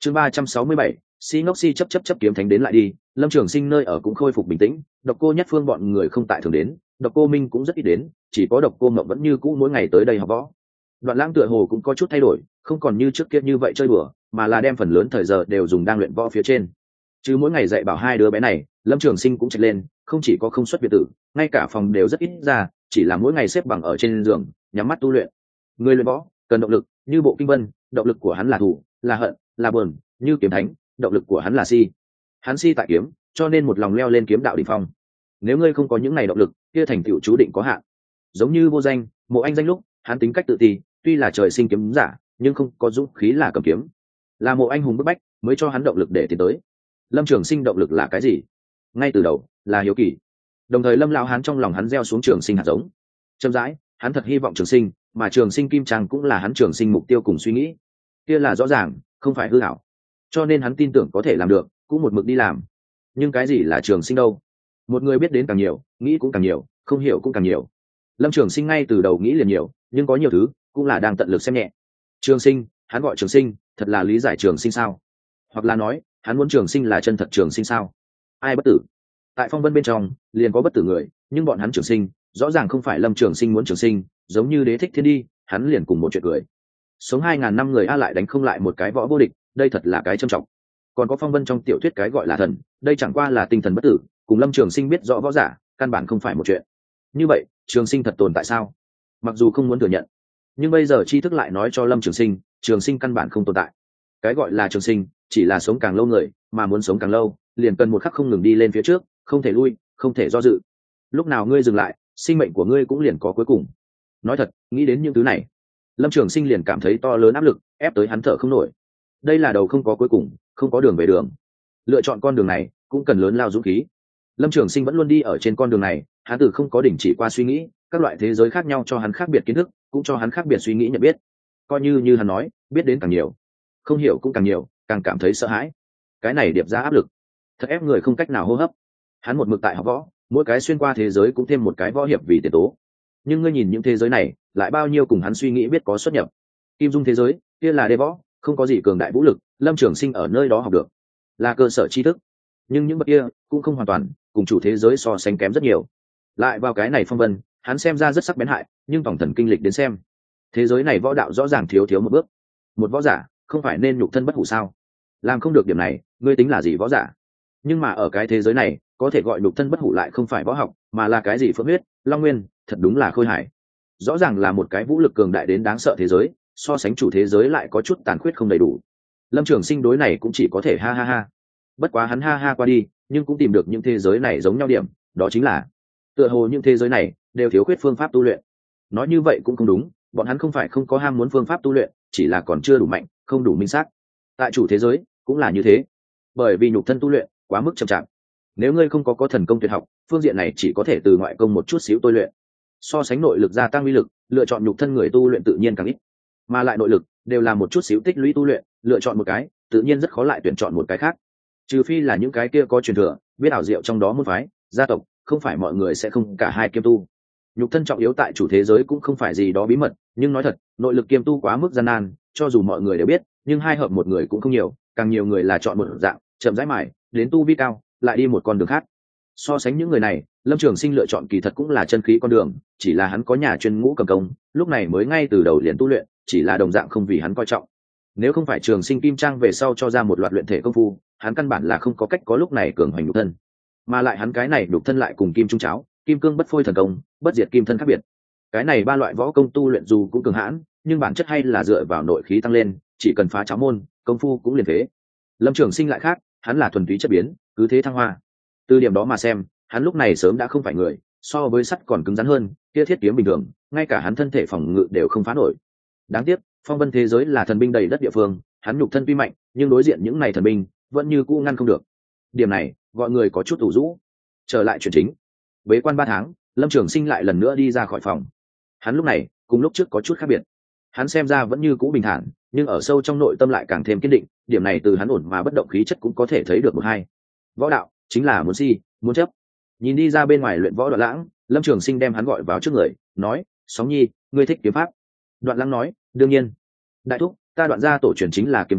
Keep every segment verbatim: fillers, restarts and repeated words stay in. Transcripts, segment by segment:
chương ba trăm sáu mươi bảy, si ngốc si chấp chấp chấp kiếm thánh đến lại đi. Lâm Trường Sinh nơi ở cũng khôi phục bình tĩnh, Độc Cô Nhất Phương bọn người không tại thường đến, Độc Cô Minh cũng rất ít đến, chỉ có Độc Cô Ngộng vẫn như cũ mỗi ngày tới đây học võ. Đoạn Lãng tựa hồ cũng có chút thay đổi, không còn như trước kia như vậy chơi đùa, mà là đem phần lớn thời giờ đều dùng đang luyện võ phía trên. Chứ mỗi ngày dạy bảo hai đứa bé này, Lâm Trường Sinh cũng chạy lên, không chỉ có không xuất biệt tử, ngay cả phòng đều rất ít ra, chỉ là mỗi ngày xếp bằng ở trên giường, nhắm mắt tu luyện. Người luyện võ cần động lực, như Bộ Kinh Vân, động lực của hắn là thủ, là hận, là buồn, như Kiếm Thánh, động lực của hắn là si. Hắn si tại kiếm, cho nên một lòng leo lên kiếm đạo đỉnh phong. Nếu ngươi không có những ngày động lực, kia thành tựu chú định có hạn. Giống như Vô Danh, Mộ Anh Danh lúc, hắn tính cách tự ti, tuy là trời sinh kiếm giả, nhưng không có dũng khí là cầm kiếm. Là Mộ Anh hùng bức bách, mới cho hắn động lực để tiến tới. Lâm Trường Sinh động lực là cái gì? Ngay từ đầu, là hiếu kỳ. Đồng thời Lâm lão hán trong lòng hắn gieo xuống Trường Sinh hạt giống. Chậm rãi, hắn thật hy vọng Trường Sinh, mà Trường Sinh kim trang cũng là hắn Trường Sinh mục tiêu cùng suy nghĩ. Kia là rõ ràng, không phải hư ảo. Cho nên hắn tin tưởng có thể làm được, cũng một mực đi làm. Nhưng cái gì là Trường Sinh đâu? Một người biết đến càng nhiều, nghĩ cũng càng nhiều, không hiểu cũng càng nhiều. Lâm Trường Sinh ngay từ đầu nghĩ liền nhiều, nhưng có nhiều thứ cũng là đang tận lực xem nhẹ. Trường Sinh, hắn gọi Trường Sinh, thật là lý giải Trường Sinh sao? Hoặc là nói, hắn muốn Trường Sinh là chân thật Trường Sinh sao? Ai bất tử? Tại Phong Vân bên trong, liền có bất tử người, nhưng bọn hắn Trường Sinh, rõ ràng không phải Lâm Trường Sinh muốn Trường Sinh, giống như Đế Thích Thiên đi, hắn liền cùng một chuyện cười. Sống hai ngàn năm người a lại đánh không lại một cái võ vô địch, đây thật là cái trầm trọng. Còn có Phong Vân trong tiểu thuyết cái gọi là thần, đây chẳng qua là tinh thần bất tử, cùng Lâm Trường Sinh biết rõ võ giả, căn bản không phải một chuyện. Như vậy, Trường Sinh thật tồn tại sao? Mặc dù không muốn thừa nhận, nhưng bây giờ tri thức lại nói cho Lâm Trường Sinh, Trường Sinh căn bản không tồn tại. Cái gọi là Trường Sinh, chỉ là sống càng lâu người, mà muốn sống càng lâu, liền cần một khắc không ngừng đi lên phía trước, không thể lui, không thể do dự. Lúc nào ngươi dừng lại, sinh mệnh của ngươi cũng liền có cuối cùng. Nói thật, nghĩ đến những thứ này, Lâm Trường Sinh liền cảm thấy to lớn áp lực, ép tới hắn thở không nổi. Đây là đầu không có cuối cùng, không có đường về đường. Lựa chọn con đường này cũng cần lớn lao dũng khí. Lâm Trường Sinh vẫn luôn đi ở trên con đường này, hắn từ không có đình chỉ qua suy nghĩ, các loại thế giới khác nhau cho hắn khác biệt kiến thức, cũng cho hắn khác biệt suy nghĩ nhận biết. Coi như như hắn nói, biết đến càng nhiều, không hiểu cũng càng nhiều, càng cảm thấy sợ hãi. Cái này điệp ra áp lực, thật ép người không cách nào hô hấp. Hắn một mực tại học võ, mỗi cái xuyên qua thế giới cũng thêm một cái võ hiệp vì tiền tố. Nhưng ngươi nhìn những thế giới này, lại bao nhiêu cùng hắn suy nghĩ biết có xuất nhập. Kim Dung thế giới, kia là đê võ, không có gì cường đại vũ lực, Lâm Trường Sinh ở nơi đó học được, là cơ sở tri thức. Nhưng những bậc kia cũng không hoàn toàn, cùng chủ thế giới so sánh kém rất nhiều. Lại vào cái này Phong Vân, hắn xem ra rất sắc bén hại, nhưng tổng thần kinh lịch đến xem, thế giới này võ đạo rõ ràng thiếu thiếu một bước. Một võ giả không phải nên nhục thân bất hủ sao? Làm không được điểm này, ngươi tính là gì võ giả? Nhưng mà ở cái thế giới này, có thể gọi nhục thân bất hủ lại không phải võ học, mà là cái gì phượng huyết, long nguyên, thật đúng là khôi hài. Rõ ràng là một cái vũ lực cường đại đến đáng sợ thế giới, so sánh chủ thế giới lại có chút tàn khuyết không đầy đủ. Lâm Trường Sinh đối này cũng chỉ có thể ha ha ha. Bất quá hắn ha ha qua đi, nhưng cũng tìm được những thế giới này giống nhau điểm, đó chính là tựa hồ những thế giới này đều thiếu khuyết phương pháp tu luyện. Nói như vậy cũng không đúng, bọn hắn không phải không có ham muốn phương pháp tu luyện, chỉ là còn chưa đủ mạnh, không đủ minh xác. Tại chủ thế giới cũng là như thế, bởi vì nhục thân tu luyện quá mức chậm chạp. Nếu ngươi không có có thần công tuyệt học, phương diện này chỉ có thể từ ngoại công một chút xíu tu luyện. So sánh nội lực gia tăng uy lực, lựa chọn nhục thân người tu luyện tự nhiên càng ít, mà lại nội lực đều là một chút xíu tích lũy tu luyện, lựa chọn một cái tự nhiên rất khó lại tuyển chọn một cái khác, trừ phi là những cái kia có truyền thừa, biết ảo diệu trong đó môn phái, gia tộc, không phải mọi người sẽ không cả hai kiêm tu. Nhục thân trọng yếu tại chủ thế giới cũng không phải gì đó bí mật, nhưng nói thật, nội lực kiêm tu quá mức gian nan, cho dù mọi người đều biết, nhưng hai hợp một người cũng không nhiều, càng nhiều người là chọn một dạng, chậm rãi mài, đến tu vi cao, lại đi một con đường khác. So sánh những người này, Lâm Trường Sinh lựa chọn kỳ thật cũng là chân khí con đường, chỉ là hắn có nhà chuyên ngũ cầm công, lúc này mới ngay từ đầu liền tu luyện, chỉ là đồng dạng không vì hắn coi trọng. Nếu không phải Trường Sinh kim trang về sau cho ra một loạt luyện thể công phu, hắn căn bản là không có cách có lúc này cường hoành nhục thân. Mà lại hắn cái này nhục thân lại cùng kim trung cháo, kim cương bất phôi thần công, bất diệt kim thân khác biệt. Cái này ba loại võ công tu luyện dù cũng cường hãn, nhưng bản chất hay là dựa vào nội khí tăng lên, chỉ cần phá cháo môn, công phu cũng liền thế. Lâm Trường Sinh lại khác, hắn là thuần túy chất biến, cứ thế thăng hoa. Từ điểm đó mà xem, hắn lúc này sớm đã không phải người, so với sắt còn cứng rắn hơn, kia thiết kiếm bình thường, ngay cả hắn thân thể phòng ngự đều không phá nổi. Đáng tiếc, Phong Vân thế giới là thần binh đầy đất địa phương, hắn nhục thân tuy mạnh, nhưng đối diện những này thần binh, vẫn như cũ ngăn không được. Điểm này, gọi người có chút ủ rũ. Trở lại chuyện chính. Bế quan ba tháng, Lâm Trường Sinh lại lần nữa đi ra khỏi phòng. Hắn lúc này, cùng lúc trước có chút khác biệt. Hắn xem ra vẫn như cũ bình thản, nhưng ở sâu trong nội tâm lại càng thêm kiên định, điểm này từ hắn ổn mà bất động khí chất cũng có thể thấy được một hai. Võ đạo chính là muốn si, muốn chấp. Nhìn đi ra bên ngoài luyện võ Đoạn Lãng, Lâm Trường Sinh đem hắn gọi vào trước người, nói: "Sóng Nhi, ngươi thích kiếm pháp?" Đoạn Lãng nói: "Đương nhiên. Đại thúc, ta Đoạn gia tổ truyền chính là kiếm pháp,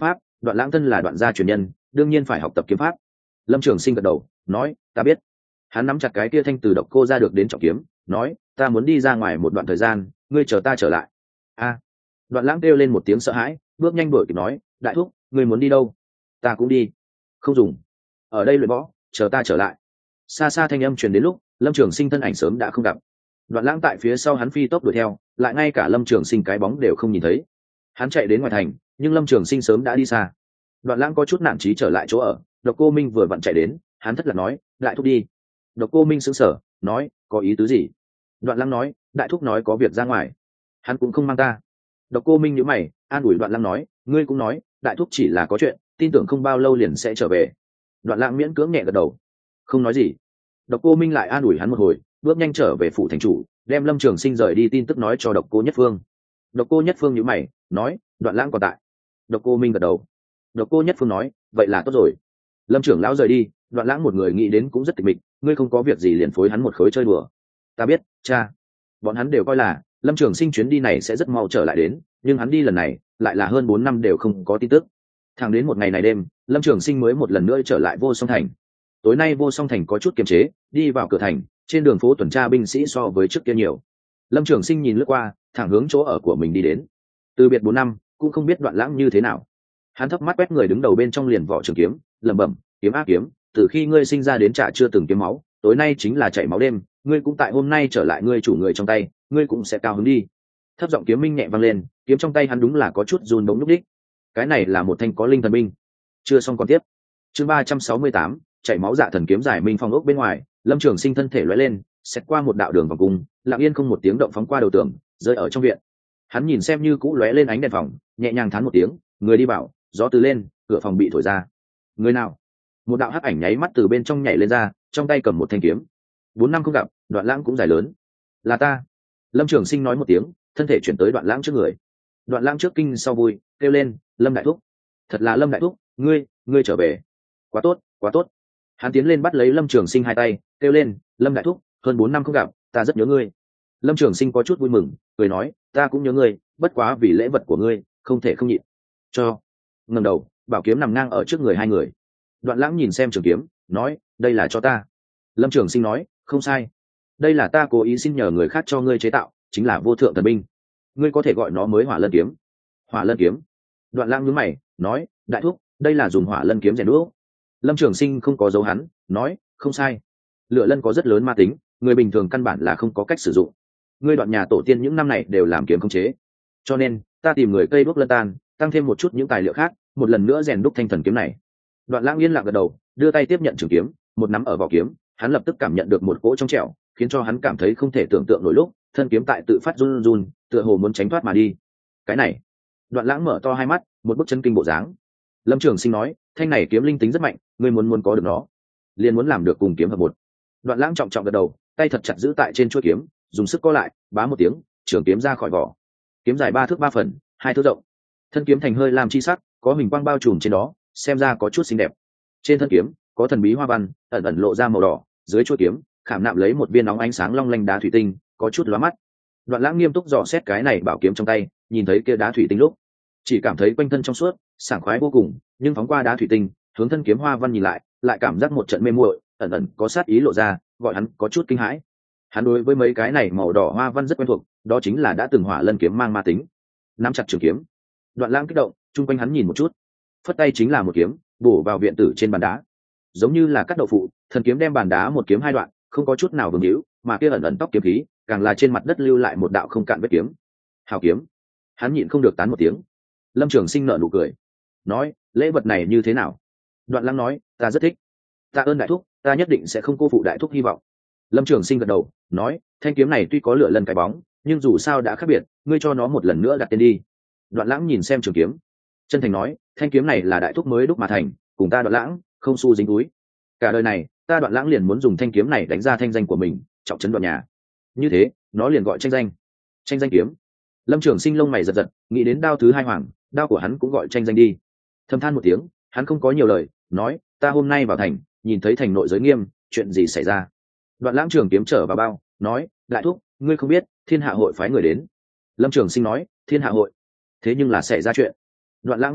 Đoạn lãng thân là đoạn gia truyền nhân, đương nhiên phải học tập kiếm pháp. Lâm Trường Sinh gật đầu nói ta biết. Hắn nắm chặt cái kia thanh từ độc cô ra được đến trọng kiếm, nói ta muốn đi ra ngoài một đoạn thời gian, ngươi chờ ta trở lại. A. Đoạn lãng kêu lên một tiếng sợ hãi, bước nhanh đuổi kịp nói đại thúc, ngươi muốn đi đâu? Ta cũng đi. Không dùng, ở đây luyện võ, chờ ta trở lại. Xa xa thanh âm truyền đến lúc Lâm Trường Sinh thân ảnh sớm đã không gặp. Đoạn lãng tại phía sau hắn phi tốc đuổi theo, lại ngay cả Lâm Trường Sinh cái bóng đều không nhìn thấy. Hắn chạy đến ngoài thành, nhưng Lâm Trường Sinh sớm đã đi xa. Đoạn lãng có chút nản chí trở lại chỗ ở. Độc Cô Minh vừa vặn chạy đến, hắn thất lạc nói đại thúc đi. Độc Cô Minh sững sờ nói có ý tứ gì? Đoạn lãng nói đại thúc nói có việc ra ngoài, hắn cũng không mang ta. Độc Cô Minh nhíu mày an ủi Đoạn lãng nói ngươi cũng nói đại thúc chỉ là có chuyện, tin tưởng không bao lâu liền sẽ trở về. Đoạn lãng miễn cưỡng nhẹ gật đầu không nói gì. Độc Cô Minh lại an ủi hắn một hồi, bước nhanh trở về phủ thành chủ, đem Lâm Trường Sinh rời đi tin tức nói cho Độc Cô Nhất Phương. Độc Cô Nhất Phương nhíu mày nói Đoạn lãng còn tại. Độc Cô Minh gật đầu. Độc Cô Nhất Phương nói vậy là tốt rồi. Lâm trưởng lão rời đi, Đoạn lãng một người nghĩ đến cũng rất tịch mịch, ngươi không có việc gì liền phối hắn một khối chơi đùa. Ta biết cha. Bọn hắn đều coi là Lâm Trường Sinh chuyến đi này sẽ rất mau trở lại đến, nhưng hắn đi lần này lại là hơn bốn năm đều không có tin tức. Thẳng đến một ngày này đêm, Lâm Trường Sinh mới một lần nữa trở lại Vô Song Thành. Tối nay Vô Song Thành có chút kiềm chế, đi vào cửa thành, trên đường phố tuần tra binh sĩ so với trước kia nhiều. Lâm Trường Sinh nhìn lướt qua, thẳng hướng chỗ ở của mình đi đến. Từ biệt bốn năm, cũng không biết Đoạn lãng như thế nào. Hắn thấp mắt quét người đứng đầu bên trong liền vỏ trường kiếm, lẩm bẩm kiếm ác kiếm, từ khi ngươi sinh ra đến trả chưa từng kiếm máu, tối nay chính là chảy máu đêm, ngươi cũng tại hôm nay trở lại ngươi chủ người trong tay, ngươi cũng sẽ cao hứng đi. Thấp giọng kiếm minh nhẹ vang lên, kiếm trong tay hắn đúng là có chút run bóng lúc đích. Cái này là một thanh có linh thần binh. Chưa xong còn tiếp. Chương ba trăm sáu mươi tám, chảy máu dạ thần kiếm giải minh phong ốc bên ngoài, Lâm Trường Sinh thân thể lóe lên, xét qua một đạo đường vòng cung, lặng yên không một tiếng động phóng qua đầu tường, rơi ở trong viện. Hắn nhìn xem như cũ lóe lên ánh đèn phòng, nhẹ nhàng thán một tiếng, người đi bảo, gió từ lên, cửa phòng bị thổi ra. Người nào? Một đạo hắc ảnh nháy mắt từ bên trong nhảy lên ra, trong tay cầm một thanh kiếm. Bốn năm không gặp, Đoạn lãng cũng dài lớn. Là ta. Lâm Trường Sinh nói một tiếng, thân thể chuyển tới Đoạn lãng trước người. Đoạn lãng trước kinh sau vui, kêu lên Lâm đại thúc. Thật là Lâm đại thúc, ngươi ngươi trở về. Quá tốt quá tốt. Hắn tiến lên bắt lấy Lâm Trường Sinh hai tay, kêu lên Lâm đại thúc, hơn bốn năm không gặp, ta rất nhớ ngươi. Lâm Trường Sinh có chút vui mừng, cười nói ta cũng nhớ ngươi, bất quá vì lễ vật của ngươi không thể không nhịn. Cho. Ngẩng đầu, bảo kiếm nằm ngang ở trước người hai người. Đoạn lãng nhìn xem trường kiếm, nói đây là cho ta. Lâm Trường Sinh nói không sai, đây là ta cố ý xin nhờ người khác cho ngươi chế tạo, chính là vô thượng thần binh, ngươi có thể gọi nó mới Hỏa Lân kiếm. Hỏa Lân kiếm. Đoạn lãng nhướng mày nói đại thúc, đây là dùng hỏa lân kiếm rèn đũa. Lâm Trường Sinh không có dấu hắn, nói không sai, lửa lân có rất lớn ma tính, người bình thường căn bản là không có cách sử dụng. Ngươi Đoạn nhà tổ tiên những năm này đều làm kiếm không chế, cho nên ta tìm người cây đúc lân tan, tăng thêm một chút những tài liệu khác, một lần nữa rèn đúc thanh thần kiếm này. Đoạn lãng yên lặng gật đầu, đưa tay tiếp nhận trường kiếm, một nắm ở vỏ kiếm, hắn lập tức cảm nhận được một cỗ trong trẻo, khiến cho hắn cảm thấy không thể tưởng tượng nổi lúc thân kiếm tại tự phát run run, tựa hồ muốn tránh thoát mà đi. Cái này. Đoạn lãng mở to hai mắt, một bức chân kinh bộ dáng. Lâm Trường Sinh nói thanh này kiếm linh tính rất mạnh, ngươi muốn muốn có được nó, liền muốn làm được cùng kiếm hợp một. Đoạn lãng trọng trọng gật đầu, tay thật chặt giữ tại trên chuôi kiếm, dùng sức co lại, bá một tiếng, trường kiếm ra khỏi vỏ. Kiếm dài ba thước ba phần, hai thước rộng, thân kiếm thành hơi làm chi sắc, có hình quang bao trùm trên đó, xem ra có chút xinh đẹp. Trên thân kiếm có thần bí hoa văn, ẩn ẩn lộ ra màu đỏ, dưới chuôi kiếm khảm nạm lấy một viên nóng ánh sáng long lanh đá thủy tinh, có chút lóa mắt. Đoạn lãng nghiêm túc dò xét cái này bảo kiếm trong tay, nhìn thấy kia đá thủy tinh lúc chỉ cảm thấy quanh thân trong suốt, sảng khoái vô cùng, nhưng phóng qua đá thủy tinh, hướng thân kiếm hoa văn nhìn lại, lại cảm giác một trận mê muội, ẩn ẩn có sát ý lộ ra, gọi hắn có chút kinh hãi. Hắn đối với mấy cái này màu đỏ hoa văn rất quen thuộc, đó chính là đã từng Hỏa Lân kiếm mang ma tính. Nắm chặt trường kiếm, Đoạn lãng kích động, chung quanh hắn nhìn một chút, phất tay chính là một kiếm, bổ vào viện tử trên bàn đá, giống như là cắt đậu phụ, thần kiếm đem bàn đá một kiếm hai đoạn, không có chút nào vương hữu, mà kia ẩn ẩn tóc kiếm khí, càng là trên mặt đất lưu lại một đạo không cạn vết kiếm. Hào kiếm. Hắn nhịn không được tán một tiếng. Lâm Trường Sinh nở nụ cười, nói lễ vật này như thế nào? Đoạn lãng nói ta rất thích. Tạ ơn đại thúc, ta nhất định sẽ không cô phụ đại thúc hy vọng. Lâm Trường Sinh gật đầu, nói thanh kiếm này tuy có lửa lần cái bóng, nhưng dù sao đã khác biệt, ngươi cho nó một lần nữa đặt tên đi. Đoạn lãng nhìn xem trường kiếm, chân thành nói thanh kiếm này là đại thúc mới đúc mà thành, cùng ta Đoạn lãng không xu dính túi. Cả đời này ta Đoạn lãng liền muốn dùng thanh kiếm này đánh ra thanh danh của mình, trọng trấn Đoạn nhà. Như thế nó liền gọi tranh danh. Tranh danh kiếm. Lâm Trường Sinh lông mày giật giật, nghĩ đến đao thứ hai hoàng, đao của hắn cũng gọi tranh danh đi. Thầm than một tiếng, hắn không có nhiều lời, nói ta hôm nay vào thành, nhìn thấy thành nội giới nghiêm, chuyện gì xảy ra? Đoạn lãng trường kiếm trở vào bao, nói đại thúc, ngươi không biết Thiên Hạ hội phái người đến. Lâm Trường Sinh nói thiên hạ hội, thế nhưng là xảy ra chuyện. Đoạn lãng gật đầu,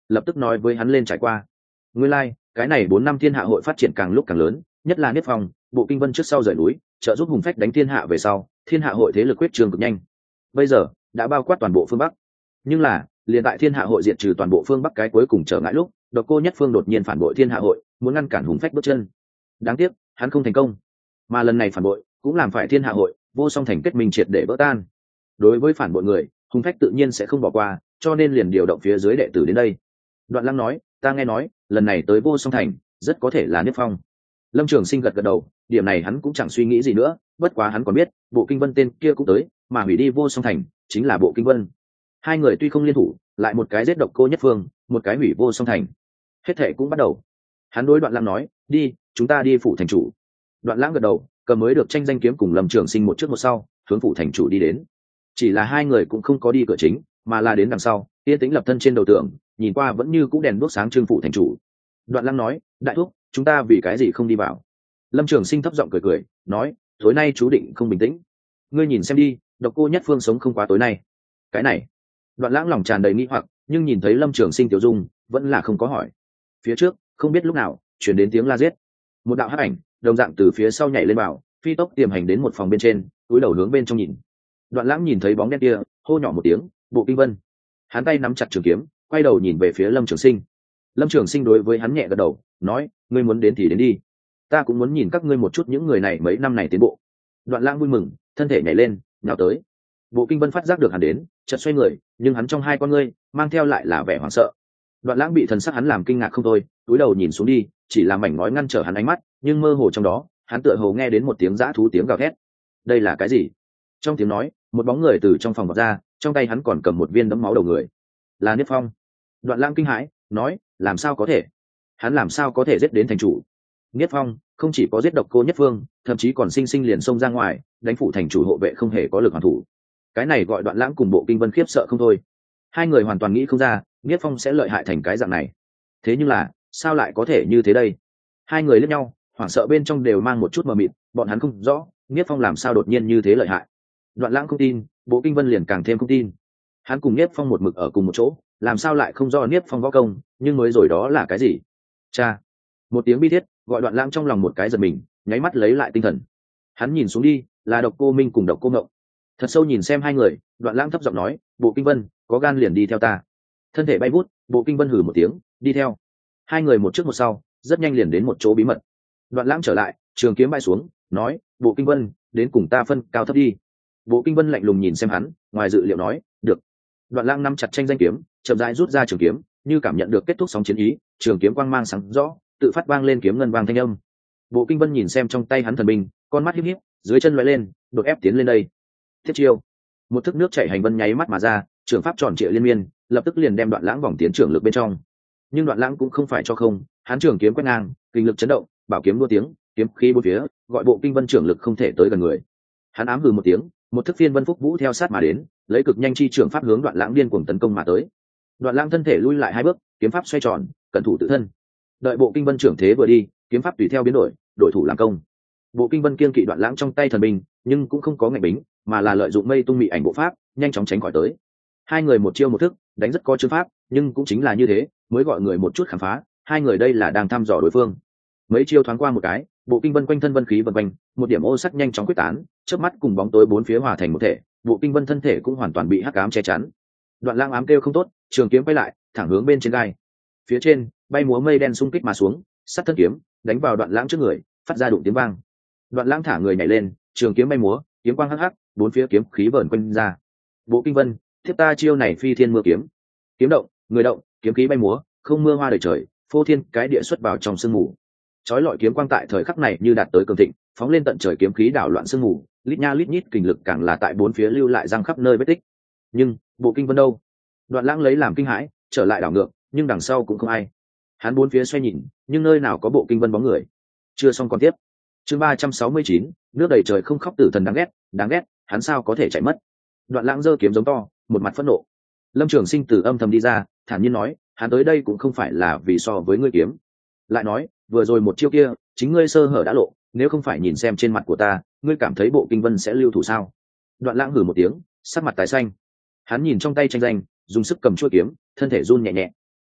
lập tức nói với hắn lên trải qua. Nguyên lai, like, cái này bốn năm thiên hạ hội phát triển càng lúc càng lớn, nhất là Niết Phong, Bộ Kinh Vân trước sau rời núi, trợ giúp hùng phách đánh thiên hạ về sau, thiên hạ hội thế lực quyết trường cực nhanh. Bây giờ đã bao quát toàn bộ phương Bắc. Nhưng là, liền tại thiên hạ hội diệt trừ toàn bộ phương Bắc cái cuối cùng trở ngại lúc, Độc Cô Nhất Phương đột nhiên phản bội thiên hạ hội, muốn ngăn cản hùng phách bước chân. Đáng tiếc, hắn không thành công. Mà lần này phản bội, cũng làm phải thiên hạ hội vô song thành kết minh triệt để vỡ tan. Đối với phản bội người, hùng phách tự nhiên sẽ không bỏ qua, cho nên liền điều động phía dưới đệ tử đến đây. Đoạn Lăng nói, ta nghe nói, lần này tới vô song thành, rất có thể là Niết Phong. Lâm Trường Sinh gật gật đầu, điểm này hắn cũng chẳng suy nghĩ gì nữa, bất quá hắn còn biết, Bộ Kinh Vân tên kia cũng tới, mà hủy đi vô song thành, chính là Bộ Kinh Vân. Hai người tuy không liên thủ, lại một cái giết Độc Cô Nhất Phương, một cái hủy vô song thành. Hết thệ cũng bắt đầu. Hắn đối Đoạn Lãng nói, đi, chúng ta đi phủ thành chủ. Đoạn Lãng gật đầu, cầm mới được tranh danh kiếm cùng Lâm Trường Sinh một trước một sau, hướng phủ thành chủ đi đến. Chỉ là hai người cũng không có đi cửa chính, mà là đến đằng sau, yên tĩnh lập thân trên đầu tường, nhìn qua vẫn như cũng đèn đuốc sáng trưng phủ thành chủ. Đoạn Lãng nói, đại thúc, chúng ta vì cái gì không đi vào? Lâm Trường Sinh thấp giọng cười cười, nói, tối nay chú định không bình tĩnh. Ngươi nhìn xem đi, Độc Cô Nhất Phương sống không quá tối nay. Cái này, Đoạn Lãng lòng tràn đầy nghi hoặc, nhưng nhìn thấy Lâm Trường Sinh tiểu dung, vẫn là không có hỏi. Phía trước, không biết lúc nào, chuyển đến tiếng la giết. Một đạo hắc ảnh, đồng dạng từ phía sau nhảy lên vào, phi tốc tiềm hành đến một phòng bên trên, túi đầu hướng bên trong nhìn. Đoạn Lãng nhìn thấy bóng đen kia, hô nhỏ một tiếng, Bộ Kinh Vân. Hắn tay nắm chặt trường kiếm, quay đầu nhìn về phía Lâm Trường Sinh. Lâm Trường Sinh đối với hắn nhẹ gật đầu, nói, ngươi muốn đến thì đến đi, ta cũng muốn nhìn các ngươi một chút những người này mấy năm này tiến bộ. Đoạn Lãng vui mừng, thân thể nhảy lên, nhào tới. Bộ Kinh Vân phát giác được hắn đến, chợt xoay người, nhưng hắn trong hai con ngươi mang theo lại là vẻ hoảng sợ. Đoạn Lãng bị thần sắc hắn làm kinh ngạc không thôi, cúi đầu nhìn xuống đi, chỉ là mảnh ngói ngăn trở hắn ánh mắt, nhưng mơ hồ trong đó, hắn tựa hồ nghe đến một tiếng dã thú tiếng gào thét. Đây là cái gì? Trong tiếng nói, một bóng người từ trong phòng vọt ra, trong tay hắn còn cầm một viên đẫm máu đầu người. Là Niết Phong. Đoạn Lãng kinh hãi, nói, làm sao có thể? Hắn làm sao có thể giết đến thành chủ? Niết Phong không chỉ có giết Độc Cô Nhất Phương, thậm chí còn sinh sinh liền xông ra ngoài, đánh phủ thành chủ hộ vệ không hề có lực hoàn thủ. Cái này gọi Đoạn Lãng cùng Bộ Kinh Vân khiếp sợ không thôi. Hai người hoàn toàn nghĩ không ra, Niết Phong sẽ lợi hại thành cái dạng này. Thế nhưng là, sao lại có thể như thế đây? Hai người liếc nhau, hoảng sợ bên trong đều mang một chút mờ mịt, bọn hắn không rõ, Niết Phong làm sao đột nhiên như thế lợi hại. Đoạn Lãng không tin, Bộ Kinh Vân liền càng thêm không tin. Hắn cùng Niết Phong một mực ở cùng một chỗ, làm sao lại không do Niết Phong võ công, nhưng mới rồi đó là cái gì? Cha! Một tiếng bi thiết, gọi Đoạn Lãng trong lòng một cái giật mình, nháy mắt lấy lại tinh thần. Hắn nhìn xuống đi, là Độc Cô Minh cùng Độc Cô Ngộng. Thật sâu nhìn xem hai người, Đoạn Lãng thấp giọng nói, Bộ Kinh Vân, có gan liền đi theo ta. Thân thể bay vút, Bộ Kinh Vân hừ một tiếng, đi theo. Hai người một trước một sau, rất nhanh liền đến một chỗ bí mật. Đoạn Lãng trở lại, trường kiếm bay xuống, nói, Bộ Kinh Vân, đến cùng ta phân cao thấp đi. Bộ Kinh Vân lạnh lùng nhìn xem hắn, ngoài dự liệu nói, được. Đoạn Lãng nắm chặt tranh danh kiếm, chậm rãi rút ra trường kiếm, như cảm nhận được kết thúc sóng chiến ý, trường kiếm quang mang sáng rõ, tự phát vang lên kiếm ngân vang thanh âm. Bộ Kinh Vân nhìn xem trong tay hắn thần binh, con mắt híp híp, dưới chân lóe lên, đột ép tiến lên đây. Thiết chiêu, một thức nước chảy hành vân nháy mắt mà ra, trường pháp tròn trịa liên miên, lập tức liền đem Đoạn Lãng vòng tiến trưởng lực bên trong. Nhưng Đoạn Lãng cũng không phải cho không, hắn trường kiếm quét ngang, kinh lực chấn động, bảo kiếm đua tiếng, kiếm khí bốn phía, gọi Bộ Kinh Vân trưởng lực không thể tới gần người. Hắn ám hừ một tiếng, một thức phiên vân phúc vũ theo sát mà đến, lấy cực nhanh chi trường pháp hướng Đoạn Lãng điên cuồng tấn công mà tới. Đoạn Lãng thân thể lui lại hai bước, kiếm pháp xoay tròn, cẩn thủ tự thân. Đợi Bộ Kinh Vân trưởng thế vừa đi, kiếm pháp tùy theo biến đổi, đổi thủ làm công. Bộ Kinh Vân kiên kỵ Đoạn Lãng trong tay thần binh, nhưng cũng không có ngạnh bính, mà là lợi dụng mây tung mị ảnh bộ pháp, nhanh chóng tránh khỏi tới. Hai người một chiêu một thức, đánh rất có chương pháp, nhưng cũng chính là như thế, mới gọi người một chút khám phá, hai người đây là đang thăm dò đối phương. Mấy chiêu thoáng qua một cái, Bộ Kinh Vân quanh thân vân khí vần quanh, một điểm ô sắc nhanh chóng quyết tán, chớp mắt cùng bóng tối bốn phía hòa thành một thể, Bộ Kinh Vân thân thể cũng hoàn toàn bị hắc ám che chắn. Đoạn Lãng ám kêu không tốt, trường kiếm quay lại, thẳng hướng bên trên gai. Phía trên, bay múa mây đen xung kích mà xuống, sát thân kiếm, đánh vào Đoạn Lãng trước người, phát ra đụng tiếng vang. Đoạn Lãng thả người nhảy lên, trường kiếm bay múa, kiếm quang hắc hắc, bốn phía kiếm khí vờn quanh ra. Bộ Kinh Vân, thiếp ta chiêu này phi thiên mưa kiếm. Kiếm động, người động, kiếm khí bay múa, không mưa hoa đầy trời, phô thiên cái địa xuất vào trong sương mù. Chói lọi kiếm quang tại thời khắc này như đạt tới cường thịnh, phóng lên tận trời kiếm khí đảo loạn sương mù, lít nha lít nhít kình lực càng là tại bốn phía lưu lại răng khắp nơi vết tích. Nhưng, Bộ Kinh Vân đâu? Đoạn Lãng lấy làm kinh hãi, trở lại đảo ngược, nhưng đằng sau cũng không ai. Hắn bốn phía xoay nhìn, nhưng nơi nào có Bộ Kinh Vân bóng người. Chưa xong còn tiếp. Chương ba trăm sáu mươi chín, nước đầy trời không khóc tử thần đáng ghét, đáng ghét, hắn sao có thể chạy mất? Đoạn Lãng giơ kiếm giống to, một mặt phẫn nộ. Lâm Trường Sinh từ âm thầm đi ra, thản nhiên nói, hắn tới đây cũng không phải là vì so với ngươi kiếm. Lại nói, vừa rồi một chiêu kia, chính ngươi sơ hở đã lộ, nếu không phải nhìn xem trên mặt của ta, ngươi cảm thấy Bộ Kinh Vân sẽ lưu thủ sao? Đoạn Lãng hừ một tiếng, sắc mặt tái xanh. Hắn nhìn trong tay tranh danh, dùng sức cầm chuôi kiếm, thân thể run nhẹ nhẹ.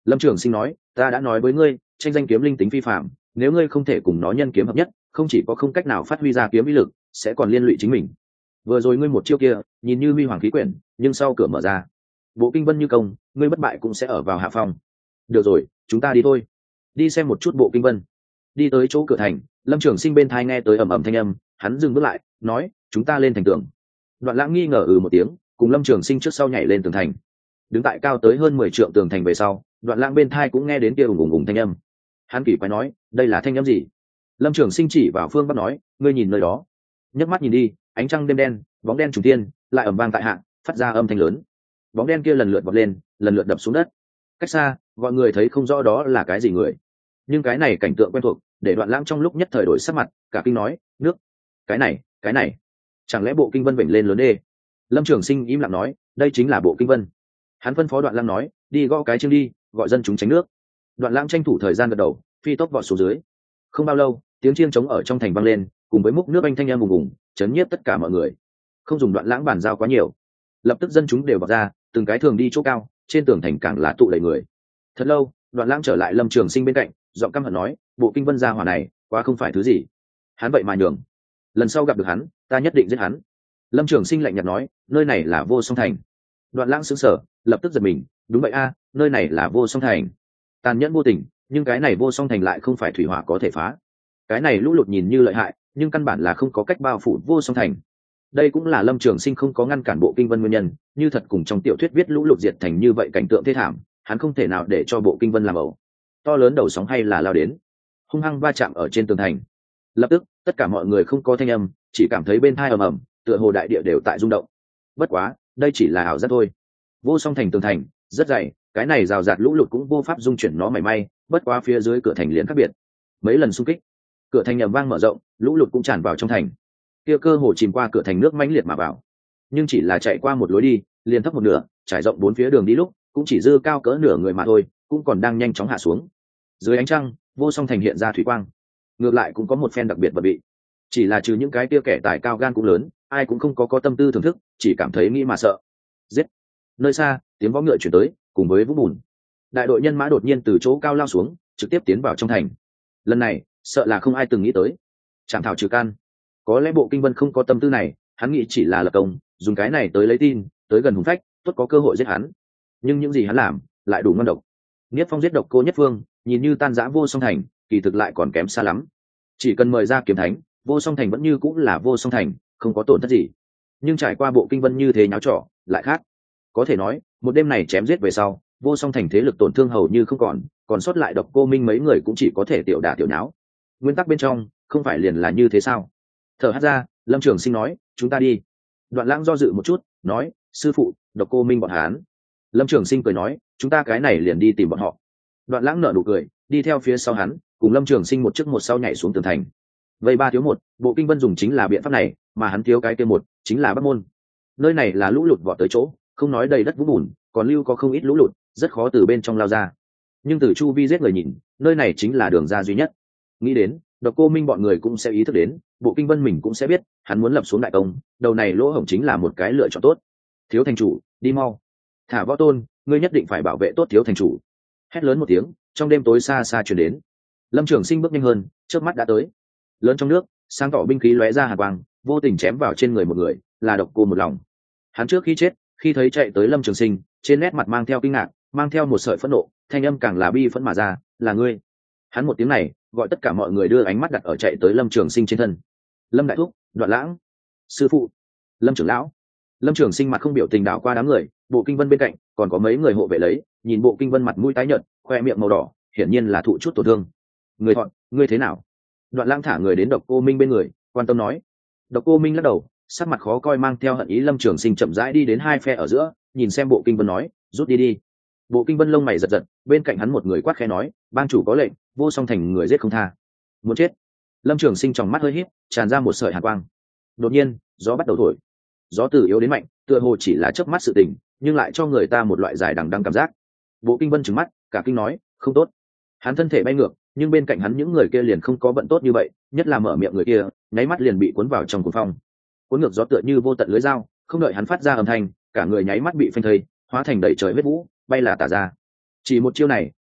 Lâm Trường Sinh nói, ta đã nói với ngươi, tranh danh kiếm linh tính phi phạm, nếu ngươi không thể cùng nó nhân kiếm hợp nhất, không chỉ có không cách nào phát huy ra kiếm uy lực, sẽ còn liên lụy chính mình. Vừa rồi ngươi một chiêu kia nhìn như huy hoàng khí quyển, nhưng sau cửa mở ra, bộ kinh vân như công, ngươi bất bại cũng sẽ ở vào hạ phong. Được rồi, chúng ta đi thôi, đi xem một chút bộ kinh vân. Đi tới chỗ cửa thành, Lâm Trường Sinh bên thai nghe tới ầm ầm thanh âm, hắn dừng bước lại, nói, chúng ta lên thành tường. Đoạn Lãng nghi ngờ ừ một tiếng, cùng Lâm Trường Sinh trước sau nhảy lên tường thành. Đứng tại cao tới hơn mười trượng tường thành về sau, Đoạn Lãng bên thai cũng nghe đến kia ùng ùng ùng thanh âm. Hắn kỳ quái nói, đây là thanh âm gì? Lâm Trường Sinh chỉ vào phương bắc nói, ngươi nhìn nơi đó. Nhấc mắt nhìn đi, ánh trăng đêm đen, bóng đen trùng thiên, lại ầm vang tại hạ, phát ra âm thanh lớn. Bóng đen kia lần lượt vọt lên, lần lượt đập xuống đất. Cách xa, mọi người thấy không rõ đó là cái gì người, nhưng cái này cảnh tượng quen thuộc, để Đoạn Lãng trong lúc nhất thời đổi sắc mặt, cả kinh nói, nước, cái này, cái này, chẳng lẽ bộ kinh vân vểnh lên lớn đê? Lâm Trường Sinh im lặng nói, đây chính là bộ kinh vân. Hắn phân phó Đoạn Lãng nói, đi gõ cái chương đi, gọi dân chúng tránh nước. Đoạn Lãng tranh thủ thời gian gật đầu, phi tốc vọt xuống dưới. Không bao lâu, tiếng chiêng trống ở trong thành vang lên, cùng với múc nước anh thanh em ùng ùng, chấn nhiếp tất cả mọi người. Không dùng Đoạn Lãng bàn giao quá nhiều, lập tức dân chúng đều vọt ra, từng cái thường đi chỗ cao, trên tường thành càng là tụ đầy người. Thật lâu, Đoạn Lãng trở lại Lâm Trường Sinh bên cạnh, giọng căm hận nói, bộ kinh vân gia hỏa này quá không phải thứ gì, hắn vậy mà nhường, lần sau gặp được hắn ta nhất định giết hắn. Lâm Trường Sinh lạnh nhạt nói, nơi này là Vô Song Thành. Đoạn Lãng sững sờ, lập tức giật mình, đúng vậy a, nơi này là Vô Song Thành. Tàn nhẫn vô tình, nhưng cái này Vô Song Thành lại không phải thủy hỏa có thể phá. Cái này lũ lụt nhìn như lợi hại, nhưng căn bản là không có cách bao phủ Vô Song Thành. Đây cũng là Lâm Trường Sinh không có ngăn cản bộ kinh vân nguyên nhân, như thật cùng trong tiểu thuyết viết lũ lụt diệt thành như vậy cảnh tượng thê thảm, hắn không thể nào để cho bộ kinh vân làm ẩu. To lớn đầu sóng hay là lao đến, hung hăng va chạm ở trên tường thành. Lập tức tất cả mọi người không có thanh âm, chỉ cảm thấy bên thai ầm ầm, tựa hồ đại địa đều tại rung động. Bất quá đây chỉ là ảo giác thôi. Vô Song Thành tường thành rất dày, cái này rào rạt lũ lụt cũng vô pháp dung chuyển nó mảy may. Bất quá phía dưới cửa thành liền khác biệt, mấy lần xung kích, cửa thành ầm vang mở rộng, lũ lụt cũng tràn vào trong thành. Kia cơ hồ chìm qua cửa thành nước mãnh liệt mà vào, nhưng chỉ là chạy qua một lối đi, liền thấp một nửa, trải rộng bốn phía đường đi lúc cũng chỉ dư cao cỡ nửa người mà thôi, cũng còn đang nhanh chóng hạ xuống. Dưới ánh trăng, Vô Song Thành hiện ra thủy quang, ngược lại cũng có một phen đặc biệt vật vị. Chỉ là trừ những cái kia kẻ tài cao gan cũng lớn, ai cũng không có có tâm tư thưởng thức, chỉ cảm thấy nghĩ mà sợ. Giết! Nơi xa, tiếng vó ngựa chuyển tới, cùng với vũng bùn. Đại đội nhân mã đột nhiên từ chỗ cao lao xuống, trực tiếp tiến vào trong thành. Lần này, sợ là không ai từng nghĩ tới. Chảm thảo trừ căn. Có lẽ bộ kinh vân không có tâm tư này, hắn nghĩ chỉ là lập công, dùng cái này tới lấy tin, tới gần hùng phách, tốt có cơ hội giết hắn. Nhưng những gì hắn làm, lại đủ ngon độc. Niết Phong giết độc cô Nhất Phương, nhìn như tan rã Vô Song Thành, kỳ thực lại còn kém xa lắm. Chỉ cần mời ra kiếm thánh, Vô Song Thành vẫn như cũng là Vô Song Thành, không có tổn thất gì. Nhưng trải qua bộ kinh vân như thế nháo trỏ, lại khác. Có thể nói, một đêm này chém giết về sau, Vô Song Thành thế lực tổn thương hầu như không còn, còn sót lại độc cô Minh mấy người cũng chỉ có thể tiểu đả tiểu nháo. Nguyên tắc bên trong, không phải liền là như thế sao? Thở hắt ra, Lâm Trường Sinh nói, chúng ta đi. Đoạn Lãng do dự một chút, nói, sư phụ, độc cô Minh bọn hắn. Lâm Trường Sinh cười nói, chúng ta cái này liền đi tìm bọn họ. Đoạn Lãng nở nụ cười, đi theo phía sau hắn, cùng Lâm Trường Sinh một trước một sau nhảy xuống tường thành. Vây ba thiếu một, bộ kinh vân dùng chính là biện pháp này, mà hắn thiếu cái kia một, chính là Bắc Môn. Nơi này là lũ lụt vọt tới chỗ, không nói đầy đất vũng bùn, còn lưu có không ít lũ lụt, rất khó từ bên trong lao ra. Nhưng từ chu vi giết người nhìn, nơi này chính là đường ra duy nhất. Nghĩ đến, độc cô Minh bọn người cũng sẽ ý thức đến, bộ kinh vân mình cũng sẽ biết, hắn muốn lập xuống đại công, đầu này lỗ hổng chính là một cái lựa chọn tốt. Thiếu thành chủ, đi mau. Thả Võ Tôn, ngươi nhất định phải bảo vệ tốt thiếu thành chủ. Hét lớn một tiếng, trong đêm tối xa xa truyền đến. Lâm Trường Sinh bước nhanh hơn, trước mắt đã tới. Lớn trong nước, sáng tỏ binh khí lóe ra hàn quang, vô tình chém vào trên người một người, là độc cô một lòng. Hắn trước khi chết, khi thấy chạy tới Lâm Trường Sinh, trên nét mặt mang theo kinh ngạc, mang theo một sợi phẫn nộ, thanh âm càng là bi phẫn mà ra, là ngươi. Hắn một tiếng này, gọi tất cả mọi người đưa ánh mắt đặt ở chạy tới Lâm Trường Sinh trên thân. Lâm đại thúc, Đoạn Lãng, sư phụ, Lâm trưởng lão. Lâm Trường Sinh mặt không biểu tình đảo qua đám người, bộ kinh vân bên cạnh còn có mấy người hộ vệ lấy, nhìn bộ kinh vân mặt mũi tái nhợt, khoe miệng màu đỏ, hiển nhiên là thụ chút tổn thương. Người thọn, ngươi thế nào? Đoạn Lãng thả người đến độc cô Minh bên người, quan tâm nói. Độc cô Minh lắc đầu, sắc mặt khó coi mang theo hận ý. Lâm Trường Sinh chậm rãi đi đến hai phe ở giữa, nhìn xem bộ kinh vân nói, rút đi đi. Bộ kinh vân lông mày giật giật, bên cạnh hắn một người quát khẽ nói, bang chủ có lệnh, Vô Song Thành người giết không tha. Muốn chết. Lâm Trường Sinh trong mắt hơi híp, tràn ra một sợi hàn quang. Đột nhiên, gió bắt đầu thổi. Gió từ yếu đến mạnh, tựa hồ chỉ là chớp mắt sự tình, nhưng lại cho người ta một loại dài đằng đằng cảm giác. Bộ kinh vân trừng mắt, cả kinh nói, không tốt. Hắn thân thể bay ngược, nhưng bên cạnh hắn những người kia liền không có bận tốt như vậy, nhất là mở miệng người kia, nháy mắt liền bị cuốn vào trong cuồng phong. Cuốn ngược gió tựa như vô tận lưới dao, không đợi hắn phát ra âm thanh, cả người nháy mắt bị phanh thây, hóa thành đầy trời huyết vũ, bay là tả ra. Chỉ một chiêu này,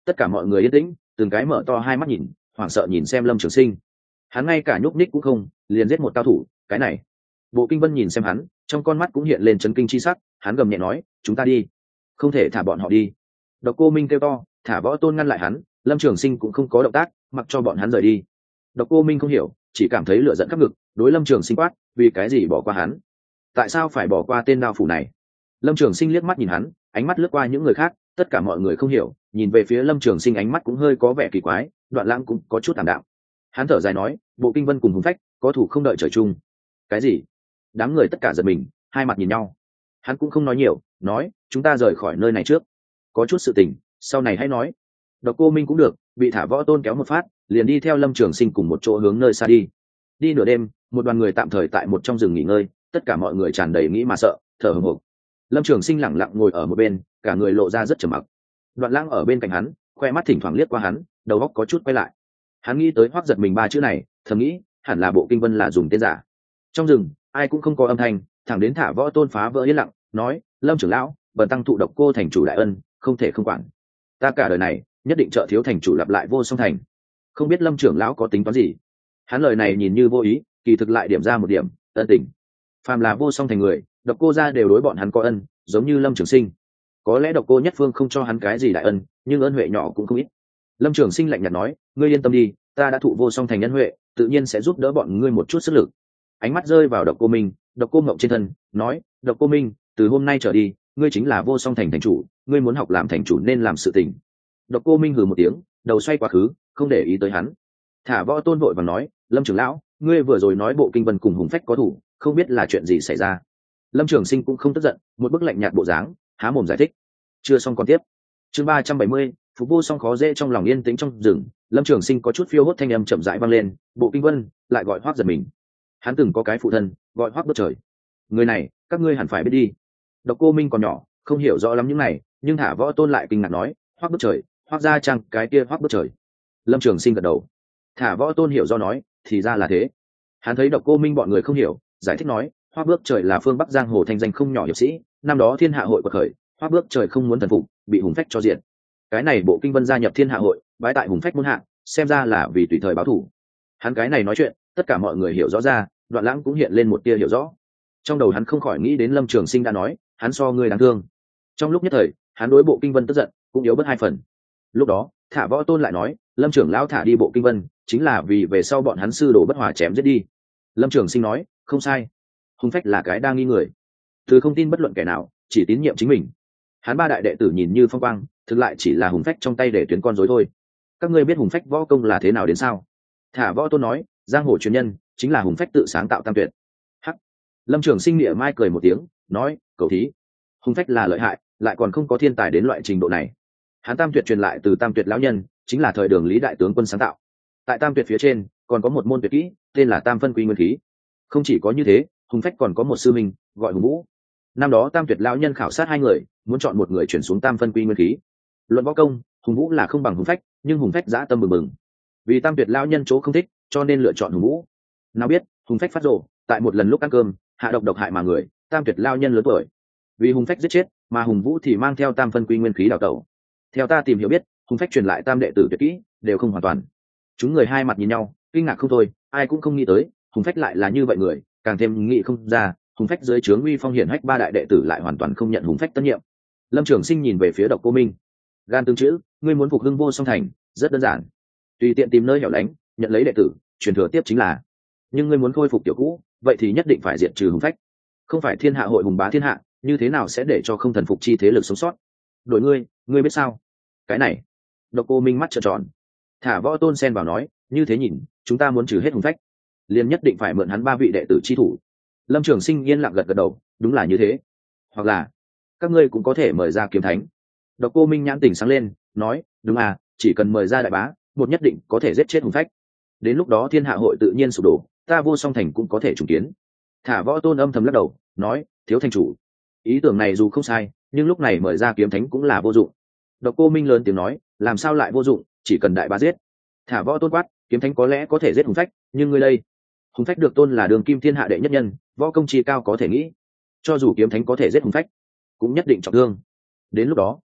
tất cả mọi người yên tĩnh, từng cái mở to hai mắt nhìn, hoảng sợ nhìn xem Lâm Trường Sinh. Hắn ngay cả nhúc nhích cũng không, liền giết một cao thủ, cái này. Bộ Kinh Vân nhìn xem hắn, trong con mắt cũng hiện lên chấn kinh chi sắc, hắn gầm nhẹ nói, chúng ta đi. Không thể thả bọn họ đi. Độc Cô Minh kêu to, thả Võ Tôn ngăn lại hắn, Lâm Trường Sinh cũng không có động tác, mặc cho bọn hắn rời đi. Độc Cô Minh không hiểu, chỉ cảm thấy lửa giận khắp ngực, đối Lâm Trường Sinh quát, vì cái gì bỏ qua hắn? Tại sao phải bỏ qua tên đao phủ này? Lâm Trường Sinh liếc mắt nhìn hắn, ánh mắt lướt qua những người khác, tất cả mọi người không hiểu, nhìn về phía Lâm Trường Sinh ánh mắt cũng hơi có vẻ kỳ quái, Đoạn Lãng cũng có chút tạm đạm. Hắn thở dài nói, Bộ Kinh Vân cùng Hùng Phách, có thủ không đợi trời chung. Cái gì? Đám người tất cả giật mình, hai mặt nhìn nhau. Hắn cũng không nói nhiều, nói, chúng ta rời khỏi nơi này trước, có chút sự tình, sau này hãy nói. Độc Cô Minh cũng được, bị thả Võ Tôn kéo một phát, liền đi theo Lâm Trường Sinh cùng một chỗ hướng nơi xa đi. Đi nửa đêm, một đoàn người tạm thời tại một trong rừng nghỉ ngơi, tất cả mọi người tràn đầy nghĩ mà sợ, thở hổn hộc. Lâm Trường Sinh lẳng lặng ngồi ở một bên, cả người lộ ra rất trầm mặc. Đoạn Lãng ở bên cạnh hắn, khoe mắt thỉnh thoảng liếc qua hắn, đầu óc có chút quay lại. Hắn nghĩ tới Hoắc Giật Mình ba chữ này, thầm nghĩ, hẳn là Bộ Kinh Vân là dùng tên giả. Trong rừng, ai cũng không có âm thanh, thẳng đến thả Võ Tôn phá vỡ yên lặng, nói, Lâm trưởng lão, bần tăng thụ Độc Cô thành chủ đại ân, không thể không quản. Ta cả đời này, nhất định trợ thiếu thành chủ lặp lại Vô Song thành. Không biết Lâm trưởng lão có tính toán gì? Hắn lời này nhìn như vô ý, kỳ thực lại điểm ra một điểm, ân tình. Phàm là Vô Song thành người, Độc Cô gia đều đối bọn hắn có ân, giống như Lâm Trường Sinh. Có lẽ Độc Cô nhất phương không cho hắn cái gì đại ân, nhưng ân huệ nhỏ cũng không ít. Lâm Trường Sinh lạnh nhạt nói, ngươi yên tâm đi, ta đã thụ Vô Song thành nhân huệ, tự nhiên sẽ giúp đỡ bọn ngươi một chút sức lực. Ánh mắt rơi vào Độc Cô Minh, Độc Cô Ngộng trên thân, nói, Độc Cô Minh, từ hôm nay trở đi, ngươi chính là Vô Song thành thành chủ, ngươi muốn học làm thành chủ nên làm sự tình. Độc Cô Minh hừ một tiếng, đầu xoay quá khứ, không để ý tới hắn. Thả Võ Tôn vội vàng nói, Lâm trưởng lão, ngươi vừa rồi nói Bộ Kinh Vân cùng Hùng Phách có thủ, không biết là chuyện gì xảy ra. Lâm Trường Sinh cũng không tức giận, một bức lạnh nhạt bộ dáng, há mồm giải thích. Chưa xong còn tiếp. Chương ba trăm bảy mươi, Phục Vô Song khó dễ trong lòng yên tĩnh trong rừng, Lâm Trường Sinh có chút phiêu hốt thanh âm chậm rãi vang lên, Bộ Kinh Vân lại gọi Hoắc Giật Mình. Hắn từng có cái phụ thân, gọi Hoắc Bước Trời. Người này, các ngươi hẳn phải biết đi. Độc Cô Minh còn nhỏ, không hiểu rõ lắm những này, nhưng thả Võ Tôn lại kinh ngạc nói, Hoắc Bước Trời, Hoắc gia trang cái kia Hoắc Bước Trời. Lâm Trường Sinh gật đầu. Thả Võ Tôn hiểu do nói, thì ra là thế. Hắn thấy Độc Cô Minh bọn người không hiểu, giải thích nói, Hoắc Bước Trời là phương Bắc giang hồ thanh danh không nhỏ hiệp sĩ, năm đó Thiên Hạ hội quật khởi, Hoắc Bước Trời không muốn thần phục, bị Hùng Phách cho diện. Cái này Bộ Kinh Vân gia nhập Thiên Hạ hội, bái tại Hùng Phách môn hạ, xem ra là vì tùy thời báo thù. Hắn cái này nói chuyện, tất cả mọi người hiểu rõ ra, Đoạn Lãng cũng hiện lên một tia hiểu rõ. Trong đầu hắn không khỏi nghĩ đến Lâm Trường Sinh đã nói, hắn so ngươi đáng thương. Trong lúc nhất thời, hắn đối Bộ Kinh Vân tức giận, cũng yếu bớt hai phần. Lúc đó, thả Võ Tôn lại nói, Lâm trưởng lão thả đi Bộ Kinh Vân, chính là vì về sau bọn hắn sư đồ bất hòa chém giết đi. Lâm Trường Sinh nói, không sai. Hùng Phách là cái đa nghi người, từ không tin bất luận kẻ nào, chỉ tín nhiệm chính mình. Hắn ba đại đệ tử nhìn như phong quang, thực lại chỉ là Hùng Phách trong tay để tuyến con rối thôi. Các ngươi biết Hùng Phách võ công là thế nào đến sao? Thả Võ Tôn nói, giang hồ truyền nhân chính là Hùng Phách tự sáng tạo tam tuyệt. Hắc. Lâm Trường Sinh nghĩa mai cười một tiếng, nói, cầu thí. Hùng Phách là lợi hại, lại còn không có thiên tài đến loại trình độ này. Hắn tam tuyệt truyền lại từ tam tuyệt lão nhân, chính là thời Đường Lý đại tướng quân sáng tạo. Tại tam tuyệt phía trên, còn có một môn tuyệt kỹ, tên là Tam phân quy nguyên khí. Không chỉ có như thế, Hùng Phách còn có một sư minh, gọi Hùng Vũ. Năm đó tam tuyệt lão nhân khảo sát hai người, muốn chọn một người chuyển xuống Tam phân quy nguyên khí. Luận võ công, Hùng Vũ là không bằng Hùng Phách, nhưng Hùng Phách dã tâm bừng bừng. Vì tam tuyệt lão nhân chỗ không thích, cho nên lựa chọn Hùng Vũ. Nào biết, Hùng Phách phát rồ, tại một lần lúc ăn cơm, hạ độc độc hại mà người, tam tuyệt lão nhân lớn tuổi. Vì Hùng Phách giết chết, mà Hùng Vũ thì mang theo Tam phân quy nguyên khí đào tẩu. Theo ta tìm hiểu biết, Hùng Phách truyền lại tam đệ tử tuyệt kỹ, đều không hoàn toàn. Chúng người hai mặt nhìn nhau, kinh ngạc không thôi, ai cũng không nghĩ tới, Hùng Phách lại là như vậy người, càng thêm nghĩ không ra, Hùng Phách dưới trướng uy phong hiển hách ba đại đệ tử lại hoàn toàn không nhận Hùng Phách tân nhiệm. Lâm Trường Sinh nhìn về phía Độc Cô Minh, gan tương chữ, ngươi muốn phục hưng Vô Song thành, rất đơn giản, tùy tiện tìm nơi hẻo lánh, nhận lấy đệ tử, truyền thừa tiếp chính là. Nhưng ngươi muốn khôi phục tiểu cũ, vậy thì nhất định phải diệt trừ Hùng Phách. Không phải Thiên Hạ hội hùng bá thiên hạ, như thế nào sẽ để cho không thần phục chi thế lực sống sót? Đội ngươi, ngươi biết sao? Cái này, Độc Cô Minh mắt trợn tròn. Thả Võ Tôn xen vào nói, như thế nhìn, chúng ta muốn trừ hết Hùng Phách, liền nhất định phải mượn hắn ba vị đệ tử chi thủ. Lâm Trường Sinh yên lặng gật gật đầu, đúng là như thế. Hoặc là, các ngươi cũng có thể mời ra Kiếm Thánh. Độc Cô Minh nhãn tỉnh sáng lên, nói, đúng à, chỉ cần mời ra đại bá, một nhất định có thể giết chết Hùng Phách. Đến lúc đó Thiên Hạ hội tự nhiên sụp đổ, ta Vô Song thành cũng có thể trùng kiến. Thả Võ Tôn âm thầm lắc đầu, nói, thiếu thành chủ, ý tưởng này dù không sai, nhưng lúc này mời ra Kiếm Thánh cũng là vô dụng. Độc Cô Minh lớn tiếng nói, làm sao lại vô dụng, chỉ cần đại bá giết. Thả Võ Tôn quát, Kiếm Thánh có lẽ có thể giết Hùng Phách, nhưng ngươi đây. Hùng Phách được tôn là đường kim thiên hạ đệ nhất nhân, võ công chi cao có thể nghĩ, cho dù Kiếm Thánh có thể giết Hùng Phách, cũng nhất định trọng thương. Đến lúc đó,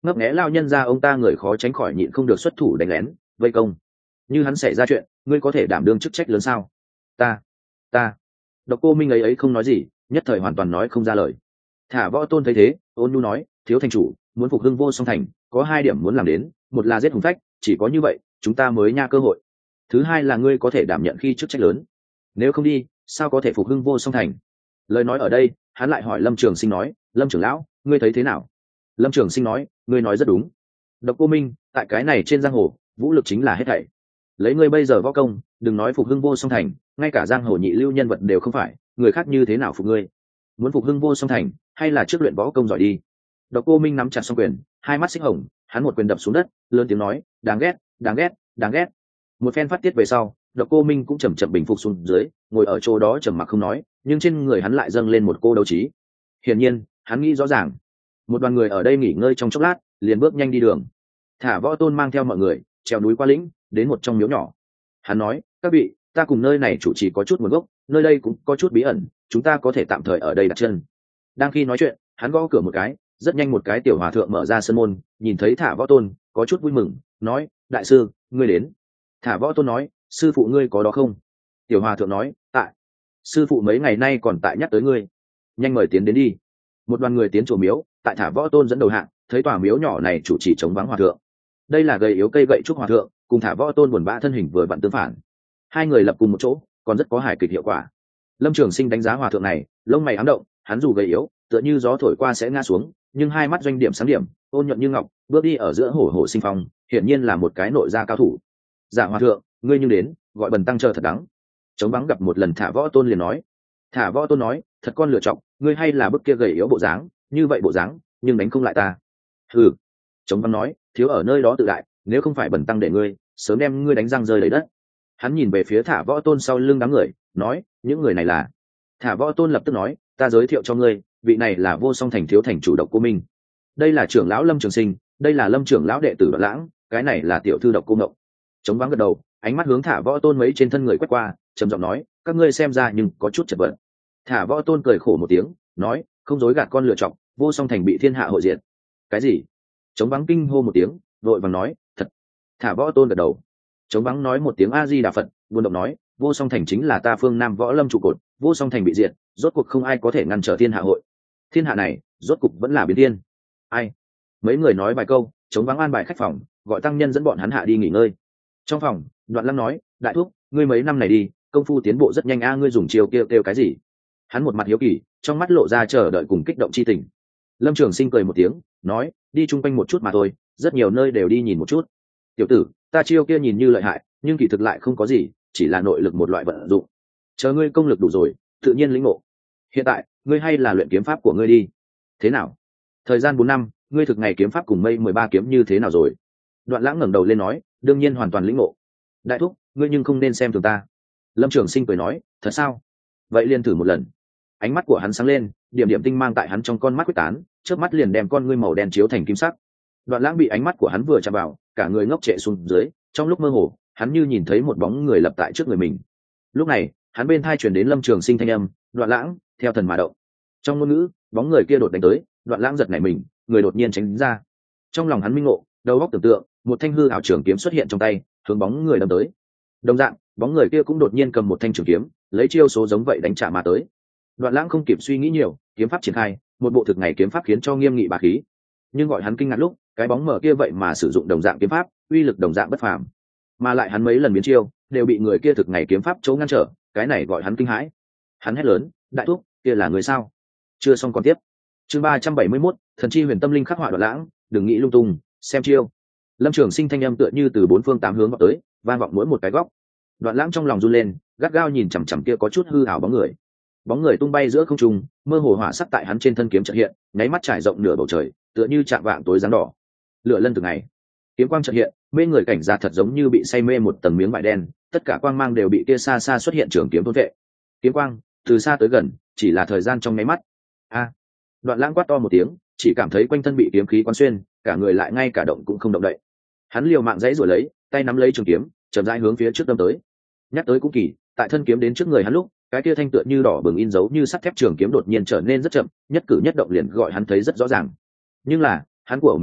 ngấp nghé lao nhân ra ông ta người khó tránh khỏi nhịn không được xuất thủ đánh lén vây công. Như hắn xảy ra chuyện, ngươi có thể đảm đương chức trách lớn sao? Ta ta Độc Cô Minh ấy ấy không nói gì, nhất thời hoàn toàn nói không ra lời. Thả Võ Tôn thấy thế, ôn nhu nói, thiếu thành chủ, muốn phục hưng Vô Song Thành có hai điểm muốn làm đến, một là giết hùng phách, chỉ có như vậy chúng ta mới nha cơ hội. Thứ hai là ngươi có thể đảm nhận khi chức trách lớn, nếu không đi sao có thể phục hưng Vô Song Thành. Lời nói ở đây, hắn lại hỏi Lâm Trường Sinh nói, Lâm trưởng lão, ngươi thấy thế nào? Lâm Trường Sinh nói, ngươi nói rất đúng. Độc Cô Minh, tại cái này trên giang hồ, vũ lực chính là hết thảy. Lấy ngươi bây giờ võ công, đừng nói phục hưng Vô Song Thành, ngay cả giang hồ nhị lưu nhân vật đều không phải, người khác như thế nào phục ngươi? Muốn phục hưng Vô Song Thành, hay là trước luyện võ công giỏi đi. Độc Cô Minh nắm chặt song quyền, hai mắt xích hồng, hắn một quyền đập xuống đất, lớn tiếng nói, đáng ghét, đáng ghét, đáng ghét. Một phen phát tiết về sau, Độc Cô Minh cũng chậm chậm bình phục xuống dưới, ngồi ở chỗ đó trầm mặc không nói, nhưng trên người hắn lại dâng lên một cô đấu trí. Hiển nhiên, hắn nghĩ rõ ràng. Một đoàn người ở đây nghỉ ngơi trong chốc lát, liền bước nhanh đi đường. Thả Võ Tôn mang theo mọi người, trèo núi qua lĩnh, đến một trong miếu nhỏ. Hắn nói, các vị, ta cùng nơi này chủ trì có chút nguồn gốc, nơi đây cũng có chút bí ẩn, chúng ta có thể tạm thời ở đây đặt chân. Đang khi nói chuyện, hắn gõ cửa một cái, rất nhanh một cái tiểu hòa thượng mở ra sân môn, nhìn thấy Thả Võ Tôn, có chút vui mừng, nói, đại sư, ngươi đến. Thả Võ Tôn nói, sư phụ ngươi có đó không? Tiểu hòa thượng nói, tại. Sư phụ mấy ngày nay còn tại nhắc tới ngươi, nhanh mời tiến đến đi. Một đoàn người tiến chùa miếu, tại Thả Võ Tôn dẫn đầu hạng, thấy tòa miếu nhỏ này chủ trì chống vắng hòa thượng. Đây là gầy yếu cây gậy trúc hòa thượng, cùng Thả Võ Tôn buồn bã thân hình vừa vặn tương phản. Hai người lập cùng một chỗ, còn rất có hài kịch hiệu quả. Lâm Trường Sinh đánh giá hòa thượng này, lông mày ám động, hắn dù gầy yếu, tựa như gió thổi qua sẽ ngã xuống, nhưng hai mắt doanh điểm sáng điểm, ôn nhuận như ngọc, bước đi ở giữa hổ hổ sinh phong, hiển nhiên là một cái nội gia cao thủ. Dạ hòa thượng, ngươi nhưng đến, gọi bần tăng chờ thật đắng. Chống vắng gặp một lần Thả Võ Tôn liền nói. Thả Võ Tôn nói, thật con lựa chọn, ngươi hay là bức kia gầy yếu bộ dáng, như vậy bộ dáng, nhưng đánh không lại ta. Hừ. Chống vắng nói, thiếu ở nơi đó tự đại, nếu không phải bần tăng để ngươi, sớm đem ngươi đánh răng rơi lấy đất. Hắn nhìn về phía Thả Võ Tôn sau lưng đám người, nói, những người này là. Thả Võ Tôn lập tức nói, ta giới thiệu cho ngươi, vị này là Vô Song Thành thiếu thành chủ Độc Cô Minh. Đây là trưởng lão Lâm Trường Sinh, đây là Lâm trưởng lão đệ tử Đoạn Lãng, cái này là tiểu thư Độc Cô Ngộng. Chống vắng gật đầu, ánh mắt hướng Thả Võ Tôn mấy trên thân người quét qua, trầm giọng nói, các ngươi xem ra nhưng có chút chật vật. Thả Võ Tôn cười khổ một tiếng, nói, không dối gạt con lựa chọc, Vô Song Thành bị thiên hạ hội diện. Cái gì? Chống vắng kinh hô một tiếng, vội vàng nói, thật. Thả Võ Tôn gật đầu. Chống vắng nói một tiếng A Di Đà Phật, buồn động nói, Vô Song Thành chính là ta phương Nam Võ Lâm trụ cột, Vô Song Thành bị diệt, rốt cuộc không ai có thể ngăn trở thiên hạ hội. Thiên hạ này, rốt cuộc vẫn là biến thiên. Ai? Mấy người nói vài câu, chống vắng an bài khách phòng, gọi tăng nhân dẫn bọn hắn hạ đi nghỉ ngơi. Trong phòng, Đoạn Lăng nói, đại thúc, ngươi mấy năm này đi, công phu tiến bộ rất nhanh a, ngươi dùng chiêu kêu kêu cái gì? Hắn một mặt hiếu kỳ, trong mắt lộ ra chờ đợi cùng kích động chi tình. Lâm Trường Sinh cười một tiếng, nói, đi chung quanh một chút mà thôi, rất nhiều nơi đều đi nhìn một chút. Tiểu tử, ta chiêu kia nhìn như lợi hại, nhưng kỳ thực lại không có gì, chỉ là nội lực một loại vận dụng. Chờ ngươi công lực đủ rồi, tự nhiên lĩnh ngộ. Hiện tại, ngươi hay là luyện kiếm pháp của ngươi đi. Thế nào? Thời gian bốn năm, ngươi thực ngày kiếm pháp cùng mây mười ba kiếm như thế nào rồi? Đoạn Lãng ngẩng đầu lên nói, đương nhiên hoàn toàn lĩnh ngộ. Đại thúc, ngươi nhưng không nên xem thường ta. Lâm Trường Sinh cười nói, thật sao? Vậy liền thử một lần. Ánh mắt của hắn sáng lên, điểm điểm tinh mang tại hắn trong con mắt quyết tán, trước mắt liền đem con ngươi màu đen chiếu thành kim sắc. Đoạn Lãng bị ánh mắt của hắn vừa chạm vào, cả người ngốc trệ xuống dưới, trong lúc mơ hồ, hắn như nhìn thấy một bóng người lập tại trước người mình. Lúc này, hắn bên tai truyền đến Lâm Trường Sinh thanh âm, Đoạn Lãng, theo thần mà động. Trong ngôn ngữ, bóng người kia đột đánh tới, Đoạn Lãng giật nảy mình, người đột nhiên tránh ra. Trong lòng hắn minh ngộ, đầu óc tưởng tượng, một thanh hư ảo trường kiếm xuất hiện trong tay, hướng bóng người đâm tới. Đồng dạng, bóng người kia cũng đột nhiên cầm một thanh trường kiếm, lấy chiêu số giống vậy đánh trả mà tới. Đoạn Lãng không kịp suy nghĩ nhiều, kiếm pháp triển khai, một bộ thực ngày kiếm pháp khiến cho nghiêm nghị bá khí. Nhưng gọi hắn kinh ngạc lúc, cái bóng mờ kia vậy mà sử dụng đồng dạng kiếm pháp, uy lực đồng dạng bất phàm. Mà lại hắn mấy lần biến chiêu, đều bị người kia thực ngày kiếm pháp chống ngăn trở, cái này gọi hắn kinh hãi. Hắn hét lớn, đại thúc, kia là người sao? Chưa xong còn tiếp. Chương ba trăm bảy mươi mốt, thần chi huyền tâm linh khắc họa Đoạn Lãng, đừng nghĩ lung tung, xem chiêu. Lâm Trường Sinh thanh âm tựa như từ bốn phương tám hướng vọng tới, vang vọng mỗi một cái góc. Đoạn Lãng trong lòng run lên, gắt gao nhìn chằm chằm kia có chút hư ảo bóng người. Bóng người tung bay giữa không trung, mơ hồ hỏa sắc tại hắn trên thân kiếm chợt hiện, nháy mắt trải rộng nửa bầu trời, tựa như chạm vạng tối dáng đỏ. Lửa lân từ ngày, kiếm quang chợt hiện, mê người cảnh giác thật giống như bị say mê một tầng miếng vải đen, tất cả quang mang đều bị kia xa xa xuất hiện trường kiếm thôn vệ. Kiếm quang từ xa tới gần, chỉ là thời gian trong nháy mắt. A! Đoạn Lãng quát to một tiếng, chỉ cảm thấy quanh thân bị kiếm khí quán xuyên, cả người lại ngay cả động cũng không động đậy. Hắn liều mạng giãy giụa lấy, tay nắm lấy trường kiếm, chậm rãi hướng phía trước đâm tới. Nhắc tới cũng kỳ, tại thân kiếm đến trước người hắn lúc, cái kia thanh tựa như đỏ bừng in dấu như sắt thép trường kiếm đột nhiên trở nên rất chậm, nhất cử nhất động liền gọi hắn thấy rất rõ ràng. Nhưng là, hắn của mình kiếm,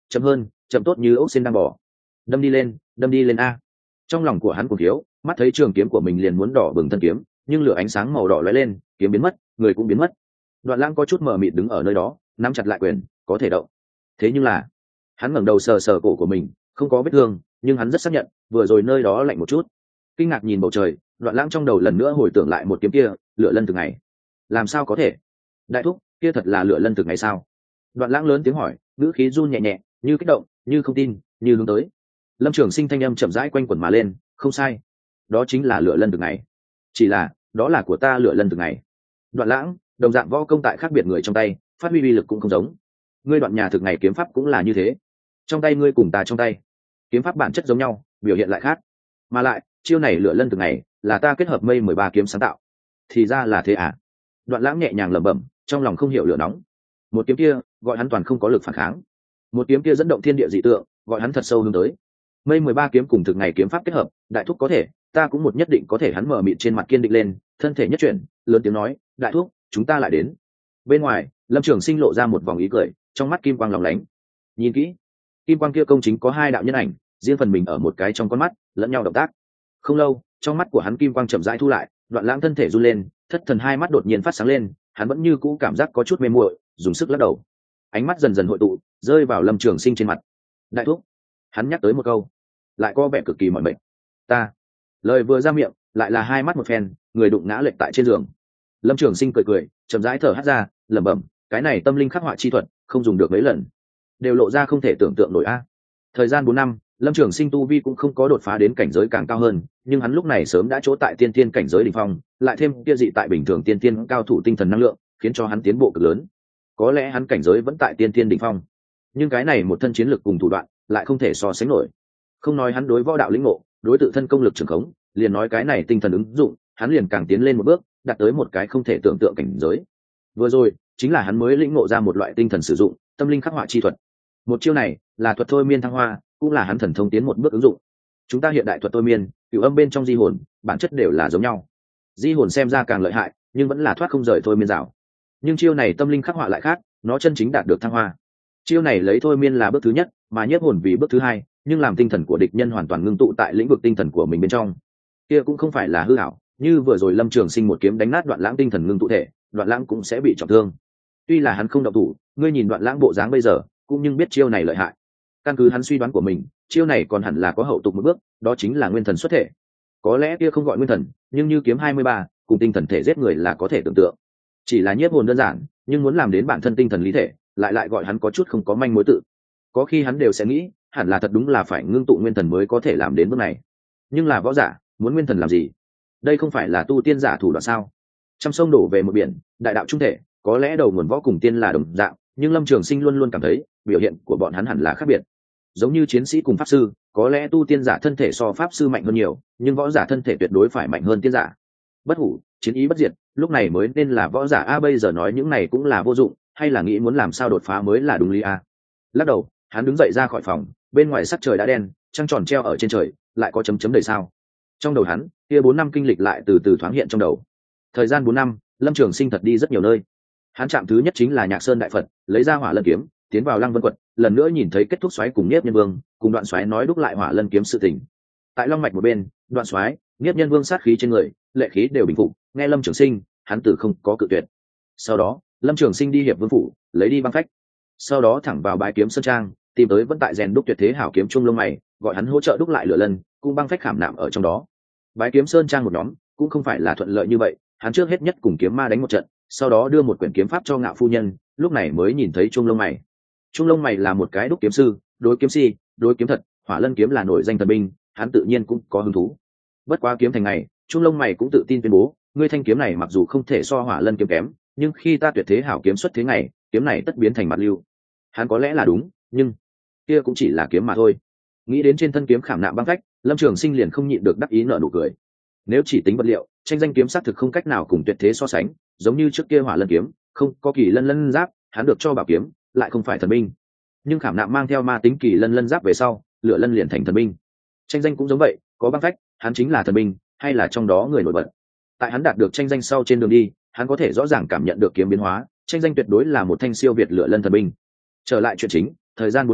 chậm hơn, chậm tốt như ốc xin đang bỏ. Đâm đi lên, đâm đi lên a. Trong lòng của hắn cuồng thiếu, mắt thấy trường kiếm của mình liền muốn đỏ bừng thân kiếm, nhưng lửa ánh sáng màu đỏ lóe lên, kiếm biến mất, người cũng biến mất. Đoạn Lãng có chút mờ mịt đứng ở nơi đó, nắm chặt lại quyền, có thể động. Thế nhưng là, hắn ngẩng đầu sờ sờ cổ của mình, không có vết thương, nhưng hắn rất xác nhận, vừa rồi nơi đó lạnh một chút. Kinh ngạc nhìn bầu trời, Đoạn Lãng trong đầu lần nữa hồi tưởng lại một kiếm kia, lửa lân từng ngày. Làm sao có thể? Đại thúc, kia thật là lửa lân từng ngày sao? Đoạn Lãng lớn tiếng hỏi, ngữ khí run nhẹ nhẹ, như kích động, như không tin, như hướng tới. Lâm Trường Sinh thanh âm chậm rãi quanh quẩn mà lên, không sai, đó chính là lửa lân từng ngày. Chỉ là, đó là của ta lửa lân từng ngày. Đoạn Lãng, đồng dạng võ công tại khác biệt người trong tay, phát huy uy lực cũng không giống. Ngươi Đoạn nhà thực ngày kiếm pháp cũng là như thế. Trong tay ngươi cùng ta trong tay, kiếm pháp bản chất giống nhau, biểu hiện lại khác. Mà lại, chiêu này lửa lân từng ngày, là ta kết hợp mây mười ba kiếm sáng tạo. Thì ra là thế à? Đoạn Lãng nhẹ nhàng lẩm bẩm, trong lòng không hiểu lửa nóng. Một kiếm kia, gọi hắn toàn không có lực phản kháng. Một kiếm kia dẫn động thiên địa dị tượng, gọi hắn thật sâu hướng tới. Mây mười ba kiếm cùng thực ngày kiếm pháp kết hợp, đại thúc có thể, ta cũng một nhất định có thể. Hắn mở mịt trên mặt kiên định lên, thân thể nhất chuyển, lớn tiếng nói, đại thúc, chúng ta lại đến. Bên ngoài, Lâm Trường Sinh lộ ra một vòng ý cười, trong mắt kim quang lóng lánh. Nhìn kỹ, kim quang kia công chính có hai đạo nhân ảnh, riêng phần mình ở một cái trong con mắt, lẫn nhau động tác. Không lâu, trong mắt của hắn kim quang chậm rãi thu lại, Đoạn Lãng thân thể run lên, thất thần hai mắt đột nhiên phát sáng lên, hắn vẫn như cũ cảm giác có chút mê muội, dùng sức lắc đầu. Ánh mắt dần dần hội tụ, rơi vào Lâm Trường Sinh trên mặt. Đại thúc, hắn nhắc tới một câu, lại có vẻ cực kỳ mỏi mệt. Ta, lời vừa ra miệng, lại là hai mắt một phen, người đụng ngã lệch tại trên giường. Lâm Trường Sinh cười cười, chậm rãi thở hắt ra, lẩm bẩm, cái này tâm linh khắc họa chi thuật, không dùng được mấy lần, đều lộ ra không thể tưởng tượng nổi a. Thời gian bốn năm, Lâm Trường Sinh tu vi cũng không có đột phá đến cảnh giới càng cao hơn, nhưng hắn lúc này sớm đã chỗ tại tiên tiên cảnh giới đỉnh phong, lại thêm kia dị tại bình thường tiên tiên cao thủ tinh thần năng lượng, khiến cho hắn tiến bộ cực lớn. Có lẽ hắn cảnh giới vẫn tại tiên tiên đỉnh phong, nhưng cái này một thân chiến lực cùng thủ đoạn, lại không thể so sánh nổi. Không nói hắn đối võ đạo lĩnh ngộ, đối tự thân công lực trường khống, liền nói cái này tinh thần ứng dụng, hắn liền càng tiến lên một bước, đạt tới một cái không thể tưởng tượng cảnh giới. Vừa rồi, chính là hắn mới lĩnh ngộ ra một loại tinh thần sử dụng, tâm linh khắc họa chi thuật. Một chiêu này, là thuật thôi miên thăng hoa, cũng là hắn thần thông tiến một bước ứng dụng. Chúng ta hiện đại thuật thôi miên, cửu âm bên trong di hồn, bản chất đều là giống nhau. Di hồn xem ra càng lợi hại, nhưng vẫn là thoát không rời thôi miên rào. Nhưng chiêu này tâm linh khắc họa lại khác, nó chân chính đạt được thăng hoa. Chiêu này lấy thôi miên là bước thứ nhất, mà nhiếp hồn vì bước thứ hai, nhưng làm tinh thần của địch nhân hoàn toàn ngưng tụ tại lĩnh vực tinh thần của mình bên trong. Kia cũng không phải là hư ảo, như vừa rồi Lâm Trường Sinh một kiếm đánh nát Đoạn Lãng tinh thần ngưng tụ thể, Đoạn Lãng cũng sẽ bị trọng thương. Tuy là hắn không động thủ, ngươi nhìn Đoạn Lãng bộ dáng bây giờ, cũng nhưng biết chiêu này lợi hại. Căn cứ hắn suy đoán của mình, chiêu này còn hẳn là có hậu tục một bước, đó chính là nguyên thần xuất thể. Có lẽ kia không gọi nguyên thần, nhưng như kiếm hai mươi ba, cùng tinh thần thể giết người là có thể tưởng tượng. Chỉ là nhiếp hồn đơn giản, nhưng muốn làm đến bản thân tinh thần lý thể, lại lại gọi hắn có chút không có manh mối tự. Có khi hắn đều sẽ nghĩ, hẳn là thật đúng là phải ngưng tụ nguyên thần mới có thể làm đến bước này. Nhưng là võ giả, muốn nguyên thần làm gì? Đây không phải là tu tiên giả thủ đoạn sao? Trăm sông đổ về một biển, đại đạo trung thể, có lẽ đầu nguồn võ cùng tiên là đồng dạng, nhưng Lâm Trường Sinh luôn luôn cảm thấy, biểu hiện của bọn hắn hẳn là khác biệt. Giống như chiến sĩ cùng pháp sư, có lẽ tu tiên giả thân thể so pháp sư mạnh hơn nhiều, nhưng võ giả thân thể tuyệt đối phải mạnh hơn tiên giả. Bất hủ, chiến ý bất diệt, lúc này mới nên là võ giả a. Bây giờ nói những này cũng là vô dụng, hay là nghĩ muốn làm sao đột phá mới là đúng lý a. Lắc đầu, hắn đứng dậy ra khỏi phòng, bên ngoài sắc trời đã đen, trăng tròn treo ở trên trời, lại có chấm chấm đầy sao. Trong đầu hắn, kia bốn năm kinh lịch lại từ từ thoáng hiện trong đầu. Thời gian bốn năm, Lâm Trường Sinh thật đi rất nhiều nơi. Hắn chạm thứ nhất chính là Nhạc Sơn đại Phật, lấy ra Hỏa Lân kiếm, tiến vào Lăng Vân quật, lần nữa nhìn thấy kết thúc xoáy cùng Niếp Nhân Vương, cùng Đoạn Xoáy nói đúc lại Hỏa Lân kiếm sự tình. Tại Long mạch một bên, Đoạn Xoáy, Niếp Nhân Vương sát khí trên người, lệ khí đều bình phục, nghe Lâm Trường Sinh, hắn tử không có cự tuyệt. Sau đó, Lâm Trường Sinh đi Hiệp Vương phủ, lấy đi băng phách. Sau đó thẳng vào Bái Kiếm Sơn trang, tìm tới vẫn tại rèn đúc tuyệt thế hảo kiếm Trung Lông Mày, gọi hắn hỗ trợ đúc lại lửa lân, cùng băng phách khảm nạm ở trong đó. Bái Kiếm Sơn trang một nhóm, cũng không phải là thuận lợi như vậy, hắn trước hết nhất cùng kiếm ma đánh một trận, sau đó đưa một quyển kiếm pháp cho Ngạo phu nhân, lúc này mới nhìn thấy Trung Lông Mày. Trung Lông Mày là một cái đúc kiếm sư, đối kiếm si, đối kiếm thật, Hỏa Lân kiếm là nổi danh thần binh, hắn tự nhiên cũng có hứng thú. Bất quá kiếm thành ngày, Trung Lông Mày cũng tự tin tuyên bố, ngươi thanh kiếm này mặc dù không thể so Hỏa Lân kiếm kém, nhưng khi ta tuyệt thế hảo kiếm xuất thế ngày, kiếm này tất biến thành mặt lưu. Hắn có lẽ là đúng, nhưng kia cũng chỉ là kiếm mà thôi. Nghĩ đến trên thân kiếm khảm nạm băng phách, Lâm Trường Sinh liền không nhịn được đắc ý nở nụ cười. Nếu chỉ tính vật liệu, tranh danh kiếm xác thực không cách nào cùng tuyệt thế so sánh, giống như trước kia Hỏa Lân kiếm, không có kỳ lân lân giáp, hắn được cho bảo kiếm, lại không phải thần binh. Nhưng khảm nạm mang theo ma tính kỳ lân lân giáp về sau, lửa lân liền thành thần binh. Tranh danh cũng giống vậy, có băng phách, hắn chính là thần binh, hay là trong đó người nổi bật. Tại hắn đạt được tranh danh sau trên đường đi, hắn có thể rõ ràng cảm nhận được kiếm biến hóa, tranh danh tuyệt đối là một thanh siêu việt lửa lân thần binh. Trở lại chuyện chính, thời gian bốn năm,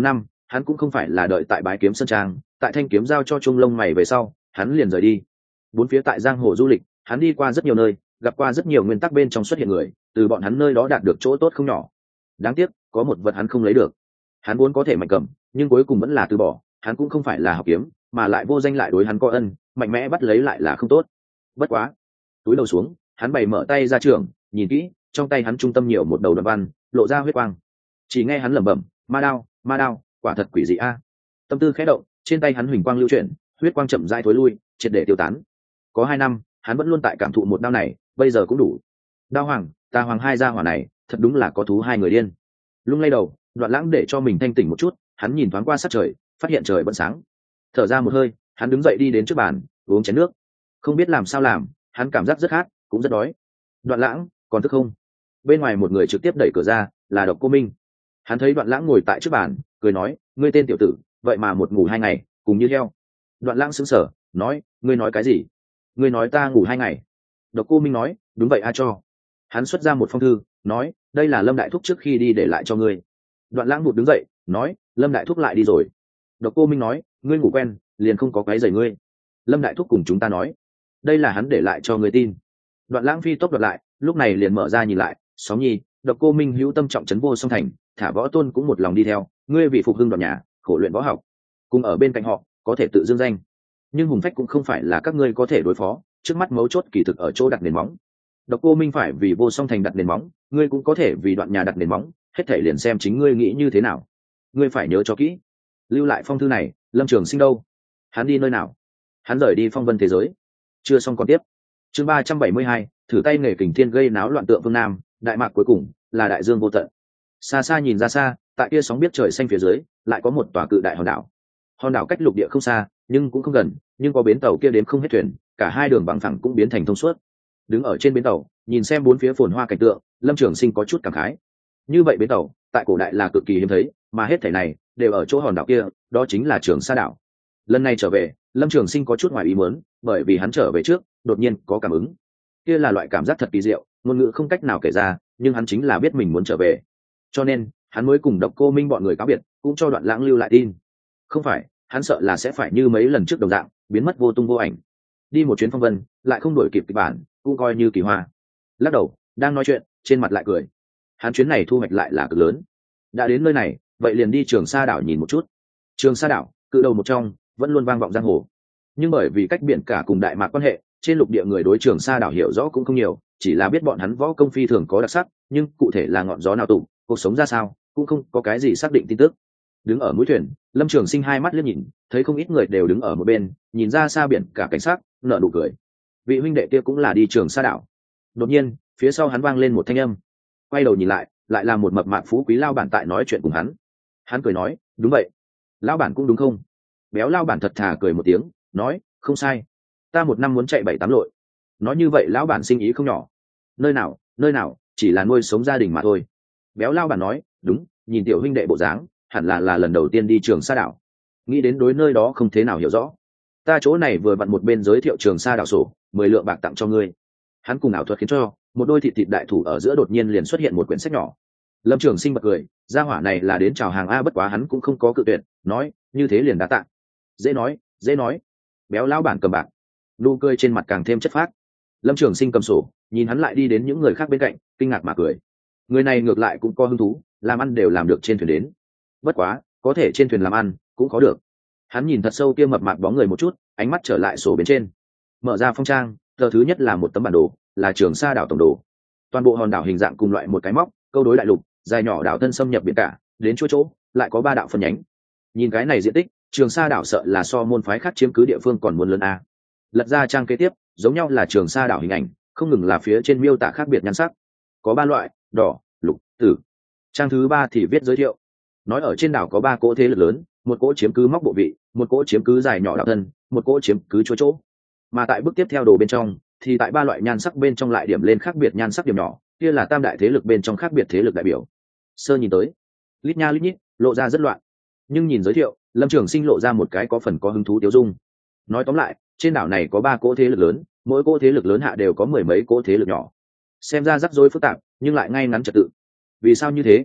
hắn cũng không phải là đợi tại bái kiếm sơn trang, tại thanh kiếm giao cho trung lông mày về sau hắn liền rời đi. Bốn phía tại giang hồ du lịch, hắn đi qua rất nhiều nơi, gặp qua rất nhiều nguyên tắc bên trong xuất hiện người, từ bọn hắn nơi đó đạt được chỗ tốt không nhỏ. Đáng tiếc có một vật hắn không lấy được. Hắn vốn có thể mạnh cầm, nhưng cuối cùng vẫn là từ bỏ. Hắn cũng không phải là học kiếm, mà lại vô danh lại đối hắn có ân, mạnh mẽ bắt lấy lại là không tốt. Bất quá túi đầu xuống, hắn bày mở tay ra trường, nhìn kỹ, trong tay hắn trung tâm nhiều một đầu đoạn văn, lộ ra huyết quang. Chỉ nghe hắn lẩm bẩm, ma đao, ma đao, quả thật quỷ dị a. Tâm tư khẽ động, trên tay hắn huỳnh quang lưu chuyển, huyết quang chậm rãi thối lui, triệt để tiêu tán. Có hai năm hắn vẫn luôn tại cảm thụ một đao này, bây giờ cũng đủ. Đao hoàng, tà hoàng hai gia hỏa này thật đúng là có thú hai người điên. Lung lay đầu, Đoạn Lãng để cho mình thanh tỉnh một chút, hắn nhìn thoáng qua sát trời, phát hiện trời vẫn sáng. Thở ra một hơi, hắn đứng dậy đi đến trước bàn, uống chén nước. Không biết làm sao làm, hắn cảm giác rất khát, cũng rất đói. Đoạn Lãng, còn thức không? Bên ngoài một người trực tiếp đẩy cửa ra, là Độc Cô Minh. Hắn thấy Đoạn Lãng ngồi tại trước bàn, cười nói, ngươi tên tiểu tử, vậy mà một ngủ hai ngày, cùng như heo. Đoạn Lãng sững sờ, nói, ngươi nói cái gì? Ngươi nói ta ngủ hai ngày? Độc Cô Minh nói, đúng vậy a cho. Hắn xuất ra một phong thư, nói, đây là Lâm đại thúc trước khi đi để lại cho ngươi. Đoạn Lãng vụt đứng dậy, nói, Lâm đại thúc lại đi rồi. Độc Cô Minh nói, ngươi ngủ quen, liền không có quấy rầy ngươi. Lâm đại thúc cùng chúng ta nói, đây là hắn để lại cho ngươi tin. Đoạn Lãng phi tốc đoạt lại, lúc này liền mở ra nhìn lại, xóm nhi, Độc Cô Minh hữu tâm trọng trấn vô song thành, thả võ tôn cũng một lòng đi theo, ngươi vì phục hưng đoàn nhà, khổ luyện võ học, cùng ở bên cạnh họ, có thể tự dương danh. Nhưng hùng phách cũng không phải là các ngươi có thể đối phó, trước mắt mấu chốt kỳ thực ở chỗ đặt nền móng. Độc Cô Minh phải vì vô song thành đặt nền móng, ngươi cũng có thể vì đoạn nhà đặt nền móng, hết thể liền xem chính ngươi nghĩ như thế nào. Ngươi phải nhớ cho kỹ. Lưu lại phong thư này, Lâm Trường Sinh đâu? Hắn đi nơi nào? Hắn rời đi phong vân thế giới. Chưa xong còn tiếp. Chương ba trăm bảy mươi hai, thử tay nghề kình thiên gây náo loạn tượng phương Nam, đại mạc cuối cùng là đại dương vô tận. Xa xa nhìn ra xa, tại kia sóng biết trời xanh phía dưới, lại có một tòa cự đại hòn đảo. Hòn đảo cách lục địa không xa, nhưng cũng không gần, nhưng có bến tàu kia đến không hết thuyền, cả hai đường bằng phẳng cũng biến thành thông suốt. Đứng ở trên bến tàu, nhìn xem bốn phía phồn hoa cảnh tượng, Lâm Trường Sinh có chút cảm khái. Như vậy bến tàu, tại cổ đại là cực kỳ hiếm thấy, mà hết thảy này đều ở chỗ hòn đảo kia, đó chính là Trường Sa đảo. Lần này trở về, Lâm Trường Sinh có chút ngoài ý muốn, bởi vì hắn trở về trước, đột nhiên có cảm ứng. Kia là loại cảm giác thật kỳ diệu, ngôn ngữ không cách nào kể ra, nhưng hắn chính là biết mình muốn trở về. Cho nên, hắn mới cùng Độc Cô Minh bọn người cáo biệt, cũng cho Đoạn Lãng lưu lại tin. Không phải, hắn sợ là sẽ phải như mấy lần trước đồng dạng, biến mất vô tung vô ảnh. Đi một chuyến phong vân, lại không đổi kịp kịch bản, cũng coi như kỳ hoa. Lắc đầu, đang nói chuyện, trên mặt lại cười. Hắn chuyến này thu hoạch lại là cực lớn. Đã đến nơi này, vậy liền đi Trường Sa đảo nhìn một chút. Trường Sa đảo, cự đầu một trong, vẫn luôn vang vọng giang hồ. Nhưng bởi vì cách biển cả cùng đại mạc quan hệ, trên lục địa người đối Trường Sa đảo hiểu rõ cũng không nhiều, chỉ là biết bọn hắn võ công phi thường có đặc sắc, nhưng cụ thể là ngọn gió nào tụ, cuộc sống ra sao, cũng không có cái gì xác định tin tức. Đứng ở mũi thuyền, Lâm Trường Sinh hai mắt liếc nhìn, thấy không ít người đều đứng ở một bên, nhìn ra xa biển cả cảnh sắc, nở nụ cười. Vị huynh đệ kia cũng là đi Trường Sa đảo. Đột nhiên, phía sau hắn vang lên một thanh âm. Quay đầu nhìn lại, lại là một mập mạp phú quý lao bản tại nói chuyện cùng hắn. Hắn cười nói, đúng vậy. Lao bản cũng đúng không? Béo lao bản thật thà cười một tiếng, nói, không sai. Ta một năm muốn chạy bảy tám lội. Nói như vậy lão bản sinh ý không nhỏ. Nơi nào, nơi nào, chỉ là nuôi sống gia đình mà thôi. Béo lao bản nói, đúng, nhìn tiểu huynh đệ bộ dáng, hẳn là là lần đầu tiên đi Trường Sa đảo. Nghĩ đến đối nơi đó không thế nào hiểu rõ. Ta chỗ này vừa vặn một bên giới thiệu Trường Sa đảo sổ, mười lượng bạc tặng cho ngươi. Hắn cùng ảo thuật khiến cho một đôi thịt thịt đại thủ ở giữa đột nhiên liền xuất hiện một quyển sách nhỏ. Lâm Trường Sinh bật cười, gia hỏa này là đến chào hàng a, bất quá hắn cũng không có cự tuyệt, nói, như thế liền đá tạ. Dễ nói, dễ nói. Béo lão bản cầm bạc, nụ cười trên mặt càng thêm chất phác. Lâm Trường Sinh cầm sổ, nhìn hắn lại đi đến những người khác bên cạnh, kinh ngạc mà cười. Người này ngược lại cũng có hứng thú, làm ăn đều làm được trên thuyền đến. Bất quá, có thể trên thuyền làm ăn cũng có được. Hắn nhìn thật sâu kia mập mạp bóng người một chút, ánh mắt trở lại sổ bên trên. Mở ra phong trang, tờ thứ nhất là một tấm bản đồ, là Trường Sa đảo tổng đồ. Toàn bộ hòn đảo hình dạng cùng loại một cái móc, câu đối đại lục, dài nhỏ đảo thân xâm nhập biển cả, đến chỗ chỗ lại có ba đạo phân nhánh. Nhìn cái này diện tích, Trường Sa đảo sợ là so môn phái khác chiếm cứ địa phương còn muốn lớn a. Lật ra trang kế tiếp, giống nhau là Trường Sa đảo hình ảnh, không ngừng là phía trên miêu tả khác biệt nhan sắc. Có ba loại, đỏ, lục, tử. Trang thứ ba thì viết giới thiệu, nói ở trên đảo có ba cỗ thế lực lớn, một cỗ chiếm cứ móc bộ vị, một cỗ chiếm cứ dài nhỏ đảo thân, một cỗ chiếm cứ chỗ chỗ. Mà tại bước tiếp theo đồ bên trong, thì tại ba loại nhan sắc bên trong lại điểm lên khác biệt nhan sắc điểm nhỏ, kia là tam đại thế lực bên trong khác biệt thế lực đại biểu. Sơ nhìn tới, lít nha lít nhít, lộ ra rất loạn. Nhưng nhìn giới thiệu, Lâm Trường Sinh lộ ra một cái có phần có hứng thú tiêu dung. Nói tóm lại, trên đảo này có ba cỗ thế lực lớn, mỗi cỗ thế lực lớn hạ đều có mười mấy cỗ thế lực nhỏ. Xem ra rắc rối phức tạp, nhưng lại ngay ngắn trật tự. Vì sao như thế?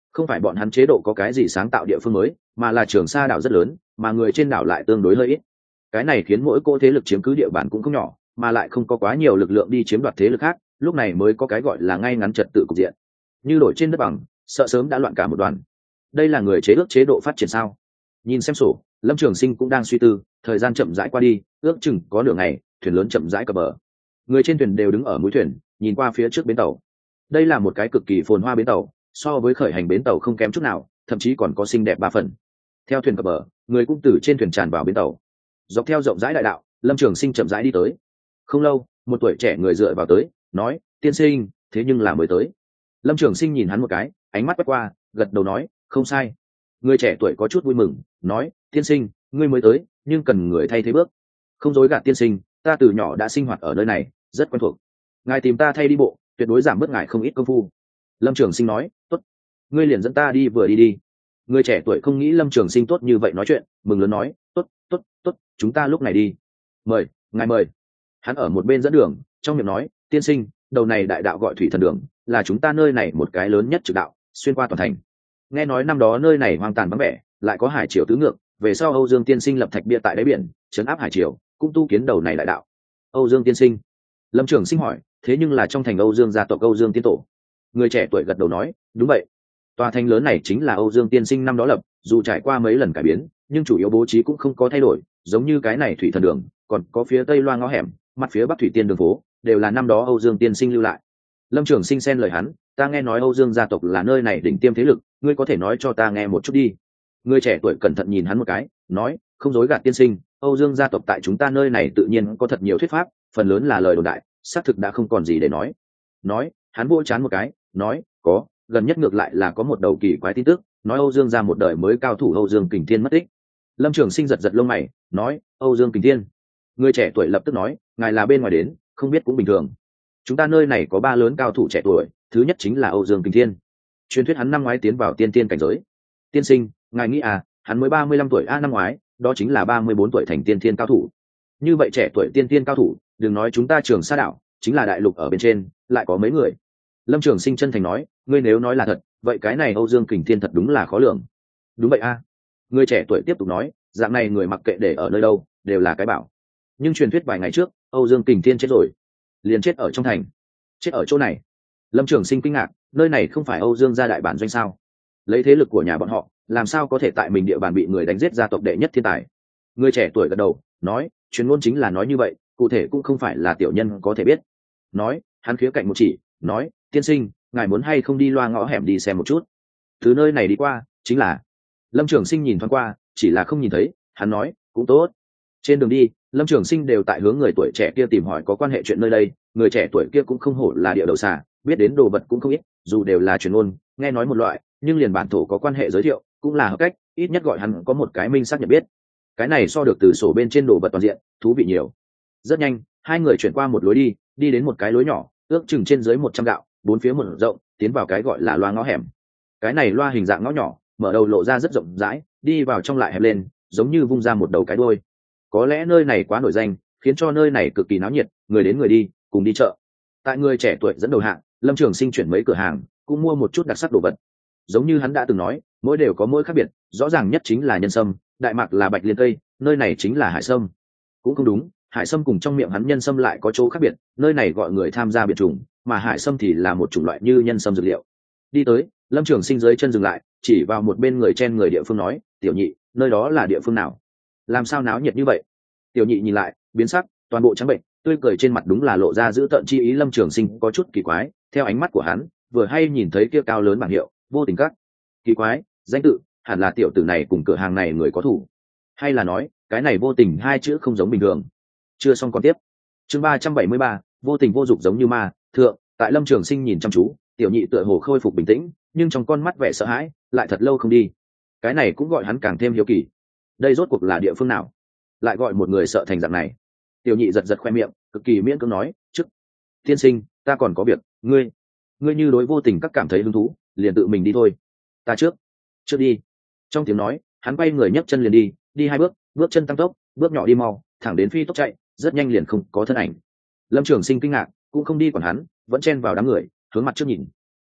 không phải bọn hắn chế độ có cái gì sáng tạo địa phương mới, mà là Trường Sa đảo rất lớn, mà người trên đảo lại tương đối hơi ít. Cái này khiến mỗi cô thế lực chiếm cứ địa bàn cũng không nhỏ, mà lại không có quá nhiều lực lượng đi chiếm đoạt thế lực khác, lúc này mới có cái gọi là ngay ngắn trật tự cục diện. Như đổi trên đất bằng, sợ sớm đã loạn cả một đoàn. Đây là người chế ước chế độ phát triển sao? Nhìn xem sổ, Lâm Trường Sinh cũng đang suy tư, thời gian chậm rãi qua đi, ước chừng có nửa ngày, thuyền lớn chậm rãi cập bờ. Người trên thuyền đều đứng ở mũi thuyền, nhìn qua phía trước bến tàu. Đây là một cái cực kỳ phồn hoa bến tàu, so với khởi hành bến tàu không kém chút nào, thậm chí còn có xinh đẹp ba phần. Theo thuyền cập bờ, người cũng từ trên thuyền tràn vào bến tàu. Dọc theo rộng rãi đại đạo, Lâm Trường Sinh chậm rãi đi tới. Không lâu, một tuổi trẻ người dựa vào tới, nói: "Tiên sinh, thế nhưng là mới tới." Lâm Trường Sinh nhìn hắn một cái, ánh mắt quét qua, gật đầu nói: "Không sai." Người trẻ tuổi có chút vui mừng, nói: "Tiên sinh, ngươi mới tới, nhưng cần người thay thế bước." "Không dối gạt tiên sinh, ta từ nhỏ đã sinh hoạt ở nơi này, rất quen thuộc. Ngài tìm ta thay đi bộ, tuyệt đối giảm bớt ngài không ít công phu." Lâm Trường Sinh nói: "Tốt, ngươi liền dẫn ta đi vừa đi đi." Người trẻ tuổi không nghĩ Lâm Trường Sinh tốt như vậy nói chuyện, mừng lớn nói: "Tốt, tốt, tốt, chúng ta lúc này đi." "Mời, ngài mời." Hắn ở một bên dẫn đường, trong miệng nói: "Tiên sinh, đầu này đại đạo gọi Thủy Thần Đường, là chúng ta nơi này một cái lớn nhất trực đạo, xuyên qua toàn thành. Nghe nói năm đó nơi này hoang tàn vắng vẻ, lại có hải triều tứ ngược, về sau Âu Dương tiên sinh lập thạch bia tại đáy biển, trấn áp hải triều, cũng tu kiến đầu này đại đạo." "Âu Dương tiên sinh?" Lâm Trường Sinh hỏi. "Thế nhưng là trong thành Âu Dương gia tộc Âu Dương tiên tổ." Người trẻ tuổi gật đầu nói: "Đúng vậy, tòa thành lớn này chính là Âu Dương tiên sinh năm đó lập, dù trải qua mấy lần cải biến, nhưng chủ yếu bố trí cũng không có thay đổi, giống như cái này Thủy Thần Đường, còn có phía tây loa ngõ hẻm, mặt phía bắc Thủy Tiên đường phố, đều là năm đó Âu Dương tiên sinh lưu lại." Lâm Trường Sinh xen lời hắn: "Ta nghe nói Âu Dương gia tộc là nơi này đỉnh tiêm thế lực, ngươi có thể nói cho ta nghe một chút đi." Người trẻ tuổi cẩn thận nhìn hắn một cái, nói: "Không dối gạt tiên sinh, Âu Dương gia tộc tại chúng ta nơi này tự nhiên có thật nhiều thuyết pháp, phần lớn là lời đồn đại, xác thực đã không còn gì để nói." Nói, hắn vỗ chán một cái, nói: "Có, gần nhất ngược lại là có một đầu kỳ quái tin tức, nói Âu Dương gia một đời mới cao thủ Âu Dương Kình Thiên mất tích." Lâm Trường Sinh giật giật lông mày, nói: "Âu Dương Kình Thiên?" Người trẻ tuổi lập tức nói: "Ngài là bên ngoài đến, không biết cũng bình thường. Chúng ta nơi này có ba lớn cao thủ trẻ tuổi, thứ nhất chính là Âu Dương Kình Thiên. Truyền thuyết hắn năm ngoái tiến vào tiên tiên cảnh giới. Tiên sinh, ngài nghĩ à, hắn mới ba mươi lăm tuổi a, năm ngoái, đó chính là ba mươi bốn tuổi thành tiên tiên cao thủ. Như vậy trẻ tuổi tiên tiên cao thủ, đừng nói chúng ta Trường Sa đảo, chính là đại lục ở bên trên, lại có mấy người." Lâm Trường Sinh chân thành nói: "Ngươi nếu nói là thật, vậy cái này Âu Dương Kình Thiên thật đúng là khó lường." "Đúng vậy a." Người trẻ tuổi tiếp tục nói: "Dạng này người mặc kệ để ở nơi đâu, đều là cái bảo. Nhưng truyền thuyết vài ngày trước, Âu Dương Kình Thiên chết rồi, liền chết ở trong thành." "Chết ở chỗ này?" Lâm Trường Sinh kinh ngạc, nơi này không phải Âu Dương gia đại bản doanh sao? Lấy thế lực của nhà bọn họ, làm sao có thể tại mình địa bàn bị người đánh giết gia tộc đệ nhất thiên tài? Người trẻ tuổi gật đầu, nói: "Truyền ngôn chính là nói như vậy, cụ thể cũng không phải là tiểu nhân có thể biết." Nói, hắn khía cạnh một chỉ, nói: "Tiên sinh, ngài muốn hay không đi loa ngõ hẻm đi xem một chút? Từ nơi này đi qua, chính là." Lâm Trường Sinh nhìn thoáng qua, chỉ là không nhìn thấy, hắn nói: "Cũng tốt." Trên đường đi, Lâm Trường Sinh đều tại hướng người tuổi trẻ kia tìm hỏi có quan hệ chuyện nơi đây, người trẻ tuổi kia cũng không hổ là địa đầu xà, biết đến đồ vật cũng không ít, dù đều là truyền ngôn, nghe nói một loại, nhưng liền bản thổ có quan hệ giới thiệu, cũng là hợp cách, ít nhất gọi hắn có một cái minh xác nhận biết. Cái này so được từ sổ bên trên đồ vật toàn diện, thú vị nhiều. Rất nhanh, hai người chuyển qua một lối đi, đi đến một cái lối nhỏ, ước chừng trên dưới một trăm gạo, bốn phía một rộng, tiến vào cái gọi là loa ngõ hẻm. Cái này loa hình dạng ngõ nhỏ, mở đầu lộ ra rất rộng rãi, đi vào trong lại hẹp lên, giống như vung ra một đầu cái đuôi. Có lẽ nơi này quá nổi danh, khiến cho nơi này cực kỳ náo nhiệt, người đến người đi, cùng đi chợ. Tại người trẻ tuổi dẫn đầu hạng, Lâm Trường Sinh chuyển mấy cửa hàng, cũng mua một chút đặc sắc đồ vật. Giống như hắn đã từng nói, mỗi đều có mỗi khác biệt, rõ ràng nhất chính là nhân sâm, đại mạc là bạch liên tây, nơi này chính là hải sâm. Cũng không đúng, hải sâm cùng trong miệng hắn nhân sâm lại có chỗ khác biệt, nơi này gọi người tham gia biệt chủng, mà hải sâm thì là một chủng loại như nhân sâm dược liệu. Đi tới, Lâm Trường Sinh dưới chân dừng lại, chỉ vào một bên người chen người địa phương nói: "Tiểu nhị, nơi đó là địa phương nào? Làm sao náo nhiệt như vậy?" Tiểu nhị nhìn lại, biến sắc, toàn bộ trắng bệnh, tươi cười trên mặt đúng là lộ ra giữ tợn chi ý. Lâm Trường Sinh có chút kỳ quái, theo ánh mắt của hắn, vừa hay nhìn thấy kia cao lớn bảng hiệu, Vô Tình Các. Kỳ quái, danh tự, hẳn là tiểu tử này cùng cửa hàng này người có thủ, hay là nói, cái này vô tình hai chữ không giống bình thường. Chưa xong còn tiếp. Chương ba trăm bảy mươi ba, vô tình vô dục giống như ma, thượng. Tại Lâm Trường Sinh nhìn chăm chú, tiểu nhị tựa hồ khôi phục bình tĩnh, nhưng trong con mắt vẻ sợ hãi, lại thật lâu không đi. Cái này cũng gọi hắn càng thêm hiếu kỳ. Đây rốt cuộc là địa phương nào, lại gọi một người sợ thành dạng này? Tiểu nhị giật giật khoe miệng, cực kỳ miễn cưỡng nói: "Trước tiên sinh, ta còn có việc, ngươi ngươi như đối Vô Tình Các cảm thấy hứng thú, liền tự mình đi thôi, ta trước trước đi." Trong tiếng nói, hắn quay người nhấc chân liền đi, đi hai bước, bước chân tăng tốc, bước nhỏ đi mau, thẳng đến phi tốc chạy, rất nhanh liền không có thân ảnh. Lâm Trường Sinh kinh ngạc, cũng không đi quản hắn, vẫn chen vào đám người, hướng mặt trước nhìn.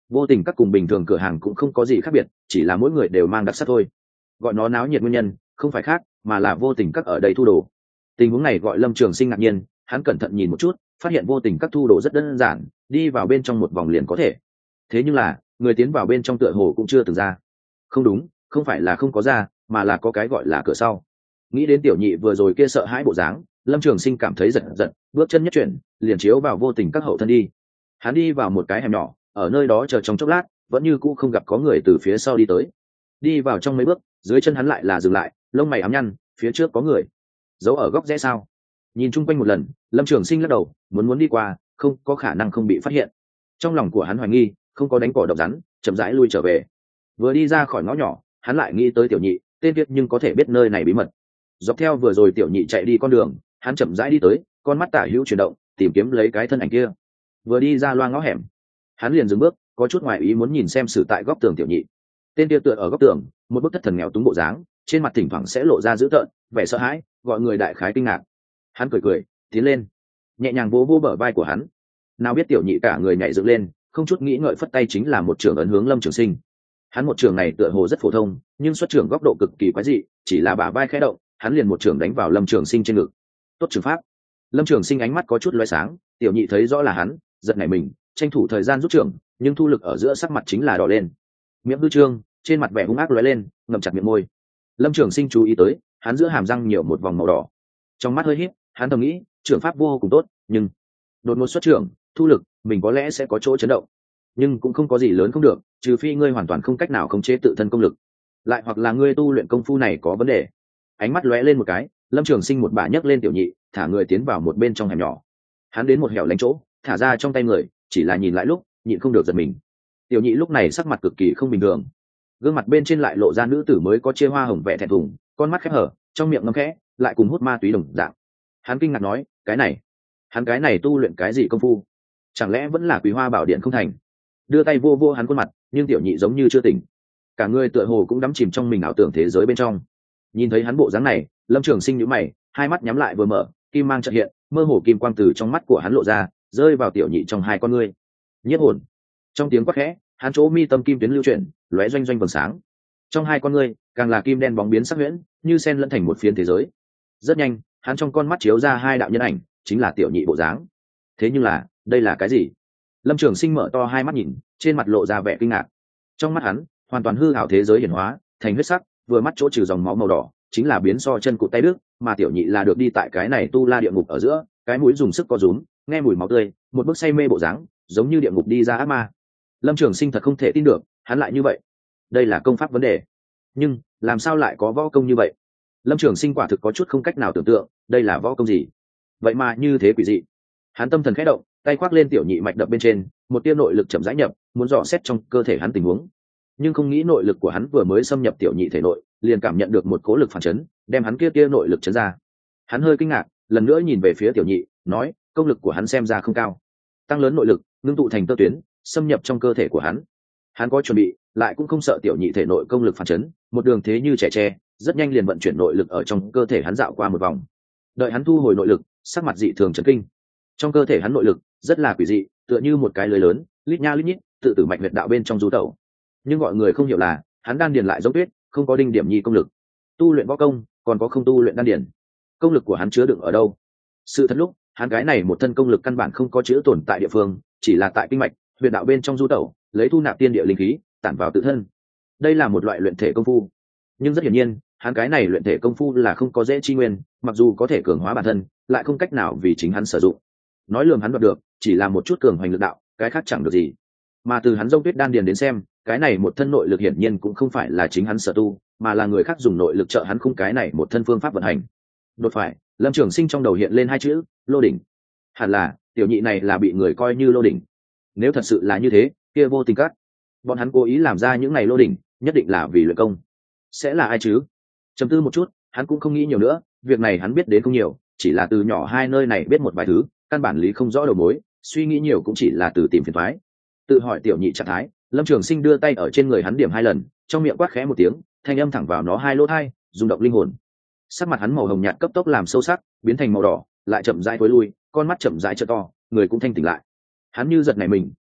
Vô tình các cùng bình thường cửa hàng cũng không có gì khác biệt, chỉ là mỗi người đều mang đặc sắc thôi. Gọi nó náo nhiệt nguyên nhân không phải khác, mà là vô tình các ở đây thu đồ. Tình huống này gọi Lâm Trường Sinh ngạc nhiên, hắn cẩn thận nhìn một chút, phát hiện vô tình các thu đồ rất đơn giản, đi vào bên trong một vòng liền có thể. Thế nhưng là người tiến vào bên trong tựa hồ cũng chưa từng ra. Không đúng, không phải là không có ra, mà là có cái gọi là cửa sau. Nghĩ đến tiểu nhị vừa rồi kia sợ hãi bộ dáng, Lâm Trường Sinh cảm thấy giật giật, bước chân nhất chuyển, liền chiếu vào vô tình các hậu thân đi. Hắn đi vào một cái hẻm nhỏ, ở nơi đó chờ trong chốc lát, vẫn như cũ không gặp có người từ phía sau đi tới. Đi vào trong mấy bước, dưới chân hắn lại là dừng lại, lông mày ám nhăn, phía trước có người. Giấu ở góc rẽ sao? Nhìn chung quanh một lần, Lâm Trường Sinh lắc đầu, muốn muốn đi qua, không có khả năng không bị phát hiện. Trong lòng của hắn hoài nghi, không có đánh cỏ độc rắn, chậm rãi lui trở về. Vừa đi ra khỏi ngõ nhỏ, hắn lại nghĩ tới tiểu nhị, tên Việt nhưng có thể biết nơi này bí mật. Dọc theo vừa rồi tiểu nhị chạy đi con đường, hắn chậm rãi đi tới, con mắt tả hữu chuyển động, tìm kiếm lấy cái thân ảnh kia. Vừa đi ra loa ngõ hẻm, hắn liền dừng bước, có chút ngoài ý muốn nhìn xem xử tại góc tường tiểu nhị. Tên kia tựa ở góc tường, một bức thất thần nghèo túng bộ dáng, trên mặt thỉnh thoảng sẽ lộ ra dữ tợn, vẻ sợ hãi, gọi người đại khái kinh ngạc. Hắn cười cười, tiến lên, nhẹ nhàng vỗ vỗ bờ vai của hắn. Nào biết tiểu nhị cả người nhảy dựng lên, không chút nghĩ ngợi phất tay chính là một trường ấn hướng Lâm Trường Sinh. Hắn một trường này tựa hồ rất phổ thông, nhưng xuất trường góc độ cực kỳ quái dị, chỉ là bả vai khẽ động, hắn liền một trường đánh vào Lâm Trường Sinh trên ngực. Tốt trường pháp. Lâm Trường Sinh ánh mắt có chút lóe sáng, tiểu nhị thấy rõ là hắn, giật nảy mình, tranh thủ thời gian rút trường, nhưng thu lực ở giữa sắc mặt chính là đỏ lên. Miệng hư trương, trên mặt vẻ hung ác lóe lên, ngậm chặt miệng môi. Lâm Trường Sinh chú ý tới, hắn giữa hàm răng nhiều một vòng màu đỏ. Trong mắt hơi híp, hắn thầm nghĩ, trưởng pháp vô cùng tốt, nhưng đột ngột xuất trưởng, thu lực, mình có lẽ sẽ có chỗ chấn động, nhưng cũng không có gì lớn không được, trừ phi ngươi hoàn toàn không cách nào khống chế tự thân công lực, lại hoặc là ngươi tu luyện công phu này có vấn đề. Ánh mắt lóe lên một cái, Lâm Trường Sinh một bà nhấc lên tiểu nhị, thả người tiến vào một bên trong hẻm nhỏ. Hắn đến một hẻo lánh chỗ, thả ra trong tay người, chỉ là nhìn lại lúc, nhịn không được giật mình. Tiểu nhị lúc này sắc mặt cực kỳ không bình thường, gương mặt bên trên lại lộ ra nữ tử mới có chia hoa hồng vẻ thẹn thùng, con mắt khép hở, trong miệng ngâm khẽ, lại cùng hút ma túy đồng dạng. Hắn kinh ngạc nói, cái này, hắn cái này tu luyện cái gì công phu? Chẳng lẽ vẫn là Quý Hoa Bảo Điện không thành? Đưa tay vô vô hắn khuôn mặt, nhưng tiểu nhị giống như chưa tỉnh, cả người tựa hồ cũng đắm chìm trong mình ảo tưởng thế giới bên trong. Nhìn thấy hắn bộ dáng này, Lâm Trường Sinh nhíu mày, hai mắt nhắm lại vừa mở, kim mang chợt hiện, mơ hồ kim quang từ trong mắt của hắn lộ ra, rơi vào tiểu nhị trong hai con ngươi. Nhiếp hồn. Trong tiếng quát khẽ, hắn chỗ mi tâm kim tuyến lưu chuyển, lóe doanh doanh vầng sáng. Trong hai con ngươi, càng là kim đen bóng biến sắc huyễn, như sen lẫn thành một phiến thế giới. Rất nhanh, hắn trong con mắt chiếu ra hai đạo nhân ảnh, chính là tiểu nhị bộ dáng. Thế nhưng là, đây là cái gì? Lâm Trường Sinh mở to hai mắt nhìn, trên mặt lộ ra vẻ kinh ngạc. Trong mắt hắn, hoàn toàn hư ảo thế giới hiển hóa, thành huyết sắc, vừa mắt chỗ trừ dòng máu màu đỏ, chính là biến so chân cụt tay đứt, mà tiểu nhị là được đi tại cái này tu la địa ngục ở giữa, cái mũi dùng sức co rúm, nghe mùi máu tươi, một bức say mê bộ dáng, giống như địa ngục đi ra ác ma. Lâm Trường Sinh thật không thể tin được, hắn lại như vậy. Đây là công pháp vấn đề, nhưng làm sao lại có võ công như vậy? Lâm Trường Sinh quả thực có chút không cách nào tưởng tượng, đây là võ công gì? Vậy mà như thế quỷ dị. Hắn tâm thần khẽ động, tay khoác lên tiểu nhị mạch đập bên trên, một tia nội lực chậm rãi nhập, muốn dò xét trong cơ thể hắn tình huống. Nhưng không nghĩ nội lực của hắn vừa mới xâm nhập tiểu nhị thể nội, liền cảm nhận được một cố lực phản chấn, đem hắn kia tia nội lực chấn ra. Hắn hơi kinh ngạc, lần nữa nhìn về phía tiểu nhị, nói, công lực của hắn xem ra không cao. Tăng lớn nội lực, ngưng tụ thành tơ tuyến, xâm nhập trong cơ thể của hắn. Hắn có chuẩn bị, lại cũng không sợ tiểu nhị thể nội công lực phản chấn, một đường thế như trẻ tre, rất nhanh liền vận chuyển nội lực ở trong cơ thể hắn dạo qua một vòng. Đợi hắn thu hồi nội lực, sắc mặt dị thường chấn kinh. Trong cơ thể hắn nội lực rất là quỷ dị, tựa như một cái lưới lớn, lít nha lít nhít, tự tử mạch huyệt đạo bên trong du tẩu. Nhưng gọi người không hiểu là, hắn đan điền lại giống tuyết, không có đinh điểm nhi công lực. Tu luyện võ công, còn có không tu luyện đan điền. Công lực của hắn chứa đựng ở đâu? Sự thật lúc, hắn cái này một thân công lực căn bản không có chứa tồn tại địa phương, chỉ là tại kinh mạch, huyệt đạo bên trong du tẩu, lấy thu nạp tiên địa linh khí, tản vào tự thân. Đây là một loại luyện thể công phu. Nhưng rất hiển nhiên, hắn cái này luyện thể công phu là không có dễ chi nguyên, mặc dù có thể cường hóa bản thân, lại không cách nào vì chính hắn sử dụng. Nói lường hắn đoạt được, chỉ là một chút cường hoành lực đạo, cái khác chẳng được gì. Mà từ hắn dông tuyết đan điền đến xem, cái này một thân nội lực hiển nhiên cũng không phải là chính hắn sở tu, mà là người khác dùng nội lực trợ hắn khung cái này một thân phương pháp vận hành. Đột phải, Lâm Trường Sinh trong đầu hiện lên hai chữ, lô đỉnh. Hẳn là, tiểu nhị này là bị người coi như lô đỉnh. Nếu thật sự là như thế, kia vô tình cắt. Bọn hắn cố ý làm ra những này lô đỉnh, nhất định là vì luyện công. Sẽ là ai chứ? Trầm tư một chút, hắn cũng không nghĩ nhiều nữa, việc này hắn biết đến không nhiều, chỉ là từ nhỏ hai nơi này biết một vài thứ, căn bản lý không rõ đầu mối, suy nghĩ nhiều cũng chỉ là từ tìm phiền toái. Tự hỏi tiểu nhị trạng thái, Lâm Trường Sinh đưa tay ở trên người hắn điểm hai lần, trong miệng quát khẽ một tiếng, thanh âm thẳng vào nó hai lỗ tai, rung động linh hồn. Sắc mặt hắn màu hồng nhạt cấp tốc làm sâu sắc, biến thành màu đỏ, lại chậm rãi tối lui, con mắt chậm rãi trợ to, người cũng thanh tỉnh lại. Hắn như giật nảy mình,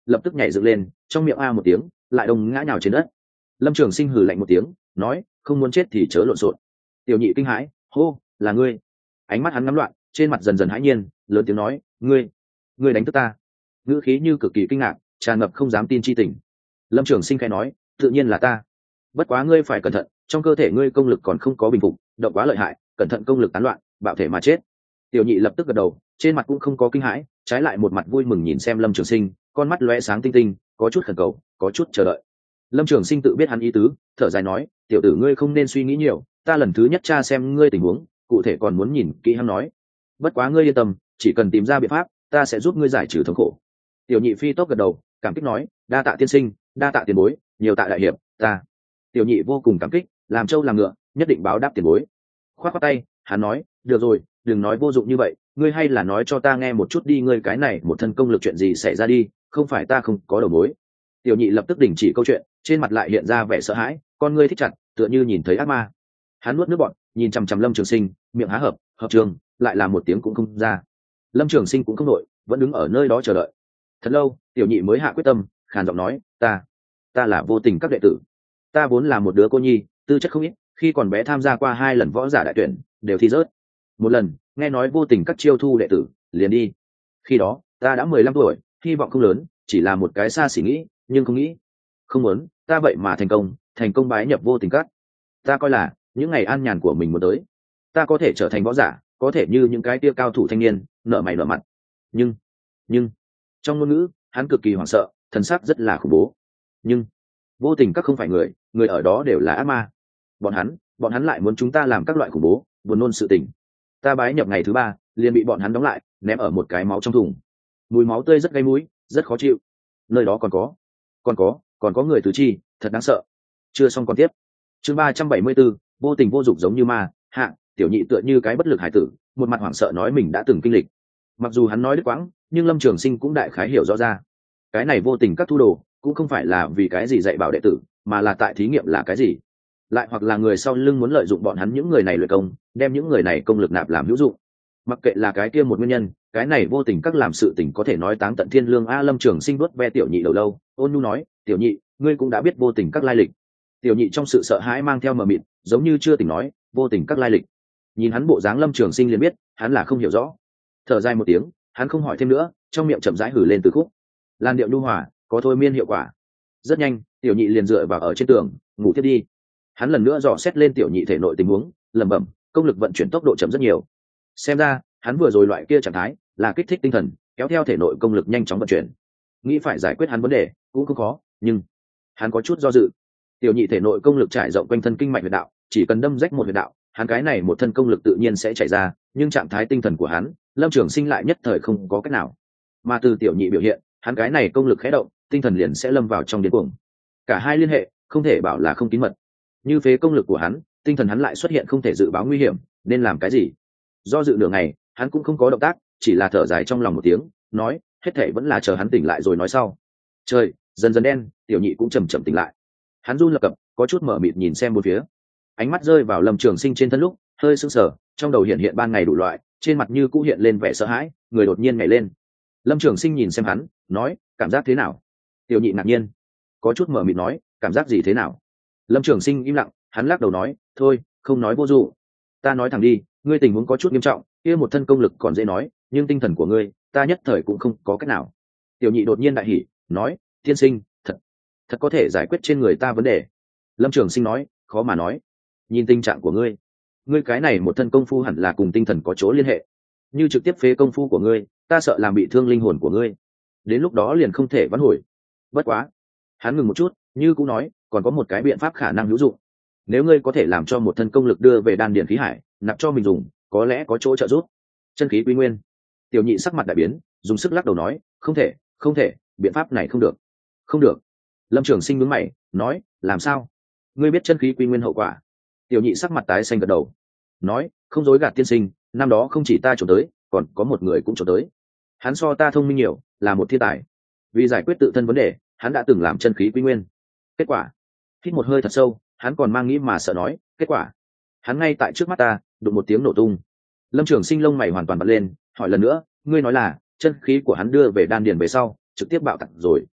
lập tức nhảy dựng lên, trong miệng a một tiếng, lại đồng ngã nhào trên đất. Lâm Trường Sinh hừ lạnh một tiếng, nói, không muốn chết thì chớ lộn xộn. Tiểu nhị kinh hãi, hô, là ngươi. Ánh mắt hắn ngắm loạn, trên mặt dần dần hãi nhiên, lớn tiếng nói, ngươi ngươi đánh thức ta. Ngữ khí như cực kỳ kinh ngạc, tràn ngập không dám tin chi tình. Lâm Trường Sinh khẽ nói, tự nhiên là ta. Bất quá ngươi phải cẩn thận, trong cơ thể ngươi công lực còn không có bình phục, động quá lợi hại, cẩn thận công lực tán loạn, bạo thể mà chết. Tiểu nhị lập tức gật đầu, trên mặt cũng không có kinh hãi, trái lại một mặt vui mừng nhìn xem Lâm Trường Sinh, con mắt lóe sáng tinh tinh, có chút khẩn cầu, có chút chờ đợi. Lâm Trường Sinh tự biết hắn ý tứ, thở dài nói, tiểu tử ngươi không nên suy nghĩ nhiều, ta lần thứ nhất tra xem ngươi tình huống, cụ thể còn muốn nhìn kỹ hắn nói. Bất quá ngươi yên tâm, chỉ cần tìm ra biện pháp, ta sẽ giúp ngươi giải trừ thống khổ. Tiểu nhị phi tốc gật đầu, cảm kích nói, đa tạ tiên sinh, đa tạ tiền bối, nhiều tạ đại hiệp, ta. Tiểu nhị vô cùng cảm kích, làm trâu làm ngựa, nhất định báo đáp tiền bối. Khoát khoát tay, hắn nói, được rồi, đừng nói vô dụng như vậy, ngươi hay là nói cho ta nghe một chút đi, ngươi cái này một thân công lực chuyện gì xảy ra đi, không phải ta không có đầu mối. Tiểu nhị lập tức đình chỉ câu chuyện, trên mặt lại hiện ra vẻ sợ hãi, con ngươi thích chặt, tựa như nhìn thấy ác ma. Hắn nuốt nước bọt, nhìn chằm chằm Lâm Trường Sinh, miệng há hợp, hợp trường, lại là một tiếng cũng không ra. Lâm Trường Sinh cũng không nội, vẫn đứng ở nơi đó chờ đợi. Thật lâu, tiểu nhị mới hạ quyết tâm, khàn giọng nói, ta, ta là Vô Tình các đệ tử. Ta vốn là một đứa cô nhi, tư chất không ít, khi còn bé tham gia qua hai lần võ giả đại tuyển, đều thi rớt. Một lần, nghe nói Vô Tình các chiêu thu đệ tử, liền đi. Khi đó, ta đã mười lăm tuổi, hy vọng không lớn, chỉ là một cái xa xỉ nghĩ, nhưng không nghĩ, không muốn, ta vậy mà thành công, thành công bái nhập Vô Tình các. Ta coi là những ngày an nhàn của mình muốn tới, ta có thể trở thành võ giả, có thể như những cái tia cao thủ thanh niên, nở mày nở mặt. Nhưng, nhưng trong ngôn ngữ, hắn cực kỳ hoảng sợ, thần sắc rất là khủng bố. Nhưng Vô Tình các không phải người, người ở đó đều là ác ma. Bọn hắn, bọn hắn lại muốn chúng ta làm các loại khủng bố, buồn nôn sự tình. Ta bái nhập ngày thứ ba, liền bị bọn hắn đóng lại, ném ở một cái máu trong thùng. Mùi máu tươi rất gây mũi, rất khó chịu. Nơi đó còn có, còn có, còn có người tứ chi, thật đáng sợ. Chưa xong còn tiếp. Chương ba trăm bảy mươi 374, vô tình vô dục giống như ma, hạ, tiểu nhị tựa như cái bất lực hải tử, một mặt hoảng sợ nói mình đã từng kinh lịch. Mặc dù hắn nói đứt quãng, nhưng Lâm Trường Sinh cũng đại khái hiểu rõ ra. Cái này Vô Tình các thu đồ, cũng không phải là vì cái gì dạy bảo đệ tử, mà là tại thí nghiệm là cái gì. Lại hoặc là người sau lưng muốn lợi dụng bọn hắn những người này luyện công, đem những người này công lực nạp làm hữu dụng. Mặc kệ là cái kia một nguyên nhân, cái này Vô Tình các làm sự tình có thể nói táng tận thiên lương. A Lâm Trường Sinh vuốt ve tiểu nhị đầu lâu, ôn nhu nói, tiểu nhị, ngươi cũng đã biết Vô Tình các lai lịch. Tiểu nhị trong sự sợ hãi mang theo mờ mịt, giống như chưa tỉnh nói, Vô Tình các lai lịch. Nhìn hắn bộ dáng Lâm Trường Sinh liền biết, hắn là không hiểu rõ. Thở dài một tiếng, hắn không hỏi thêm nữa, trong miệng chậm rãi hử lên từ khúc. Lan điệu nhu hòa, có thôi miên hiệu quả. Rất nhanh, tiểu nhị liền dựa vào ở trên tường, ngủ tiếp đi. Hắn lần nữa dò xét lên tiểu nhị thể nội tình huống, lẩm bẩm, công lực vận chuyển tốc độ chậm rất nhiều. Xem ra, hắn vừa rồi loại kia trạng thái là kích thích tinh thần, kéo theo thể nội công lực nhanh chóng vận chuyển. Nghĩ phải giải quyết hắn vấn đề cũng không khó, nhưng hắn có chút do dự. Tiểu nhị thể nội công lực trải rộng quanh thân kinh mạch huyệt đạo, chỉ cần đâm rách một huyệt đạo, hắn cái này một thân công lực tự nhiên sẽ chảy ra, nhưng trạng thái tinh thần của hắn, Lâm Trường Sinh lại nhất thời không có cách nào. Mà từ tiểu nhị biểu hiện, hắn cái này công lực khẽ động, tinh thần liền sẽ lâm vào trong điên cuồng. Cả hai liên hệ, không thể bảo là không kín mật. Như phế công lực của hắn, tinh thần hắn lại xuất hiện không thể dự báo nguy hiểm, nên làm cái gì? Do dự nửa ngày, hắn cũng không có động tác, chỉ là thở dài trong lòng một tiếng, nói, hết thảy vẫn là chờ hắn tỉnh lại rồi nói sau. Trời dần dần đen, tiểu nhị cũng chậm chậm tỉnh lại. Hắn run lập cập, có chút mở mịt nhìn xem bốn phía. Ánh mắt rơi vào Lâm Trường Sinh trên thân lúc, hơi sững sờ, trong đầu hiện hiện ban ngày đủ loại, trên mặt như cũ hiện lên vẻ sợ hãi, người đột nhiên nhảy lên. Lâm Trường Sinh nhìn xem hắn, nói, cảm giác thế nào? Tiểu nhị ngạc nhiên, có chút mở mịt nói, cảm giác gì thế nào? Lâm Trường Sinh im lặng, hắn lắc đầu nói, thôi, không nói vô dụng. Ta nói thẳng đi, ngươi tình huống có chút nghiêm trọng, kia một thân công lực còn dễ nói, nhưng tinh thần của ngươi, ta nhất thời cũng không có cách nào. Tiểu nhị đột nhiên đại hỉ, nói, tiên sinh, thật, thật có thể giải quyết trên người ta vấn đề. Lâm Trường Sinh nói, khó mà nói. Nhìn tình trạng của ngươi, ngươi cái này một thân công phu hẳn là cùng tinh thần có chỗ liên hệ. Như trực tiếp phế công phu của ngươi, ta sợ làm bị thương linh hồn của ngươi. Đến lúc đó liền không thể vãn hồi. Bất quá, hắn ngừng một chút, như cũng nói, còn có một cái biện pháp khả năng hữu dụng. Nếu ngươi có thể làm cho một thân công lực đưa về đan điền khí hải, nạp cho mình dùng, có lẽ có chỗ trợ giúp. Chân khí quy nguyên. Tiểu nhị sắc mặt đại biến, dùng sức lắc đầu nói, không thể, không thể, biện pháp này không được, không được. Lâm Trường Sinh nhướng mày, nói, làm sao? Ngươi biết chân khí quy nguyên hậu quả? Tiểu nhị sắc mặt tái xanh gật đầu, nói, không dối gạt tiên sinh, năm đó không chỉ ta trốn tới, còn có một người cũng trốn tới. Hắn so ta thông minh nhiều, là một thiên tài. Vì giải quyết tự thân vấn đề, hắn đã từng làm chân khí quy nguyên. Kết quả, hít một hơi thật sâu, hắn còn mang nghĩ mà sợ nói, kết quả, hắn ngay tại trước mắt ta, đụng một tiếng nổ tung. Lâm Trường Sinh lông mày hoàn toàn bật lên, hỏi lần nữa, ngươi nói là chân khí của hắn đưa về đan điền về sau, trực tiếp bạo tạc rồi,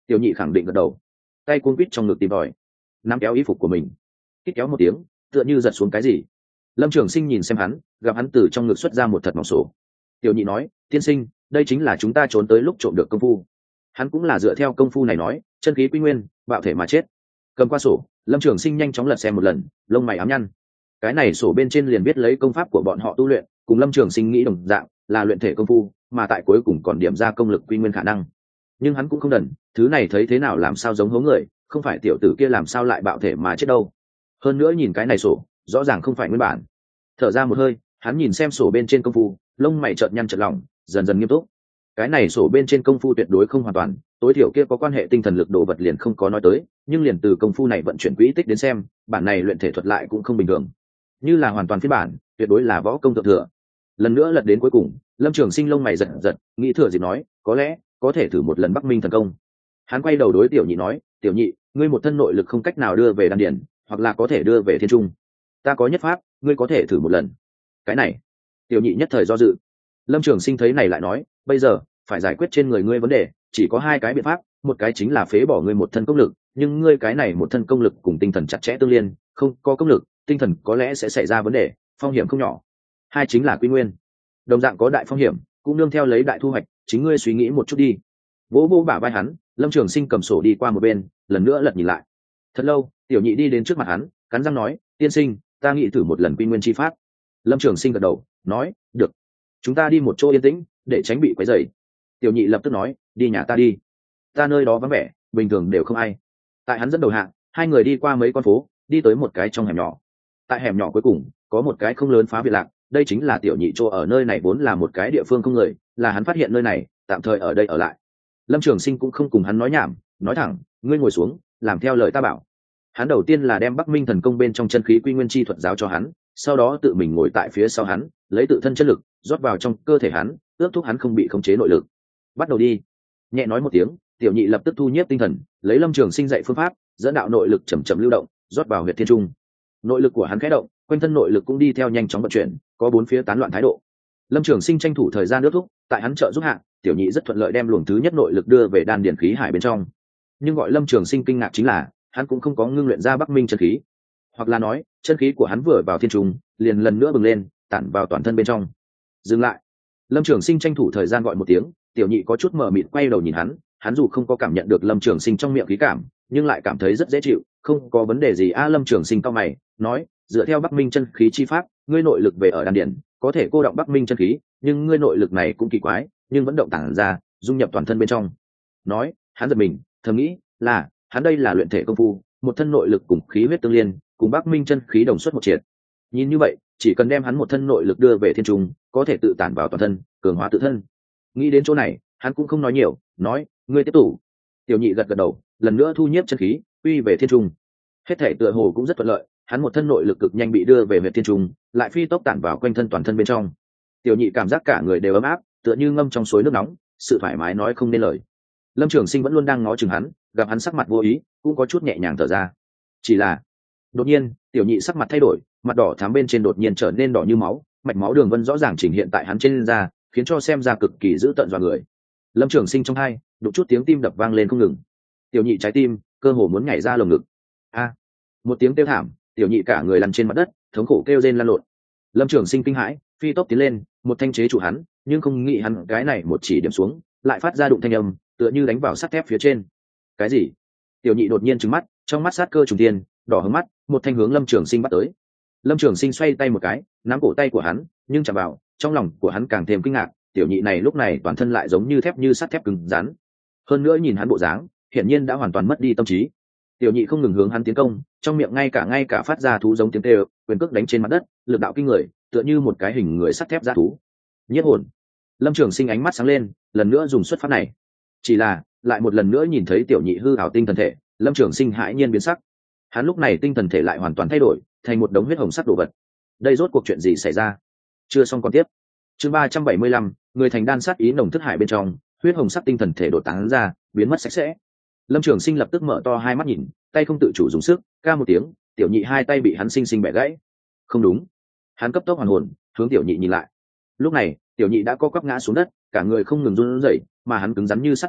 Tiểu nhị khẳng định gật đầu, tay cuốn quýt trong ngực tìm tòi, nắm kéo y phục của mình, kít kéo một tiếng, tựa như giật xuống cái gì. Lâm Trường Sinh nhìn xem hắn, gặp hắn từ trong ngực xuất ra một thật mỏng sổ. Tiểu nhị nói, tiên sinh, đây chính là chúng ta trốn tới lúc trộm được công phu. Hắn cũng là dựa theo công phu này nói, chân khí quy nguyên, bạo thể mà chết. Cầm qua sổ, Lâm Trường Sinh nhanh chóng lật xem một lần, lông mày ám nhăn. Cái này sổ bên trên liền biết lấy công pháp của bọn họ tu luyện, cùng Lâm Trường Sinh nghĩ đồng dạng, là luyện thể công phu, mà tại cuối cùng còn điểm ra công lực quy nguyên khả năng. Nhưng hắn cũng không đần, thứ này thấy thế nào làm sao giống hố người, không phải tiểu tử kia làm sao lại bạo thể mà chết đâu. Hơn nữa nhìn cái này sổ, rõ ràng không phải nguyên bản. Thở ra một hơi, hắn nhìn xem sổ bên trên công phu, lông mày chợt nhăn chợt lỏng, dần dần nghiêm túc. Cái này sổ bên trên công phu tuyệt đối không hoàn toàn, tối thiểu kia có quan hệ tinh thần lực đồ vật liền không có nói tới, nhưng liền từ công phu này vận chuyển quỹ tích đến xem, bản này luyện thể thuật lại cũng không bình thường, như là hoàn toàn phiên bản, tuyệt đối là võ công thượng thừa. Lần nữa lật đến cuối cùng, Lâm Trường Sinh lông mày giật giật, nghĩ thừa dịp nói, có lẽ có thể thử một lần Bắc Minh thần công. Hắn quay đầu đối tiểu nhị nói, tiểu nhị, ngươi một thân nội lực không cách nào đưa về đan điển, hoặc là có thể đưa về thiên trung. Ta có nhất pháp, ngươi có thể thử một lần. Cái này, tiểu nhị nhất thời do dự. Lâm Trường Sinh thấy này lại nói, bây giờ phải giải quyết trên người ngươi vấn đề, chỉ có hai cái biện pháp, một cái chính là phế bỏ ngươi một thân công lực, nhưng ngươi cái này một thân công lực cùng tinh thần chặt chẽ tương liên, không có công lực, tinh thần có lẽ sẽ xảy ra vấn đề, phong hiểm không nhỏ. Hai chính là quy nguyên, đồng dạng có đại phong hiểm, cũng nương theo lấy đại thu hoạch, chính ngươi suy nghĩ một chút đi. Vỗ vỗ bả vai hắn, Lâm Trường Sinh cầm sổ đi qua một bên, lần nữa lật nhìn lại. Thật lâu, tiểu nhị đi đến trước mặt hắn, cắn răng nói, tiên sinh, ta nghĩ thử một lần quy nguyên chi pháp. Lâm Trường Sinh gật đầu, nói, được. Chúng ta đi một chỗ yên tĩnh, để tránh bị quấy rầy. Tiểu nhị lập tức nói, đi nhà ta đi. Ta nơi đó vắng vẻ, bình thường đều không ai. Tại hắn dẫn đầu hạng, hai người đi qua mấy con phố, đi tới một cái trong hẻm nhỏ. Tại hẻm nhỏ cuối cùng, có một cái không lớn phá biệt lạc, đây chính là tiểu nhị chỗ ở, nơi này vốn là một cái địa phương không người, là hắn phát hiện nơi này, tạm thời ở đây ở lại. Lâm Trường Sinh cũng không cùng hắn nói nhảm, nói thẳng, ngươi ngồi xuống, làm theo lời ta bảo. Hắn đầu tiên là đem Bắc Minh thần công bên trong chân khí quy nguyên chi thuật giáo cho hắn, sau đó tự mình ngồi tại phía sau hắn, lấy tự thân chất lực rót vào trong cơ thể hắn, ước thúc hắn không bị khống chế nội lực. Bắt đầu đi. Nhẹ nói một tiếng, tiểu nhị lập tức thu nhiếp tinh thần, lấy Lâm Trường Sinh dạy phương pháp, dẫn đạo nội lực chậm chậm lưu động, rót vào huyệt thiên trung. Nội lực của hắn khẽ động, quanh thân nội lực cũng đi theo nhanh chóng vận chuyển, có bốn phía tán loạn thái độ. Lâm Trường Sinh tranh thủ thời gian ước thúc, tại hắn trợ giúp hạ, tiểu nhị rất thuận lợi đem luồng thứ nhất nội lực đưa về đan điển khí hải bên trong. Nhưng gọi Lâm Trường Sinh kinh ngạc chính là, hắn cũng không có ngưng luyện ra Bắc Minh chân khí, hoặc là nói, chân khí của hắn vừa vào thiên trung, liền lần nữa bừng lên, tản vào toàn thân bên trong. Dừng lại. Lâm Trường Sinh tranh thủ thời gian gọi một tiếng, tiểu nhị có chút mờ mịt quay đầu nhìn hắn, hắn dù không có cảm nhận được Lâm Trường Sinh trong miệng khí cảm, nhưng lại cảm thấy rất dễ chịu, không có vấn đề gì. A Lâm Trường Sinh cau mày, nói, dựa theo Bắc Minh chân khí chi pháp, ngươi nội lực về ở đan điển, có thể cô động Bắc Minh chân khí, nhưng ngươi nội lực này cũng kỳ quái, nhưng vẫn động tản ra, dung nhập toàn thân bên trong. Nói, hắn giật mình, thầm nghĩ, là, hắn đây là luyện thể công phu, một thân nội lực cùng khí huyết tương liên, cùng Bắc Minh chân khí đồng xuất một triệt. Nhìn như vậy, chỉ cần đem hắn một thân nội lực đưa về thiên trung, có thể tự tản vào toàn thân, cường hóa tự thân. Nghĩ đến chỗ này, hắn cũng không nói nhiều, nói, ngươi tiếp tục. Tiểu nhị gật gật đầu, lần nữa thu nhiếp chân khí, uy về thiên trung. Hết thể tựa hồ cũng rất thuận lợi, hắn một thân nội lực cực nhanh bị đưa về huyệt thiên trung, lại phi tốc tản vào quanh thân toàn thân bên trong. Tiểu nhị cảm giác cả người đều ấm áp, tựa như ngâm trong suối nước nóng, sự thoải mái nói không nên lời. Lâm Trường Sinh vẫn luôn đang ngó chừng hắn, gặp hắn sắc mặt vô ý, cũng có chút nhẹ nhàng thở ra. Chỉ là, đột nhiên, tiểu nhị sắc mặt thay đổi, mặt đỏ thắm bên trên đột nhiên trở nên đỏ như máu, mạch máu đường vân rõ ràng trình hiện tại hắn trên da, khiến cho xem ra cực kỳ dữ tợn dọa người. Lâm Trường Sinh trong hai, đột chút tiếng tim đập vang lên không ngừng. Tiểu nhị trái tim cơ hồ muốn nhảy ra lồng ngực. A! Một tiếng kêu thảm, tiểu nhị cả người lăn trên mặt đất, thống khổ kêu rên lăn lộn. Lâm Trường Sinh kinh hãi, phi tốc tiến lên, một thanh chế chủ hắn, nhưng không nghĩ hắn cái này một chỉ điểm xuống, lại phát ra đụng thanh âm, tựa như đánh vào sắt thép phía trên. Cái gì? Tiểu nhị đột nhiên trừng mắt, trong mắt sát cơ trùng thiên, đỏ hướng mắt, một thanh hướng Lâm Trường Sinh bắt tới. Lâm Trường Sinh xoay tay một cái, nắm cổ tay của hắn, nhưng chạm vào, trong lòng của hắn càng thêm kinh ngạc, tiểu nhị này lúc này toàn thân lại giống như thép như sắt thép cứng rắn. Hơn nữa nhìn hắn bộ dáng, hiển nhiên đã hoàn toàn mất đi tâm trí. Tiểu nhị không ngừng hướng hắn tiến công, trong miệng ngay cả ngay cả phát ra thú giống tiếng kêu, quyền cước đánh trên mặt đất, lực đạo kinh người, tựa như một cái hình người sắt thép dã thú. Nhiếp hồn. Lâm Trường Sinh ánh mắt sáng lên, lần nữa dùng xuất pháp này. Chỉ là, lại một lần nữa nhìn thấy tiểu nhị hư ảo tinh thần thể, Lâm Trường Sinh hãi nhiên biến sắc. Hắn lúc này tinh thần thể lại hoàn toàn thay đổi, thành một đống huyết hồng sắc đồ vật. Đây rốt cuộc chuyện gì xảy ra? Chưa xong còn tiếp. Chương ba trăm bảy mươi lăm, người thành đan sát ý nồng thức hải bên trong, huyết hồng sắc tinh thần thể đột tán ra, biến mất sạch sẽ. Lâm Trường Sinh lập tức mở to hai mắt nhìn, tay không tự chủ dùng sức, ca một tiếng, tiểu nhị hai tay bị hắn sinh sinh bẻ gãy. Không đúng. Hắn cấp tốc hoàn hồn, hướng tiểu nhị nhìn lại. Lúc này, tiểu nhị đã co quắp ngã xuống đất, cả người không ngừng run rẩy, mà hắn cứng rắn như sắt da thịt,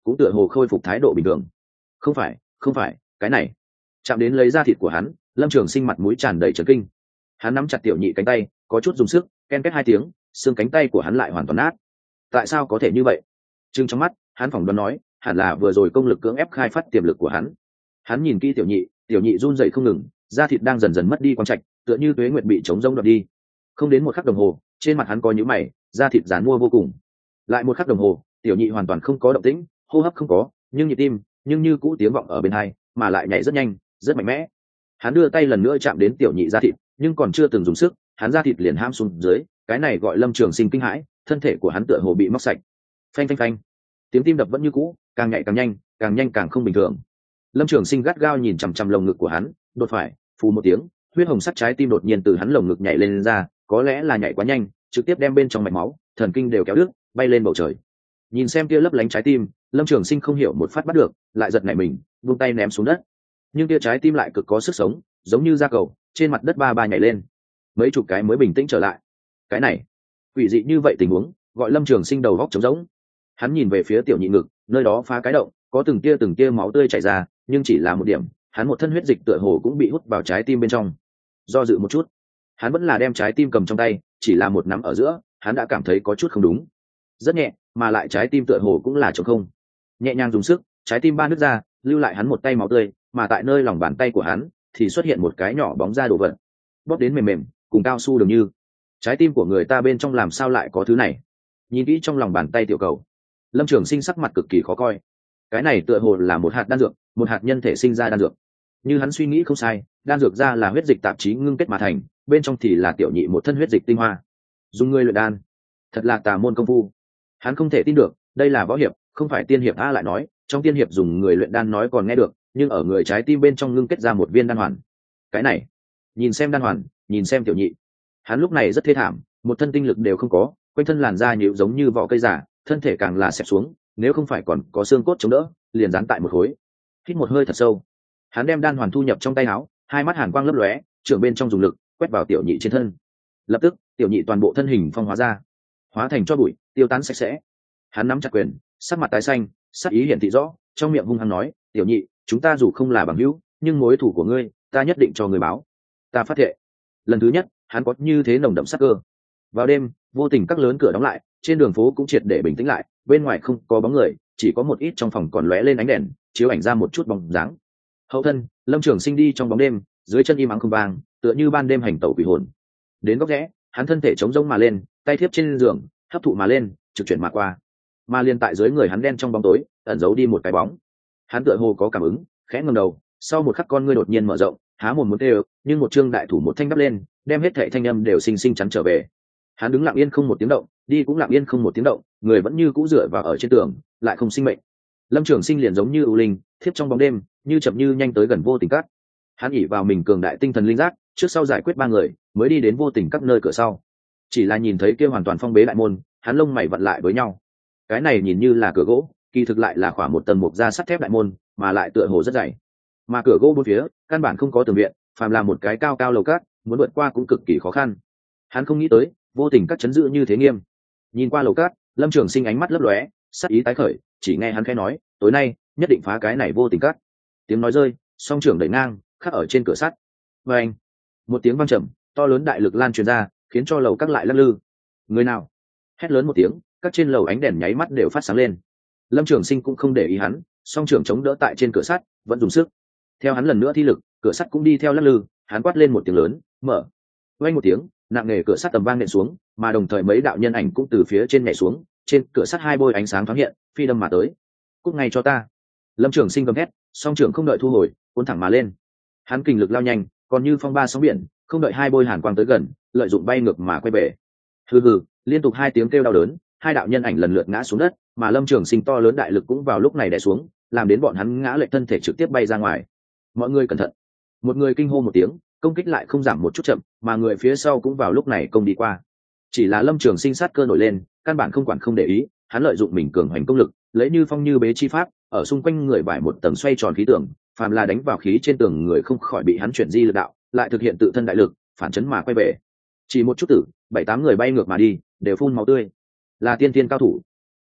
cũng tựa hồ khôi phục thái độ bình thường. Không phải, không phải, cái này. Chạm đến lấy da thịt của hắn, Lâm Trường Sinh mặt mũi tràn đầy chấn kinh. Hắn nắm chặt tiểu nhị cánh tay, có chút dùng sức, ken két hai tiếng, xương cánh tay của hắn lại hoàn toàn nát. Tại sao có thể như vậy? Trừng trong mắt, hắn phỏng đoán nói, hẳn là vừa rồi công lực cưỡng ép khai phát tiềm lực của hắn. Hắn nhìn kỹ tiểu nhị, tiểu nhị run rẩy không ngừng, da thịt đang dần dần mất đi quang trạch, tựa như tuế nguyệt bị trống rỗng đoạt đi. Không đến một khắc đồng hồ, trên mặt hắn có nhũ mày, da thịt giàn mua vô cùng. Lại một khắc đồng hồ, tiểu nhị hoàn toàn không có động tĩnh, hô hấp không có, nhưng nhịp tim, nhưng như cũ tiếng vọng ở bên tai, mà lại nhảy rất nhanh, rất mạnh mẽ. Hắn đưa tay lần nữa chạm đến tiểu nhị da thịt, nhưng còn chưa từng dùng sức, hắn da thịt liền ham xuống dưới, cái này gọi Lâm Trường Sinh kinh hãi, thân thể của hắn tựa hồ bị móc sạch. Phanh phanh phanh, tiếng tim đập vẫn như cũ, càng nhạy càng nhanh, càng nhanh càng không bình thường. Lâm Trường Sinh gắt gao nhìn chằm chằm lồng ngực của hắn, đột phải, phù một tiếng, huyết hồng sắc trái tim đột nhiên từ hắn lồng ngực nhảy lên, lên ra, có lẽ là nhảy quá nhanh, trực tiếp đem bên trong mạch máu, thần kinh đều kéo đứt, bay lên bầu trời. Nhìn xem kia lấp lánh trái tim, Lâm Trường Sinh không hiểu một phát bắt được, lại giật nảy mình, buông tay ném xuống đất. Nhưng kia trái tim lại cực có sức sống, giống như da cầu, trên mặt đất ba ba nhảy lên. Mấy chục cái mới bình tĩnh trở lại. Cái này, quỷ dị như vậy tình huống, gọi Lâm Trường Sinh đầu góc trống rỗng. Hắn nhìn về phía tiểu nhị ngực, nơi đó phá cái động, có từng tia từng tia máu tươi chảy ra, nhưng chỉ là một điểm, hắn một thân huyết dịch tựa hồ cũng bị hút vào trái tim bên trong. Do dự một chút, hắn vẫn là đem trái tim cầm trong tay, chỉ là một nắm ở giữa, hắn đã cảm thấy có chút không đúng. Rất nhẹ, mà lại trái tim tựa hồ cũng là trống không. Nhẹ nhàng dùng sức, trái tim ba nứt ra, lưu lại hắn một tay máu tươi, mà tại nơi lòng bàn tay của hắn thì xuất hiện một cái nhỏ bóng da đồ vật, bóp đến mềm mềm, cùng cao su dường như. Trái tim của người ta bên trong làm sao lại có thứ này? Nhìn kỹ trong lòng bàn tay tiểu cầu, Lâm Trường Sinh sắc mặt cực kỳ khó coi. Cái này tựa hồ là một hạt đan dược, một hạt nhân thể sinh ra đan dược. Như hắn suy nghĩ không sai, đan dược ra là huyết dịch tạp chí ngưng kết mà thành, bên trong thì là tiểu nhị một thân huyết dịch tinh hoa. Dùng người luyện đan, thật là tà môn công phu. Hắn không thể tin được, đây là võ hiệp, không phải tiên hiệp. A lại nói, trong tiên hiệp dùng người luyện đan nói còn nghe được, nhưng ở người trái tim bên trong ngưng kết ra một viên đan hoàn. Cái này, nhìn xem đan hoàn, nhìn xem tiểu nhị, hắn lúc này rất thê thảm, một thân tinh lực đều không có, quanh thân làn da nhịu giống như vỏ cây giả, thân thể càng là xẹp xuống, nếu không phải còn có xương cốt chống đỡ, liền dán tại một khối. Hít một hơi thật sâu, hắn đem đan hoàn thu nhập trong tay áo, hai mắt hàn quang lấp lóe, trưởng bên trong dùng lực quét vào tiểu nhị trên thân. Lập tức, tiểu nhị toàn bộ thân hình phong hóa ra, hóa thành tro bụi, tiêu tán sạch sẽ. Hắn nắm chặt quyền, sắc mặt tái xanh, sắc ý hiển thị rõ, trong miệng hung hăng nói, tiểu nhị, chúng ta dù không là bằng hữu, nhưng mối thù của ngươi, ta nhất định cho ngươi báo. Ta phát thệ. Lần thứ nhất, hắn có như thế nồng đậm sắc cơ. Vào đêm, vô tình các lớn cửa đóng lại, trên đường phố cũng triệt để bình tĩnh lại, bên ngoài không có bóng người, chỉ có một ít trong phòng còn lóe lên ánh đèn, chiếu ảnh ra một chút bóng dáng. Hậu thân, Lâm Trường Sinh đi trong bóng đêm, dưới chân im ắng không vang, tựa như ban đêm hành tẩu quỷ hồn. Đến góc rẽ, hắn thân thể chống rỗng mà lên, tay thiếp trên giường, hấp thụ mà lên, trực chuyển mà qua. Mà liên tại dưới người hắn đen trong bóng tối, ẩn giấu đi một cái bóng. Hắn tựa hồ có cảm ứng, khẽ ngẩng đầu, sau một khắc con ngươi đột nhiên mở rộng, há mồm muốn kêu, nhưng một trương đại thủ một thanh đắp lên, đem hết thảy thanh âm đều sinh sinh chắn trở về. Hắn đứng lặng yên không một tiếng động, đi cũng lặng yên không một tiếng động, người vẫn như cũ dựa vào ở trên tường, lại không sinh mệnh. Lâm Trường Sinh liền giống như ưu linh, thiếp trong bóng đêm, như chậm như nhanh tới gần vô tình các. Hắn ỷ vào mình cường đại tinh thần linh giác, trước sau giải quyết ba người, mới đi đến vô tình các nơi cửa sau. Chỉ là nhìn thấy kia hoàn toàn phong bế đại môn, hắn lông mày vặn lại với nhau. Cái này nhìn như là cửa gỗ, kỳ thực lại là khỏa một tầng mục da sắt thép đại môn, mà lại tựa hồ rất dày. Mà cửa gỗ bốn phía, căn bản không có tường viện, phàm là một cái cao cao lầu cát, muốn vượt qua cũng cực kỳ khó khăn. Hắn không nghĩ tới, vô tình các chấn giữ như thế nghiêm. Nhìn qua lầu cát, Lâm Trường Sinh ánh mắt lấp lóe, sắc ý tái khởi, chỉ nghe hắn khẽ nói, tối nay nhất định phá cái này vô tình các. Tiếng nói rơi, song trưởng đẩy ngang, khắc ở trên cửa sắt. Và anh, một tiếng vang trầm, to lớn đại lực lan truyền ra, khiến cho lầu các lại lắc lư. Người nào? Hét lớn một tiếng, các trên lầu ánh đèn nháy mắt đều phát sáng lên. Lâm Trường Sinh cũng không để ý hắn, song trưởng chống đỡ tại trên cửa sắt, vẫn dùng sức. Theo hắn lần nữa thi lực, cửa sắt cũng đi theo lắc lư, hắn quát lên một tiếng lớn, mở. Vang một tiếng, nặng nề cửa sắt tầm vang nện xuống, mà đồng thời mấy đạo nhân ảnh cũng từ phía trên nhảy xuống, trên cửa sắt hai bôi ánh sáng thoáng hiện, phi đâm mà tới. Cút ngay cho ta! Lâm Trường Sinh gầm hét, song trưởng không đợi thu hồi, cuốn thẳng mà lên. Hắn kình lực lao nhanh, còn như phong ba sóng biển, không đợi hai bôi hàn quang tới gần, lợi dụng bay ngược mà quay về. Hừ hừ, liên tục hai tiếng kêu đau đớn, hai đạo nhân ảnh lần lượt ngã xuống đất, mà Lâm Trường Sinh to lớn đại lực cũng vào lúc này đè xuống, làm đến bọn hắn ngã lệch thân thể trực tiếp bay ra ngoài. Mọi người cẩn thận! Một người kinh hô một tiếng, công kích lại không giảm một chút chậm, mà người phía sau cũng vào lúc này công đi qua. Chỉ là Lâm Trường Sinh sát cơ nổi lên, căn bản không quản không để ý, hắn lợi dụng mình cường hành công lực, lấy như phong như bế chi pháp, ở xung quanh người vải một tầng xoay tròn khí tường, phàm là đánh vào khí trên tường người không khỏi bị hắn chuyển di lực đạo, lại thực hiện tự thân đại lực, phản chấn mà quay về. Chỉ một chút tử, bảy tám người bay ngược mà đi, đều phun máu tươi. Là tiên tiên cao thủ.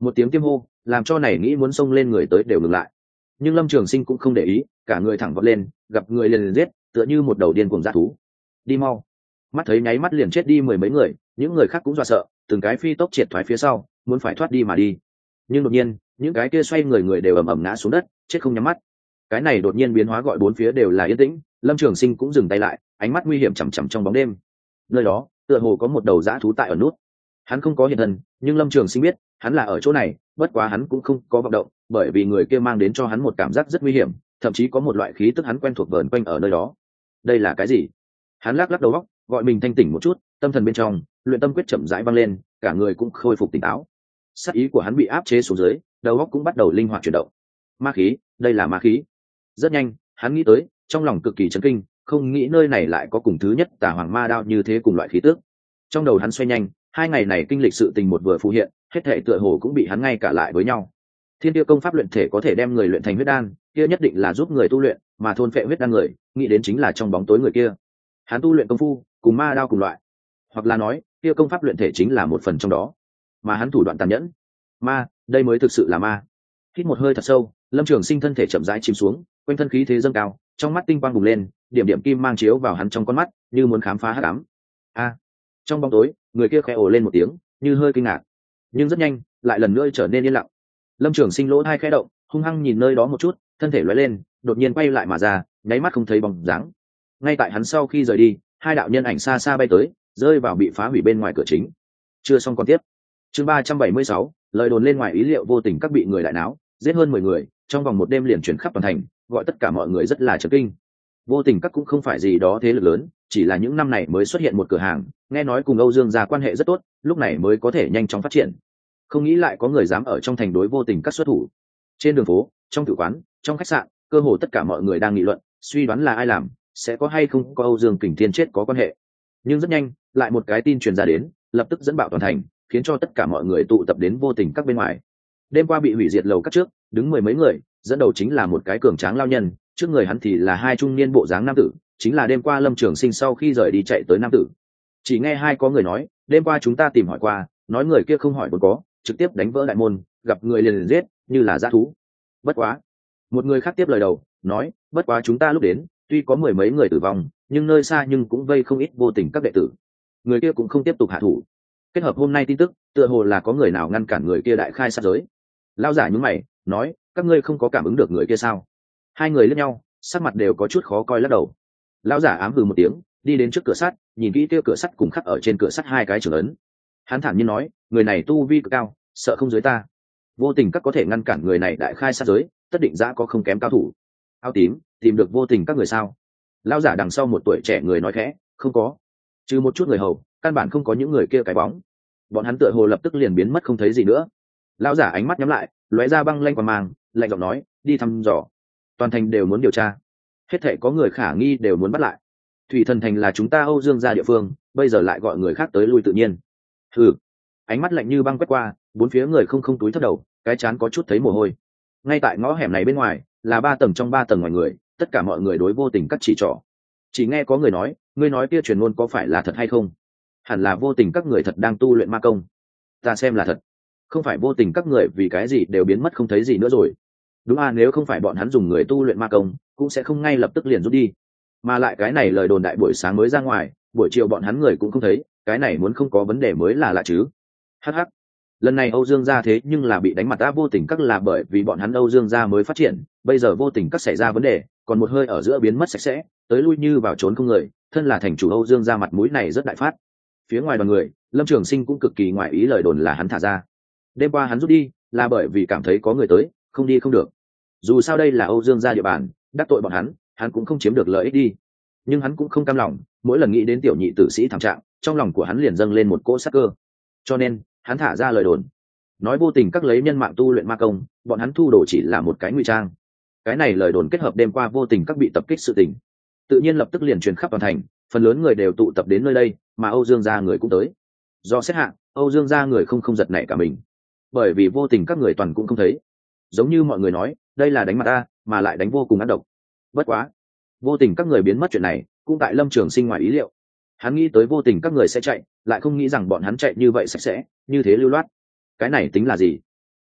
Một tiếng tiêm hô làm cho này nghĩ muốn xông lên người tới đều ngừng lại, nhưng Lâm Trường Sinh cũng không để ý, cả người thẳng vọt lên, gặp người liền liền giết, tựa như một đầu điên cuồng dã thú. Đi mau! Mắt thấy nháy mắt liền chết đi mười mấy người, những người khác cũng dọa sợ, từng cái phi tốc triệt thoái phía sau, muốn phải thoát đi mà đi. Nhưng đột nhiên, những cái kia xoay người người đều ầm ầm ngã xuống đất, chết không nhắm mắt. Cái này đột nhiên biến hóa gọi bốn phía đều là yên tĩnh, Lâm Trường Sinh cũng dừng tay lại, ánh mắt nguy hiểm chằm chằm trong bóng đêm. Nơi đó, tựa hồ có một đầu dã thú tại ở nút. Hắn không có hiện thân, nhưng Lâm Trường Sinh biết, hắn là ở chỗ này, bất quá hắn cũng không có vọng động, bởi vì người kia mang đến cho hắn một cảm giác rất nguy hiểm, thậm chí có một loại khí tức hắn quen thuộc vờn quanh ở nơi đó. Đây là cái gì? Hắn lắc lắc đầu óc, gọi mình thanh tỉnh một chút, tâm thần bên trong, luyện tâm quyết chậm rãi vang lên, cả người cũng khôi phục tỉnh táo. Sát ý của hắn bị áp chế xuống dưới, đầu óc cũng bắt đầu linh hoạt chuyển động. Ma khí, đây là ma khí. Rất nhanh, hắn nghĩ tới, trong lòng cực kỳ chấn kinh, không nghĩ nơi này lại có cùng thứ nhất Tà Hoàng Ma Đao như thế cùng loại khí tức. Trong đầu hắn xoay nhanh, hai ngày này kinh lịch sự tình một vừa phù hiện, hết thảy tựa hồ cũng bị hắn ngay cả lại với nhau. Thiên Tiêu công pháp luyện thể có thể đem người luyện thành huyết đan, kia nhất định là giúp người tu luyện, mà thôn phệ huyết đan người, nghĩ đến chính là trong bóng tối người kia. Hắn tu luyện công phu, cùng ma đao cùng loại, hoặc là nói, kia công pháp luyện thể chính là một phần trong đó, mà hắn thủ đoạn tàn nhẫn. Ma, đây mới thực sự là ma. Hít một hơi thật sâu, Lâm Trường Sinh thân thể chậm rãi chìm xuống, quanh thân khí thế dâng cao, trong mắt tinh quang bùng lên, điểm điểm kim mang chiếu vào hắn trong con mắt, như muốn khám phá hắc ám. A! Trong bóng tối, người kia khẽ ồ lên một tiếng, như hơi kinh ngạc, nhưng rất nhanh, lại lần nữa trở nên yên lặng. Lâm Trường Sinh lỗ tai khẽ động, hung hăng nhìn nơi đó một chút, thân thể lóe lên, đột nhiên quay lại mà ra, nháy mắt không thấy bóng dáng. Ngay tại hắn sau khi rời đi, hai đạo nhân ảnh xa xa bay tới, rơi vào bị phá hủy bên ngoài cửa chính. Chưa xong còn tiếp. Chương ba trăm bảy mươi sáu, lời đồn lên ngoài ý liệu, vô tình các bị người đại náo, giết hơn mười người, trong vòng một đêm liền chuyển khắp toàn thành, gọi tất cả mọi người rất là chấn kinh. Vô tình các cũng không phải gì đó thế lực lớn, chỉ là những năm này mới xuất hiện một cửa hàng, nghe nói cùng Âu Dương gia quan hệ rất tốt, lúc này mới có thể nhanh chóng phát triển. Không nghĩ lại có người dám ở trong thành đối vô tình các xuất thủ. Trên đường phố, trong tử quán, trong khách sạn, cơ hồ tất cả mọi người đang nghị luận, suy đoán là ai làm, sẽ có hay không có Âu Dương Kình Thiên chết có quan hệ. Nhưng rất nhanh, lại một cái tin truyền ra đến, lập tức dẫn bạo toàn thành, khiến cho tất cả mọi người tụ tập đến vô tình các bên ngoài. Đêm qua bị hủy diệt lầu các trước, đứng mười mấy người, dẫn đầu chính là một cái cường tráng lao nhân, trước người hắn thì là hai trung niên bộ dáng nam tử, chính là đêm qua Lâm Trường Sinh sau khi rời đi chạy tới nam tử. Chỉ nghe hai có người nói, đêm qua chúng ta tìm hỏi qua, nói người kia không hỏi vốn có, trực tiếp đánh vỡ đại môn, gặp người liền liền giết, như là dã thú. Bất quá, một người khác tiếp lời đầu, nói, bất quá chúng ta lúc đến, tuy có mười mấy người tử vong, nhưng nơi xa nhưng cũng vây không ít vô tình các đệ tử. Người kia cũng không tiếp tục hạ thủ. Kết hợp hôm nay tin tức, tựa hồ là có người nào ngăn cản người kia đại khai sát giới. Lao giả nhướng mày, nói, các ngươi không có cảm ứng được người kia sao? Hai người liếc nhau, sắc mặt đều có chút khó coi lắc đầu. Lão giả ám hừ một tiếng, đi đến trước cửa sắt, nhìn kỹ kia cửa sắt cùng khắc ở trên cửa sắt hai cái chữ ấn. Hắn thản nhiên nói, người này tu vi cực cao, sợ không dưới ta. Vô tình các có thể ngăn cản người này đại khai sát giới, tất định dã có không kém cao thủ. Áo tím, tìm được vô tình các người sao? Lão giả đằng sau một tuổi trẻ người nói khẽ, không có. Trừ một chút người hầu, căn bản không có những người kia cái bóng. Bọn hắn tựa hồ lập tức liền biến mất không thấy gì nữa. Lão giả ánh mắt nhắm lại, lóe ra băng lanh qua mang, lạnh giọng nói, đi thăm dò. Toàn thành đều muốn điều tra, hết thảy có người khả nghi đều muốn bắt lại. Thủy Thần thành là chúng ta Âu Dương gia địa phương, bây giờ lại gọi người khác tới lui tự nhiên. Hừ. Ánh mắt lạnh như băng quét qua, bốn phía người không không túi thấp đầu, cái chán có chút thấy mồ hôi. Ngay tại ngõ hẻm này bên ngoài, là ba tầng trong ba tầng ngoài người, tất cả mọi người đối vô tình các chỉ trỏ. Chỉ nghe có người nói, ngươi nói kia truyền ngôn có phải là thật hay không? Hẳn là vô tình các người thật đang tu luyện ma công. Ta xem là thật. Không phải vô tình các người vì cái gì đều biến mất không thấy gì nữa rồi. Đúng à, nếu không phải bọn hắn dùng người tu luyện ma công, cũng sẽ không ngay lập tức liền rút đi. Mà lại cái này lời đồn đại buổi sáng mới ra ngoài, buổi chiều bọn hắn người cũng không thấy, cái này muốn không có vấn đề mới là lạ chứ. Hắc hắc. Lần này Âu Dương gia thế nhưng là bị đánh mặt đã, vô tình các là bởi vì bọn hắn Âu Dương gia mới phát triển, bây giờ vô tình các xảy ra vấn đề, còn một hơi ở giữa biến mất sạch sẽ, tới lui như vào trốn không người, thân là thành chủ Âu Dương gia mặt mũi này rất đại phát. Phía ngoài đoàn người, Lâm Trường Sinh cũng cực kỳ ngoại ý lời đồn là hắn thả ra. Đêm qua hắn rút đi, là bởi vì cảm thấy có người tới, không đi không được. Dù sao đây là Âu Dương gia địa bàn, đắc tội bọn hắn, hắn cũng không chiếm được lợi ích đi. Nhưng hắn cũng không cam lòng, mỗi lần nghĩ đến tiểu nhị tử sĩ thảm trạng, trong lòng của hắn liền dâng lên một cỗ sát cơ. Cho nên, hắn thả ra lời đồn, nói vô tình các lấy nhân mạng tu luyện ma công, bọn hắn thu đồ chỉ là một cái ngụy trang. Cái này lời đồn kết hợp đêm qua vô tình các bị tập kích sự tình, tự nhiên lập tức liền truyền khắp toàn thành, phần lớn người đều tụ tập đến nơi đây, mà Âu Dương gia người cũng tới. Do xét hạng, Âu Dương gia người không không giật nảy cả mình, bởi vì vô tình các người toàn cũng không thấy. Giống như mọi người nói, đây là đánh mặt ta, mà lại đánh vô cùng ác độc. Bất quá, vô tình các người biến mất chuyện này, cũng tại Lâm Trường Sinh ngoài ý liệu. Hắn nghĩ tới vô tình các người sẽ chạy, lại không nghĩ rằng bọn hắn chạy như vậy sạch sẽ, như thế lưu loát. Cái này tính là gì?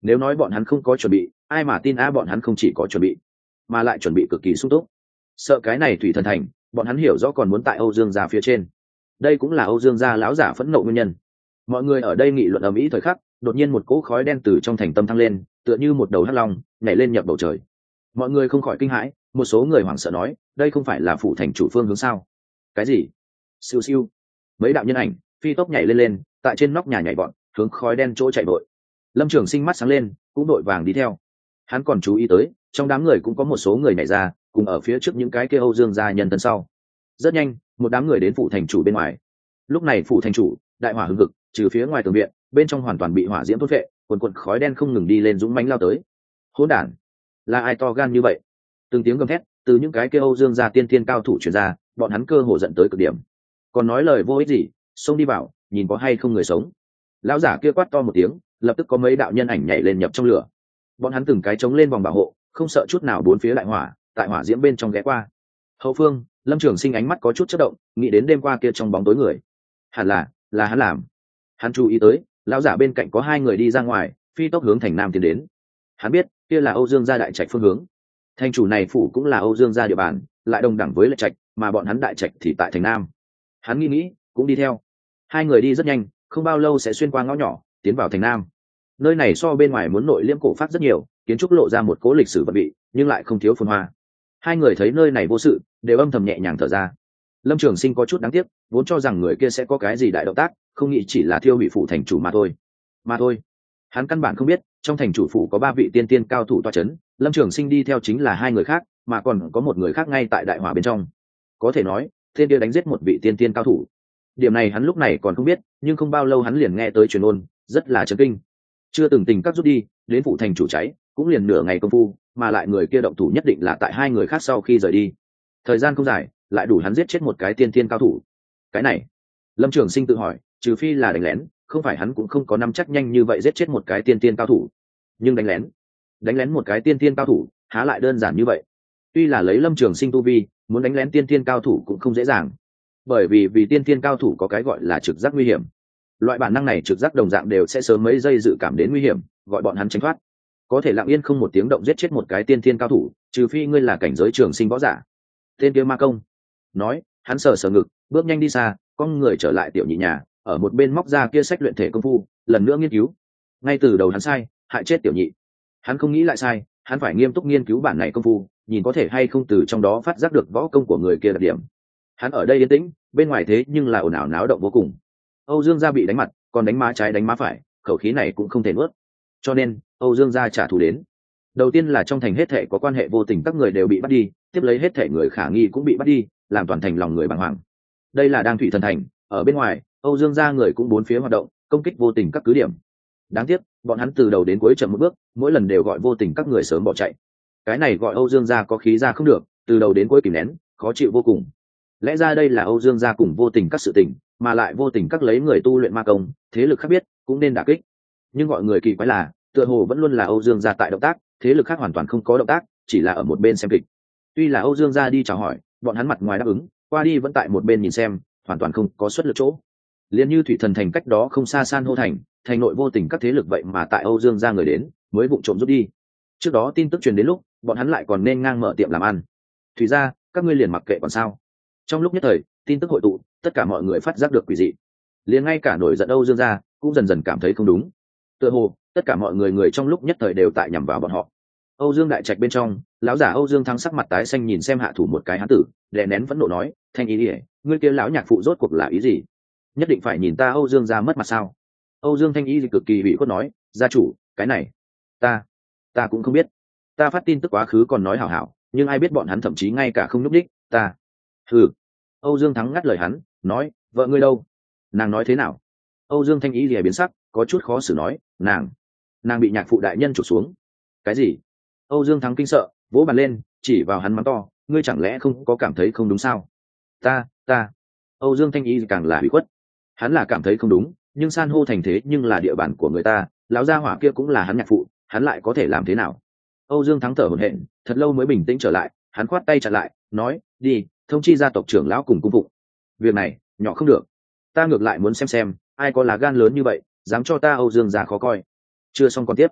Nếu nói bọn hắn không có chuẩn bị, ai mà tin a, bọn hắn không chỉ có chuẩn bị mà lại chuẩn bị cực kỳ sung túc. Sợ cái này thủy thần thành, bọn hắn hiểu rõ còn muốn tại Âu Dương gia phía trên. Đây cũng là Âu Dương gia lão giả phẫn nộ nguyên nhân. Mọi người ở đây nghị luận ầm ĩ thời khắc, đột nhiên một cỗ khói đen từ trong thành tâm thăng lên, tựa như một đầu hắc long nhảy lên nhập bầu trời. Mọi người không khỏi kinh hãi, một số người hoảng sợ nói, đây không phải là phủ thành chủ phương hướng sao? Cái gì? Siêu siêu. Mấy đạo nhân ảnh phi tốc nhảy lên lên, tại trên nóc nhà nhảy vọt, hướng khói đen chỗ chạy vội. Lâm Trường Sinh mắt sáng lên, cũng đội vàng đi theo. Hắn còn chú ý tới, trong đám người cũng có một số người nhảy ra, cùng ở phía trước những cái kia Âu Dương gia nhân thân sau. Rất nhanh, một đám người đến phủ thành chủ bên ngoài. Lúc này phủ thành chủ đại hỏa hừng hực, trừ phía ngoài tường viện, bên trong hoàn toàn bị hỏa diễm thốt vệ, quần quần khói đen không ngừng đi lên dũng mãnh lao tới. Hỗn đản, là ai to gan như vậy? Từng tiếng gầm thét từ những cái kia Âu Dương gia tiên tiên cao thủ truyền ra, bọn hắn cơ hồ giận tới cực điểm. Còn nói lời vô ích gì, xông đi vào, nhìn có hay không người sống. Lão giả kia quát to một tiếng, lập tức có mấy đạo nhân ảnh nhảy lên nhập trong lửa. Bọn hắn từng cái chống lên vòng bảo hộ, không sợ chút nào bốn phía lại hỏa, tại hỏa diễm bên trong ghé qua. Hậu phương, Lâm Trường Sinh ánh mắt có chút chớp động, nghĩ đến đêm qua kia trong bóng tối người, hẳn là là hắn làm. Hắn chú ý tới, lão giả bên cạnh có hai người đi ra ngoài, phi tốc hướng thành nam tiến đến. Hắn biết, kia là Âu Dương gia đại trạch phương hướng. Thành chủ này phủ cũng là Âu Dương gia địa bàn, lại đồng đẳng với Lệ Trạch, mà bọn hắn đại trạch thì tại thành nam. Hắn nghĩ nghĩ, cũng đi theo. Hai người đi rất nhanh, không bao lâu sẽ xuyên qua ngõ nhỏ, tiến vào thành nam. Nơi này so bên ngoài muốn nội liễm cổ phát rất nhiều, kiến trúc lộ ra một cố lịch sử vận vị, nhưng lại không thiếu phồn hoa. Hai người thấy nơi này vô sự, đều âm thầm nhẹ nhàng thở ra. Lâm Trường Sinh có chút đáng tiếc, vốn cho rằng người kia sẽ có cái gì đại động tác, không nghĩ chỉ là thiêu hủy phủ thành chủ mà thôi. Mà thôi, hắn căn bản không biết, trong thành chủ phủ có ba vị tiên tiên cao thủ toa chấn, Lâm Trường Sinh đi theo chính là hai người khác, mà còn có một người khác ngay tại đại hỏa bên trong. Có thể nói, tên kia đánh giết một vị tiên tiên cao thủ. Điểm này hắn lúc này còn không biết, nhưng không bao lâu hắn liền nghe tới truyền ôn, rất là chấn kinh. Chưa từng tình các rút đi, đến phủ thành chủ cháy, cũng liền nửa ngày công phu, mà lại người kia động thủ nhất định là tại hai người khác sau khi rời đi. Thời gian không dài, lại đủ hắn giết chết một cái tiên tiên cao thủ. Cái này, Lâm Trường Sinh tự hỏi, trừ phi là đánh lén, không phải hắn cũng không có nắm chắc nhanh như vậy giết chết một cái tiên tiên cao thủ. Nhưng đánh lén, đánh lén một cái tiên tiên cao thủ, há lại đơn giản như vậy. Tuy là lấy Lâm Trường Sinh tu vi, muốn đánh lén tiên tiên cao thủ cũng không dễ dàng. Bởi vì vì tiên tiên cao thủ có cái gọi là trực giác nguy hiểm. Loại bản năng này trực giác đồng dạng đều sẽ sớm mấy giây dự cảm đến nguy hiểm, gọi bọn hắn tránh thoát. Có thể lặng yên không một tiếng động giết chết một cái tiên tiên cao thủ, trừ phi ngươi là cảnh giới trường sinh võ giả. Tên kia ma công nói, hắn sờ sờ ngực, bước nhanh đi xa, con người trở lại tiểu nhị nhà, ở một bên móc ra kia sách luyện thể công phu, lần nữa nghiên cứu. Ngay từ đầu hắn sai, hại chết tiểu nhị. Hắn không nghĩ lại sai, hắn phải nghiêm túc nghiên cứu bản này công phu, nhìn có thể hay không từ trong đó phát giác được võ công của người kia đặc điểm. Hắn ở đây yên tĩnh, bên ngoài thế nhưng là ồn ào náo động vô cùng. Âu Dương gia bị đánh mặt, còn đánh má trái đánh má phải, khẩu khí này cũng không thể nuốt. Cho nên, Âu Dương gia trả thù đến. Đầu tiên là trong thành hết thảy có quan hệ vô tình các người đều bị bắt đi, tiếp lấy hết thảy người khả nghi cũng bị bắt đi, làm toàn thành lòng người bàng hoàng. Đây là đang thủy thần thành, ở bên ngoài, Âu Dương gia người cũng bốn phía hoạt động, công kích vô tình các cứ điểm. Đáng tiếc, bọn hắn từ đầu đến cuối chậm một bước, mỗi lần đều gọi vô tình các người sớm bỏ chạy. Cái này gọi Âu Dương gia có khí ra không được, từ đầu đến cuối kìm nén, khó chịu vô cùng. Lẽ ra đây là Âu Dương gia cùng vô tình các sự tình, mà lại vô tình các lấy người tu luyện ma công, thế lực khác biết, cũng nên đả kích. Nhưng gọi người kỳ quái là, tựa hồ vẫn luôn là Âu Dương gia tại động tác, thế lực khác hoàn toàn không có động tác, chỉ là ở một bên xem kịch. Tuy là Âu Dương gia đi chào hỏi, bọn hắn mặt ngoài đáp ứng, qua đi vẫn tại một bên nhìn xem, hoàn toàn không có xuất lực chỗ. Liên như thủy thần thành cách đó không xa san hô thành, thành nội vô tình các thế lực vậy mà tại Âu Dương gia người đến, mới vụng trộm rút đi. Trước đó tin tức truyền đến lúc, bọn hắn lại còn nên ngang mở tiệm làm ăn. Thủy gia, các ngươi liền mặc kệ còn sao? Trong lúc nhất thời, tin tức hội tụ, tất cả mọi người phát giác được quỷ dị. Liền ngay cả nổi giận Âu Dương gia cũng dần dần cảm thấy không đúng. Tựa hồ, tất cả mọi người người trong lúc nhất thời đều tại nhằm vào bọn họ. Âu Dương đại trạch bên trong, lão giả Âu Dương Thắng sắc mặt tái xanh nhìn xem hạ thủ một cái hán tử, đè nén vẫn nộ nói, "Thanh ý ỉa, ngươi kia lão nhạc phụ rốt cuộc là ý gì? Nhất định phải nhìn ta Âu Dương gia mất mặt sao?" Âu Dương Thanh ý thì cực kỳ bị khuất nói, "Gia chủ, cái này, ta, ta cũng không biết. Ta phát tin tức quá khứ còn nói hảo hảo, nhưng ai biết bọn hắn thậm chí ngay cả không nhúc đích, ta." Hừ. Âu Dương Thắng ngắt lời hắn, nói, "Vợ ngươi đâu? Nàng nói thế nào?" Âu Dương Thanh ý thì biến sắc, có chút khó xử nói, "Nàng, nàng bị nhạc phụ đại nhân chụp xuống." Cái gì? Âu Dương Thắng kinh sợ, vỗ bàn lên, chỉ vào hắn mắng to, "Ngươi chẳng lẽ không có cảm thấy không đúng sao?" Ta, ta. Âu Dương Thanh ý càng là bị khuất. Hắn là cảm thấy không đúng, nhưng san hô thành thế nhưng là địa bàn của người ta, lão gia hỏa kia cũng là hắn nhạc phụ, hắn lại có thể làm thế nào? Âu Dương Thắng thở hổn hển, thật lâu mới bình tĩnh trở lại, hắn khoát tay chặn lại, nói, "Đi, thông chi gia tộc trưởng lão cùng cung phụng. Việc này, nhỏ không được. Ta ngược lại muốn xem xem, ai có lá gan lớn như vậy, dám cho ta Âu Dương gia khó coi." Chưa xong còn tiếp.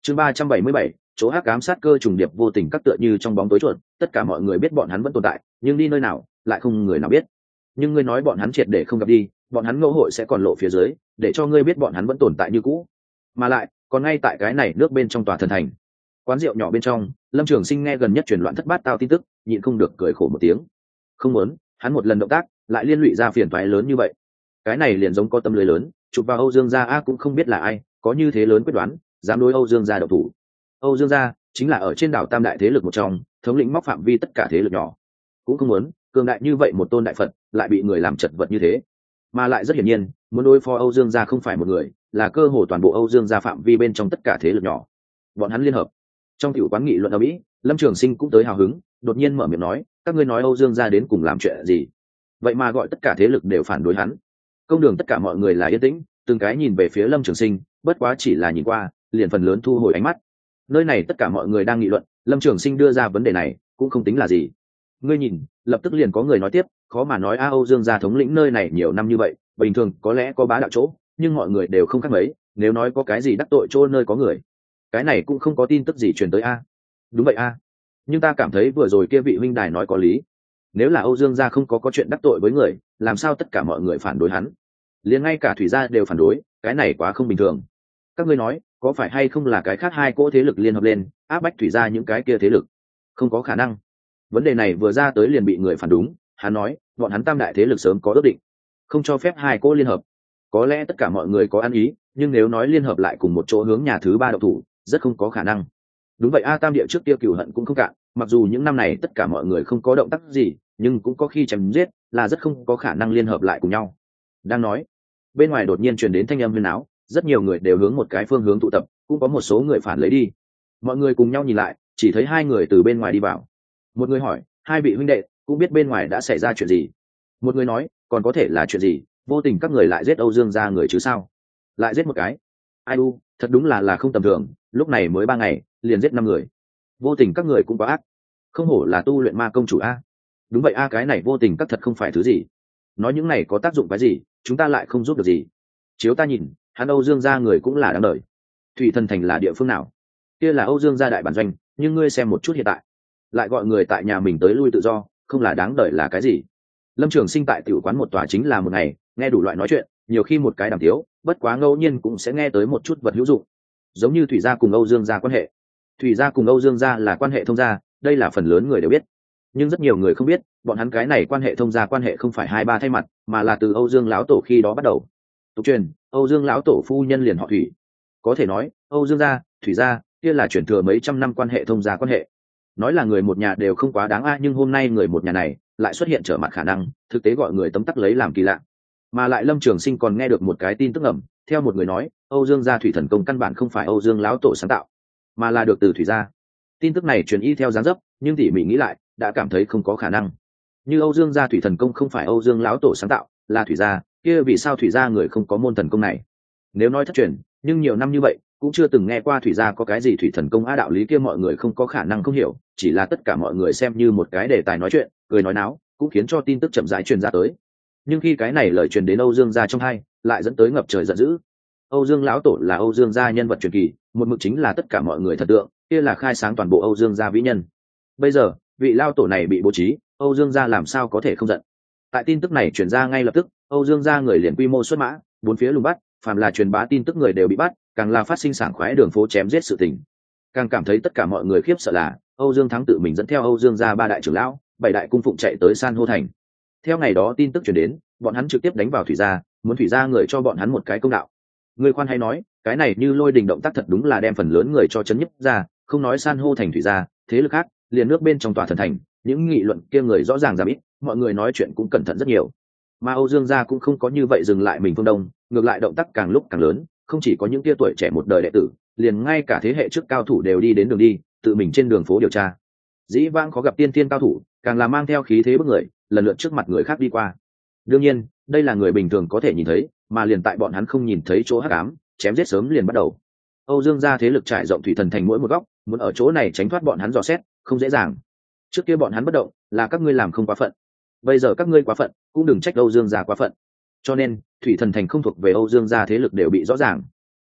chương ba trăm bảy mươi bảy, chỗ hắc ám sát cơ trùng điệp vô tình các tựa như trong bóng tối chuột, tất cả mọi người biết bọn hắn vẫn tồn tại, nhưng đi nơi nào lại không người nào biết. Nhưng ngươi nói bọn hắn triệt để không gặp đi, bọn hắn ngẫu hội sẽ còn lộ phía dưới, để cho ngươi biết bọn hắn vẫn tồn tại như cũ. Mà lại còn ngay tại cái này nước bên trong tòa thần thành, quán rượu nhỏ bên trong, Lâm Trường Sinh nghe gần nhất truyền loạn thất bát tao tin tức, nhịn không được cười khổ một tiếng. Không muốn hắn một lần động tác lại liên lụy ra phiền toái lớn như vậy. Cái này liền giống có tâm lưới lớn chụp vào Âu Dương gia, a cũng không biết là ai có như thế lớn quyết đoán dám đối Âu Dương gia độc thủ. Âu Dương gia chính là ở trên đảo tam đại thế lực một trong, thống lĩnh móc phạm vi tất cả thế lực nhỏ. Cũng không muốn cường đại như vậy một tôn đại Phật lại bị người làm chật vật như thế, mà lại rất hiển nhiên muốn đối phó Âu Dương gia không phải một người, là cơ hồ toàn bộ Âu Dương gia phạm vi bên trong tất cả thế lực nhỏ. Bọn hắn liên hợp trong tiểu quán nghị luận ở mỹ, Lâm Trường Sinh cũng tới hào hứng, đột nhiên mở miệng nói, các ngươi nói Âu Dương gia đến cùng làm chuyện gì? Vậy mà gọi tất cả thế lực đều phản đối hắn. Công đường tất cả mọi người là yên tĩnh, từng cái nhìn về phía Lâm Trường Sinh, bất quá chỉ là nhìn qua, liền phần lớn thu hồi ánh mắt. Nơi này tất cả mọi người đang nghị luận, Lâm Trường Sinh đưa ra vấn đề này cũng không tính là gì. Ngươi nhìn, lập tức liền có người nói tiếp, khó mà nói a Âu Dương gia thống lĩnh nơi này nhiều năm như vậy, bình thường có lẽ có bá đạo chỗ, nhưng mọi người đều không khác mấy, nếu nói có cái gì đắc tội chỗ nơi có người, cái này cũng không có tin tức gì truyền tới a. Đúng vậy a, nhưng ta cảm thấy vừa rồi kia vị huynh đài nói có lý. Nếu là Âu Dương gia không có có chuyện đắc tội với người, làm sao tất cả mọi người phản đối hắn? Liền ngay cả Thủy gia đều phản đối, cái này quá không bình thường. Các ngươi nói, có phải hay không là cái khác hai cỗ thế lực liên hợp lên, áp bách Thủy gia những cái kia thế lực? Không có khả năng. Vấn đề này vừa ra tới liền bị người phản đúng, hắn nói, bọn hắn tam đại thế lực sớm có ước định, không cho phép hai cỗ liên hợp. Có lẽ tất cả mọi người có ăn ý, nhưng nếu nói liên hợp lại cùng một chỗ hướng nhà thứ ba độc thủ, rất không có khả năng. Đúng vậy a, tam địa trước tiêu cửu hận cũng không cạn, mặc dù những năm này tất cả mọi người không có động tác gì, nhưng cũng có khi chém giết, là rất không có khả năng liên hợp lại cùng nhau. Đang nói, bên ngoài đột nhiên truyền đến thanh âm huyên áo, rất nhiều người đều hướng một cái phương hướng tụ tập, cũng có một số người phản lấy đi. Mọi người cùng nhau nhìn lại, chỉ thấy hai người từ bên ngoài đi vào. Một người hỏi, hai vị huynh đệ cũng biết bên ngoài đã xảy ra chuyện gì? Một người nói, còn có thể là chuyện gì, vô tình các người lại giết Âu Dương gia người chứ sao? Lại giết một cái? Ai u, thật đúng là là không tầm thường, lúc này mới ba ngày liền giết năm người. Vô tình các người cũng quá ác, không hổ là tu luyện ma công chủ a. Đúng vậy a, cái này vô tình các thật không phải thứ gì, nói những này có tác dụng cái gì, chúng ta lại không giúp được gì. Chiếu ta nhìn, hắn Âu Dương gia người cũng là đáng đời. Thủy Thần Thành là địa phương nào? Kia là Âu Dương gia đại bản doanh, nhưng ngươi xem một chút hiện tại, lại gọi người tại nhà mình tới lui tự do, không là đáng đời là cái gì? Lâm Trường Sinh tại tiểu quán một tòa chính là một ngày, nghe đủ loại nói chuyện, nhiều khi một cái đàm tiếu, bất quá ngẫu nhiên cũng sẽ nghe tới một chút vật hữu dụng. Giống như Thủy gia cùng Âu Dương gia quan hệ. Thủy gia cùng Âu Dương gia là quan hệ thông gia, đây là phần lớn người đều biết. Nhưng rất nhiều người không biết, bọn hắn cái này quan hệ thông gia quan hệ không phải hai ba thay mặt, mà là từ Âu Dương lão tổ khi đó bắt đầu. Tục truyền, Âu Dương lão tổ phu nhân liền họ Thủy. Có thể nói, Âu Dương gia, Thủy gia, kia là chuyển thừa mấy trăm năm quan hệ thông gia quan hệ. Nói là người một nhà đều không quá đáng a, nhưng hôm nay người một nhà này lại xuất hiện trở mặt khả năng, thực tế gọi người tấm tắc lấy làm kỳ lạ. Mà lại Lâm Trường Sinh còn nghe được một cái tin tức ẩm, theo một người nói, Âu Dương gia thủy thần công căn bản không phải Âu Dương lão tổ sáng tạo, mà là được từ Thủy gia. Tin tức này truyền y theo dáng dấp, nhưng tỉ mỉ nghĩ lại, đã cảm thấy không có khả năng. Như Âu Dương gia thủy thần công không phải Âu Dương lão tổ sáng tạo, là Thủy gia, kia vì sao Thủy gia người không có môn thần công này? Nếu nói thất truyền, nhưng nhiều năm như vậy cũng chưa từng nghe qua Thủy gia có cái gì thủy thần công a, đạo lý kia mọi người không có khả năng không hiểu, chỉ là tất cả mọi người xem như một cái đề tài nói chuyện, cười nói náo, cũng khiến cho tin tức chậm rãi truyền ra tới. Nhưng khi cái này lời truyền đến Âu Dương gia trong hai, lại dẫn tới ngập trời giận dữ. Âu Dương lão tổ là Âu Dương gia nhân vật truyền kỳ, một mực chính là tất cả mọi người thần tượng, kia là khai sáng toàn bộ Âu Dương gia vĩ nhân. Bây giờ, vị lao tổ này bị bố trí, Âu Dương gia làm sao có thể không giận? Tại tin tức này truyền ra ngay lập tức, Âu Dương gia người liền quy mô xuất mã, bốn phía lùng bắt, phàm là truyền bá tin tức người đều bị bắt, càng là phát sinh sảng khoái đường phố chém giết sự tình. Càng cảm thấy tất cả mọi người khiếp sợ là, Âu Dương Thắng tự mình dẫn theo Âu Dương gia ba đại trưởng lão, bảy đại cung phụng chạy tới San hô thành. Theo ngày đó tin tức truyền đến, bọn hắn trực tiếp đánh vào Thủy gia, muốn Thủy gia người cho bọn hắn một cái công đạo. Người khoan hay nói, cái này như lôi đình động tác thật đúng là đem phần lớn người cho chấn nhấp ra, không nói San hô thành Thủy gia, thế lực khác, liền nước bên trong tòa thần thành, những nghị luận kia người rõ ràng giảm ít, mọi người nói chuyện cũng cẩn thận rất nhiều. Mà Âu Dương gia cũng không có như vậy dừng lại mình phương đông, ngược lại động tác càng lúc càng lớn, không chỉ có những tia tuổi trẻ một đời đệ tử, liền ngay cả thế hệ trước cao thủ đều đi đến đường đi, tự mình trên đường phố điều tra. Dĩ vãng khó gặp tiên tiên cao thủ, càng là mang theo khí thế bức người, lần lượt trước mặt người khác đi qua. Đương nhiên, đây là người bình thường có thể nhìn thấy, mà liền tại bọn hắn không nhìn thấy chỗ hắc ám, chém giết sớm liền bắt đầu. Âu Dương gia thế lực trải rộng thủy thần thành mỗi một góc, muốn ở chỗ này tránh thoát bọn hắn dò xét, không dễ dàng. Trước kia bọn hắn bất động, là các ngươi làm không quá phận. Bây giờ các ngươi quá phận, cũng đừng trách Âu Dương gia quá phận. Cho nên, thủy thần thành không thuộc về Âu Dương gia thế lực đều bị rõ ràng.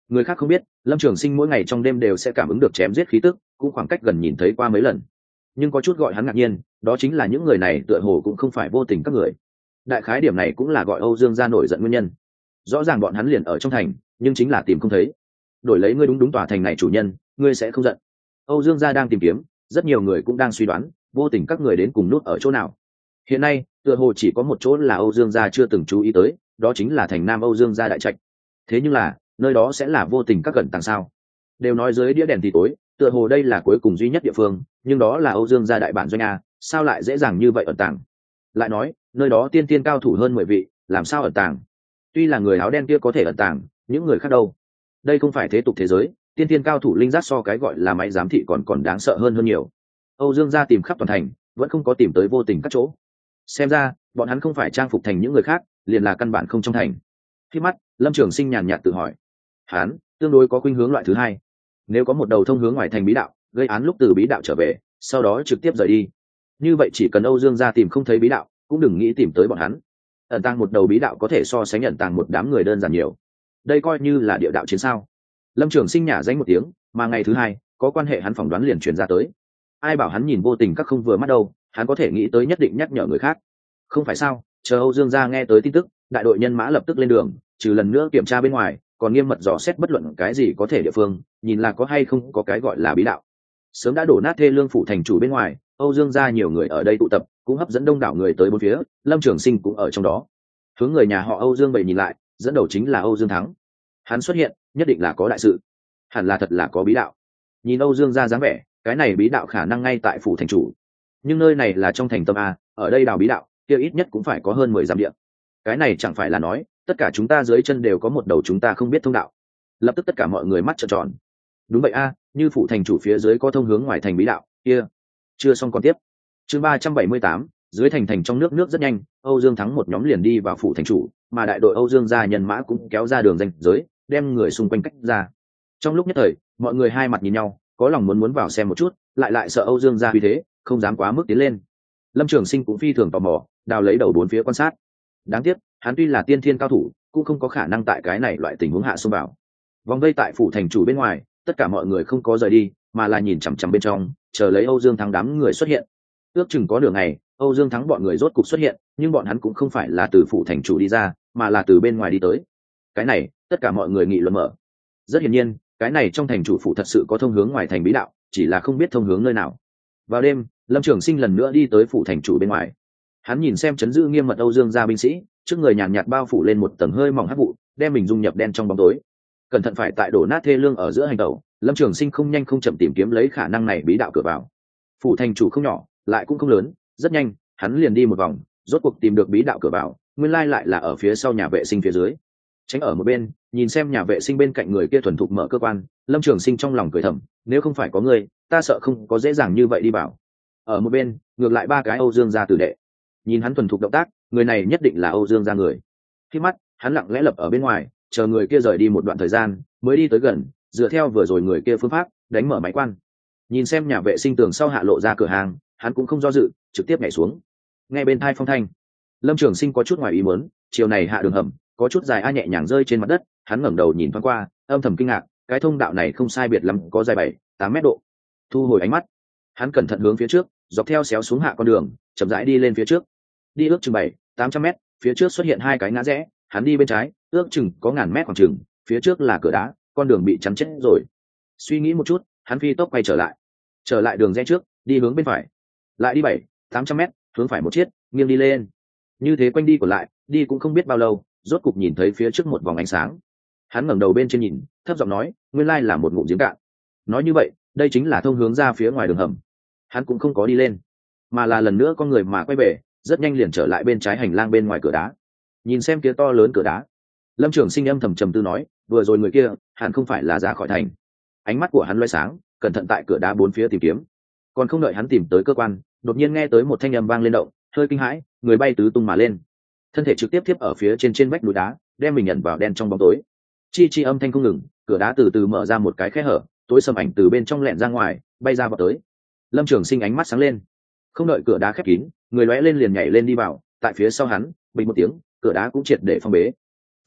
Người khác không biết, Lâm Trường Sinh mỗi ngày trong đêm đều sẽ cảm ứng được chém giết khí tức, cũng khoảng cách gần nhìn thấy qua mấy lần. Nhưng có chút gọi hắn ngạc nhiên, đó chính là những người này tựa hồ cũng không phải vô tình các người. Đại khái điểm này cũng là gọi Âu Dương gia nổi giận nguyên nhân. Rõ ràng bọn hắn liền ở trong thành, nhưng chính là tìm không thấy. Đổi lấy ngươi đúng đúng tòa thành này chủ nhân, ngươi sẽ không giận. Âu Dương gia đang tìm kiếm, rất nhiều người cũng đang suy đoán, vô tình các người đến cùng nút ở chỗ nào. Hiện nay, tựa hồ chỉ có một chỗ là Âu Dương gia chưa từng chú ý tới, đó chính là thành Nam Âu Dương gia đại trạch. Thế nhưng là, nơi đó sẽ là vô tình các gần tàng sao? Đều nói dưới đĩa đèn thì tối, tựa hồ đây là cuối cùng duy nhất địa phương, nhưng đó là Âu Dương gia đại bản doanh a, sao lại dễ dàng như vậy ẩn tàng? Lại nói, nơi đó tiên tiên cao thủ hơn mười vị, làm sao ẩn tàng? Tuy là người áo đen kia có thể ẩn tàng, những người khác đâu? Đây không phải thế tục thế giới, tiên tiên cao thủ linh giác so cái gọi là máy giám thị còn còn đáng sợ hơn hơn nhiều. Âu Dương gia tìm khắp toàn thành, vẫn không có tìm tới vô tình các chỗ. Xem ra, bọn hắn không phải trang phục thành những người khác, liền là căn bản không trong thành. Khi mắt, Lâm Trường Sinh nhàn nhạt tự hỏi, hắn tương đối có khuynh hướng loại thứ hai. Nếu có một đầu thông hướng ngoài thành bí đạo, gây án lúc từ bí đạo trở về, sau đó trực tiếp rời đi, như vậy chỉ cần Âu Dương gia tìm không thấy bí đạo, cũng đừng nghĩ tìm tới bọn hắn. Ẩn tàng một đầu bí đạo có thể so sánh ẩn tàng một đám người đơn giản nhiều. Đây coi như là địa đạo chiến sao? Lâm Trường Sinh nhả danh một tiếng, mà ngày thứ hai, có quan hệ hắn phỏng đoán liền truyền ra tới. Ai bảo hắn nhìn vô tình các không vừa mắt đâu, hắn có thể nghĩ tới nhất định nhắc nhở người khác. Không phải sao? Chờ Âu Dương gia nghe tới tin tức, đại đội nhân mã lập tức lên đường, trừ lần nữa kiểm tra bên ngoài, còn nghiêm mật dò xét bất luận cái gì có thể địa phương, nhìn là có hay không có cái gọi là bí đạo. Sớm đã đổ nát thê lương phủ thành chủ bên ngoài, Âu Dương gia nhiều người ở đây tụ tập, cũng hấp dẫn đông đảo người tới bốn phía, Lâm Trường Sinh cũng ở trong đó. Hướng người nhà họ Âu Dương bày nhìn lại, dẫn đầu chính là Âu Dương Thắng. Hắn xuất hiện, nhất định là có đại sự, hẳn là thật là có bí đạo. Nhìn Âu Dương gia dáng vẻ, cái này bí đạo khả năng ngay tại phủ thành chủ, nhưng nơi này là trong thành tâm a, ở đây đào bí đạo, kia ít nhất cũng phải có hơn mười dặm địa. Cái này chẳng phải là nói, tất cả chúng ta dưới chân đều có một đầu chúng ta không biết thông đạo. Lập tức tất cả mọi người mắt trợn tròn. Đúng vậy a, như phủ thành chủ phía dưới có thông hướng ngoài thành bí đạo, kia. Chưa xong còn tiếp. Chương ba trăm bảy mươi tám, dưới thành thành trong nước nước rất nhanh, Âu Dương Thắng một nhóm liền đi vào phủ thành chủ, mà đại đội Âu Dương gia nhân mã cũng kéo ra đường ranh giới, đem người xung quanh cách ra. Trong lúc nhất thời, mọi người hai mặt nhìn nhau, có lòng muốn muốn vào xem một chút, lại lại sợ Âu Dương gia uy thế, không dám quá mức tiến lên. Lâm Trường Sinh cũng phi thường tò mò, đào lấy đầu bốn phía quan sát. Đáng tiếc, hắn tuy là tiên thiên cao thủ, cũng không có khả năng tại cái này loại tình huống hạ xông vào. Vòng vây tại phủ thành chủ bên ngoài, tất cả mọi người không có rời đi, mà là nhìn chằm chằm bên trong, chờ lấy Âu Dương Thắng đám người xuất hiện. Ước chừng có nửa ngày, Âu Dương Thắng bọn người rốt cục xuất hiện, nhưng bọn hắn cũng không phải là từ phủ thành chủ đi ra, mà là từ bên ngoài đi tới. Cái này, tất cả mọi người nghị luận mở. Rất hiển nhiên, cái này trong thành chủ phủ thật sự có thông hướng ngoài thành bí đạo, chỉ là không biết thông hướng nơi nào. Vào đêm, Lâm Trường Sinh lần nữa đi tới phủ thành chủ bên ngoài. Hắn nhìn xem trấn giữ nghiêm mật Âu Dương gia binh sĩ, trước người nhàn nhạt bao phủ lên một tầng hơi mỏng hắc vụ, đem mình dung nhập đen trong bóng tối. Cẩn thận phải tại đổ nát thê lương ở giữa hành tẩu, Lâm Trường Sinh không nhanh không chậm tìm kiếm lấy khả năng này bí đạo cửa vào. Phủ thành chủ không nhỏ, lại cũng không lớn, rất nhanh, hắn liền đi một vòng, rốt cuộc tìm được bí đạo cửa vào, nguyên lai lại là ở phía sau nhà vệ sinh phía dưới. Tránh ở một bên, nhìn xem nhà vệ sinh bên cạnh người kia thuần thục mở cơ quan, Lâm Trường Sinh trong lòng cười thầm, nếu không phải có người, ta sợ không có dễ dàng như vậy đi vào. Ở một bên, ngược lại ba cái Âu Dương gia tử đệ. Nhìn hắn thuần thục động tác, người này nhất định là Âu Dương gia người. Khi mắt, hắn lặng lẽ lập ở bên ngoài, chờ người kia rời đi một đoạn thời gian, mới đi tới gần, dựa theo vừa rồi người kia phương pháp, đánh mở máy quan. Nhìn xem nhà vệ sinh tường sau hạ lộ ra cửa hàng, hắn cũng không do dự, trực tiếp nhảy xuống. Nghe bên tai phong thanh, Lâm Trường Sinh có chút ngoài ý muốn, chiều này hạ đường hầm, có chút dài a nhẹ nhàng rơi trên mặt đất, hắn ngẩng đầu nhìn thoáng qua, âm thầm kinh ngạc, cái thông đạo này không sai biệt lắm có dài bảy, tám mét độ. Thu hồi ánh mắt, hắn cẩn thận hướng phía trước, dọc theo xéo xuống hạ con đường, chậm rãi đi lên phía trước. Đi ước chừng bảy, tám trăm mét, phía trước xuất hiện hai cái ngã rẽ, hắn đi bên trái, ước chừng có ngàn mét khoảng chừng, phía trước là cửa đá, con đường bị chắn chết rồi. Suy nghĩ một chút, hắn phi tốc quay trở lại. Trở lại đường rẽ trước, đi hướng bên phải. Lại đi bảy, tám trăm mét, hướng phải một chiếc, nghiêng đi lên. Như thế quanh đi của lại, đi cũng không biết bao lâu, rốt cục nhìn thấy phía trước một vòng ánh sáng. Hắn ngẩng đầu bên trên nhìn, thấp giọng nói, nguyên lai là một ngụm giếng cạn. Nói như vậy, đây chính là thông hướng ra phía ngoài đường hầm. Hắn cũng không có đi lên, mà là lần nữa con người mà quay về, rất nhanh liền trở lại bên trái hành lang bên ngoài cửa đá. Nhìn xem kia to lớn cửa đá, Lâm Trường Sinh âm thầm trầm tư nói, vừa rồi người kia hẳn không phải là ra khỏi thành. Ánh mắt của hắn loay sáng, cẩn thận tại cửa đá bốn phía tìm kiếm. Còn không đợi hắn tìm tới cơ quan, đột nhiên nghe tới một thanh âm vang lên động, hơi kinh hãi, người bay tứ tung mà lên, thân thể trực tiếp tiếp ở phía trên trên vách núi đá, đem mình nhận vào đen trong bóng tối. Chi chi âm thanh không ngừng, cửa đá từ từ mở ra một cái khe hở, tối sầm ảnh từ bên trong lẹn ra ngoài, bay ra vào tới. Lâm Trường Sinh ánh mắt sáng lên, không đợi cửa đá khép kín, người lóe lên liền nhảy lên đi vào, tại phía sau hắn, bình một tiếng, cửa đá cũng triệt để phong bế. Phía trước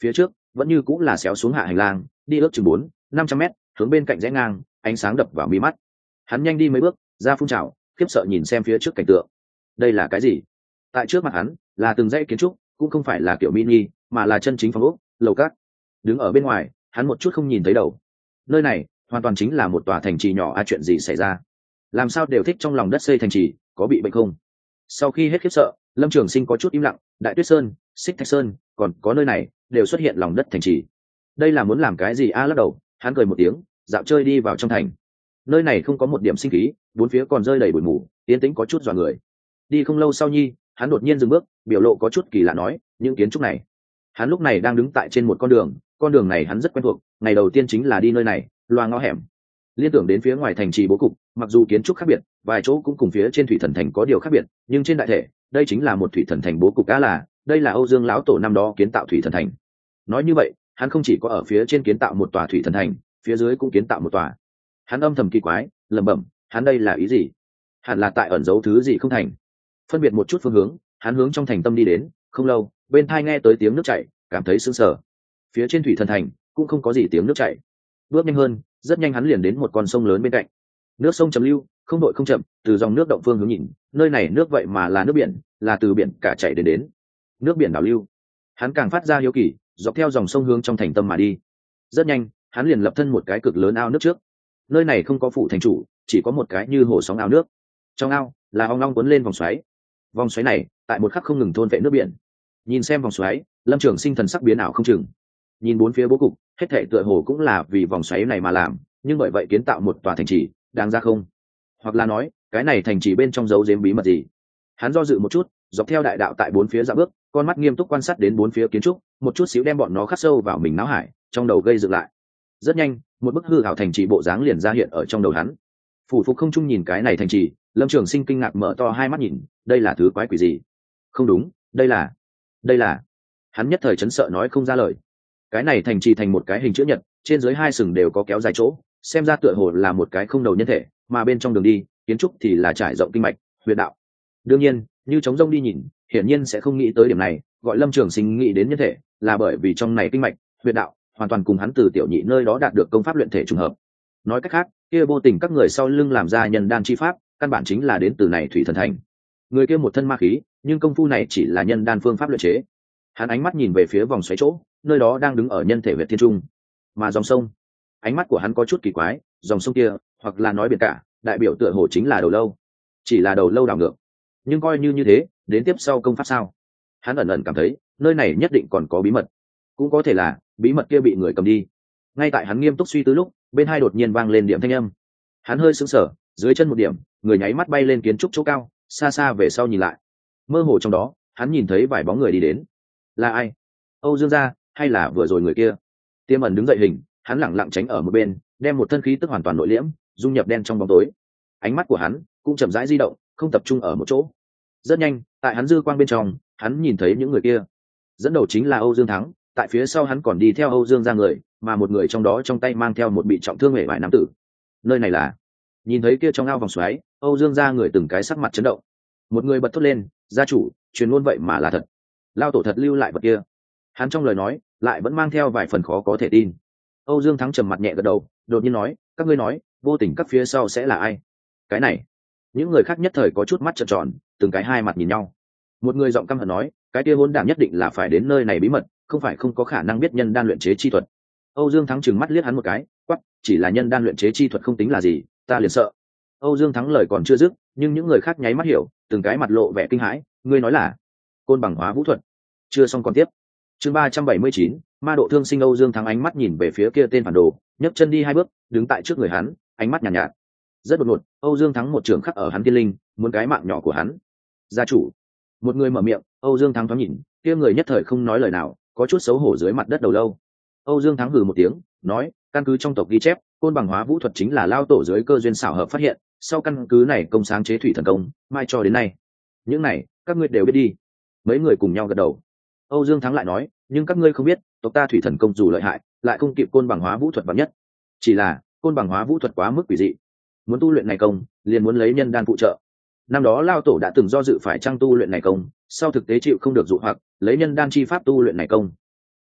vẫn như cũng là xéo xuống hạ hành lang, đi ước chừng bốn năm trăm mét, hướng bên cạnh rẽ ngang, ánh sáng đập vào mi mắt. Hắn nhanh đi mấy bước, ra phun trào, khiếp sợ nhìn xem phía trước cảnh tượng. Đây là cái gì? Tại trước mặt hắn là từng dãy kiến trúc, cũng không phải là kiểu mini, mà là chân chính phòng ốc, lầu các. Đứng ở bên ngoài, hắn một chút không nhìn thấy đầu. Nơi này hoàn toàn chính là một tòa thành trì nhỏ. A chuyện gì xảy ra? Làm sao đều thích trong lòng đất xây thành trì, có bị bệnh không? Sau khi hết khiếp sợ, Lâm Trường Sinh có chút im lặng. Đại Tuyết Sơn, Xích Thạch Sơn, còn có nơi này đều xuất hiện lòng đất thành trì. Đây là muốn làm cái gì? A lắc đầu, hắn cười một tiếng, dạo chơi đi vào trong thành. Nơi này không có một điểm sinh khí, bốn phía còn rơi đầy bụi mù, yên tĩnh có chút dọa người. Đi không lâu sau nhi, hắn đột nhiên dừng bước, biểu lộ có chút kỳ lạ nói, những kiến trúc này. Hắn lúc này đang đứng tại trên một con đường, con đường này hắn rất quen thuộc, ngày đầu tiên chính là đi nơi này, loa ngõ hẻm. Liên tưởng đến phía ngoài thành trì bố cục, mặc dù kiến trúc khác biệt, vài chỗ cũng cùng phía trên thủy thần thành có điều khác biệt, nhưng trên đại thể, đây chính là một thủy thần thành bố cục. Đã là, đây là Âu Dương lão tổ năm đó kiến tạo thủy thần thành. Nói như vậy, hắn không chỉ có ở phía trên kiến tạo một tòa thủy thần thành, phía dưới cũng kiến tạo một tòa. Hắn âm thầm kỳ quái, lẩm bẩm, hắn đây là ý gì? Hẳn là tại ẩn giấu thứ gì không thành. Phân biệt một chút phương hướng, hắn hướng trong thành tâm đi đến. Không lâu, bên tai nghe tới tiếng nước chảy, cảm thấy sững sờ. Phía trên thủy thần thành cũng không có gì tiếng nước chảy. Bước nhanh hơn, rất nhanh hắn liền đến một con sông lớn bên cạnh. Nước sông chậm lưu, không đội không chậm, từ dòng nước động phương hướng nhìn, nơi này nước vậy mà là nước biển, là từ biển cả chảy đến đến. Nước biển đảo lưu. Hắn càng phát ra hiếu kỳ, dọc theo dòng sông hướng trong thành tâm mà đi. Rất nhanh, hắn liền lập thân một cái cực lớn ao nước trước. Nơi này không có phủ thành chủ, chỉ có một cái như hồ sóng ao nước. Trong ao là ong long cuốn lên vòng xoáy. Vòng xoáy này tại một khắc không ngừng thôn vệ nước biển. Nhìn xem vòng xoáy, Lâm Trường Sinh thần sắc biến ảo không chừng. Nhìn bốn phía bố cục, hết thảy tựa hồ cũng là vì vòng xoáy này mà làm, nhưng bởi vậy kiến tạo một tòa thành trì, đáng ra không? Hoặc là nói, cái này thành trì bên trong giấu giếm bí mật gì? Hắn do dự một chút, dọc theo đại đạo tại bốn phía dạo bước, con mắt nghiêm túc quan sát đến bốn phía kiến trúc, một chút xíu đem bọn nó khắc sâu vào mình não hải, trong đầu gây dựng lại. Rất nhanh, một bức hư ảo thành trì bộ dáng liền ra hiện ở trong đầu hắn. Phủ phục không trung nhìn cái này thành trì, Lâm Trường Sinh kinh ngạc mở to hai mắt nhìn, đây là thứ quái quỷ gì? Không đúng, đây là, đây là. Hắn nhất thời chấn sợ nói không ra lời. Cái này thành trì thành một cái hình chữ nhật, trên dưới hai sừng đều có kéo dài chỗ, xem ra tựa hồ là một cái không đầu nhân thể, mà bên trong đường đi, kiến trúc thì là trải rộng kinh mạch, huyệt đạo. Đương nhiên, như trống rông đi nhìn, hiển nhiên sẽ không nghĩ tới điểm này, gọi Lâm Trường Sinh nghĩ đến nhân thể, là bởi vì trong này kinh mạch, huyệt đạo, hoàn toàn cùng hắn từ tiểu nhị nơi đó đạt được công pháp luyện thể trùng hợp. Nói cách khác, kia vô tình các người sau lưng làm ra nhân đan chi pháp, căn bản chính là đến từ này thủy thần thành. Người kia một thân ma khí, nhưng công phu này chỉ là nhân đan phương pháp luyện chế. Hắn ánh mắt nhìn về phía vòng xoáy chỗ, nơi đó đang đứng ở nhân thể huyệt thiên trung, mà dòng sông, ánh mắt của hắn có chút kỳ quái, dòng sông kia, hoặc là nói biển cả, đại biểu tựa hồ chính là đầu lâu, chỉ là đầu lâu đảo ngược. Nhưng coi như như thế, đến tiếp sau công pháp sao? Hắn ẩn ẩn cảm thấy, nơi này nhất định còn có bí mật, cũng có thể là bí mật kia bị người cầm đi. Ngay tại hắn nghiêm túc suy tư lúc, bên hai đột nhiên vang lên điểm thanh âm. Hắn hơi sững sờ, dưới chân một điểm, người nháy mắt bay lên kiến trúc chỗ cao, xa xa về sau nhìn lại. Mơ hồ trong đó, hắn nhìn thấy vài bóng người đi đến. Là ai? Âu Dương gia, hay là vừa rồi người kia? Tiêm ẩn đứng dậy hình, hắn lẳng lặng tránh ở một bên, đem một thân khí tức hoàn toàn nội liễm, dung nhập đen trong bóng tối. Ánh mắt của hắn cũng chậm rãi di động, không tập trung ở một chỗ. Rất nhanh, tại hắn dư quang bên trong, hắn nhìn thấy những người kia. Dẫn đầu chính là Âu Dương Thắng, tại phía sau hắn còn đi theo Âu Dương gia người, mà một người trong đó trong tay mang theo một bị trọng thương hề vải nam tử. Nơi này là? Nhìn thấy kia trong ao vòng xoáy, Âu Dương gia người từng cái sắc mặt chấn động. Một người bật thốt lên, gia chủ, truyền ngôn vậy mà là thật. Lao tổ thật lưu lại vật kia. Hắn trong lời nói lại vẫn mang theo vài phần khó có thể tin. Âu Dương Thắng trầm mặt nhẹ gật đầu, đột nhiên nói, các ngươi nói, vô tình các phía sau sẽ là ai? Cái này, những người khác nhất thời có chút mắt trợn tròn, từng cái hai mặt nhìn nhau. Một người giọng căm hận nói, cái kia hỗn đản nhất định là phải đến nơi này bí mật, không phải không có khả năng biết nhân đan luyện chế chi thuật. Âu Dương Thắng trừng mắt liếc hắn một cái, quắc, chỉ là nhân đan luyện chế chi thuật không tính là gì, ta liền sợ. Âu Dương Thắng lời còn chưa dứt, nhưng những người khác nháy mắt hiểu, từng cái mặt lộ vẻ kinh hãi, ngươi nói là côn bằng hóa vũ thuật? Chưa xong còn tiếp. Chương ba trăm bảy mươi chín, ma độ thương sinh. Âu Dương Thắng ánh mắt nhìn về phía kia tên phản đồ, nhấc chân đi hai bước, đứng tại trước người hắn, ánh mắt nhàn nhạt, nhạt. Rất đột ngột, Âu Dương Thắng một trường khắc ở hắn tiên linh, muốn cái mạng nhỏ của hắn. Gia chủ. Một người mở miệng, Âu Dương Thắng thoáng nhìn, kia người nhất thời không nói lời nào, có chút xấu hổ dưới mặt đất đầu lâu. Âu Dương Thắng hừ một tiếng, nói, căn cứ trong tộc ghi chép, côn bằng hóa vũ thuật chính là lao tổ dưới cơ duyên xảo hợp phát hiện, sau căn cứ này công sáng chế thủy thần công, mai cho đến nay. Những này, các ngươi đều biết đi. Mấy người cùng nhau gật đầu. Âu Dương Thắng lại nói, nhưng các ngươi không biết, tộc ta thủy thần công dù lợi hại, lại không kịp côn bằng hóa vũ thuật vạn nhất. Chỉ là, côn bằng hóa vũ thuật quá mức quỷ dị. Muốn tu luyện này công, liền muốn lấy nhân đan phụ trợ. Năm đó lao tổ đã từng do dự phải trang tu luyện này công, sau thực tế chịu không được dụ hoặc, lấy nhân đan chi pháp tu luyện này công.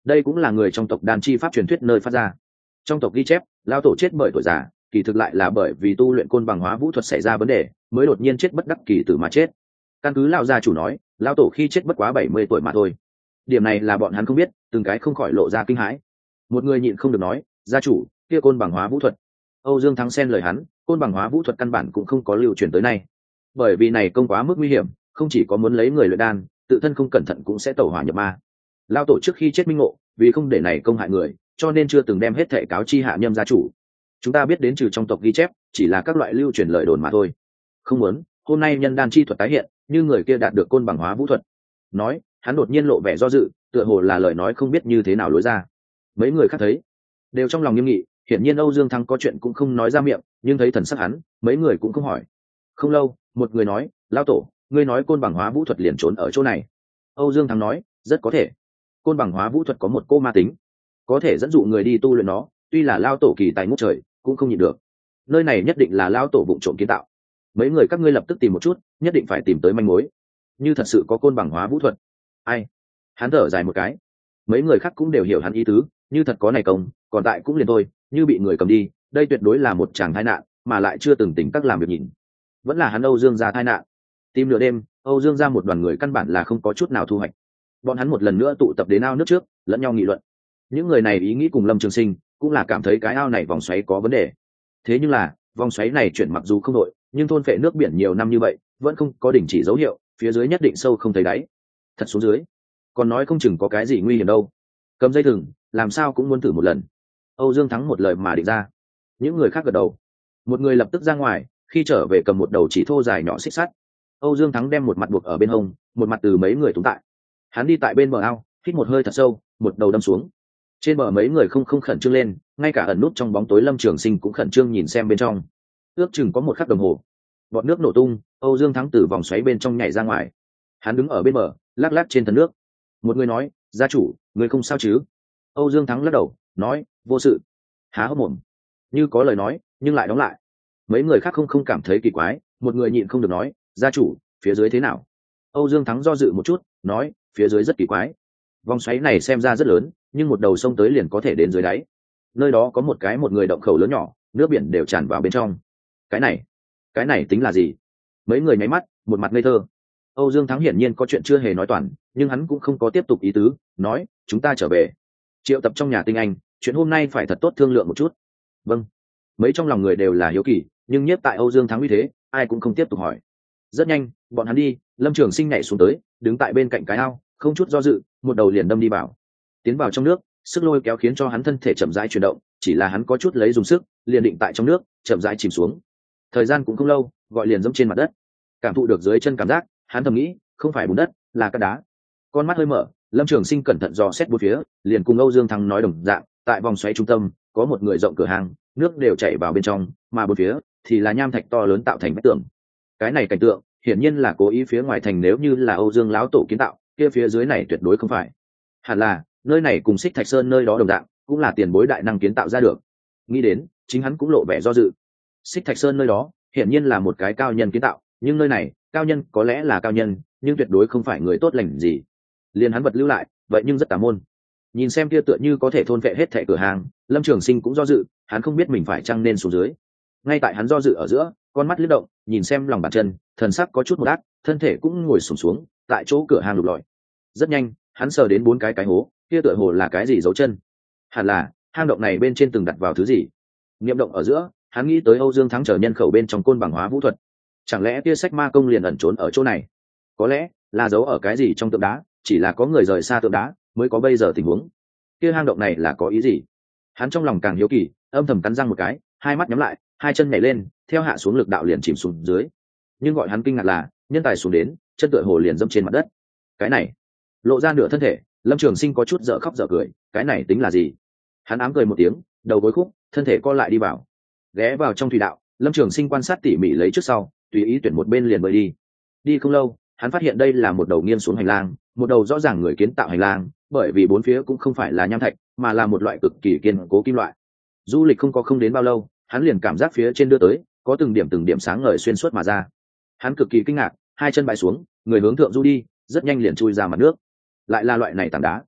đây cũng là người trong tộc đan chi pháp truyền thuyết nơi phát ra. Trong tộc ghi chép, lao tổ chết bởi tuổi già, kỳ thực lại là bởi vì tu luyện côn bằng hóa vũ thuật xảy ra vấn đề, mới đột nhiên chết bất đắc kỳ tử mà chết. Căn cứ lão gia chủ nói, lao tổ khi chết bất quá bảy mươi tuổi mà thôi. Điểm này là bọn hắn không biết, từng cái không khỏi lộ ra kinh hãi. Một người nhịn không được nói, gia chủ, kia côn bằng hóa vũ thuật. Âu Dương Thắng xen lời hắn, côn bằng hóa vũ thuật căn bản cũng không có lưu truyền tới nay, bởi vì này công quá mức nguy hiểm, không chỉ có muốn lấy người luyện đan, tự thân không cẩn thận cũng sẽ tẩu hỏa nhập ma. Lao tổ trước khi chết minh ngộ, vì không để này công hại người, cho nên chưa từng đem hết thệ cáo chi hạ nhâm gia chủ. Chúng ta biết đến trừ trong tộc ghi chép, chỉ là các loại lưu truyền lời đồn mà thôi. Không muốn, hôm nay nhân đan chi thuật tái hiện, như người kia đạt được côn bằng hóa vũ thuật. Nói, hắn đột nhiên lộ vẻ do dự, tựa hồ là lời nói không biết như thế nào lối ra. Mấy người khác thấy, đều trong lòng nghiêm nghị, hiển nhiên Âu Dương Thắng có chuyện cũng không nói ra miệng, nhưng thấy thần sắc hắn, mấy người cũng không hỏi. Không lâu, một người nói, lao tổ, ngươi nói côn bằng hóa vũ thuật liền trốn ở chỗ này. Âu Dương Thắng nói, rất có thể. Côn bằng hóa vũ thuật có một cô ma tính, có thể dẫn dụ người đi tu luyện nó, tuy là lao tổ kỳ tài ngút trời, cũng không nhịn được. Nơi này nhất định là lao tổ vụng trộm kiến tạo. Mấy người các ngươi lập tức tìm một chút, nhất định phải tìm tới manh mối. Như thật sự có côn bằng hóa vũ thuật. Ai? Hắn thở dài một cái. Mấy người khác cũng đều hiểu hắn ý tứ, như thật có này công, còn tại cũng liền thôi, như bị người cầm đi, đây tuyệt đối là một chàng tai nạn, mà lại chưa từng tỉnh các làm việc nhìn. Vẫn là hắn Âu Dương gia tai nạn. Tìm nửa đêm, Âu Dương gia một đoàn người căn bản là không có chút nào thu hoạch. Bọn hắn một lần nữa tụ tập đến ao nước trước, lẫn nhau nghị luận. Những người này ý nghĩ cùng Lâm Trường Sinh, cũng là cảm thấy cái ao này vòng xoáy có vấn đề. Thế nhưng là, vòng xoáy này chuyển mặc dù không đội, nhưng thôn phệ nước biển nhiều năm như vậy, vẫn không có đình chỉ dấu hiệu, phía dưới nhất định sâu không thấy đáy. Thật xuống dưới, còn nói không chừng có cái gì nguy hiểm đâu. Cầm dây thừng, làm sao cũng muốn thử một lần. Âu Dương Thắng một lời mà định ra. Những người khác gật đầu. Một người lập tức ra ngoài, khi trở về cầm một đầu chỉ thô dài nhỏ xích sắt. Âu Dương Thắng đem một mặt buộc ở bên hông, một mặt từ mấy người túng tại. Hắn đi tại bên bờ ao, hít một hơi thật sâu, một đầu đâm xuống. Trên bờ mấy người không không khẩn trương lên, ngay cả ẩn nút trong bóng tối Lâm Trường Sinh cũng khẩn trương nhìn xem bên trong. Ước chừng có một khắc đồng hồ, bọt nước nổ tung, Âu Dương Thắng từ vòng xoáy bên trong nhảy ra ngoài. Hắn đứng ở bên bờ, lắc lắc trên thân nước. Một người nói, gia chủ, người không sao chứ? Âu Dương Thắng lắc đầu, nói, vô sự. Há hốc mồm, như có lời nói, nhưng lại đóng lại. Mấy người khác không không cảm thấy kỳ quái, một người nhịn không được nói, gia chủ, phía dưới thế nào? Âu Dương Thắng do dự một chút, nói, phía dưới rất kỳ quái. Vòng xoáy này xem ra rất lớn, nhưng một đầu sông tới liền có thể đến dưới đáy. Nơi đó có một cái một người động khẩu lớn nhỏ, nước biển đều tràn vào bên trong. Cái này, cái này tính là gì? Mấy người nháy mắt, một mặt ngây thơ. Âu Dương Thắng hiển nhiên có chuyện chưa hề nói toàn, nhưng hắn cũng không có tiếp tục ý tứ, nói, chúng ta trở về. Triệu tập trong nhà tinh anh, chuyện hôm nay phải thật tốt thương lượng một chút. Vâng. Mấy trong lòng người đều là hiếu kỳ, nhưng nhiếp tại Âu Dương Thắng như thế, ai cũng không tiếp tục hỏi. Rất nhanh, bọn hắn đi, Lâm Trường Sinh nhảy xuống tới, đứng tại bên cạnh cái ao, không chút do dự, một đầu liền đâm đi vào. Tiến vào trong nước, sức lôi kéo khiến cho hắn thân thể chậm rãi chuyển động, chỉ là hắn có chút lấy dùng sức, liền định tại trong nước, chậm rãi chìm xuống. Thời gian cũng không lâu, gọi liền dẫm trên mặt đất. Cảm thụ được dưới chân cảm giác, hắn thầm nghĩ, không phải bùn đất, là cát đá. Con mắt hơi mở, Lâm Trường Sinh cẩn thận dò xét bốn phía, liền cùng Âu Dương Thắng nói đồng dạng, tại vòng xoáy trung tâm, có một người rộng cửa hàng, nước đều chảy vào bên trong, mà bốn phía thì là nham thạch to lớn tạo thành vách tường. Cái này cảnh tượng, hiển nhiên là cố ý phía ngoài thành, nếu như là Âu Dương lão tổ kiến tạo, kia phía dưới này tuyệt đối không phải. Hẳn là, nơi này cùng Xích Thạch Sơn nơi đó đồng dạng, cũng là tiền bối đại năng kiến tạo ra được. Nghĩ đến, chính hắn cũng lộ vẻ do dự. Xích Thạch Sơn nơi đó, hiển nhiên là một cái cao nhân kiến tạo, nhưng nơi này, cao nhân có lẽ là cao nhân, nhưng tuyệt đối không phải người tốt lành gì. Liền hắn vật lưu lại, vậy nhưng rất tà môn. Nhìn xem kia tựa như có thể thôn vệ hết thảy cửa hàng, Lâm Trường Sinh cũng do dự, hắn không biết mình phải chăng nên xuống dưới. Ngay tại hắn do dự ở giữa, con mắt lướt động, nhìn xem lòng bàn chân, thần sắc có chút một ác, thân thể cũng ngồi xổm xuống, xuống, tại chỗ cửa hàng lục lọi. Rất nhanh, hắn sờ đến bốn cái cái hố, kia tựa hồ là cái gì dấu chân. Hẳn là, hang động này bên trên từng đặt vào thứ gì. Niệm động ở giữa, hắn nghĩ tới Âu Dương Thắng chờ nhân khẩu bên trong côn bằng hóa vũ thuật. Chẳng lẽ kia sách ma công liền ẩn trốn ở chỗ này? Có lẽ là giấu ở cái gì trong tượng đá, chỉ là có người rời xa tượng đá mới có bây giờ tình huống. Kia hang động này là có ý gì? Hắn trong lòng càng hiếu kỳ, âm thầm cắn răng một cái, hai mắt nhắm lại, hai chân nhảy lên, theo hạ xuống lực đạo liền chìm xuống dưới. Nhưng gọi hắn kinh ngạc là, nhân tài xuống đến, chân tựa hồ liền dẫm trên mặt đất. Cái này, lộ ra nửa thân thể, Lâm Trường Sinh có chút dở khóc dở cười, cái này tính là gì? Hắn ám cười một tiếng, đầu gối khúc, thân thể co lại đi vào. Ghé vào trong thủy đạo, Lâm Trường Sinh quan sát tỉ mỉ lấy trước sau, tùy ý tuyển một bên liền bơi đi. Đi không lâu, hắn phát hiện đây là một đầu nghiêng xuống hành lang, một đầu rõ ràng người kiến tạo hành lang, bởi vì bốn phía cũng không phải là nham thạch, mà là một loại cực kỳ kiên cố kim loại. Du lịch không có không đến bao lâu, hắn liền cảm giác phía trên đưa tới, có từng điểm từng điểm sáng ngời xuyên suốt mà ra. Hắn cực kỳ kinh ngạc, hai chân bãi xuống, người hướng thượng du đi, rất nhanh liền chui ra mặt nước. Lại là loại này tảng đá.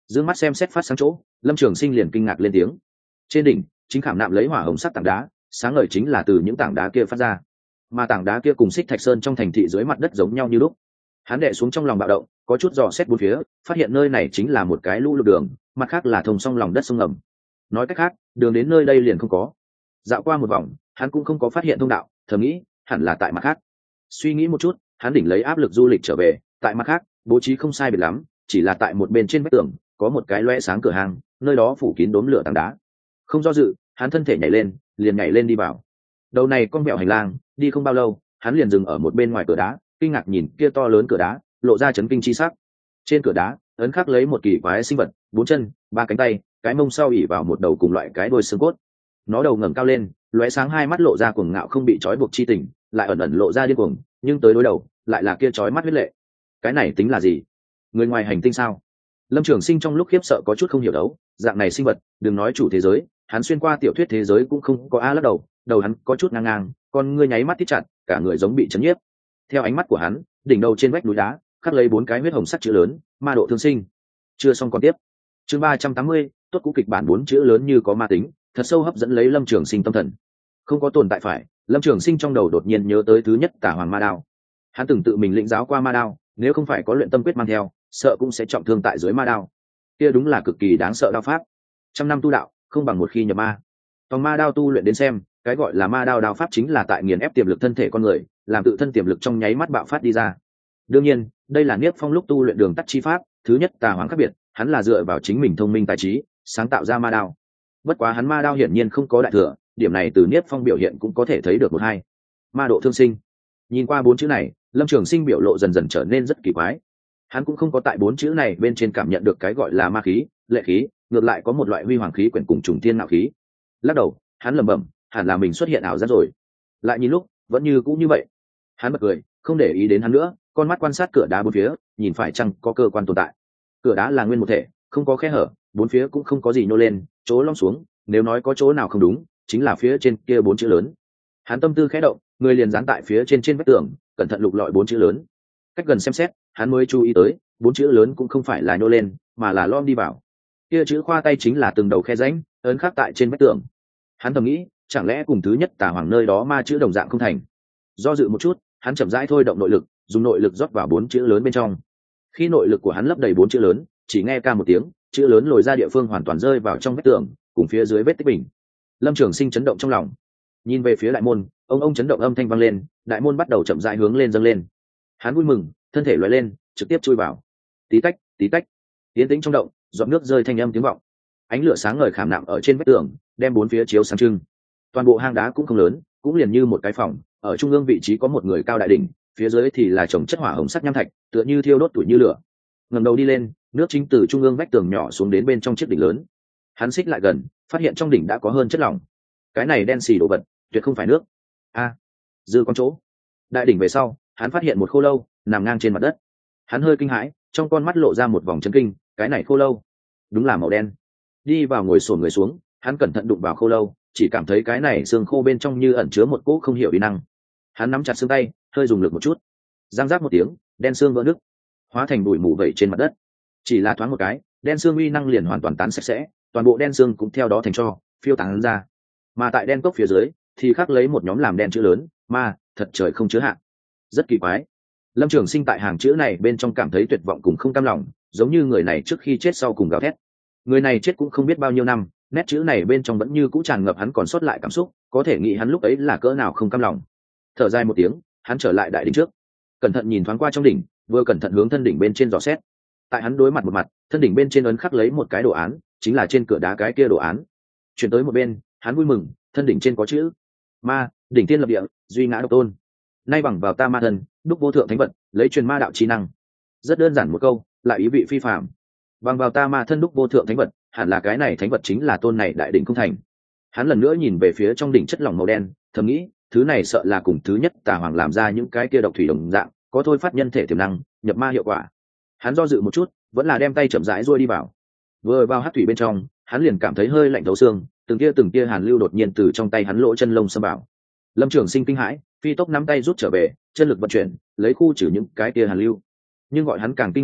Dương mắt xem xét phát sáng chỗ, Lâm Trường Sinh liền kinh ngạc lên tiếng. Trên đỉnh chính khảm nạm lấy hỏa hồng sắc tảng đá, sáng ngời chính là từ những tảng đá kia phát ra, mà tảng đá kia cùng Xích Thạch Sơn trong thành thị dưới mặt đất giống nhau như lúc. Hắn đệ xuống trong lòng bạo động, có chút dò xét bốn phía, phát hiện nơi này chính là một cái lũ lụt đường, mặt khác là thông song lòng đất sông ngầm. Nói cách khác, đường đến nơi đây liền không có. Dạo qua một vòng, hắn cũng không có phát hiện thông đạo, thầm nghĩ hẳn là tại mặt khác. Suy nghĩ một chút, hắn đỉnh lấy áp lực du lịch trở về, tại mặt khác bố trí không sai biệt lắm, chỉ là tại một bên trên vách tường có một cái loe sáng cửa hàng, nơi đó phủ kín đốm lửa tảng đá. Không do dự, hắn thân thể nhảy lên, liền nhảy lên đi vào. Đầu này con mẹo hành lang, đi không bao lâu, hắn liền dừng ở một bên ngoài cửa đá, kinh ngạc nhìn kia to lớn cửa đá, lộ ra chấn kinh chi sắc. Trên cửa đá ấn khắc lấy một kỳ quái sinh vật, bốn chân, ba cánh tay, cái mông sau ỉ vào một đầu cùng loại cái đuôi xương cốt. Nó đầu ngẩng cao lên, lóe sáng hai mắt lộ ra cuồng ngạo không bị trói buộc chi tình, lại ẩn ẩn lộ ra điên cuồng, nhưng tới đối đầu lại là kia trói mắt huyết lệ. Cái này tính là gì? Người ngoài hành tinh sao? Lâm Trường Sinh trong lúc khiếp sợ có chút không hiểu đấu, dạng này sinh vật, đừng nói chủ thế giới, hắn xuyên qua tiểu thuyết thế giới cũng không có a lắc đầu, đầu hắn có chút ngang ngang, con ngươi nháy mắt thít chặt, cả người giống bị chấn nhiếp. Theo ánh mắt của hắn, đỉnh đầu trên vách núi đá khắc lấy bốn cái huyết hồng sắc chữ lớn, ma độ thương sinh. Chưa xong còn tiếp. Chương ba trăm tám mươi, tốt cũ kịch bản bốn chữ lớn như có ma tính, thật sâu hấp dẫn lấy Lâm Trường Sinh tâm thần. Không có tồn tại phải, Lâm Trường Sinh trong đầu đột nhiên nhớ tới thứ nhất Tả Hoàng Ma Đao. Hắn từng tự mình lĩnh giáo qua ma đao, nếu không phải có luyện tâm quyết mang theo, sợ cũng sẽ trọng thương tại dưới ma đao. Kia đúng là cực kỳ đáng sợ đao pháp. Trăm năm tu đạo, không bằng một khi nhập ma. Tòng ma đao tu luyện đến xem, cái gọi là ma đao đao pháp chính là tại nghiền ép tiềm lực thân thể con người, làm tự thân tiềm lực trong nháy mắt bạo phát đi ra. Đương nhiên, đây là Niếp Phong lúc tu luyện đường tắt chi pháp, thứ nhất Tà Hoàng khác biệt, hắn là dựa vào chính mình thông minh tài trí, sáng tạo ra ma đao. Bất quá hắn ma đao hiển nhiên không có đại thừa, điểm này từ Niếp Phong biểu hiện cũng có thể thấy được một hai. Ma độ thương sinh. Nhìn qua bốn chữ này, Lâm Trường Sinh biểu lộ dần dần trở nên rất kỳ quái. Hắn cũng không có tại bốn chữ này bên trên cảm nhận được cái gọi là ma khí, lệ khí, ngược lại có một loại huy hoàng khí quyển cùng trùng thiên ngạo khí. Lắc đầu, hắn lẩm bẩm, hẳn là mình xuất hiện ảo giác rồi. Lại nhìn lúc, vẫn như cũng như vậy. Hắn bật cười, không để ý đến hắn nữa, con mắt quan sát cửa đá bốn phía, nhìn phải chăng có cơ quan tồn tại. Cửa đá là nguyên một thể, không có khe hở, bốn phía cũng không có gì nhô lên, chỗ lõm xuống, nếu nói có chỗ nào không đúng, chính là phía trên kia bốn chữ lớn. Hắn tâm tư khẽ động, người liền dán tại phía trên trên vách tường, cẩn thận lục lọi bốn chữ lớn. Cách gần xem xét, hắn mới chú ý tới, bốn chữ lớn cũng không phải là nhô lên, mà là lom đi vào. Kia chữ khoa tay chính là từng đầu khe rãnh, ấn khắc tại trên vách tường. Hắn thầm nghĩ, chẳng lẽ cùng thứ nhất Tà Hoàng nơi đó ma chữ đồng dạng không thành. Do dự một chút, hắn chậm rãi thôi động nội lực, dùng nội lực rót vào bốn chữ lớn bên trong. Khi nội lực của hắn lấp đầy bốn chữ lớn, chỉ nghe ca một tiếng, chữ lớn lồi ra địa phương hoàn toàn rơi vào trong vách tường, cùng phía dưới vết tích bình. Lâm Trường Sinh chấn động trong lòng, nhìn về phía đại môn, ông ông chấn động âm thanh vang lên, đại môn bắt đầu chậm rãi hướng lên dâng lên. Hắn vui mừng, thân thể lóe lên, trực tiếp chui vào. Tí tách, tí tách, tiến tĩnh trong động, giọt nước rơi thanh âm tiếng vọng. Ánh lửa sáng ngời khảm nạm ở trên vách tường, đem bốn phía chiếu sáng trưng. Toàn bộ hang đá cũng không lớn, cũng liền như một cái phòng, ở trung ương vị trí có một người cao đại đỉnh, phía dưới thì là chồng chất hỏa hồng sắc nham thạch, tựa như thiêu đốt tuổi như lửa. Ngẩng đầu đi lên, nước chính từ trung ương vách tường nhỏ xuống đến bên trong chiếc đỉnh lớn. Hắn xích lại gần, phát hiện trong đỉnh đã có hơn chất lỏng. Cái này đen xì đồ vật, tuyệt không phải nước. A, à, dư con chỗ. Đại đỉnh về sau, hắn phát hiện một khô lâu nằm ngang trên mặt đất. Hắn hơi kinh hãi, trong con mắt lộ ra một vòng chấn kinh, cái này khô lâu, đúng là màu đen. Đi vào ngồi xổm người xuống, hắn cẩn thận đụng vào khô lâu, chỉ cảm thấy cái này xương khô bên trong như ẩn chứa một cỗ không hiểu uy năng. Hắn nắm chặt xương tay, hơi dùng lực một chút, giang rác một tiếng, đen xương vỡ nứt, hóa thành bụi mù vẩy trên mặt đất. Chỉ là thoáng một cái, đen xương uy năng liền hoàn toàn tán sạch sẽ, toàn bộ đen xương cũng theo đó thành tro, phiêu tán ra. Mà tại đen cốc phía dưới thì khắc lấy một nhóm làm đen chữ lớn, ma, thật trời không chứa hạn. Rất kỳ quái. Lâm Trường Sinh tại hàng chữ này bên trong cảm thấy tuyệt vọng cùng không cam lòng, giống như người này trước khi chết sau cùng gào thét. Người này chết cũng không biết bao nhiêu năm, nét chữ này bên trong vẫn như cũ tràn ngập hắn còn sót lại cảm xúc, có thể nghĩ hắn lúc ấy là cỡ nào không cam lòng. Thở dài một tiếng, hắn trở lại đại đỉnh trước, cẩn thận nhìn thoáng qua trong đỉnh, vừa cẩn thận hướng thân đỉnh bên trên dò xét. Tại hắn đối mặt một mặt, thân đỉnh bên trên ấn khắc lấy một cái đồ án, chính là trên cửa đá cái kia đồ án. Chuyển tới một bên, hắn vui mừng, thân đỉnh trên có chữ: Ma, đỉnh thiên lập địa, duy ngã độc tôn. Nay bằng vào ta ma thần, đúc vô thượng thánh vật, lấy truyền ma đạo trí năng. Rất đơn giản một câu, lại ý vị phi phàm. Bằng vào ta ma thân đúc vô thượng thánh vật, hẳn là cái này thánh vật chính là tôn này đại đỉnh không thành. Hắn lần nữa nhìn về phía trong đỉnh chất lỏng màu đen, thầm nghĩ, thứ này sợ là cùng thứ nhất Tà Hoàng làm ra những cái kia độc thủy đồng dạng, có thôi phát nhân thể tiềm năng, nhập ma hiệu quả. Hắn do dự một chút, vẫn là đem tay chậm rãi duỗi đi vào. Vừa vào hắc thủy bên trong, hắn liền cảm thấy hơi lạnh thấu xương, từng kia từng kia hàn lưu đột nhiên từ trong tay hắn lỗ chân lông xâm vào. Lâm Trường Sinh kinh hãi, phi tốc nắm tay rút trở về, chân lực vận chuyển, lấy khu trừ những cái kia hàn lưu. Nhưng gọi hắn càng kinh hãi lúc,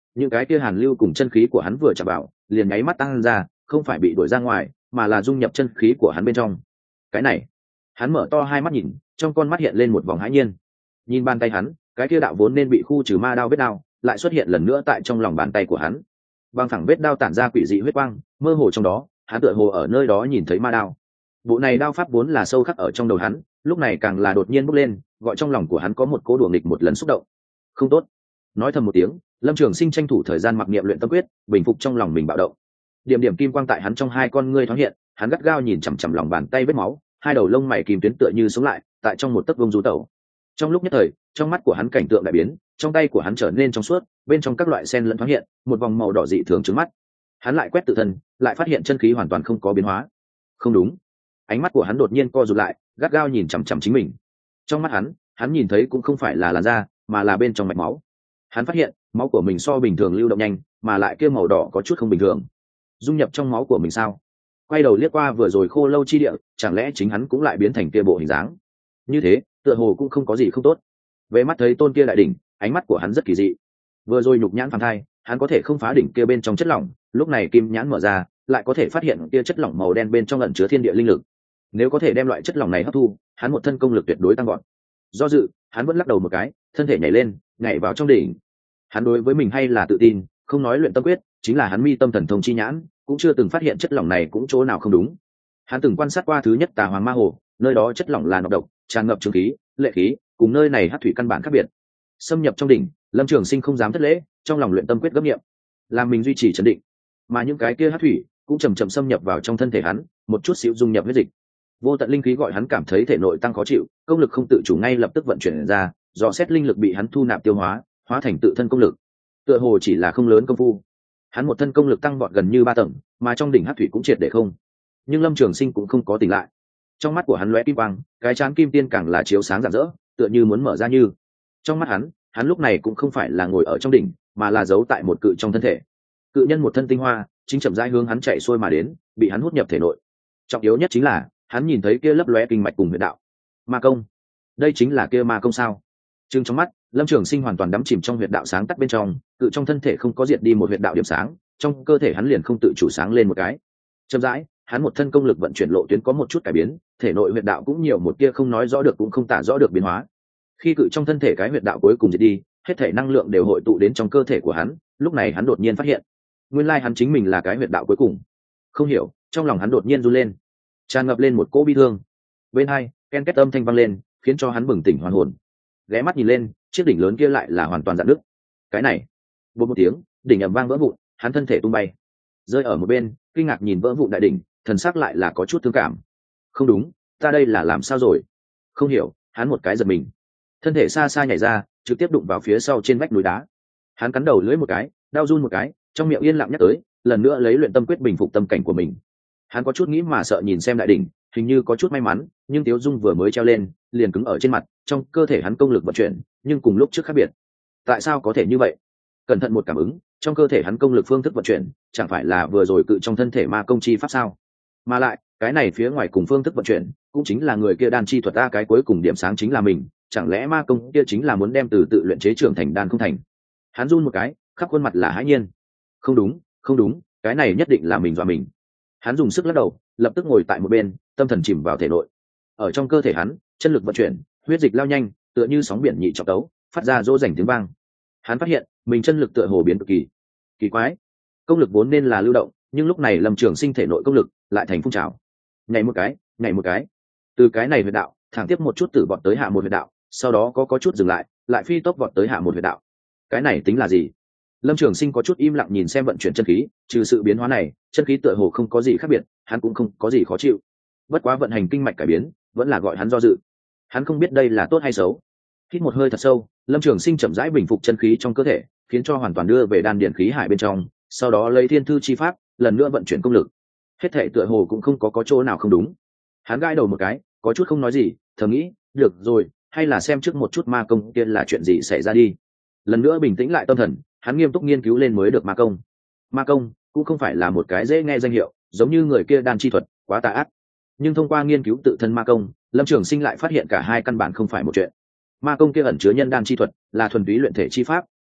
những cái kia hàn lưu cùng chân khí của hắn vừa chạm vào liền nháy mắt tăng ra, không phải bị đuổi ra ngoài mà là dung nhập chân khí của hắn bên trong. Cái này, hắn mở to hai mắt nhìn, trong con mắt hiện lên một vòng hãi nhiên. Nhìn bàn tay hắn, cái kia đạo vốn nên bị khu trừ ma đao vết đao lại xuất hiện lần nữa tại trong lòng bàn tay của hắn. Băng thẳng vết đao tản ra quỷ dị huyết quang, mơ hồ trong đó hắn tựa hồ ở nơi đó nhìn thấy ma đao. Bộ này đao pháp vốn là sâu khắc ở trong đầu hắn, lúc này càng là đột nhiên bốc lên, gọi trong lòng của hắn có một cố đùa nghịch một lần xúc động. Không tốt. Nói thầm một tiếng, Lâm Trường Sinh tranh thủ thời gian mặc niệm luyện tâm quyết, bình phục trong lòng mình bạo động. Điểm điểm kim quang tại hắn trong hai con ngươi thoáng hiện, hắn gắt gao nhìn chằm chằm lòng bàn tay vết máu, hai đầu lông mày kìm tuyến tựa như sống lại, tại trong một tấc vuông du tẩu. Trong lúc nhất thời, trong mắt của hắn cảnh tượng đại biến, trong tay của hắn trở nên trong suốt, bên trong các loại sen lẫn thoáng hiện, một vòng màu đỏ dị thường trứng mắt. Hắn lại quét tự thân, lại phát hiện chân khí hoàn toàn không có biến hóa. Không đúng. Ánh mắt của hắn đột nhiên co rụt lại, gắt gao nhìn chằm chằm chính mình. Trong mắt hắn, hắn nhìn thấy cũng không phải là làn da, mà là bên trong mạch máu. Hắn phát hiện, máu của mình so bình thường lưu động nhanh, mà lại kia màu đỏ có chút không bình thường. Dung nhập trong máu của mình sao? Quay đầu liếc qua vừa rồi khô lâu chi địa, chẳng lẽ chính hắn cũng lại biến thành kia bộ hình dáng? Như thế, tựa hồ cũng không có gì không tốt. Về mắt thấy tôn kia đại đỉnh, ánh mắt của hắn rất kỳ dị. Vừa rồi nhục nhãn phàm thai, hắn có thể không phá đỉnh kia bên trong chất lỏng, lúc này kim nhãn mở ra, lại có thể phát hiện kia chất lỏng màu đen bên trong ẩn chứa thiên địa linh lực. Nếu có thể đem loại chất lỏng này hấp thu, hắn một thân công lực tuyệt đối tăng gọn. Do dự, hắn vẫn lắc đầu một cái, thân thể nhảy lên, nhảy vào trong đỉnh. Hắn đối với mình hay là tự tin, không nói luyện tâm quyết, chính là hắn mi tâm thần thông chi nhãn, cũng chưa từng phát hiện chất lỏng này cũng chỗ nào không đúng. Hắn từng quan sát qua thứ nhất Tà Hoàng Ma Hồ, nơi đó chất lỏng là nọc độc, tràn ngập trường khí, lệ khí, cùng nơi này hắc thủy căn bản khác biệt. Xâm nhập trong đỉnh, Lâm Trường Sinh không dám thất lễ, trong lòng luyện tâm quyết gấp nghiệm, làm mình duy trì trấn định. Mà những cái kia hắc thủy cũng chậm chậm xâm nhập vào trong thân thể hắn, một chút xíu dung nhập huyết dịch. Vô tận linh khí gọi hắn cảm thấy thể nội tăng khó chịu, công lực không tự chủ ngay lập tức vận chuyển ra, dò xét linh lực bị hắn thu nạp tiêu hóa, hóa thành tự thân công lực. Tựa hồ chỉ là không lớn công phu, hắn một thân công lực tăng vọt gần như ba tầng, mà trong đỉnh hắc thủy cũng triệt để không. Nhưng Lâm Trường Sinh cũng không có tỉnh lại. Trong mắt của hắn lóe kim quang, cái trán kim tiên càng là chiếu sáng rạng rỡ, tựa như muốn mở ra như. Trong mắt hắn, hắn lúc này cũng không phải là ngồi ở trong đỉnh, mà là giấu tại một cự trong thân thể. Cự nhân một thân tinh hoa, chính chậm rãi hướng hắn chạy xuôi mà đến, bị hắn hút nhập thể nội. Trọng yếu nhất chính là, hắn nhìn thấy kia lấp lóe kinh mạch cùng huyệt đạo. Ma công, đây chính là kia ma công sao? Trừng trong mắt, Lâm Trường Sinh hoàn toàn đắm chìm trong huyệt đạo sáng tắt bên trong, cự trong thân thể không có diệt đi một huyệt đạo điểm sáng, trong cơ thể hắn liền không tự chủ sáng lên một cái. Chậm rãi, hắn một thân công lực vận chuyển lộ tuyến có một chút cải biến, thể nội huyệt đạo cũng nhiều một tia không nói rõ được cũng không tả rõ được biến hóa. Khi cự trong thân thể cái huyệt đạo cuối cùng diệt đi, hết thể năng lượng đều hội tụ đến trong cơ thể của hắn, lúc này hắn đột nhiên phát hiện, nguyên lai hắn chính mình là cái huyệt đạo cuối cùng. Không hiểu, trong lòng hắn đột nhiên run lên, tràn ngập lên một cỗ bi thương. Bên hai, ken két âm thanh vang lên, khiến cho hắn bừng tỉnh hoàn hồn. Ghé mắt nhìn lên, chiếc đỉnh lớn kia lại là hoàn toàn rạn nứt. Cái này, bột một tiếng, đỉnh ầm vang vỡ vụn, hắn thân thể tung bay, rơi ở một bên, kinh ngạc nhìn vỡ vụn đại đỉnh, thần sắc lại là có chút thương cảm. Không đúng, ta đây là làm sao rồi? Không hiểu, hắn một cái giật mình, thân thể xa xa nhảy ra, trực tiếp đụng vào phía sau trên vách núi đá. Hắn cắn đầu lưỡi một cái, đau run một cái, trong miệng yên lặng nhắc tới, lần nữa lấy luyện tâm quyết bình phục tâm cảnh của mình. Hắn có chút nghĩ mà sợ nhìn xem đại đỉnh, hình như có chút may mắn, nhưng Tiếu Dung vừa mới treo lên, liền cứng ở trên mặt, trong cơ thể hắn công lực vận chuyển, nhưng cùng lúc trước khác biệt. Tại sao có thể như vậy? Cẩn thận một cảm ứng, trong cơ thể hắn công lực phương thức vận chuyển, chẳng phải là vừa rồi cự trong thân thể ma công chi pháp sao? Mà lại, cái này phía ngoài cùng phương thức vận chuyển, cũng chính là người kia đan chi thuật ta, cái cuối cùng điểm sáng chính là mình, chẳng lẽ ma công kia chính là muốn đem từ tự luyện chế trưởng thành đan không thành? Hắn run một cái, khắp khuôn mặt là hãi nhiên. Không đúng, không đúng, cái này nhất định là mình dọa mình. Hắn dùng sức lắc đầu, lập tức ngồi tại một bên, tâm thần chìm vào thể nội. Ở trong cơ thể hắn, chân lực vận chuyển, huyết dịch lao nhanh, tựa như sóng biển nhị trọng tấu, phát ra dỗ dành tiếng vang. Hắn phát hiện, mình chân lực tựa hồ biến cực kỳ kỳ quái. Công lực vốn nên là lưu động, nhưng lúc này Lâm Trường Sinh thể nội công lực lại thành phun trào. Nhảy một cái, nhảy một cái. Từ cái này huyệt đạo, thẳng tiếp một chút tử vọt tới hạ một huyệt đạo, sau đó có có chút dừng lại, lại phi tốc vọt tới hạ một huyệt đạo. Cái này tính là gì? Lâm Trường Sinh có chút im lặng nhìn xem vận chuyển chân khí, trừ sự biến hóa này, chân khí tựa hồ không có gì khác biệt, hắn cũng không có gì khó chịu. Bất quá vận hành kinh mạch cải biến, vẫn là gọi hắn do dự. Hắn không biết đây là tốt hay xấu. Hít một hơi thật sâu, Lâm Trường Sinh chậm rãi bình phục chân khí trong cơ thể, khiến cho hoàn toàn đưa về đan điền khí hải bên trong, sau đó lấy thiên thư chi pháp, lần nữa vận chuyển công lực. Hết thảy tựa hồ cũng không có có chỗ nào không đúng. Hắn gãi đầu một cái, có chút không nói gì, thầm nghĩ, được rồi, hay là xem trước một chút ma công kia là chuyện gì xảy ra đi. Lần nữa bình tĩnh lại tâm thần, hắn nghiêm túc nghiên cứu lên mới được ma công. Ma công cũng không phải là một cái dễ nghe danh hiệu, giống như người kia đan chi thuật, quá tà ác. Nhưng thông qua nghiên cứu tự thân ma công, Lâm Trường Sinh lại phát hiện cả hai căn bản không phải một chuyện. Ma công kia ẩn chứa nhân đan chi thuật, là thuần túy luyện thể chi pháp,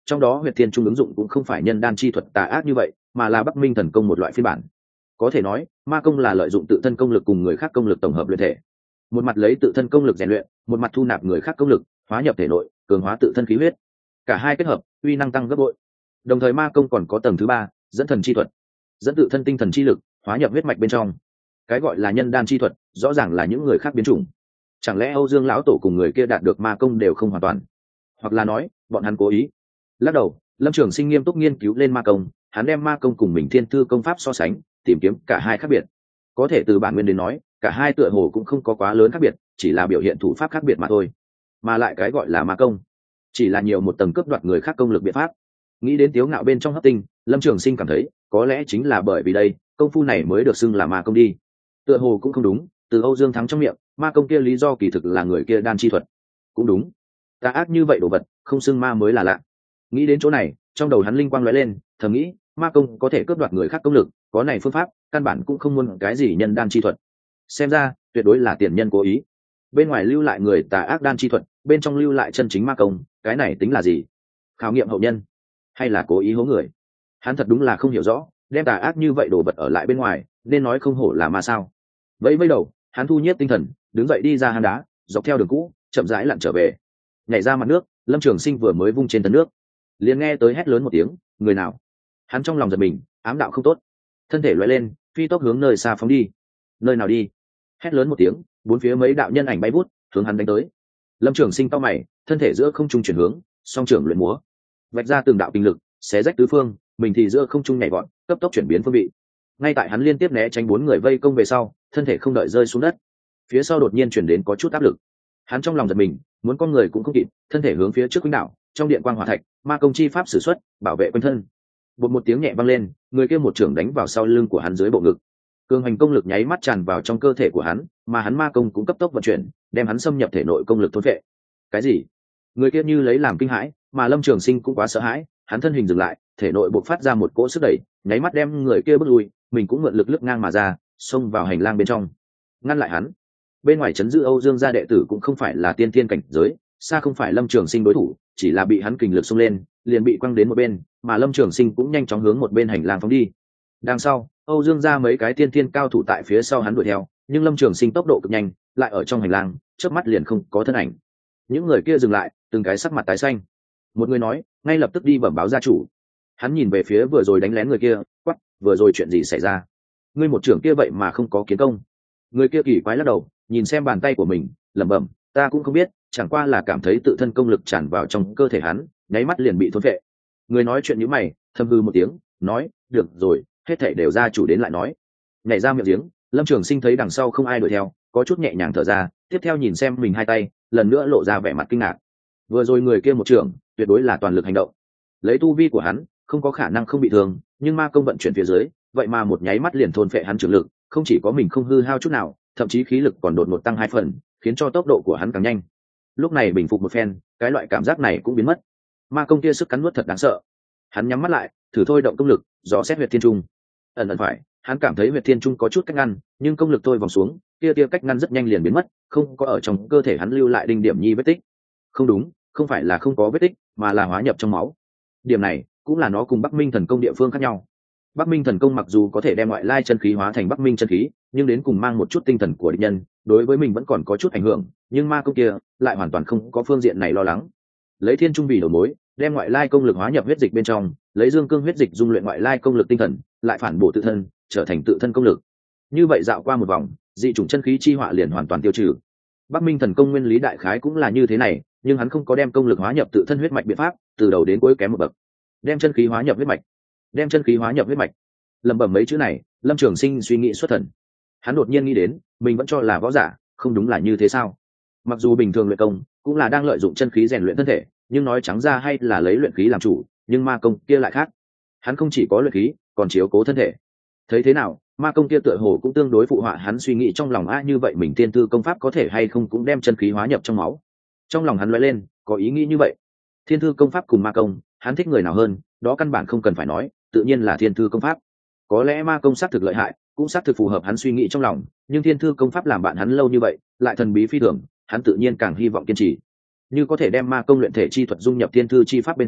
trong đó huyệt thiên trung ứng dụng cũng không phải nhân đan chi thuật tà ác như vậy, mà là bắc minh thần công một loại phiên bản. Có thể nói ma công là lợi dụng tự thân công lực cùng người khác công lực tổng hợp luyện thể, một mặt lấy tự thân công lực rèn luyện, một mặt thu nạp người khác công lực hóa nhập thể nội, cường hóa tự thân khí huyết, cả hai kết hợp uy năng tăng gấp bội. Đồng thời ma công còn có tầng thứ ba, dẫn thần chi thuật, dẫn tự thân tinh thần chi lực hóa nhập huyết mạch bên trong. Cái gọi là nhân đan chi thuật rõ ràng là những người khác biến chủng. Chẳng lẽ Âu Dương lão tổ cùng người kia đạt được ma công đều không hoàn toàn, hoặc là nói bọn hắn cố ý? Lắc đầu, Lâm Trường Sinh nghiêm túc nghiên cứu lên ma công, hắn đem ma công cùng mình thiên thư công pháp so sánh, tìm kiếm cả hai khác biệt. Có thể từ bản nguyên đến nói, cả hai tựa hồ cũng không có quá lớn khác biệt, chỉ là biểu hiện thủ pháp khác biệt mà thôi. Mà lại cái gọi là ma công, chỉ là nhiều một tầng cướp đoạt người khác công lực biện pháp. Nghĩ đến Tiếu Ngạo bên trong hấp tinh, Lâm Trường Sinh cảm thấy có lẽ chính là bởi vì đây, công phu này mới được xưng là ma công đi. Tựa hồ cũng không đúng, từ Âu Dương Thắng trong miệng, ma công kia lý do kỳ thực là người kia đan chi thuật. Cũng đúng, tà ác như vậy đồ vật, không xưng ma mới là lạ. Nghĩ đến chỗ này, trong đầu hắn linh quang lóe lên, thầm nghĩ, ma công có thể cướp đoạt người khác công lực, có này phương pháp, căn bản cũng không muốn cái gì nhân đan chi thuật. Xem ra, tuyệt đối là tiền nhân cố ý. Bên ngoài lưu lại người tà ác đan chi thuật, bên trong lưu lại chân chính ma công, cái này tính là gì? Khảo nghiệm hậu nhân, hay là cố ý hố người? Hắn thật đúng là không hiểu rõ, đem tà ác như vậy đồ vật ở lại bên ngoài, nên nói không hổ là ma sao? Vẫy vẫy đầu, hắn thu nhiếp tinh thần, đứng dậy đi ra hang đá, dọc theo đường cũ, chậm rãi lặn trở về. Nhảy ra mặt nước, Lâm Trường Sinh vừa mới vung trên tấn nước, liền nghe tới hét lớn một tiếng, người nào? Hắn trong lòng giật mình, ám đạo không tốt, thân thể lóe lên, phi tốc hướng nơi xa phóng đi. Nơi nào đi? Hét lớn một tiếng, bốn phía mấy đạo nhân ảnh bay vút hướng hắn đánh tới. Lâm Trường Sinh cau mày, thân thể giữa không trung chuyển hướng, song trưởng luyện múa, vạch ra từng đạo kinh lực, xé rách tứ phương, mình thì giữa không trung nhảy vọt, cấp tốc chuyển biến phương vị. Ngay tại hắn liên tiếp né tránh bốn người vây công về sau, thân thể không đợi rơi xuống đất, phía sau đột nhiên chuyển đến có chút áp lực. Hắn trong lòng giật mình, muốn con người cũng không kịp, thân thể hướng phía trước quanh đảo, trong điện quang hỏa thạch, ma công chi pháp sử xuất, bảo vệ quanh thân. Bột một tiếng nhẹ vang lên, người kia một trưởng đánh vào sau lưng của hắn dưới bộ ngực. Cường hành công lực nháy mắt tràn vào trong cơ thể của hắn, mà hắn ma công cũng cấp tốc vận chuyển, đem hắn xâm nhập thể nội công lực thôn phệ. Cái gì? Người kia như lấy làm kinh hãi, mà Lâm Trường Sinh cũng quá sợ hãi, hắn thân hình dừng lại, thể nội bộc phát ra một cỗ sức đẩy, nháy mắt đem người kia bước lui, mình cũng mượn lực lướt ngang mà ra, xông vào hành lang bên trong, ngăn lại hắn. Bên ngoài trấn giữ Âu Dương gia đệ tử cũng không phải là tiên tiên cảnh giới, xa không phải Lâm Trường Sinh đối thủ, chỉ là bị hắn kình lực xông lên, liền bị quăng đến một bên, mà Lâm Trường Sinh cũng nhanh chóng hướng một bên hành lang phóng đi. Đằng sau, Âu Dương gia mấy cái tiên tiên cao thủ tại phía sau hắn đuổi theo, nhưng Lâm Trường Sinh tốc độ cực nhanh, lại ở trong hành lang, chớp mắt liền không có thân ảnh. Những người kia dừng lại, từng cái sắc mặt tái xanh. Một người nói, ngay lập tức đi bẩm báo gia chủ. Hắn nhìn về phía vừa rồi đánh lén người kia, quắc, vừa rồi chuyện gì xảy ra? Ngươi một trưởng kia vậy mà không có kiến công. Người kia kỳ quái lắc đầu, nhìn xem bàn tay của mình, lẩm bẩm, ta cũng không biết, chẳng qua là cảm thấy tự thân công lực tràn vào trong cơ thể hắn, nháy mắt liền bị thôn phệ. Người nói chuyện như mày, thầm hư một tiếng, nói, được rồi, hết thảy đều gia chủ đến lại nói. Nhảy ra miệng giếng, Lâm Trường Sinh thấy đằng sau không ai đuổi theo, có chút nhẹ nhàng thở ra, tiếp theo nhìn xem mình hai tay, lần nữa lộ ra vẻ mặt kinh ngạc. Vừa rồi người kia một trưởng, tuyệt đối là toàn lực hành động. Lấy tu vi của hắn, không có khả năng không bị thương, nhưng ma công vận chuyển phía dưới, vậy mà một nháy mắt liền thôn phệ hắn trường lực, không chỉ có mình không hư hao chút nào, thậm chí khí lực còn đột ngột tăng hai phần, khiến cho tốc độ của hắn càng nhanh. Lúc này bình phục một phen, cái loại cảm giác này cũng biến mất. Ma công kia sức cắn nuốt thật đáng sợ. Hắn nhắm mắt lại, thử thôi động công lực, dò xét huyệt thiên trung. Ẩn ẩn phải, hắn cảm thấy huyệt thiên trung có chút cách ngăn, nhưng công lực thôi vòng xuống, kia kia cách ngăn rất nhanh liền biến mất, không có ở trong cơ thể hắn lưu lại đinh điểm nhi vết tích. Không đúng, không phải là không có vết tích, mà là hóa nhập trong máu. Điểm này cũng là nó cùng Bắc Minh thần công địa phương khác nhau. Bắc Minh thần công mặc dù có thể đem ngoại lai chân khí hóa thành Bắc Minh chân khí, nhưng đến cùng mang một chút tinh thần của địch nhân, đối với mình vẫn còn có chút ảnh hưởng, nhưng ma công kia lại hoàn toàn không có phương diện này lo lắng. Lấy thiên trung vì đầu mối, đem ngoại lai công lực hóa nhập huyết dịch bên trong, lấy dương cương huyết dịch dung luyện ngoại lai công lực tinh thần, lại phản bổ tự thân, trở thành tự thân công lực. Như vậy dạo qua một vòng, dị chủng chân khí chi họa liền hoàn toàn tiêu trừ. Bắc Minh thần công nguyên lý đại khái cũng là như thế này, nhưng hắn không có đem công lực hóa nhập tự thân huyết mạch biện pháp, từ đầu đến cuối kém một bậc. Đem chân khí hóa nhập huyết mạch, đem chân khí hóa nhập huyết mạch. Lẩm bẩm mấy chữ này, Lâm Trường Sinh suy nghĩ xuất thần. Hắn đột nhiên nghĩ đến, mình vẫn cho là võ giả, không đúng là như thế sao? Mặc dù bình thường luyện công cũng là đang lợi dụng chân khí rèn luyện thân thể, nhưng nói trắng ra hay là lấy luyện khí làm chủ, nhưng ma công kia lại khác. Hắn không chỉ có luyện khí, còn chiếu cố thân thể. Thấy thế nào, ma công kia tựa hồ cũng tương đối phụ họa hắn suy nghĩ trong lòng, a như vậy mình tiên tư công pháp có thể hay không cũng đem chân khí hóa nhập trong máu. Trong lòng hắn lóe lên, có ý nghĩ như vậy. Thiên thư công pháp cùng ma công, hắn thích người nào hơn, đó căn bản không cần phải nói, tự nhiên là thiên thư công pháp. Có lẽ ma công xác thực lợi hại, cũng xác thực phù hợp hắn suy nghĩ trong lòng, nhưng thiên thư công pháp làm bạn hắn lâu như vậy, lại thần bí phi thường, hắn tự nhiên càng hy vọng kiên trì. Như có thể đem ma công luyện thể chi thuật dung nhập thiên thư chi pháp bên trong,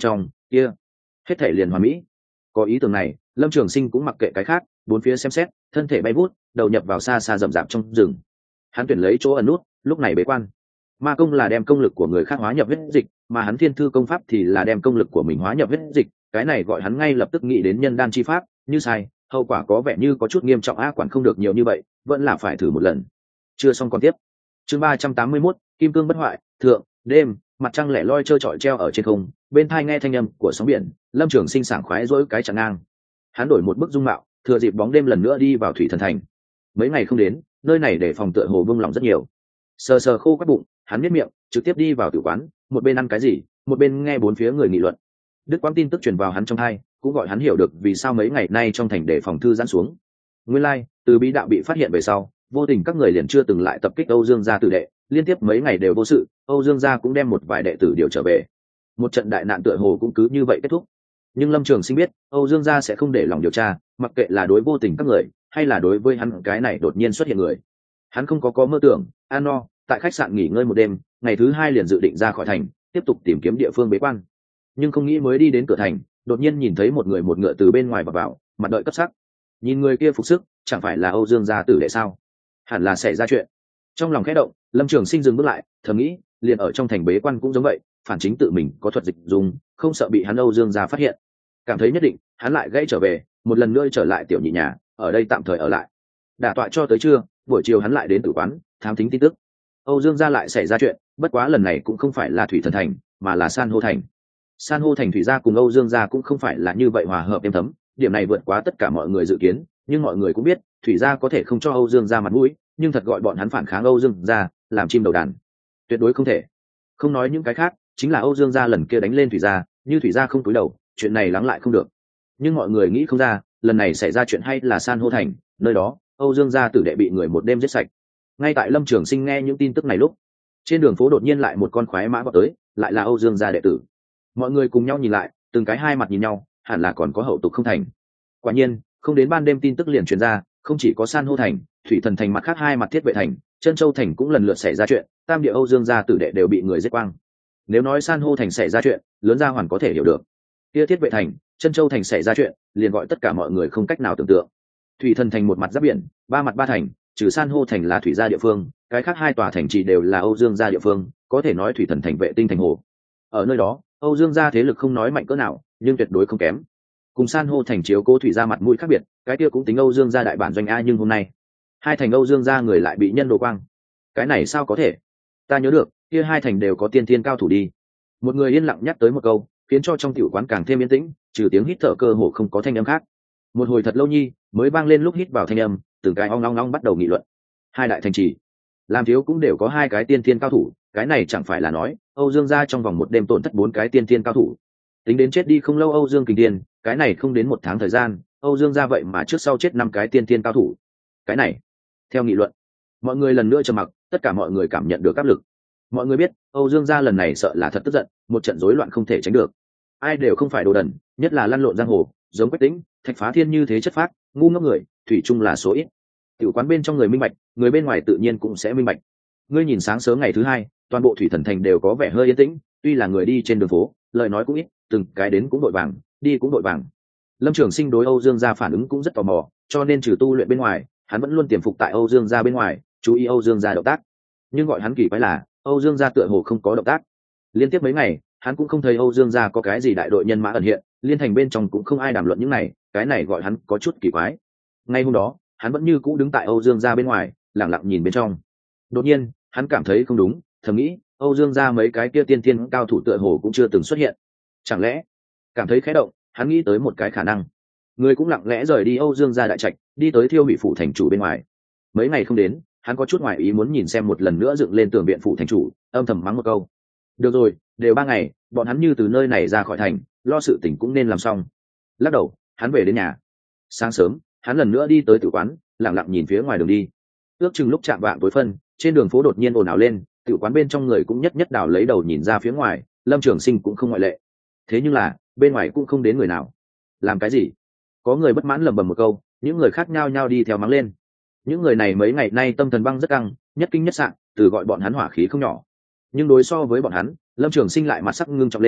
kia hết thể liền hoàn mỹ. Có ý tưởng này, Lâm Trường Sinh cũng mặc kệ cái khác, bốn phía xem xét, thân thể bay vút, đầu nhập vào xa xa rậm rạp trong rừng. Hắn tuyển lấy chỗ ẩn nút, lúc này bế quan. Ma công là đem công lực của người khác hóa nhập huyết dịch, mà hắn thiên thư công pháp thì là đem công lực của mình hóa nhập huyết dịch, cái này gọi hắn ngay lập tức nghĩ đến nhân đan chi pháp, như sai, hậu quả có vẻ như có chút nghiêm trọng, a quản không được nhiều như vậy, vẫn là phải thử một lần. Chưa xong còn tiếp. Chương ba trăm tám mươi mốt, Kim cương bất hoại, thượng, đêm, mặt trăng lẻ loi trơ trọi treo ở trên không, bên tai nghe thanh âm của sóng biển, Lâm Trường Sinh sảng khoái dỗi cái chặng ngang. Hắn đổi một bức dung mạo, thừa dịp bóng đêm lần nữa đi vào thủy thần thành. Mấy ngày không đến, nơi này để phòng tựa hồ vương lòng rất nhiều. Sờ sờ khô quắt bụng, hắn miết miệng, trực tiếp đi vào tử quán, một bên ăn cái gì, một bên nghe bốn phía người nghị luận. Đức quang tin tức truyền vào hắn trong tai, cũng gọi hắn hiểu được vì sao mấy ngày nay trong thành để phòng thư giãn xuống. Nguyên lai, like, từ bí đạo bị phát hiện về sau, vô tình các người liền chưa từng lại tập kích Âu Dương gia tử đệ, liên tiếp mấy ngày đều vô sự, Âu Dương gia cũng đem một vài đệ tử điều trở về. Một trận đại nạn tựa hồ cũng cứ như vậy kết thúc. Nhưng Lâm Trường Sinh biết, Âu Dương gia sẽ không để lòng điều tra, mặc kệ là đối vô tình các người, hay là đối với hắn cái này đột nhiên xuất hiện người. Hắn không có có mơ tưởng, an no, tại khách sạn nghỉ ngơi một đêm, ngày thứ hai liền dự định ra khỏi thành, tiếp tục tìm kiếm địa phương bế quan. Nhưng không nghĩ mới đi đến cửa thành, đột nhiên nhìn thấy một người một ngựa từ bên ngoài vào vào, mặt đợi cấp sắc. Nhìn người kia phục sức, chẳng phải là Âu Dương gia tử đệ sao? Hẳn là xảy ra chuyện. Trong lòng khẽ động, Lâm Trường Sinh dừng bước lại, thầm nghĩ, liền ở trong thành bế quan cũng giống vậy, phản chính tự mình có thuật dịch dùng, không sợ bị hắn Âu Dương gia phát hiện. Cảm thấy nhất định, hắn lại gãy trở về, một lần nữa trở lại tiểu nhị nhà, ở đây tạm thời ở lại. Đả tọa cho tới trưa, buổi chiều hắn lại đến tử quán, thám thính tin tức. Âu Dương gia lại xảy ra chuyện, bất quá lần này cũng không phải là thủy thần thành, mà là san hô thành. San hô thành thủy gia cùng Âu Dương gia cũng không phải là như vậy hòa hợp êm thấm, điểm này vượt quá tất cả mọi người dự kiến, nhưng mọi người cũng biết, thủy gia có thể không cho Âu Dương gia mặt mũi, nhưng thật gọi bọn hắn phản kháng Âu Dương gia, làm chim đầu đàn. Tuyệt đối không thể. Không nói những cái khác, chính là Âu Dương gia lần kia đánh lên thủy gia, như thủy gia không cúi đầu, chuyện này lắng lại không được. Nhưng mọi người nghĩ không ra, lần này xảy ra chuyện hay là san hô thành, nơi đó, Âu Dương gia tử đệ bị người một đêm giết sạch. Ngay tại Lâm Trường Sinh nghe những tin tức này lúc, trên đường phố đột nhiên lại một con khoái mã vọt tới, lại là Âu Dương gia đệ tử. Mọi người cùng nhau nhìn lại, từng cái hai mặt nhìn nhau, hẳn là còn có hậu tục không thành. Quả nhiên, không đến ban đêm tin tức liền truyền ra, không chỉ có san hô thành, thủy thần thành mặt khác hai mặt thiết vệ thành, chân châu thành cũng lần lượt xảy ra chuyện, tam địa Âu Dương gia tử đệ đều bị người giết quang. Nếu nói san hô thành xảy ra chuyện, lớn gia hoàn có thể hiểu được. Kia thiết vệ thành, chân châu thành xảy ra chuyện, liền gọi tất cả mọi người không cách nào tưởng tượng. Thủy thần thành một mặt giáp biển, ba mặt ba thành, trừ san hô thành là thủy gia địa phương, cái khác hai tòa thành trì đều là Âu Dương gia địa phương, có thể nói thủy thần thành vệ tinh thành hồ. Ở nơi đó, Âu Dương gia thế lực không nói mạnh cỡ nào, nhưng tuyệt đối không kém. Cùng san hô thành chiếu cố thủy gia mặt mũi khác biệt, cái kia cũng tính Âu Dương gia đại bản doanh a, nhưng hôm nay, hai thành Âu Dương gia người lại bị nhân đồ quang. Cái này sao có thể? Ta nhớ được, kia hai thành đều có tiên thiên cao thủ đi. Một người yên lặng nhắc tới một câu, khiến cho trong tiểu quán càng thêm yên tĩnh, trừ tiếng hít thở cơ hồ không có thanh âm khác. Một hồi thật lâu nhi, mới vang lên lúc hít vào thanh âm, từng cái ong ong ong bắt đầu nghị luận. Hai đại thành trì, làm thiếu cũng đều có hai cái tiên thiên cao thủ, cái này chẳng phải là nói, Âu Dương gia trong vòng một đêm tổn thất bốn cái tiên thiên cao thủ. Tính đến chết đi không lâu Âu Dương Kình Tiên, cái này không đến một tháng thời gian, Âu Dương gia vậy mà trước sau chết năm cái tiên thiên cao thủ. Cái này, theo nghị luận, mọi người lần nữa trầm mặc, tất cả mọi người cảm nhận được áp lực. Mọi người biết, Âu Dương gia lần này sợ là thật tức giận, một trận rối loạn không thể tránh được. Ai đều không phải đồ đần, nhất là lăn lộn giang hồ, giống Quách Tĩnh, Thạch Phá Thiên như thế chất phác, ngu ngốc người, thủy chung là số ít. Tiểu quán bên trong người minh bạch, người bên ngoài tự nhiên cũng sẽ minh bạch. Ngươi nhìn sáng sớm ngày thứ hai, toàn bộ thủy thần thành đều có vẻ hơi yên tĩnh, tuy là người đi trên đường phố, lời nói cũng ít, từng cái đến cũng đội vàng, đi cũng đội vàng. Lâm Trường Sinh đối Âu Dương gia phản ứng cũng rất tò mò, cho nên trừ tu luyện bên ngoài, hắn vẫn luôn tiềm phục tại Âu Dương gia bên ngoài, chú ý Âu Dương gia động tác. Nhưng gọi hắn kỳ quái là, Âu Dương gia tựa hồ không có động tác. Liên tiếp mấy ngày, hắn cũng không thấy Âu Dương gia có cái gì đại đội nhân mã ẩn hiện, liên thành bên trong cũng không ai đàm luận những này, cái này gọi hắn có chút kỳ quái. Ngay hôm đó, hắn vẫn như cũ đứng tại Âu Dương gia bên ngoài, lặng lặng nhìn bên trong. Đột nhiên, hắn cảm thấy không đúng, thầm nghĩ, Âu Dương gia mấy cái kia tiên thiên cao thủ tựa hồ cũng chưa từng xuất hiện. Chẳng lẽ, cảm thấy khẽ động, hắn nghĩ tới một cái khả năng. Người cũng lặng lẽ rời đi Âu Dương gia đại trạch, đi tới Thiêu Hủy phủ thành chủ bên ngoài. Mấy ngày không đến, hắn có chút ngoài ý muốn nhìn xem một lần nữa dựng lên tường viện phủ thành chủ, âm thầm mắng một câu. Được rồi, đều ba ngày, bọn hắn như từ nơi này ra khỏi thành, lo sự tình cũng nên làm xong. Lắc đầu, hắn về đến nhà. Sáng sớm, hắn lần nữa đi tới tử quán, lặng lặng nhìn phía ngoài đường đi. Ước chừng lúc chạm vạng tối phân, trên đường phố đột nhiên ồn ào lên, tử quán bên trong người cũng nhất nhất đảo lấy đầu nhìn ra phía ngoài, Lâm Trường Sinh cũng không ngoại lệ. Thế nhưng là, bên ngoài cũng không đến người nào. Làm cái gì? Có người bất mãn lẩm bẩm một câu, những người khác nhao nhao đi theo mắng lên. Những người này mấy ngày nay tâm thần băng rất căng, nhất kinh nhất sạn, từ gọi bọn hắn hỏa khí không nhỏ. Nhưng đối so với bọn hắn, Lâm Trường Sinh lại mặt sắc ngưng trọng lên,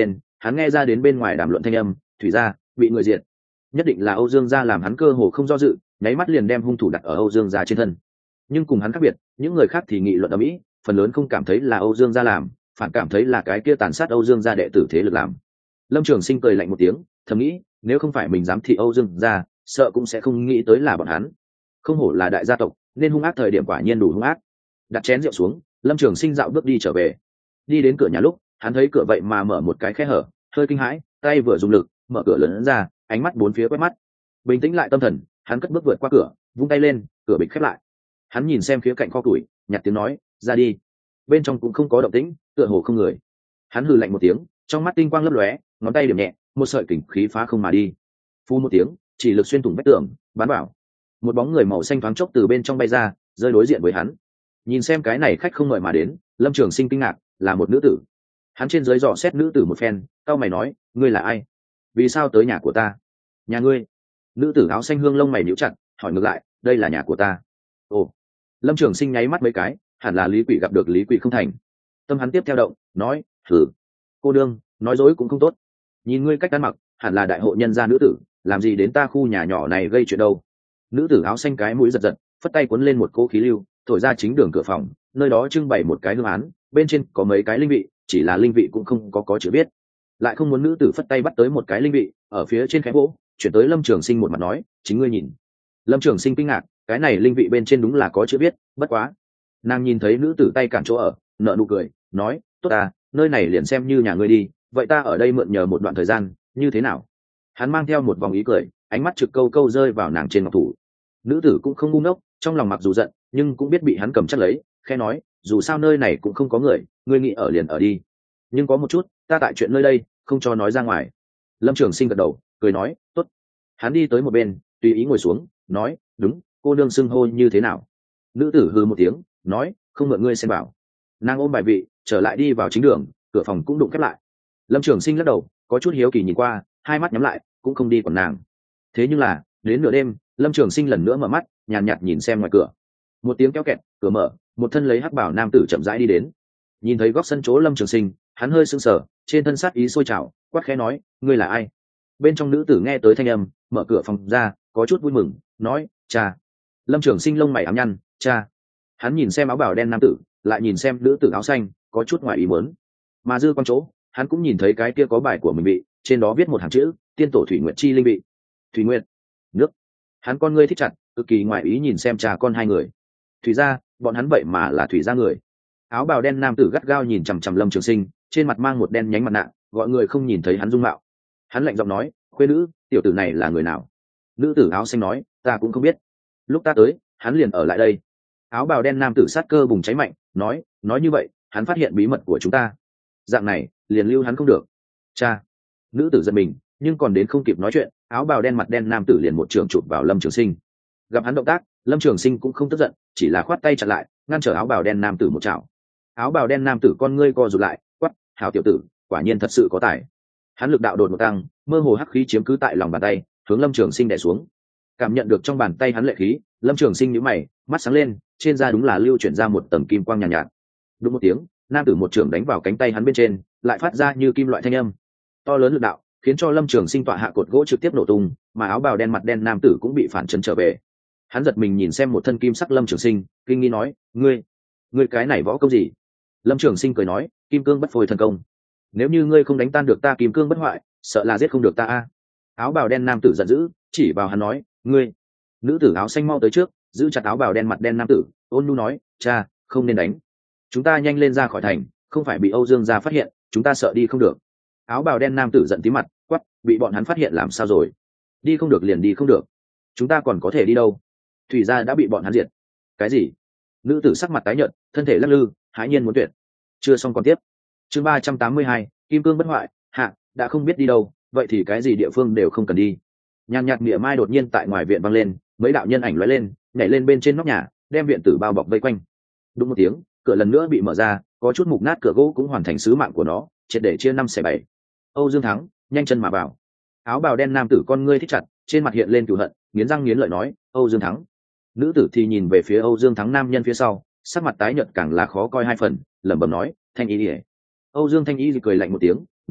hắn nghe ra đến bên ngoài đàm luận thanh âm, thủy gia bị người diệt, nhất định là Âu Dương gia làm. Hắn cơ hồ không do dự, nháy mắt liền đem hung thủ đặt ở Âu Dương gia trên thân. Nhưng cùng hắn khác biệt, những người khác thì nghị luận ầm ĩ, phần lớn không cảm thấy là Âu Dương gia làm, phản cảm thấy là cái kia tàn sát Âu Dương gia đệ tử thế lực làm. Lâm Trường Sinh cười lạnh một tiếng, thầm nghĩ, nếu không phải mình dám thị Âu Dương gia, sợ cũng sẽ không nghĩ tới là bọn hắn. Không hổ là đại gia tộc, nên hung ác thời điểm quả nhiên đủ hung ác. Đặt chén rượu xuống, Lâm Trường Sinh dạo bước đi trở về. Đi đến cửa nhà lúc, hắn thấy cửa vậy mà mở một cái khe hở, hơi kinh hãi, tay vừa dùng lực mở cửa lớn ra, ánh mắt bốn phía quét mắt. Bình tĩnh lại tâm thần, hắn cất bước vượt qua cửa, vung tay lên, cửa bịch khép lại. Hắn nhìn xem phía cạnh kho củi, nhặt tiếng nói, ra đi. Bên trong cũng không có động tĩnh, tựa hồ không người. Hắn hừ lạnh một tiếng, trong mắt tinh quang lấp lóe, ngón tay điểm nhẹ, một sợi kình khí phá không mà đi. Phu một tiếng, chỉ lực xuyên thủng vách tường, bắn vào. Một bóng người màu xanh thoáng chốc từ bên trong bay ra, rơi đối diện với hắn. Nhìn xem cái này khách không mời mà đến, Lâm Trường Sinh kinh ngạc, là một nữ tử. Hắn trên dưới dò xét nữ tử một phen, cau mày nói, ngươi là ai? Vì sao tới nhà của ta? Nhà ngươi? Nữ tử áo xanh hương lông mày nhíu chặt, hỏi ngược lại, đây là nhà của ta. Ồ. Lâm Trường Sinh nháy mắt mấy cái, hẳn là Lý Quỷ gặp được Lý Quỷ không thành. Tâm hắn tiếp theo động, nói, thử. Cô đương, nói dối cũng không tốt. Nhìn ngươi cách ăn mặc, hẳn là đại hộ nhân gia nữ tử, làm gì đến ta khu nhà nhỏ này gây chuyện đâu? Nữ tử áo xanh cái mũi giật giật, phất tay cuốn lên một cỗ khí lưu, thổi ra chính đường cửa phòng, nơi đó trưng bày một cái hương án, bên trên có mấy cái linh vị, chỉ là linh vị cũng không có có chữ viết. Lại không muốn nữ tử phất tay bắt tới một cái linh vị, ở phía trên khẽ gỗ, chuyển tới Lâm Trường Sinh một mặt nói, chính ngươi nhìn. Lâm Trường Sinh kinh ngạc, cái này linh vị bên trên đúng là có chữ viết, bất quá. Nàng nhìn thấy nữ tử tay cản chỗ ở, nợ nụ cười, nói, tốt à, nơi này liền xem như nhà ngươi đi, vậy ta ở đây mượn nhờ một đoạn thời gian, như thế nào? Hắn mang theo một vòng ý cười, ánh mắt trực câu câu rơi vào nàng trên ngọc thủ. Nữ tử cũng không ngu ngốc, trong lòng mặc dù giận, nhưng cũng biết bị hắn cầm chắc lấy, khẽ nói, dù sao nơi này cũng không có người, ngươi nghĩ ở liền ở đi. Nhưng có một chút, ta tại chuyện nơi đây, không cho nói ra ngoài. Lâm Trường Sinh gật đầu, cười nói, tốt. Hắn đi tới một bên, tùy ý ngồi xuống, nói, đúng, cô nương xưng hô như thế nào? Nữ tử hừ một tiếng, nói, không mượn ngươi xem bảo. Nàng ôm bài vị, trở lại đi vào chính đường, cửa phòng cũng đụng khép lại. Lâm Trường Sinh lắc đầu, có chút hiếu kỳ nhìn qua, hai mắt nhắm lại, cũng không đi còn nàng. Thế nhưng là, đến nửa đêm, Lâm Trường Sinh lần nữa mở mắt, nhàn nhạt, nhạt nhìn xem ngoài cửa. Một tiếng kéo kẹt, cửa mở, một thân lấy hắc bảo nam tử chậm rãi đi đến. Nhìn thấy góc sân chỗ Lâm Trường Sinh, hắn hơi sững sờ, trên thân sát ý sôi trào, quát khẽ nói, ngươi là ai? Bên trong nữ tử nghe tới thanh âm, mở cửa phòng ra, có chút vui mừng, nói, cha. Lâm Trường Sinh lông mày ám nhăn, cha. Hắn nhìn xem áo bào đen nam tử, lại nhìn xem nữ tử áo xanh, có chút ngoài ý muốn. Mà dư quan chỗ, hắn cũng nhìn thấy cái kia có bài của mình bị, trên đó viết một hàng chữ, tiên tổ Thủy Nguyệt chi linh bị. Thủy Nguyệt, nước. Hắn con ngươi thích chặt, cực kỳ ngoài ý nhìn xem cha con hai người. Thủy gia, bọn hắn vậy mà là thủy gia người. Áo bào đen nam tử gắt gao nhìn chằm chằm Lâm Trường Sinh, trên mặt mang một đen nhánh mặt nạ, gọi người không nhìn thấy hắn dung mạo. Hắn lạnh giọng nói, khuê nữ, tiểu tử này là người nào? Nữ tử áo xanh nói, ta cũng không biết. Lúc ta tới, hắn liền ở lại đây. Áo bào đen nam tử sát cơ bùng cháy mạnh, nói, nói như vậy, hắn phát hiện bí mật của chúng ta. Dạng này, liền lưu hắn không được. Cha. Nữ tử giật mình, nhưng còn đến không kịp nói chuyện, áo bào đen mặt đen nam tử liền một trường chụp vào Lâm Trường Sinh. Gặp hắn động tác, Lâm Trường Sinh cũng không tức giận, chỉ là khoát tay chặn lại, ngăn trở áo bào đen nam tử một chảo. Áo bào đen nam tử con ngươi co rụt lại, quát, hảo tiểu tử, quả nhiên thật sự có tài. Hắn lực đạo đột một tăng, mơ hồ hắc khí chiếm cứ tại lòng bàn tay, hướng Lâm Trường Sinh đè xuống. Cảm nhận được trong bàn tay hắn lệ khí, Lâm Trường Sinh nhíu mày, mắt sáng lên, trên da đúng là lưu chuyển ra một tầng kim quang nhàn nhạt, nhạt. Đúng một tiếng, nam tử một trường đánh vào cánh tay hắn bên trên, lại phát ra như kim loại thanh âm. To lớn lực đạo, khiến cho Lâm Trường Sinh tọa hạ cột gỗ trực tiếp nổ tung, mà áo bào đen mặt đen nam tử cũng bị phản chấn trở về. Hắn giật mình nhìn xem một thân kim sắc Lâm Trường Sinh, kinh nghi nói, ngươi, ngươi cái này võ công gì? Lâm Trường Sinh cười nói, kim cương bất phôi thần công. Nếu như ngươi không đánh tan được ta kim cương bất hoại, sợ là giết không được ta a. Áo bào đen nam tử giận dữ, chỉ vào hắn nói, ngươi. Nữ tử áo xanh mau tới trước, giữ chặt áo bào đen mặt đen nam tử, ôn nhu nói, cha, không nên đánh. Chúng ta nhanh lên ra khỏi thành, không phải bị Âu Dương gia phát hiện, chúng ta sợ đi không được. Áo bào đen nam tử giận tí mặt, quắc, bị bọn hắn phát hiện làm sao rồi? Đi không được liền đi không được. Chúng ta còn có thể đi đâu? Thủy gia đã bị bọn hắn diệt. Cái gì? Nữ tử sắc mặt tái nhợt, thân thể lắc lư, hãi nhiên muốn tuyệt. Chưa xong còn tiếp. Chương ba trăm tám mươi hai, kim cương bất hoại, hạ, đã không biết đi đâu, vậy thì cái gì địa phương đều không cần đi. Nhàn nhạt mỉa mai đột nhiên tại ngoài viện vang lên, mấy đạo nhân ảnh lóe lên, nhảy lên bên trên nóc nhà, đem viện tử bao bọc vây quanh. Đúng một tiếng, cửa lần nữa bị mở ra, có chút mục nát cửa gỗ cũng hoàn thành sứ mạng của nó, triệt để chia năm xẻ bảy. Âu Dương Thắng, nhanh chân mà vào. Áo bào đen nam tử con ngươi thích chặt, trên mặt hiện lên cừu hận, nghiến răng nghiến lợi nói, Âu Dương Thắng. Nữ tử thì nhìn về phía Âu Dương Thắng nam nhân phía sau, sắc mặt tái nhợt càng là khó coi hai phần, lẩm bẩm nói, Thanh Y Lìa. Âu Dương Thanh Y cười lạnh một tiếng, nói,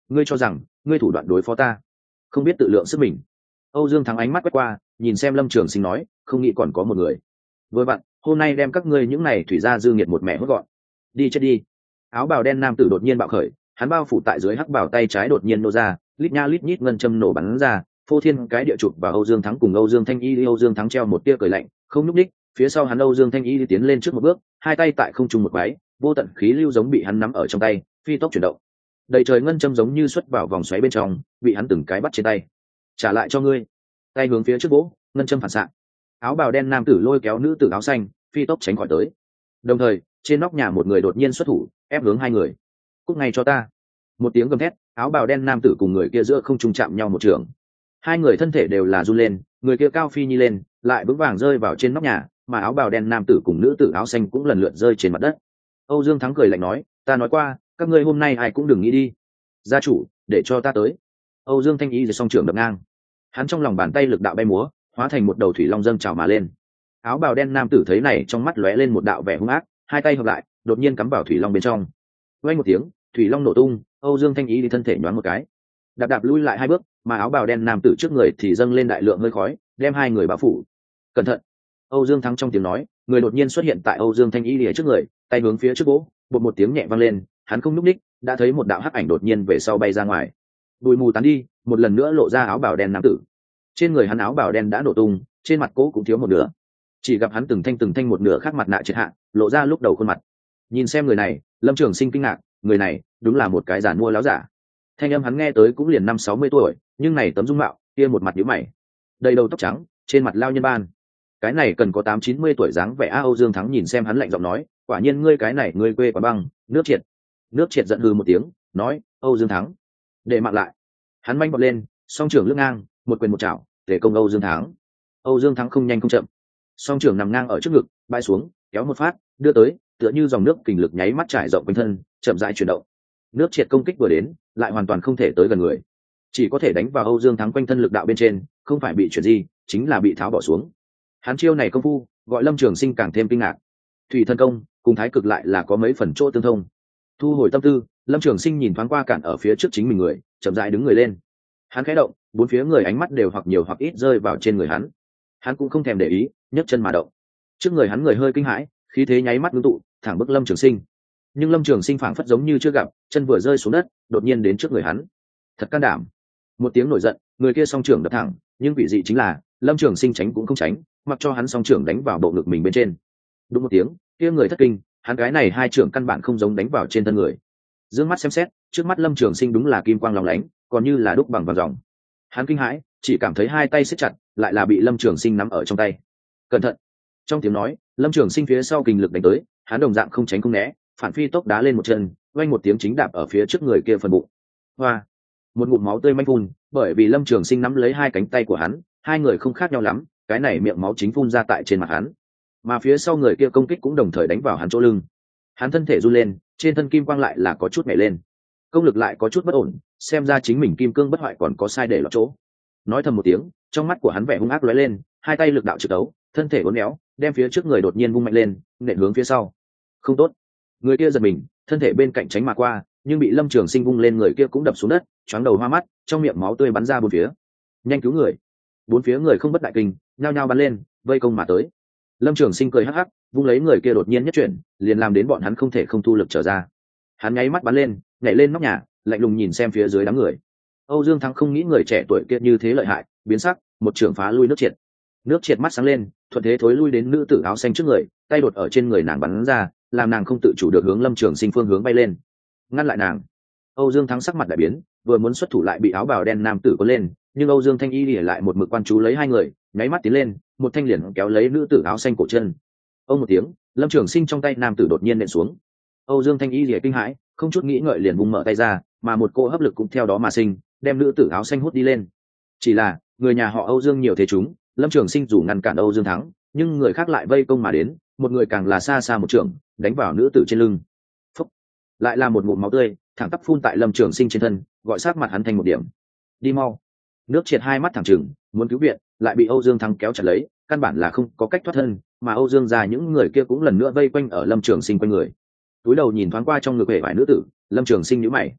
ngươi cho rằng ngươi thủ đoạn đối phó ta không biết tự lượng sức mình. Âu Dương Thắng ánh mắt quét qua, nhìn xem Lâm Trường Sinh nói, không nghĩ còn có một người. Vừa vặn, hôm nay đem các ngươi những này thủy gia dư nghiệt một mẹ hốt gọn. Đi chết đi. Áo bào đen nam tử đột nhiên bạo khởi, hắn bao phủ tại dưới hắc bào tay trái đột nhiên nô ra, lít nha lít nhít ngân châm nổ bắn ra, phô thiên cái địa chụp và Âu Dương Thắng cùng Âu Dương Thanh Y. Âu Dương Thắng treo một tia cười lạnh, không nhúc nhích, phía sau hắn Âu Dương Thanh Y tiến lên trước một bước, hai tay tại không trung một quái, vô tận khí lưu giống bị hắn nắm ở trong tay, phi tốc chuyển động. Đầy trời ngân châm giống như xuất vào vòng xoáy bên trong, bị hắn từng cái bắt trên tay. Trả lại cho ngươi. Tay hướng phía trước vỗ, ngân châm phản xạ. Áo bào đen nam tử lôi kéo nữ tử áo xanh, phi tốc tránh khỏi tới. Đồng thời, trên nóc nhà một người đột nhiên xuất thủ, ép hướng hai người. Cút ngay cho ta. Một tiếng gầm thét, áo bào đen nam tử cùng người kia giữa không trung chạm nhau một trường. Hai người thân thể đều là run lên, người kia cao phi nhi lên, lại vững vàng rơi vào trên nóc nhà, mà áo bào đen nam tử cùng nữ tử áo xanh cũng lần lượt rơi trên mặt đất. Âu Dương Thắng cười lạnh nói, ta nói qua, các ngươi hôm nay ai cũng đừng nghĩ đi. Gia chủ, để cho ta tới. Âu Dương Thanh Y giơ song trưởng đập ngang. Hắn trong lòng bàn tay lực đạo bay múa, hóa thành một đầu thủy long dâng trào mà lên. Áo bào đen nam tử thấy này, trong mắt lóe lên một đạo vẻ hung ác, hai tay hợp lại, đột nhiên cắm vào thủy long bên trong. Vang một tiếng, thủy long nổ tung, Âu Dương Thanh Y đi thân thể nhoáng một cái, đạp đạp lui lại hai bước, mà áo bào đen nam tử trước người thì dâng lên đại lượng hơi khói, đem hai người bao phủ. Cẩn thận! Âu Dương Thắng trong tiếng nói, người đột nhiên xuất hiện tại Âu Dương Thanh Y lìa trước người, tay hướng phía trước vỗ, bột một tiếng nhẹ vang lên, hắn không nhúc ních, đã thấy một đạo hắc ảnh đột nhiên về sau bay ra ngoài. Bụi mù tán đi, một lần nữa lộ ra áo bào đen nam tử. Trên người hắn áo bào đen đã nổ tung, trên mặt cố cũng thiếu một nửa. Chỉ gặp hắn từng thanh từng thanh một nửa khác mặt nạ triệt hạ, lộ ra lúc đầu khuôn mặt. Nhìn xem người này, Lâm Trường Sinh kinh ngạc, người này đúng là một cái giản mua láo giả. Thanh âm hắn nghe tới cũng liền năm sáu mươi tuổi, nhưng này tấm dung mạo, kia một mặt nhíu mày, đầy đầu tóc trắng, trên mặt lao nhân ban. Cái này cần có tám chín mươi tuổi dáng vẻ. A Âu Dương Thắng nhìn xem hắn lạnh giọng nói, quả nhiên ngươi cái này ngươi quê quả băng, nước triệt. Nước triệt giận hừ một tiếng, nói, Âu Dương Thắng, để mạng lại. Hắn manh bật lên, song trưởng lưng ngang, một quyền một chảo, để công Âu Dương Thắng. Âu Dương Thắng không nhanh không chậm, song trưởng nằm ngang ở trước ngực, bay xuống, kéo một phát, đưa tới, tựa như dòng nước kình lực nháy mắt trải rộng quanh thân, chậm rãi chuyển động. Nước triệt công kích vừa đến, lại hoàn toàn không thể tới gần người, chỉ có thể đánh vào Âu Dương Thắng quanh thân lực đạo bên trên, không phải bị chuyển gì, chính là bị tháo bỏ xuống. Hắn chiêu này công phu, gọi Lâm Trường Sinh càng thêm kinh ngạc. Thủy thân công cùng thái cực lại là có mấy phần chỗ tương thông. Thu hồi tâm tư, Lâm Trường Sinh nhìn thoáng qua cản ở phía trước chính mình người, chậm rãi đứng người lên. Hắn khẽ động, bốn phía người ánh mắt đều hoặc nhiều hoặc ít rơi vào trên người hắn. Hắn cũng không thèm để ý, nhấc chân mà động. Trước người hắn người hơi kinh hãi, khí thế nháy mắt ngưng tụ, thẳng bức Lâm Trường Sinh. Nhưng Lâm Trường Sinh phảng phất giống như chưa gặp, chân vừa rơi xuống đất, đột nhiên đến trước người hắn. Thật can đảm! Một tiếng nổi giận, người kia song trưởng đập thẳng, nhưng quỷ dị chính là, Lâm Trường Sinh tránh cũng không tránh, mặc cho hắn song trưởng đánh vào bộ ngực mình bên trên. Đúng một tiếng, kia người thất kinh, hắn cái này hai trưởng căn bản không giống đánh vào trên thân người. Dương mắt xem xét, trước mắt Lâm Trường Sinh đúng là kim quang lóng lánh, còn như là đúc bằng vàng ròng. Hắn kinh hãi, chỉ cảm thấy hai tay siết chặt, lại là bị Lâm Trường Sinh nắm ở trong tay. Cẩn thận! Trong tiếng nói, Lâm Trường Sinh phía sau kình lực đánh tới, hắn đồng dạng không tránh không né, phản phi tốc đá lên một chân, vang một tiếng chính đạp ở phía trước người kia phần bụng. Hoa! Một ngụm máu tươi manh phun, bởi vì Lâm Trường Sinh nắm lấy hai cánh tay của hắn, hai người không khác nhau lắm, cái này miệng máu chính phun ra tại trên mặt hắn, mà phía sau người kia công kích cũng đồng thời đánh vào hắn chỗ lưng. Hắn thân thể run lên, trên thân kim quang lại là có chút nhảy lên, công lực lại có chút bất ổn, xem ra chính mình kim cương bất hoại còn có sai để lọt chỗ. Nói thầm một tiếng, trong mắt của hắn vẻ hung ác lóe lên, hai tay lực đạo trực đấu, thân thể uốn éo, đem phía trước người đột nhiên vung mạnh lên, nện hướng phía sau. Không tốt! Người kia giật mình, thân thể bên cạnh tránh mà qua, nhưng bị Lâm Trường Sinh vung lên, người kia cũng đập xuống đất, choáng đầu hoa mắt, trong miệng máu tươi bắn ra bốn phía. Nhanh cứu người! Bốn phía người không bất đại kinh, nhao nhao bắn lên, vây công mà tới. Lâm Trường Sinh cười hắc hắc, vung lấy người kia đột nhiên nhất chuyển, liền làm đến bọn hắn không thể không thu lực trở ra. Hắn nháy mắt bắn lên, nhảy lên nóc nhà, lạnh lùng nhìn xem phía dưới đám người. Âu Dương Thắng không nghĩ người trẻ tuổi kia như thế lợi hại, biến sắc, một trường phá lui nước triệt. Nước triệt mắt sáng lên, thuận thế thối lui đến nữ tử áo xanh trước người, tay đột ở trên người nàng bắn ra, làm nàng không tự chủ được hướng Lâm Trường Sinh phương hướng bay lên. Ngăn lại nàng! Âu Dương Thắng sắc mặt đại biến, vừa muốn xuất thủ lại bị áo bào đen nam tử cuốn lên, nhưng Âu Dương Thanh Y lìa lại một mực quan chú lấy hai người, nháy mắt tiến lên, một thanh liền kéo lấy nữ tử áo xanh cổ chân. Ông một tiếng, Lâm Trường Sinh trong tay nam tử đột nhiên nện xuống. Âu Dương Thanh Y lìa kinh hãi, không chút nghĩ ngợi liền bung mở tay ra, mà một cỗ hấp lực cũng theo đó mà sinh, đem nữ tử áo xanh hút đi lên. Chỉ là người nhà họ Âu Dương nhiều thế chúng, Lâm Trường Sinh dù ngăn cản Âu Dương Thắng, nhưng người khác lại vây công mà đến, một người càng là xa xa một trường, đánh vào nữ tử trên lưng. Phúc! Lại là một ngụm máu tươi, thẳng tắp phun tại Lâm Trường Sinh trên thân, gọi sát mặt hắn thành một điểm. Đi mau! Nước triệt hai mắt thẳng trừng, muốn cứu viện, lại bị Âu Dương Thắng kéo chặt lấy, căn bản là không có cách thoát thân, mà Âu Dương gia những người kia cũng lần nữa vây quanh ở Lâm Trường Sinh quanh người. Túi đầu nhìn thoáng qua trong ngực hề vải nữ tử, Lâm Trường Sinh nhíu mày.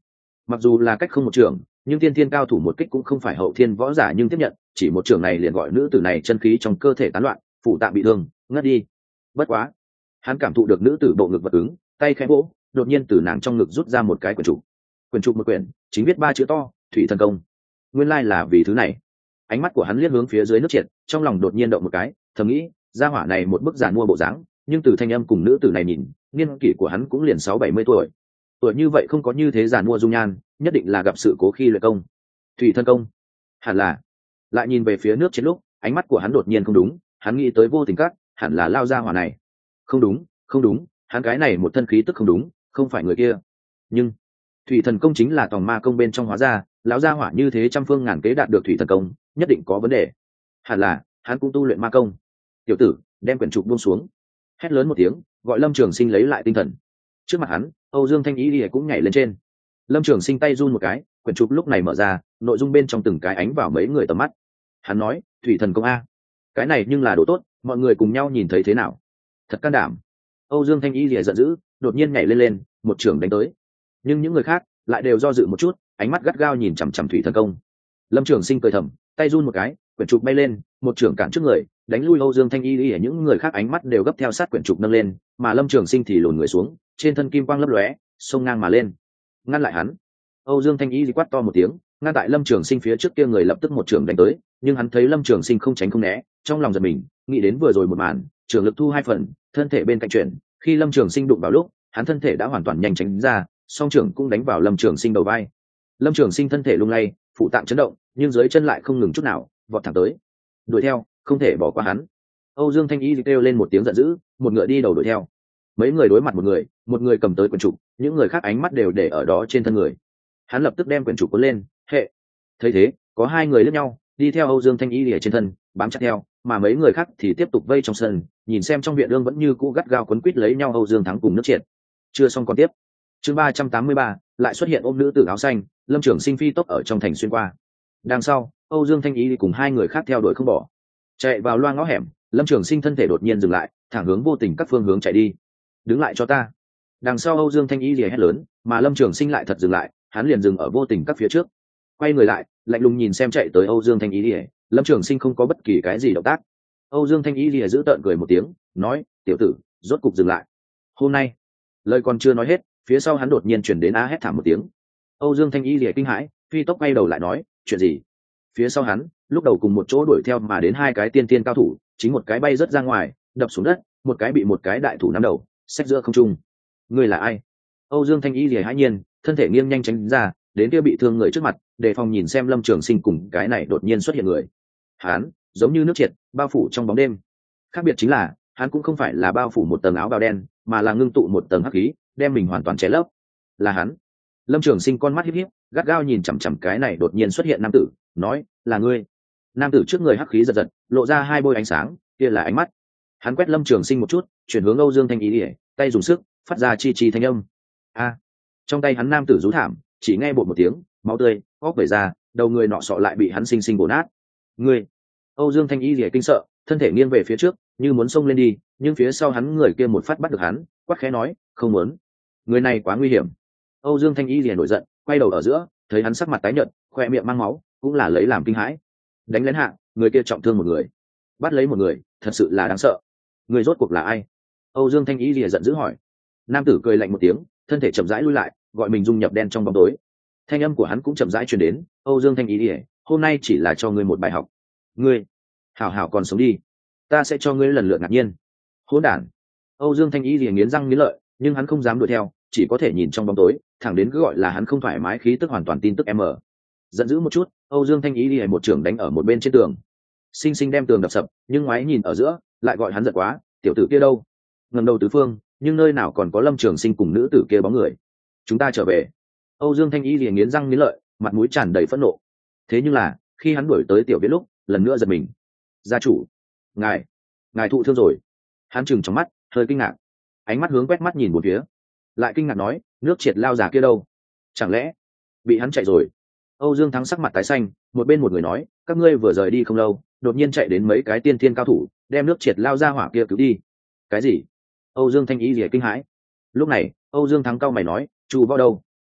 Mặc dù là cách không một trường, nhưng tiên thiên cao thủ một kích cũng không phải hậu thiên võ giả nhưng tiếp nhận, chỉ một trường này liền gọi nữ tử này chân khí trong cơ thể tán loạn, phụ tạng bị thương, ngất đi. Bất quá, hắn cảm thụ được nữ tử bộ ngực vật ứng, tay khẽ vỗ, đột nhiên từ nàng trong ngực rút ra một cái quyển trục. Quyển trục một quyển, chính viết ba chữ to, Thủy Thần Công. Nguyên lai là vì thứ này. Ánh mắt của hắn liếc hướng phía dưới nước triệt, trong lòng đột nhiên động một cái, thầm nghĩ, gia hỏa này một bức giàn mua bộ dáng, nhưng từ thanh âm cùng nữ tử này nhìn, niên kỷ của hắn cũng liền sáu bảy mươi tuổi. Tuổi như vậy không có như thế giàn mua dung nhan, nhất định là gặp sự cố khi luyện công. Thủy Thần Công, hẳn là. Lại nhìn về phía nước triệt lúc, ánh mắt của hắn đột nhiên không đúng, hắn nghĩ tới Vô Tình Các, hẳn là lao gia hỏa này. Không đúng, không đúng, hắn cái này một thân khí tức không đúng, không phải người kia. Nhưng Thủy Thần Công chính là tòng ma công bên trong hóa ra, lão gia hỏa như thế trăm phương ngàn kế đạt được Thủy Thần Công, nhất định có vấn đề. Hẳn là hắn cũng tu luyện ma công. Tiểu tử, đem quyển trục buông xuống. Hét lớn một tiếng, gọi Lâm Trường Sinh lấy lại tinh thần. Trước mặt hắn, Âu Dương Thanh Ý Lìa cũng nhảy lên trên. Lâm Trường Sinh tay run một cái, quyển trục lúc này mở ra, nội dung bên trong từng cái ánh vào mấy người tầm mắt. Hắn nói, Thủy Thần Công a, cái này nhưng là đồ tốt, mọi người cùng nhau nhìn thấy thế nào? Thật can đảm. Âu Dương Thanh Y lìa giận dữ, đột nhiên nhảy lên lên, một trường đánh tới. Nhưng những người khác lại đều do dự một chút, ánh mắt gắt gao nhìn chằm chằm Thủy Thần Công. Lâm Trường Sinh cười thầm, tay run một cái, quyển trục bay lên, một trường cản trước người, đánh lui Âu Dương Thanh Y lìa. Những người khác ánh mắt đều gấp theo sát quyển trục nâng lên, mà Lâm Trường Sinh thì lùn người xuống, trên thân kim quang lấp lóe, xông ngang mà lên, ngăn lại hắn. Âu Dương Thanh Y quát to một tiếng, ngăn tại Lâm Trường Sinh phía trước kia người lập tức một trường đánh tới, nhưng hắn thấy Lâm Trường Sinh không tránh không né, trong lòng giật mình, nghĩ đến vừa rồi một màn, trường lực thu hai phần, thân thể bên cạnh chuyển, khi Lâm Trường Sinh đụng vào lúc, hắn thân thể đã hoàn toàn nhanh tránh ra, song trường cũng đánh vào Lâm Trường Sinh đầu vai. Lâm Trường Sinh thân thể lung lay, phụ tạng chấn động, nhưng dưới chân lại không ngừng chút nào, vọt thẳng tới. Đuổi theo, không thể bỏ qua hắn. Âu Dương Thanh Y kêu lên một tiếng giận dữ, một ngựa đi đầu đuổi theo. Mấy người đối mặt một người, một người cầm tới quyển trục, những người khác ánh mắt đều để ở đó trên thân người. Hắn lập tức đem quyển trục cuốn lên, hệ. Thấy thế, có hai người lướt nhau, đi theo Âu Dương Thanh Y lìa trên thân, bám chặt theo, mà mấy người khác thì tiếp tục vây trong sân, nhìn xem trong viện ương vẫn như cũ gắt gao quấn quýt lấy nhau. Âu Dương thắng cùng nước triệt. Chưa xong còn tiếp. Chương ba trăm tám mươi ba, lại xuất hiện ôm nữ tử áo xanh, Lâm Trường Sinh phi tốc ở trong thành xuyên qua. Đằng sau, Âu Dương Thanh Y cùng hai người khác theo đuổi không bỏ. Chạy vào loa ngõ hẻm, Lâm Trường Sinh thân thể đột nhiên dừng lại, thẳng hướng Vô Tình các phương hướng chạy đi. Đứng lại cho ta. Đằng sau Âu Dương Thanh Y lìa hét lớn, mà Lâm Trường Sinh lại thật dừng lại, hắn liền dừng ở Vô Tình các phía trước. Quay người lại, lạnh lùng nhìn xem chạy tới Âu Dương Thanh Y lìa, Lâm Trường Sinh không có bất kỳ cái gì động tác. Âu Dương Thanh Y lìa giữ tợn cười một tiếng, nói, tiểu tử, rốt cục dừng lại. Hôm nay, lời còn chưa nói hết, phía sau hắn đột nhiên chuyển đến a hét thảm một tiếng. Âu Dương Thanh Y lìa kinh hãi, phi tốc quay đầu lại nói, chuyện gì? Phía sau hắn, lúc đầu cùng một chỗ đuổi theo mà đến hai cái tiên tiên cao thủ, chính một cái bay rớt ra ngoài, đập xuống đất, một cái bị một cái đại thủ nắm đầu, xách giữa không trung. Ngươi là ai? Âu Dương Thanh Y lìa hãi nhiên, thân thể nghiêng nhanh tránh ra, đến kia bị thương người trước mặt, đề phòng nhìn xem Lâm Trường Sinh cùng cái này đột nhiên xuất hiện người. Hắn giống như nước triệt, bao phủ trong bóng đêm. Khác biệt chính là, hắn cũng không phải là bao phủ một tầng áo bào đen, mà là ngưng tụ một tầng hắc khí, đem mình hoàn toàn che lấp. Là hắn. Lâm Trường Sinh con mắt híp híp, gắt gao nhìn chằm chằm cái này đột nhiên xuất hiện nam tử, nói, là ngươi. Nam tử trước người hắc khí giật giật, lộ ra hai bôi ánh sáng, kia là ánh mắt. Hắn quét Lâm Trường Sinh một chút, chuyển hướng Âu Dương Thanh Y, tay dùng sức, phát ra chi chi thanh âm. A. Trong tay hắn nam tử rú thảm, chỉ nghe bột một tiếng, máu tươi óc vẩy ra, đầu người nọ sọ lại bị hắn sinh sinh bổ nát. Ngươi! Âu Dương Thanh Y lìa kinh sợ, thân thể nghiêng về phía trước, như muốn xông lên đi, nhưng phía sau hắn người kia một phát bắt được hắn, quát khẽ nói, không muốn. Người này quá nguy hiểm. Âu Dương Thanh Y lìa nổi giận, quay đầu ở giữa, thấy hắn sắc mặt tái nhợt, khoe miệng mang máu, cũng là lấy làm kinh hãi. Đánh lén hạ, người kia trọng thương một người, bắt lấy một người, thật sự là đáng sợ. Người rốt cuộc là ai? Âu Dương Thanh Y lìa giận dữ hỏi. Nam tử cười lạnh một tiếng, thân thể chậm rãi lui lại, gọi mình dung nhập đen trong bóng tối. Thanh âm của hắn cũng chậm rãi truyền đến, Âu Dương Thanh Y lìa, hôm nay chỉ là cho ngươi một bài học. Ngươi, hảo hảo còn sống đi, ta sẽ cho ngươi lần lượt ngạc nhiên. Hỗn đản! Âu Dương Thanh Y lìa nghiến răng nghiến lợi, nhưng hắn không dám đuổi theo, chỉ có thể nhìn trong bóng tối, thẳng đến cứ gọi là hắn không thoải mái khí tức hoàn toàn tin tức em ở. Giận dữ một chút, Âu Dương Thanh Y lìa một trường đánh ở một bên trên tường, sinh sinh đem tường đập sập, nhưng ngoái nhìn ở giữa, lại gọi hắn giận quá, tiểu tử kia đâu? Ngẩng đầu tứ phương, nhưng nơi nào còn có Lâm Trường Sinh cùng nữ tử kia bóng người. Chúng ta trở về. Âu Dương Thanh Y lìa nghiến răng nghiến lợi, mặt mũi tràn đầy phẫn nộ. Thế nhưng là, khi hắn đuổi tới tiểu viện lúc, lần nữa giật mình. Gia chủ, ngài, ngài thụ thương rồi. Hắn chừng trong mắt, hơi kinh ngạc, ánh mắt hướng quét mắt nhìn một phía, lại kinh ngạc nói, nước triệt lao già kia đâu? Chẳng lẽ bị hắn chạy rồi? Âu Dương Thắng sắc mặt tái xanh, một bên một người nói, các ngươi vừa rời đi không lâu, đột nhiên chạy đến mấy cái tiên thiên cao thủ, đem nước triệt lao ra hỏa kia cứu đi. Cái gì? Âu Dương Thanh Y lìa kinh hãi. Lúc này, Âu Dương Thắng cau mày nói, Chu Võ đâu?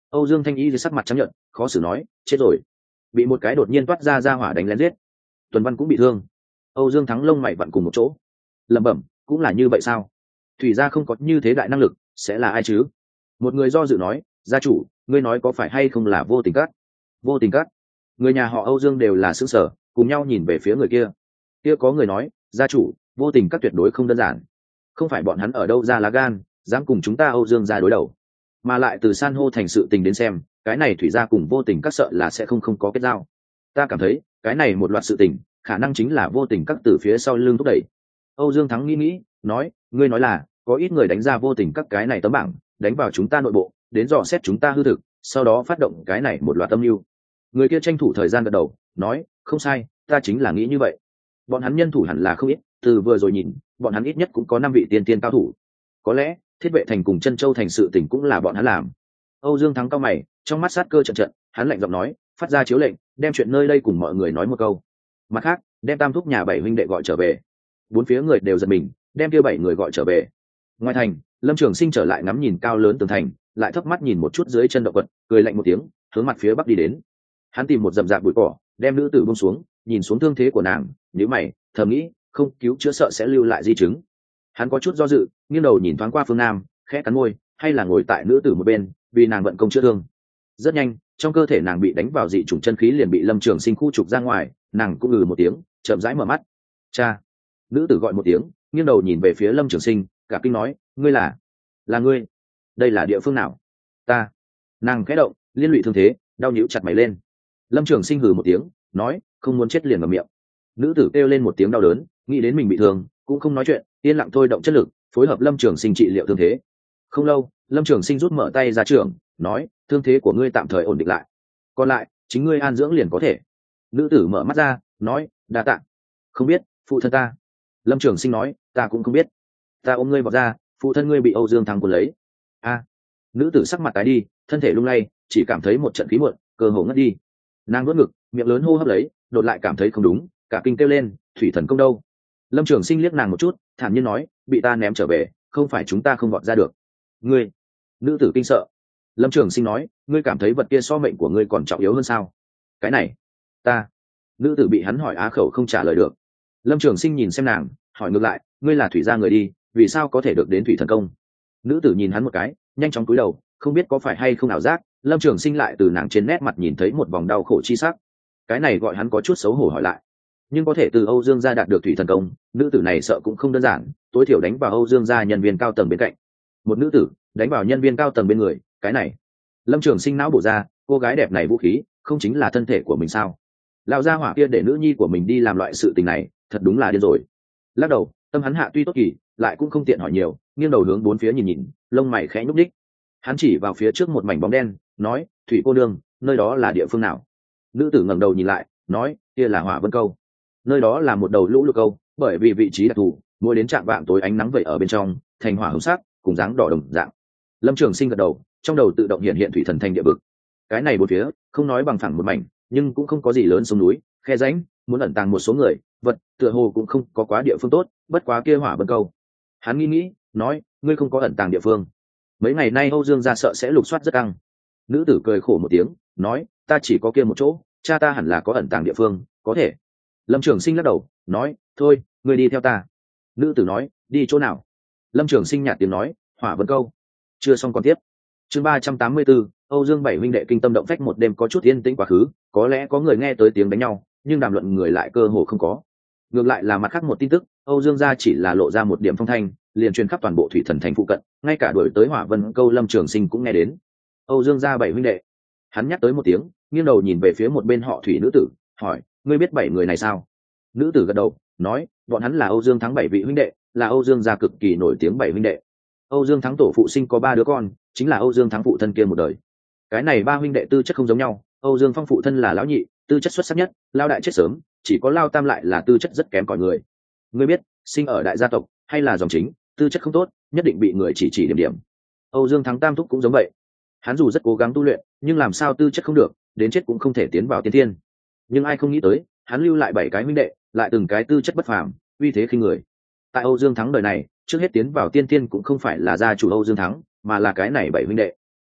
Âu Dương Thanh Y dưới sắc mặt trắng nhợt, khó xử nói, chết rồi, bị một cái đột nhiên toát ra ra hỏa đánh lén giết. Tuần Văn cũng bị thương. Âu Dương Thắng lông mày vặn cùng một chỗ, lẩm bẩm, cũng là như vậy sao? Thủy gia không có như thế đại năng lực, sẽ là ai chứ? Một người do dự nói, gia chủ, ngươi nói có phải hay không là Vô Tình Cát? Vô Tình Cát? Người nhà họ Âu Dương đều là xứ sở, cùng nhau nhìn về phía người kia. Kia có người nói, gia chủ, Vô Tình Cát tuyệt đối không đơn giản. Không phải bọn hắn ở đâu ra lá gan, dám cùng chúng ta Âu Dương gia đối đầu. Mà lại từ san hô thành sự tình đến xem, cái này Thủy gia cùng Vô Tình Cát sợ là sẽ không không có kết giao. Ta cảm thấy, cái này một loạt sự tình, khả năng chính là Vô Tình Cát từ phía sau lưng thúc đẩy. Âu Dương Thắng nghĩ nghĩ, nói, ngươi nói là có ít người đánh ra Vô Tình Cát cái này tấm bảng, đánh vào chúng ta nội bộ, đến dò xét chúng ta hư thực, sau đó phát động cái này một loạt âm mưu. Người kia tranh thủ thời gian gật đầu, nói, không sai, ta chính là nghĩ như vậy. Bọn hắn nhân thủ hẳn là không ít, từ vừa rồi nhìn, bọn hắn ít nhất cũng có năm vị tiên tiên cao thủ. Có lẽ Thiết Vệ thành cùng Chân Châu thành sự tình cũng là bọn hắn làm. Âu Dương Thắng cao mày, trong mắt sát cơ trận trận, hắn lạnh giọng nói, phát ra chiếu lệnh, đem chuyện nơi đây cùng mọi người nói một câu. Mặt khác, đem Tam thúc nhà bảy huynh đệ gọi trở về. Bốn phía người đều giật mình, đem kia bảy người gọi trở về. Ngoài thành, Lâm Trường Sinh trở lại ngắm nhìn cao lớn tường thành, lại thấp mắt nhìn một chút dưới chân động vật, cười lạnh một tiếng, hướng mặt phía bắc đi đến. Hắn tìm một rậm rạp bụi cỏ, đem nữ tử buông xuống, nhìn xuống thương thế của nàng, nhíu mày, thầm nghĩ, không cứu chữa sợ sẽ lưu lại di chứng. Hắn có chút do dự, nghiêng đầu nhìn thoáng qua phương nam, khẽ cắn môi, hay là ngồi tại nữ tử một bên, vì nàng vận công chữa thương. Rất nhanh, trong cơ thể nàng bị đánh vào dị chủng chân khí liền bị Lâm Trường Sinh khu trục ra ngoài, nàng cũng ngừ một tiếng, chậm rãi mở mắt. Cha! Nữ tử gọi một tiếng, nghiêng đầu nhìn về phía Lâm Trường Sinh, cả kinh nói, ngươi là là ngươi? Đây là địa phương nào? Ta. Nàng khẽ động, liên lụy thương thế, đau nhíu chặt mày lên. Lâm Trường Sinh hừ một tiếng, nói, không muốn chết liền vào miệng. Nữ tử kêu lên một tiếng đau đớn, nghĩ đến mình bị thương, cũng không nói chuyện, yên lặng thôi động chất lực, phối hợp Lâm Trường Sinh trị liệu thương thế. Không lâu, Lâm Trường Sinh rút mở tay ra trường, nói, thương thế của ngươi tạm thời ổn định lại, còn lại chính ngươi an dưỡng liền có thể. Nữ tử mở mắt ra, nói, đa tạ. Không biết, phụ thân ta. Lâm Trường Sinh nói, ta cũng không biết. Ta ôm ngươi vào ra, phụ thân ngươi bị Âu Dương Thắng cuốn lấy. A. Nữ tử sắc mặt tái đi, thân thể lung lay, chỉ cảm thấy một trận khí muộn, cơ hồ ngất đi. Nàng nuốt ngực, miệng lớn hô hấp lấy, đột lại cảm thấy không đúng, cả kinh kêu lên, thủy thần công đâu? Lâm Trường Sinh liếc nàng một chút, thản nhiên nói, bị ta ném trở về, không phải chúng ta không vọt ra được. Ngươi. Nữ tử kinh sợ. Lâm Trường Sinh nói, ngươi cảm thấy vật kia so mệnh của ngươi còn trọng yếu hơn sao? Cái này, ta. Nữ tử bị hắn hỏi á khẩu không trả lời được. Lâm Trường Sinh nhìn xem nàng, hỏi ngược lại, ngươi là thủy gia người đi, vì sao có thể được đến thủy thần công? Nữ tử nhìn hắn một cái, nhanh chóng cúi đầu, không biết có phải hay không ảo giác, Lâm Trường Sinh lại từ nàng trên nét mặt nhìn thấy một vòng đau khổ chi sắc. Cái này gọi hắn có chút xấu hổ hỏi lại. Nhưng có thể từ Âu Dương gia đạt được thủy thần công, nữ tử này sợ cũng không đơn giản, tối thiểu đánh vào Âu Dương gia nhân viên cao tầng bên cạnh. Một nữ tử đánh vào nhân viên cao tầng bên người, cái này. Lâm Trường Sinh não bổ ra, cô gái đẹp này vũ khí, không chính là thân thể của mình sao? Lão gia hỏa kia để nữ nhi của mình đi làm loại sự tình này, thật đúng là điên rồi. Lắc đầu, tâm hắn hạ tuy tốt kỳ, lại cũng không tiện hỏi nhiều, nghiêng đầu hướng bốn phía nhìn nhìn, lông mày khẽ nhúc nhích. Hắn chỉ vào phía trước một mảnh bóng đen, nói, thủy cô nương, nơi đó là địa phương nào? Nữ tử ngẩng đầu nhìn lại, nói, kia là Hỏa Vân Câu. Nơi đó là một đầu lũ lụt câu, bởi vì vị trí đặc thù, mỗi đến trạm vạng tối ánh nắng vậy ở bên trong, thành hỏa hồng sắc, cùng dáng đỏ đồng dạng. Lâm Trường Sinh gật đầu, trong đầu tự động hiện hiện thủy thần thành địa vực. Cái này bốn phía, không nói bằng phẳng một mảnh, nhưng cũng không có gì lớn sông núi, khe rãnh, muốn ẩn tàng một số người, vật, tựa hồ cũng không có quá địa phương tốt, bất quá kia Hỏa Vân Câu. Hắn nghĩ nghĩ, nói, ngươi không có ẩn tàng địa phương. Mấy ngày nay Âu Dương gia sợ sẽ lục soát rất căng. Nữ tử cười khổ một tiếng, nói, ta chỉ có kia một chỗ, cha ta hẳn là có ẩn tàng địa phương, có thể. Lâm Trường Sinh lắc đầu, nói, thôi, ngươi đi theo ta. Nữ tử nói, đi chỗ nào? Lâm Trường Sinh nhạt tiếng nói, Hỏa Vân Câu. Chưa xong còn tiếp. Chương ba trăm tám mươi 4, Âu Dương bảy huynh đệ kinh tâm động phách một đêm có chút yên tĩnh quá khứ, có lẽ có người nghe tới tiếng đánh nhau, nhưng đàm luận người lại cơ hồ không có. Ngược lại là mặt khác một tin tức, Âu Dương gia chỉ là lộ ra một điểm phong thanh, liền truyền khắp toàn bộ thủy thần thành phụ cận, ngay cả đuổi tới Hỏa Vân Câu Lâm Trường Sinh cũng nghe đến. Âu Dương gia bảy huynh đệ. Hắn nhắc tới một tiếng, nghiêng đầu nhìn về phía một bên họ thủy nữ tử, hỏi, ngươi biết bảy người này sao? Nữ tử gật đầu, nói, bọn hắn là Âu Dương Thắng bảy vị huynh đệ, là Âu Dương gia cực kỳ nổi tiếng bảy huynh đệ. Âu Dương Thắng tổ phụ sinh có ba đứa con, chính là Âu Dương Thắng phụ thân kia một đời. Cái này ba huynh đệ tư chất không giống nhau, Âu Dương Phong phụ thân là lão nhị, tư chất xuất sắc nhất, lao đại chết sớm, chỉ có lao tam lại là tư chất rất kém cỏi người. Ngươi biết, sinh ở đại gia tộc hay là dòng chính, tư chất không tốt, nhất định bị người chỉ chỉ điểm điểm. Âu Dương Thắng tam thúc cũng giống vậy. Hắn dù rất cố gắng tu luyện, nhưng làm sao tư chất không được, đến chết cũng không thể tiến vào tiên thiên. Nhưng ai không nghĩ tới, hắn lưu lại bảy cái huynh đệ, lại từng cái tư chất bất phàm, uy thế khinh người. Tại Âu Dương Thắng đời này, trước hết tiến vào tiên thiên cũng không phải là gia chủ Âu Dương Thắng, mà là cái này bảy huynh đệ.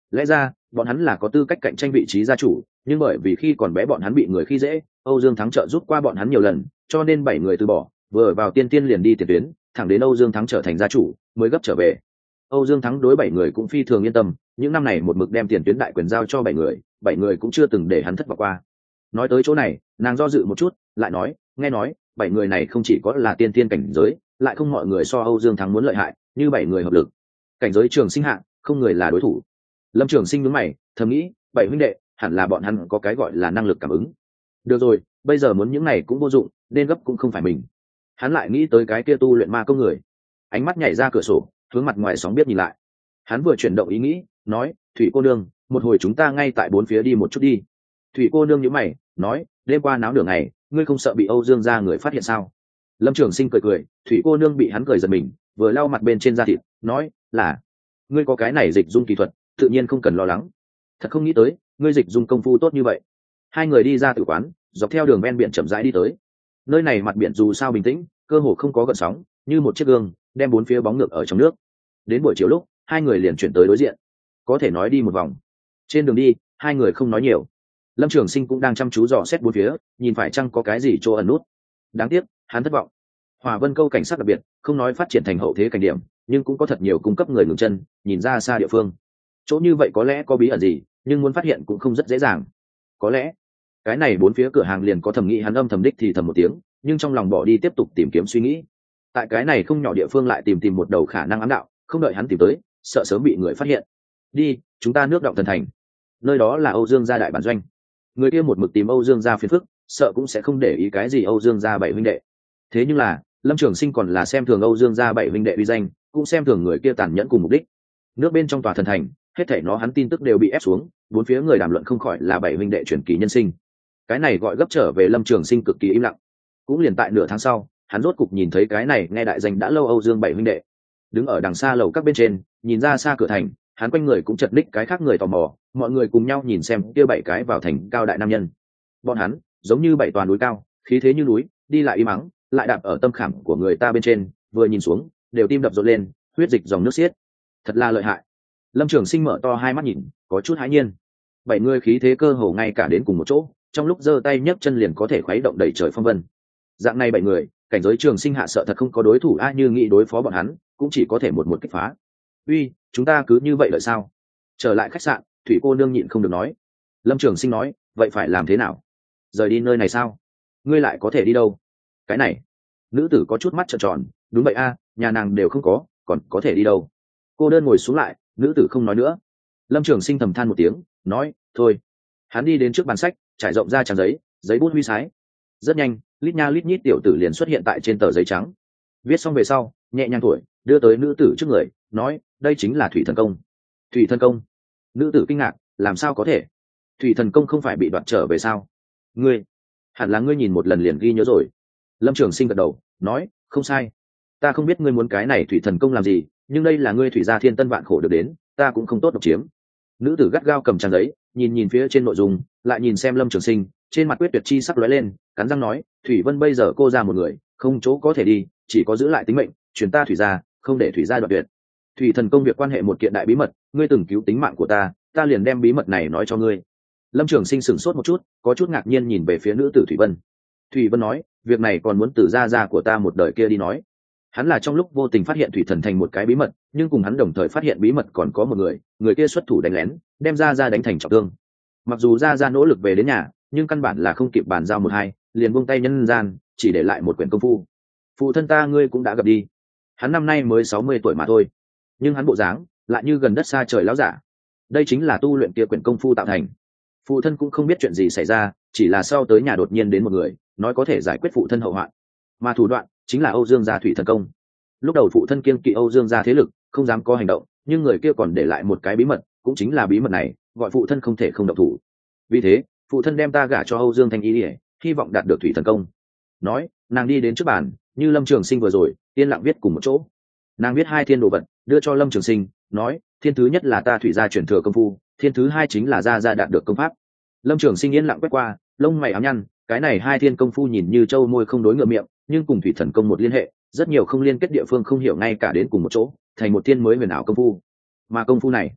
Lẽ ra bọn hắn là có tư cách cạnh tranh vị trí gia chủ, nhưng bởi vì khi còn bé bọn hắn bị người khi dễ, Âu Dương Thắng trợ giúp qua bọn hắn nhiều lần, cho nên bảy người từ bỏ, vừa vào tiên tiên liền đi tiền tuyến, thẳng đến Âu Dương Thắng trở thành gia chủ mới gấp trở về. Âu Dương Thắng đối bảy người cũng phi thường yên tâm, những năm này một mực đem tiền tuyến đại quyền giao cho bảy người, bảy người cũng chưa từng để hắn thất vọng qua. Nói tới chỗ này, nàng do dự một chút, lại nói, nghe nói, bảy người này không chỉ có là tiên tiên cảnh giới, lại không mọi người so Âu Dương Thắng muốn lợi hại, như bảy người hợp lực, cảnh giới Trường Sinh hạng, không người là đối thủ. Lâm Trường Sinh nhướng mày, thầm nghĩ, bảy huynh đệ, hẳn là bọn hắn có cái gọi là năng lực cảm ứng. Được rồi, bây giờ muốn những này cũng vô dụng, nên gấp cũng không phải mình. Hắn lại nghĩ tới cái kia tu luyện ma công người, ánh mắt nhảy ra cửa sổ, hướng mặt ngoài sóng biết nhìn lại. Hắn vừa chuyển động ý nghĩ, nói, Thủy cô nương, một hồi chúng ta ngay tại bốn phía đi một chút đi. Thủy cô nương nhíu mày, nói, đêm qua náo nửa ngày, ngươi không sợ bị Âu Dương gia người phát hiện sao? Lâm Trường Sinh cười cười, Thủy cô nương bị hắn cười giật mình, vừa lau mặt bên trên da thịt, nói, là, ngươi có cái này dịch dung kỳ thuật, tự nhiên không cần lo lắng. Thật không nghĩ tới, ngươi dịch dung công phu tốt như vậy. Hai người đi ra tử quán, dọc theo đường ven biển chậm rãi đi tới. Nơi này mặt biển dù sao bình tĩnh, cơ hồ không có gợn sóng, như một chiếc gương, đem bốn phía bóng ngược ở trong nước. Đến buổi chiều lúc, hai người liền chuyển tới đối diện, có thể nói đi một vòng. Trên đường đi, hai người không nói nhiều. Lâm Trường Sinh cũng đang chăm chú dò xét bốn phía, nhìn phải chăng có cái gì chỗ ẩn nút. Đáng tiếc, hắn thất vọng. Hỏa Vân Câu cảnh sát đặc biệt, không nói phát triển thành hậu thế cảnh điểm, nhưng cũng có thật nhiều cung cấp người ngừng chân, nhìn ra xa địa phương. Chỗ như vậy có lẽ có bí ẩn gì, nhưng muốn phát hiện cũng không rất dễ dàng. Có lẽ, cái này bốn phía cửa hàng liền có thầm nghĩ, hắn âm thầm đích thì thầm một tiếng, nhưng trong lòng bỏ đi tiếp tục tìm kiếm suy nghĩ. Tại cái này không nhỏ địa phương lại tìm tìm một đầu khả năng ám đạo, không đợi hắn tìm tới, sợ sớm bị người phát hiện. Đi, chúng ta nước động thần thành. Nơi đó là Âu Dương gia đại bản doanh. Người kia một mực tìm Âu Dương gia phiền phức, sợ cũng sẽ không để ý cái gì Âu Dương gia bảy huynh đệ. Thế nhưng là, Lâm Trường Sinh còn là xem thường Âu Dương gia bảy huynh đệ uy danh, cũng xem thường người kia tàn nhẫn cùng mục đích. Nước bên trong tòa thần thành, hết thảy nó hắn tin tức đều bị ép xuống, bốn phía người đàm luận không khỏi là bảy huynh đệ truyền kỳ nhân sinh. Cái này gọi gấp trở về Lâm Trường Sinh cực kỳ im lặng. Cũng liền tại nửa tháng sau, hắn rốt cục nhìn thấy cái này nghe đại danh đã lâu Âu Dương bảy huynh đệ. Đứng ở đằng xa lầu các bên trên, nhìn ra xa cửa thành, hắn quanh người cũng chật ních cái khác người tò mò, mọi người cùng nhau nhìn xem kia bảy cái vào thành cao đại nam nhân. Bọn hắn giống như bảy tòa núi cao, khí thế như núi, đi lại im mắng, lại đạp ở tâm khảm của người ta bên trên, vừa nhìn xuống, đều tim đập rộn lên, huyết dịch dòng nước xiết. Thật là lợi hại. Lâm Trường Sinh mở to hai mắt nhìn, có chút hãi nhiên. Bảy người khí thế cơ hồ ngay cả đến cùng một chỗ, trong lúc giơ tay nhấc chân liền có thể khuấy động đầy trời phong vân. Dạng này bảy người, cảnh giới Trường Sinh hạ sợ thật không có đối thủ a, như nghĩ đối phó bọn hắn, cũng chỉ có thể một một kích phá. Uy, chúng ta cứ như vậy đợi sao? Trở lại khách sạn, Thủy cô nương nhịn không được nói. Lâm Trường Sinh nói, vậy phải làm thế nào? Rời đi nơi này sao? Ngươi lại có thể đi đâu? Cái này, nữ tử có chút mắt trợn tròn, đúng vậy a, nhà nàng đều không có, còn có thể đi đâu? Cô đơn ngồi xuống lại, nữ tử không nói nữa. Lâm Trường Sinh thầm than một tiếng, nói, thôi. Hắn đi đến trước bàn sách, trải rộng ra trang giấy, giấy bút huy sái. Rất nhanh, lít nha lít nhít tiểu tử liền xuất hiện tại trên tờ giấy trắng. Viết xong về sau, nhẹ nhàng thổi, đưa tới nữ tử trước người, nói, đây chính là Thủy Thần Công. Thủy Thần Công? Nữ tử kinh ngạc, làm sao có thể? Thủy Thần Công không phải bị đoạt trở về sao? Ngươi, hẳn là ngươi nhìn một lần liền ghi nhớ rồi. Lâm Trường Sinh gật đầu, nói, không sai. Ta không biết ngươi muốn cái này Thủy Thần Công làm gì, nhưng đây là ngươi thủy gia thiên tân vạn khổ được đến, ta cũng không tốt độc chiếm. Nữ tử gắt gao cầm trang giấy, nhìn nhìn phía trên nội dung, lại nhìn xem Lâm Trường Sinh, trên mặt quyết tuyệt chi sắc lóe lên, cắn răng nói, Thủy Vân bây giờ cô ra một người, không chỗ có thể đi, chỉ có giữ lại tính mệnh, truyền ta thủy gia, không để thủy gia đoạt tuyệt. Thủy Thần Công việc quan hệ một kiện đại bí mật, ngươi từng cứu tính mạng của ta, ta liền đem bí mật này nói cho ngươi. Lâm Trường Sinh sửng sốt một chút, có chút ngạc nhiên nhìn về phía nữ tử Thủy Vân. Thủy Vân nói, việc này còn muốn từ gia gia của ta một đời kia đi nói. Hắn là trong lúc vô tình phát hiện Thủy Thần Thành một cái bí mật, nhưng cùng hắn đồng thời phát hiện bí mật còn có một người, người kia xuất thủ đánh lén, đem gia gia đánh thành trọng thương. Mặc dù gia gia nỗ lực về đến nhà, nhưng căn bản là không kịp bàn giao một hai, liền buông tay nhân gian, chỉ để lại một quyển công phu. Phụ thân ta ngươi cũng đã gặp đi. Hắn năm nay mới sáu mươi tuổi mà thôi, nhưng hắn bộ dáng lại như gần đất xa trời lão giả. Đây chính là tu luyện kia quyển công phu tạo thành. Phụ thân cũng không biết chuyện gì xảy ra, chỉ là sau tới nhà đột nhiên đến một người, nói có thể giải quyết phụ thân hậu hoạn, mà thủ đoạn chính là Âu Dương gia Thủy Thần Công. Lúc đầu phụ thân kiêng kỵ Âu Dương gia thế lực, không dám có hành động, nhưng người kia còn để lại một cái bí mật, cũng chính là bí mật này, gọi phụ thân không thể không động thủ. Vì thế, phụ thân đem ta gả cho Âu Dương Thanh Y, hy vọng đạt được Thủy Thần Công. Nói, nàng đi đến trước bàn, như Lâm Trường Sinh vừa rồi, yên lặng viết cùng một chỗ. Nàng viết hai thiên đồ vật, đưa cho Lâm Trường Sinh, nói, thiên thứ nhất là ta thủy gia truyền thừa công phu, thiên thứ hai chính là gia gia đạt được công pháp. Lâm Trường Sinh yên lặng quét qua, lông mày ám nhăn, cái này hai thiên công phu nhìn như châu môi không đối ngựa miệng, nhưng cùng Thủy Thần Công một liên hệ, rất nhiều không liên kết địa phương không hiểu ngay cả đến cùng một chỗ, thành một thiên mới huyền ảo công phu. Mà công phu này,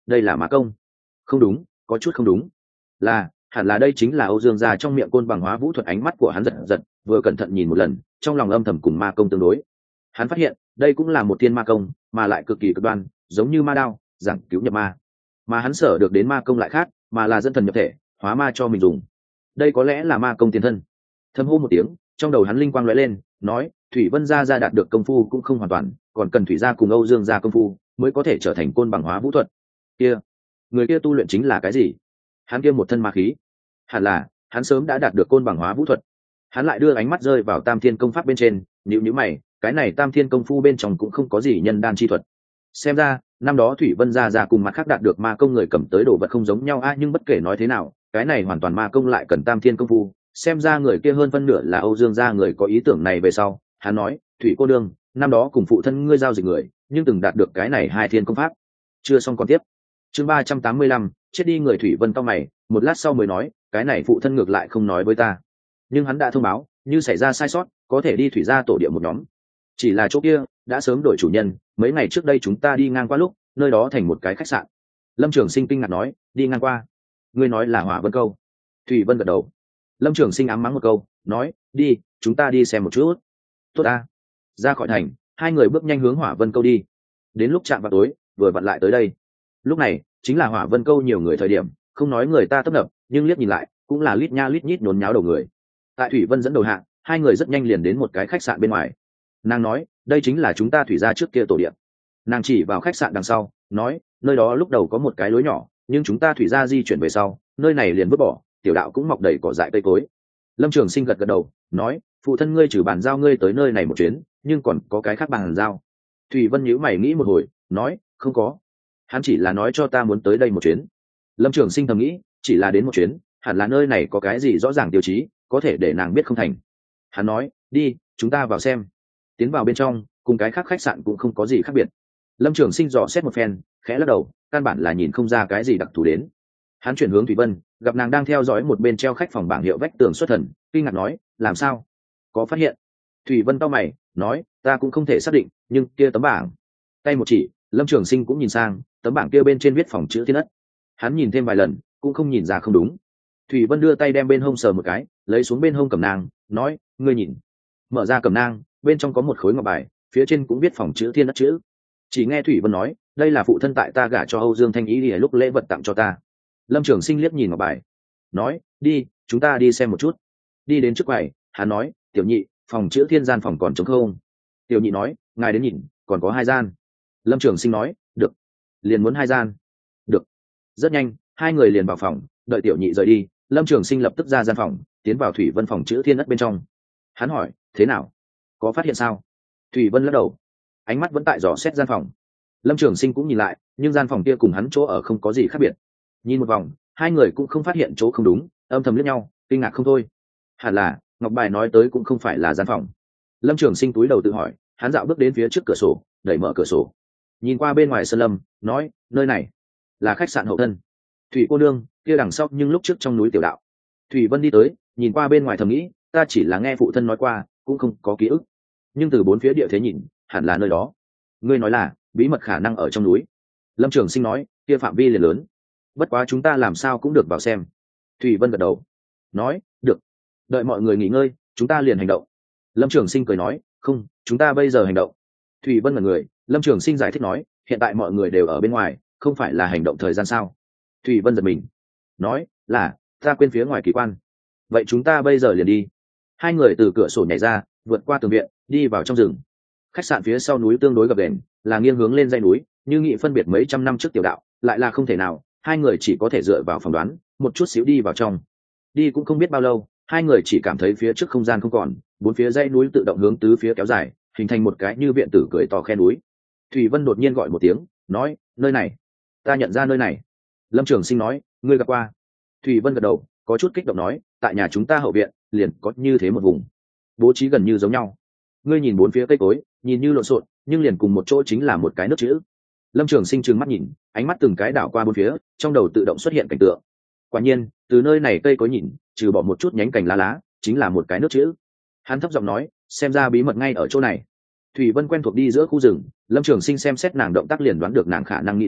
đây là ma công. Không đúng, có chút không đúng. Là, hẳn là đây chính là Âu Dương gia trong miệng côn bằng hóa vũ thuật. Ánh mắt của hắn giật giật, vừa cẩn thận nhìn một lần, trong lòng âm thầm cùng ma công tương đối. Hắn phát hiện, đây cũng là một tiên ma công, mà lại cực kỳ cực đoan, giống như ma đao, giảng cứu nhập ma. Mà hắn sở được đến ma công lại khác, mà là dẫn thần nhập thể, hóa ma cho mình dùng. Đây có lẽ là ma công tiền thân. Thầm hô một tiếng, trong đầu hắn linh quang lóe lên, nói, Thủy Vân gia gia đạt được công phu cũng không hoàn toàn, còn cần Thủy gia cùng Âu Dương gia công phu mới có thể trở thành côn bằng hóa vũ thuật. Kia, người kia tu luyện chính là cái gì? Hắn kia một thân ma khí, hẳn là hắn sớm đã đạt được côn bằng hóa vũ thuật. Hắn lại đưa ánh mắt rơi vào Tam Thiên công pháp bên trên, nhíu nhíu mày, cái này Tam Thiên công phu bên trong cũng không có gì nhân đan chi thuật. Xem ra năm đó Thủy Vân gia gia cùng mặt khác đạt được ma công người cầm tới đồ vật không giống nhau a, nhưng bất kể nói thế nào, cái này hoàn toàn ma công lại cần Tam Thiên công phu. Xem ra người kia hơn phân nửa là Âu Dương gia người có ý tưởng này về sau. Hắn nói, Thủy cô đương, năm đó cùng phụ thân ngươi giao dịch người, nhưng từng đạt được cái này hai thiên công pháp. Chưa xong còn tiếp. Chương ba trăm tám mươi lăm, chết đi người. Thủy Vân cau mày, một lát sau mới nói, cái này phụ thân ngược lại không nói với ta, nhưng hắn đã thông báo, như xảy ra sai sót, có thể đi Thủy gia tổ địa một nhóm. Chỉ là chỗ kia đã sớm đổi chủ nhân, mấy ngày trước đây chúng ta đi ngang qua lúc, nơi đó thành một cái khách sạn. Lâm Trường Sinh kinh ngạc nói, đi ngang qua? Ngươi nói là Hỏa Vân Câu? Thủy Vân gật đầu. Lâm Trường Sinh ám mắng một câu, nói, đi, chúng ta đi xem một chút. Tốt ta. Ra khỏi thành, hai người bước nhanh hướng Hỏa Vân Câu đi. Đến lúc chạm vào tối, vừa vặn lại tới đây. Lúc này chính là Hỏa Vân Câu nhiều người thời điểm, không nói người ta tấp nập, nhưng liếc nhìn lại cũng là lít nha lít nhít nhốn nháo đầu người. Tại Thủy Vân dẫn đầu hạng, hai người rất nhanh liền đến một cái khách sạn bên ngoài. Nàng nói, đây chính là chúng ta Thủy gia trước kia tổ địa. Nàng chỉ vào khách sạn đằng sau, nói, nơi đó lúc đầu có một cái lối nhỏ, nhưng chúng ta Thủy gia di chuyển về sau, nơi này liền vứt bỏ, tiểu đạo cũng mọc đầy cỏ dại cây cối. Lâm Trường Sinh gật gật đầu, nói, phụ thân ngươi trừ bàn giao ngươi tới nơi này một chuyến, nhưng còn có cái khác bàn giao. Thủy Vân nhíu mày nghĩ một hồi, nói, không có, hắn chỉ là nói cho ta muốn tới đây một chuyến. Lâm Trường Sinh thầm nghĩ, chỉ là đến một chuyến, hẳn là nơi này có cái gì rõ ràng tiêu chí, có thể để nàng biết không thành. Hắn nói, đi, chúng ta vào xem. Tiến vào bên trong, cùng cái khác khách sạn cũng không có gì khác biệt. Lâm Trường Sinh dò xét một phen, khẽ lắc đầu, căn bản là nhìn không ra cái gì đặc thù đến. Hắn chuyển hướng Thủy Vân, gặp nàng đang theo dõi một bên treo khách phòng bảng hiệu vách tường xuất thần, kinh ngạc nói, làm sao? Có phát hiện? Thủy Vân cau mày, nói, ta cũng không thể xác định, nhưng kia tấm bảng. Tay một chỉ, Lâm Trường Sinh cũng nhìn sang, tấm bảng kia bên trên viết phòng chữ Thiên Ất. Hắn nhìn thêm vài lần, cũng không nhìn ra không đúng. Thủy Vân đưa tay đem bên hông sờ một cái, lấy xuống bên hông cẩm nang, nói, ngươi nhìn. Mở ra cẩm nang, bên trong có một khối ngọc bài, phía trên cũng viết phòng chữ Thiên Ất chữ. Chỉ nghe Thủy Vân nói, đây là phụ thân tại ta gả cho Âu Dương Thanh Ý lúc lễ vật tặng cho ta. Lâm Trường Sinh liếc nhìn ngọc bài, nói, đi, chúng ta đi xem một chút. Đi đến trước quầy, hắn nói, tiểu nhị, phòng chữ Thiên gian phòng còn trống không? Tiểu nhị nói, ngài đến nhìn, còn có hai gian. Lâm Trường Sinh nói, được, liền muốn hai gian. Được. Rất nhanh, hai người liền vào phòng, đợi tiểu nhị rời đi, Lâm Trường Sinh lập tức ra gian phòng, tiến vào Thủy Vân phòng chữ Thiên Ất bên trong. Hắn hỏi, thế nào, có phát hiện sao? Thủy Vân lắc đầu, ánh mắt vẫn tại dò xét gian phòng. Lâm Trường Sinh cũng nhìn lại, nhưng gian phòng kia cùng hắn chỗ ở không có gì khác biệt. Nhìn một vòng, hai người cũng không phát hiện chỗ không đúng, âm thầm liếc nhau, kinh ngạc không thôi. Hẳn là ngọc bài nói tới cũng không phải là gian phòng. Lâm Trường Sinh túi đầu tự hỏi, hắn dạo bước đến phía trước cửa sổ, đẩy mở cửa sổ, nhìn qua bên ngoài sân lâm, nói, nơi này là khách sạn hậu thân. Thủy cô nương kia đằng sau, nhưng lúc trước trong núi tiểu đạo. Thủy Vân đi tới, nhìn qua bên ngoài thầm nghĩ, ta chỉ là nghe phụ thân nói qua, cũng không có ký ức, nhưng từ bốn phía địa thế nhìn, hẳn là nơi đó. Ngươi nói là bí mật khả năng ở trong núi. Lâm Trường Sinh nói, kia phạm vi liền lớn, bất quá chúng ta làm sao cũng được vào xem. Thủy Vân gật đầu, nói, được, đợi mọi người nghỉ ngơi, chúng ta liền hành động. Lâm Trường Sinh cười nói, không, chúng ta bây giờ hành động. Thủy Vân là người. Lâm Trường Sinh giải thích nói, hiện tại mọi người đều ở bên ngoài, không phải là hành động thời gian sao? Thủy Vân giật mình, nói, là, ta quên phía ngoài kỳ quan. Vậy chúng ta bây giờ liền đi. Hai người từ cửa sổ nhảy ra, vượt qua tường viện, đi vào trong rừng. Khách sạn phía sau núi tương đối gập ghềnh, là nghiêng hướng lên dãy núi, như nghị phân biệt mấy trăm năm trước tiểu đạo, lại là không thể nào. Hai người chỉ có thể dựa vào phỏng đoán, một chút xíu đi vào trong. Đi cũng không biết bao lâu, hai người chỉ cảm thấy phía trước không gian không còn, bốn phía dãy núi tự động hướng tứ phía kéo dài, hình thành một cái như viện tử cười to khe núi. Thủy Vân đột nhiên gọi một tiếng, nói, nơi này, ta nhận ra nơi này. Lâm Trường Sinh nói, ngươi gặp qua? Thủy Vân gật đầu, có chút kích động nói, tại nhà chúng ta hậu viện liền có như thế một vùng, bố trí gần như giống nhau. Ngươi nhìn bốn phía cây cối, nhìn như lộn xộn, nhưng liền cùng một chỗ chính là một cái nước chữ. Lâm Trường Sinh trừng mắt nhìn, ánh mắt từng cái đảo qua bốn phía, trong đầu tự động xuất hiện cảnh tượng. Quả nhiên, từ nơi này cây cối nhìn, trừ bỏ một chút nhánh cành lá lá, chính là một cái nước chữ. Hắn thấp giọng nói, xem ra bí mật ngay ở chỗ này. Thủy Vân quen thuộc đi giữa khu rừng, Lâm Trường Sinh xem xét nàng động tác liền đoán được nàng khả năng nghĩ đến,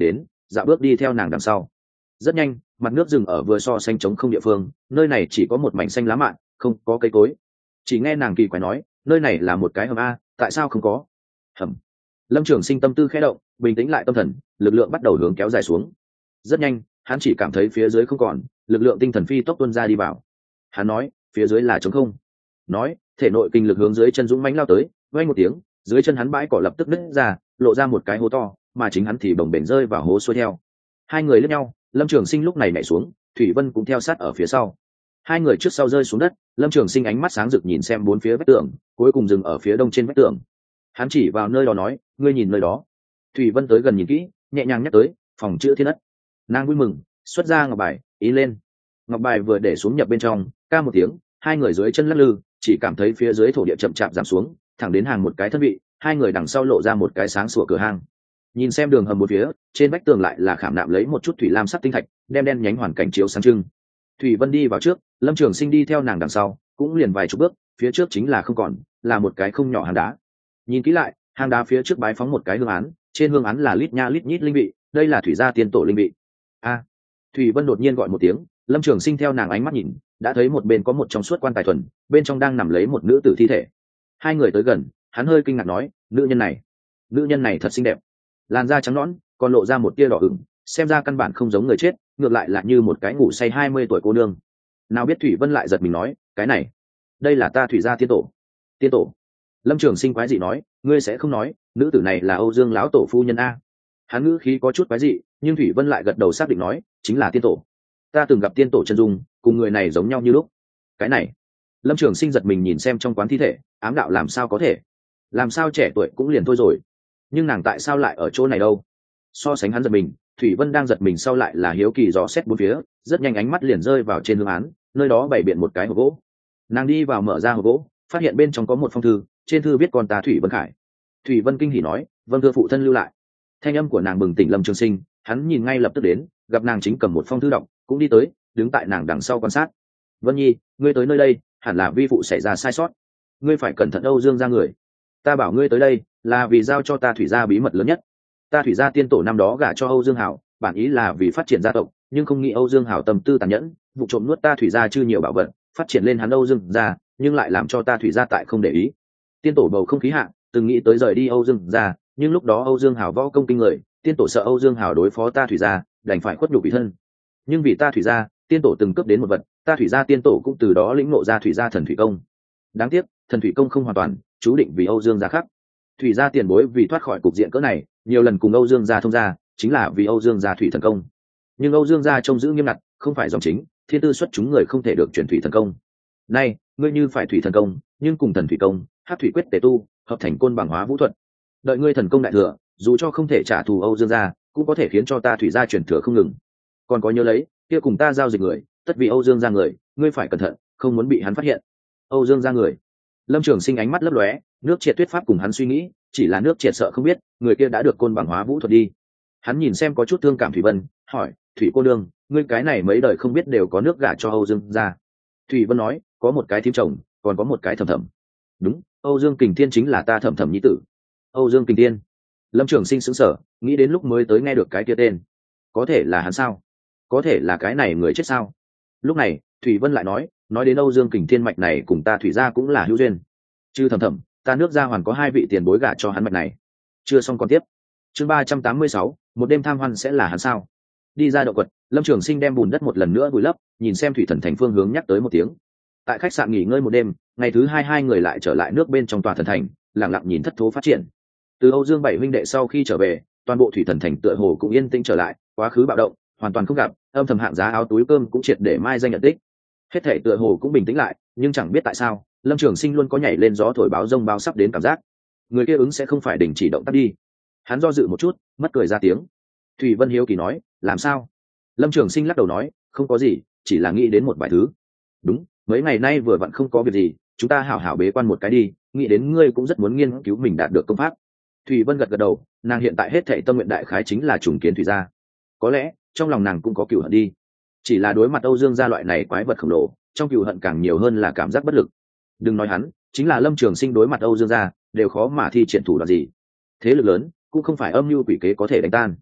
dạo bước đi theo nàng đằng sau. Rất nhanh, mặt nước rừng ở vừa so xanh trống không địa phương, nơi này chỉ có một mảnh xanh lá mạn, không có cây cối. Chỉ nghe nàng kỳ quái nói, nơi này là một cái hầm a, tại sao không có hầm? Lâm Trường Sinh tâm tư khẽ động, bình tĩnh lại tâm thần, lực lượng bắt đầu hướng kéo dài xuống. Rất nhanh, hắn chỉ cảm thấy phía dưới không còn, lực lượng tinh thần phi tốc tuôn ra đi vào. Hắn nói, phía dưới là trống không. Nói, thể nội kinh lực hướng dưới chân dũng mãnh lao tới, vang một tiếng, dưới chân hắn bãi cỏ lập tức nứt ra, lộ ra một cái hố to, mà chính hắn thì bồng bềnh rơi vào hố xuôi theo. Hai người liếc nhau, Lâm Trường Sinh lúc này nhảy xuống, Thủy Vân cũng theo sát ở phía sau. Hai người trước sau rơi xuống đất, Lâm Trường Sinh ánh mắt sáng rực nhìn xem bốn phía vách tường, cuối cùng dừng ở phía đông trên vách tường. Hắn chỉ vào nơi đó nói, ngươi nhìn nơi đó. Thủy Vân tới gần nhìn kỹ, nhẹ nhàng nhắc tới, phòng chữa thiên ất. Nàng vui mừng, xuất ra ngọc bài, ý lên. Ngọc bài vừa để xuống nhập bên trong, ca một tiếng, hai người dưới chân lắc lư, chỉ cảm thấy phía dưới thổ địa chậm chạp giảm xuống, thẳng đến hàng một cái thân vị, hai người đằng sau lộ ra một cái sáng sủa cửa hang. Nhìn xem đường hầm một phía, trên vách tường lại là khảm nạm lấy một chút thủy lam sắc tinh thạch, đem đen nhánh hoàn cảnh chiếu sáng trưng. Thủy Vân đi vào trước, Lâm Trường Sinh đi theo nàng đằng sau, cũng liền vài chục bước, phía trước chính là không còn, là một cái không nhỏ hang đá. Nhìn kỹ lại, hang đá phía trước bái phóng một cái hương án, trên hương án là lít nha lít nhít linh vị, đây là thủy gia tiên tổ linh vị. A! Thủy Vân đột nhiên gọi một tiếng, Lâm Trường Sinh theo nàng ánh mắt nhìn, đã thấy một bên có một trong suốt quan tài thuần, bên trong đang nằm lấy một nữ tử thi thể. Hai người tới gần, hắn hơi kinh ngạc nói, nữ nhân này, nữ nhân này thật xinh đẹp, làn da trắng nõn, còn lộ ra một tia đỏ ửng, xem ra căn bản không giống người chết, ngược lại là như một cái ngủ say hai mươi tuổi cô nương. Nào biết Thủy Vân lại giật mình nói, cái này, đây là ta Thủy gia tiên tổ. Tiên tổ? Lâm Trường Sinh quái dị nói, ngươi sẽ không nói, nữ tử này là Âu Dương lão tổ phu nhân a? Hắn ngữ khí có chút quái dị, nhưng Thủy Vân lại gật đầu xác định nói, chính là tiên tổ. Ta từng gặp tiên tổ chân dung, cùng người này giống nhau như lúc. Cái này, Lâm Trường Sinh giật mình nhìn xem trong quán thi thể, ám đạo làm sao có thể, làm sao trẻ tuổi cũng liền thôi rồi, nhưng nàng tại sao lại ở chỗ này đâu? So sánh hắn giật mình, Thủy Vân đang giật mình sau lại là hiếu kỳ dò xét bốn phía, rất nhanh ánh mắt liền rơi vào trên hương án, nơi đó bày biện một cái hộp gỗ. Nàng đi vào mở ra hộp gỗ, phát hiện bên trong có một phong thư, trên thư viết con ta Thủy Vân Khải. Thủy Vân kinh hỉ nói, vâng thưa phụ thân lưu lại. Thanh âm của nàng bừng tỉnh Lâm Trường Sinh, hắn nhìn ngay lập tức đến, gặp nàng chính cầm một phong thư đọc, cũng đi tới, đứng tại nàng đằng sau quan sát. Vân Nhi, ngươi tới nơi đây, hẳn là vi phụ xảy ra sai sót, ngươi phải cẩn thận Âu Dương gia người. Ta bảo ngươi tới đây, là vì giao cho ta Thủy gia bí mật lớn nhất. Ta Thủy gia tiên tổ năm đó gả cho Âu Dương Hảo, bản ý là vì phát triển gia tộc, nhưng không nghĩ Âu Dương Hảo tâm tư tàn nhẫn, vụ trộm nuốt ta Thủy gia chưa nhiều bảo vật, phát triển lên hắn Âu Dương gia, nhưng lại làm cho ta Thủy gia tại không để ý. Tiên tổ bầu không khí hạ, từng nghĩ tới rời đi Âu Dương gia, nhưng lúc đó Âu Dương Hảo võ công kinh người, tiên tổ sợ Âu Dương Hảo đối phó ta Thủy gia, đành phải khuất nhục bị thân. Nhưng vì ta Thủy gia, tiên tổ từng cướp đến một vật, ta Thủy gia tiên tổ cũng từ đó lĩnh ngộ ra Thủy gia thần thủy công. Đáng tiếc, thần thủy công không hoàn toàn, chú định vì Âu Dương gia khắc. Thủy gia tiền bối vì thoát khỏi cục diện cỡ này, nhiều lần cùng Âu Dương gia thông gia, chính là vì Âu Dương gia thủy thần công. Nhưng Âu Dương gia trông giữ nghiêm ngặt, không phải dòng chính, thiên tư xuất chúng người không thể được truyền thủy thần công. Nay, ngươi như phải thủy thần công, nhưng cùng thần thủy công, hát thủy quyết tề tu, hợp thành côn bằng hóa vũ thuật. Đợi ngươi thần công đại thừa, dù cho không thể trả thù Âu Dương gia, cũng có thể khiến cho ta Thủy gia truyền thừa không ngừng. Còn có nhớ lấy, kia cùng ta giao dịch người, tất vì Âu Dương gia người, ngươi phải cẩn thận, không muốn bị hắn phát hiện. Âu Dương gia người. Lâm Trường Sinh ánh mắt lấp lóe, nước triệt tuyết pháp cùng hắn suy nghĩ, chỉ là nước triệt sợ không biết, người kia đã được côn bằng hóa vũ thuật đi. Hắn nhìn xem có chút thương cảm Thủy Vân, hỏi, Thủy cô nương, ngươi cái này mấy đời không biết đều có nước gả cho Âu Dương gia. Thủy Vân nói, có một cái thím chồng, còn có một cái thầm thầm. Đúng, Âu Dương Kình Thiên chính là ta thầm thầm nhi tử. Âu Dương Kình Thiên. Lâm Trường Sinh sững sờ, nghĩ đến lúc mới tới nghe được cái kia tên, có thể là hắn sao? Có thể là cái này người chết sao? Lúc này, Thủy Vân lại nói, nói đến Âu Dương Kình Thiên mạch này cùng ta Thủy gia cũng là hữu duyên. Chư thầm thầm, ta nước gia hoàn có hai vị tiền bối gả cho hắn mạch này. Chưa xong còn tiếp. Chương ba trăm tám mươi sáu, một đêm tham hoan sẽ là hắn sao? Đi ra động quật, Lâm Trường Sinh đem bùn đất một lần nữa vùi lấp, nhìn xem thủy thần thành phương hướng nhắc tới một tiếng. Tại khách sạn nghỉ ngơi một đêm, ngày thứ hai hai người lại trở lại nước bên trong tòa thần thành, lặng lặng nhìn thất thố phát triển. Từ Âu Dương bảy huynh đệ sau khi trở về, toàn bộ thủy thần thành tựa hồ cũng yên tĩnh trở lại, quá khứ bạo động hoàn toàn không gặp, âm thầm hạng giá áo túi cơm cũng triệt để mai danh nhận tích. Hết thảy tựa hồ cũng bình tĩnh lại, nhưng chẳng biết tại sao, Lâm Trường Sinh luôn có nhảy lên gió thổi báo rông bao sắp đến cảm giác. Người kia ứng sẽ không phải đình chỉ động tác đi. Hắn do dự một chút, mất cười ra tiếng. Thủy Vân hiếu kỳ nói, làm sao? Lâm Trường Sinh lắc đầu nói, không có gì, chỉ là nghĩ đến một vài thứ. Đúng, mấy ngày nay vừa vặn không có việc gì, chúng ta hảo hảo bế quan một cái đi, nghĩ đến ngươi cũng rất muốn nghiên cứu mình đạt được công pháp. Thủy Vân gật gật đầu, nàng hiện tại hết thảy tâm nguyện đại khái chính là trùng kiến thủy gia. Có lẽ trong lòng nàng cũng có cừu hận đi, chỉ là đối mặt Âu Dương gia loại này quái vật khổng lồ, trong cừu hận càng nhiều hơn là cảm giác bất lực. Đừng nói hắn, chính là Lâm Trường Sinh đối mặt Âu Dương gia đều khó mà thi triển thủ đoạn gì. Thế lực lớn cũng không phải âm mưu quỷ kế có thể đánh tan.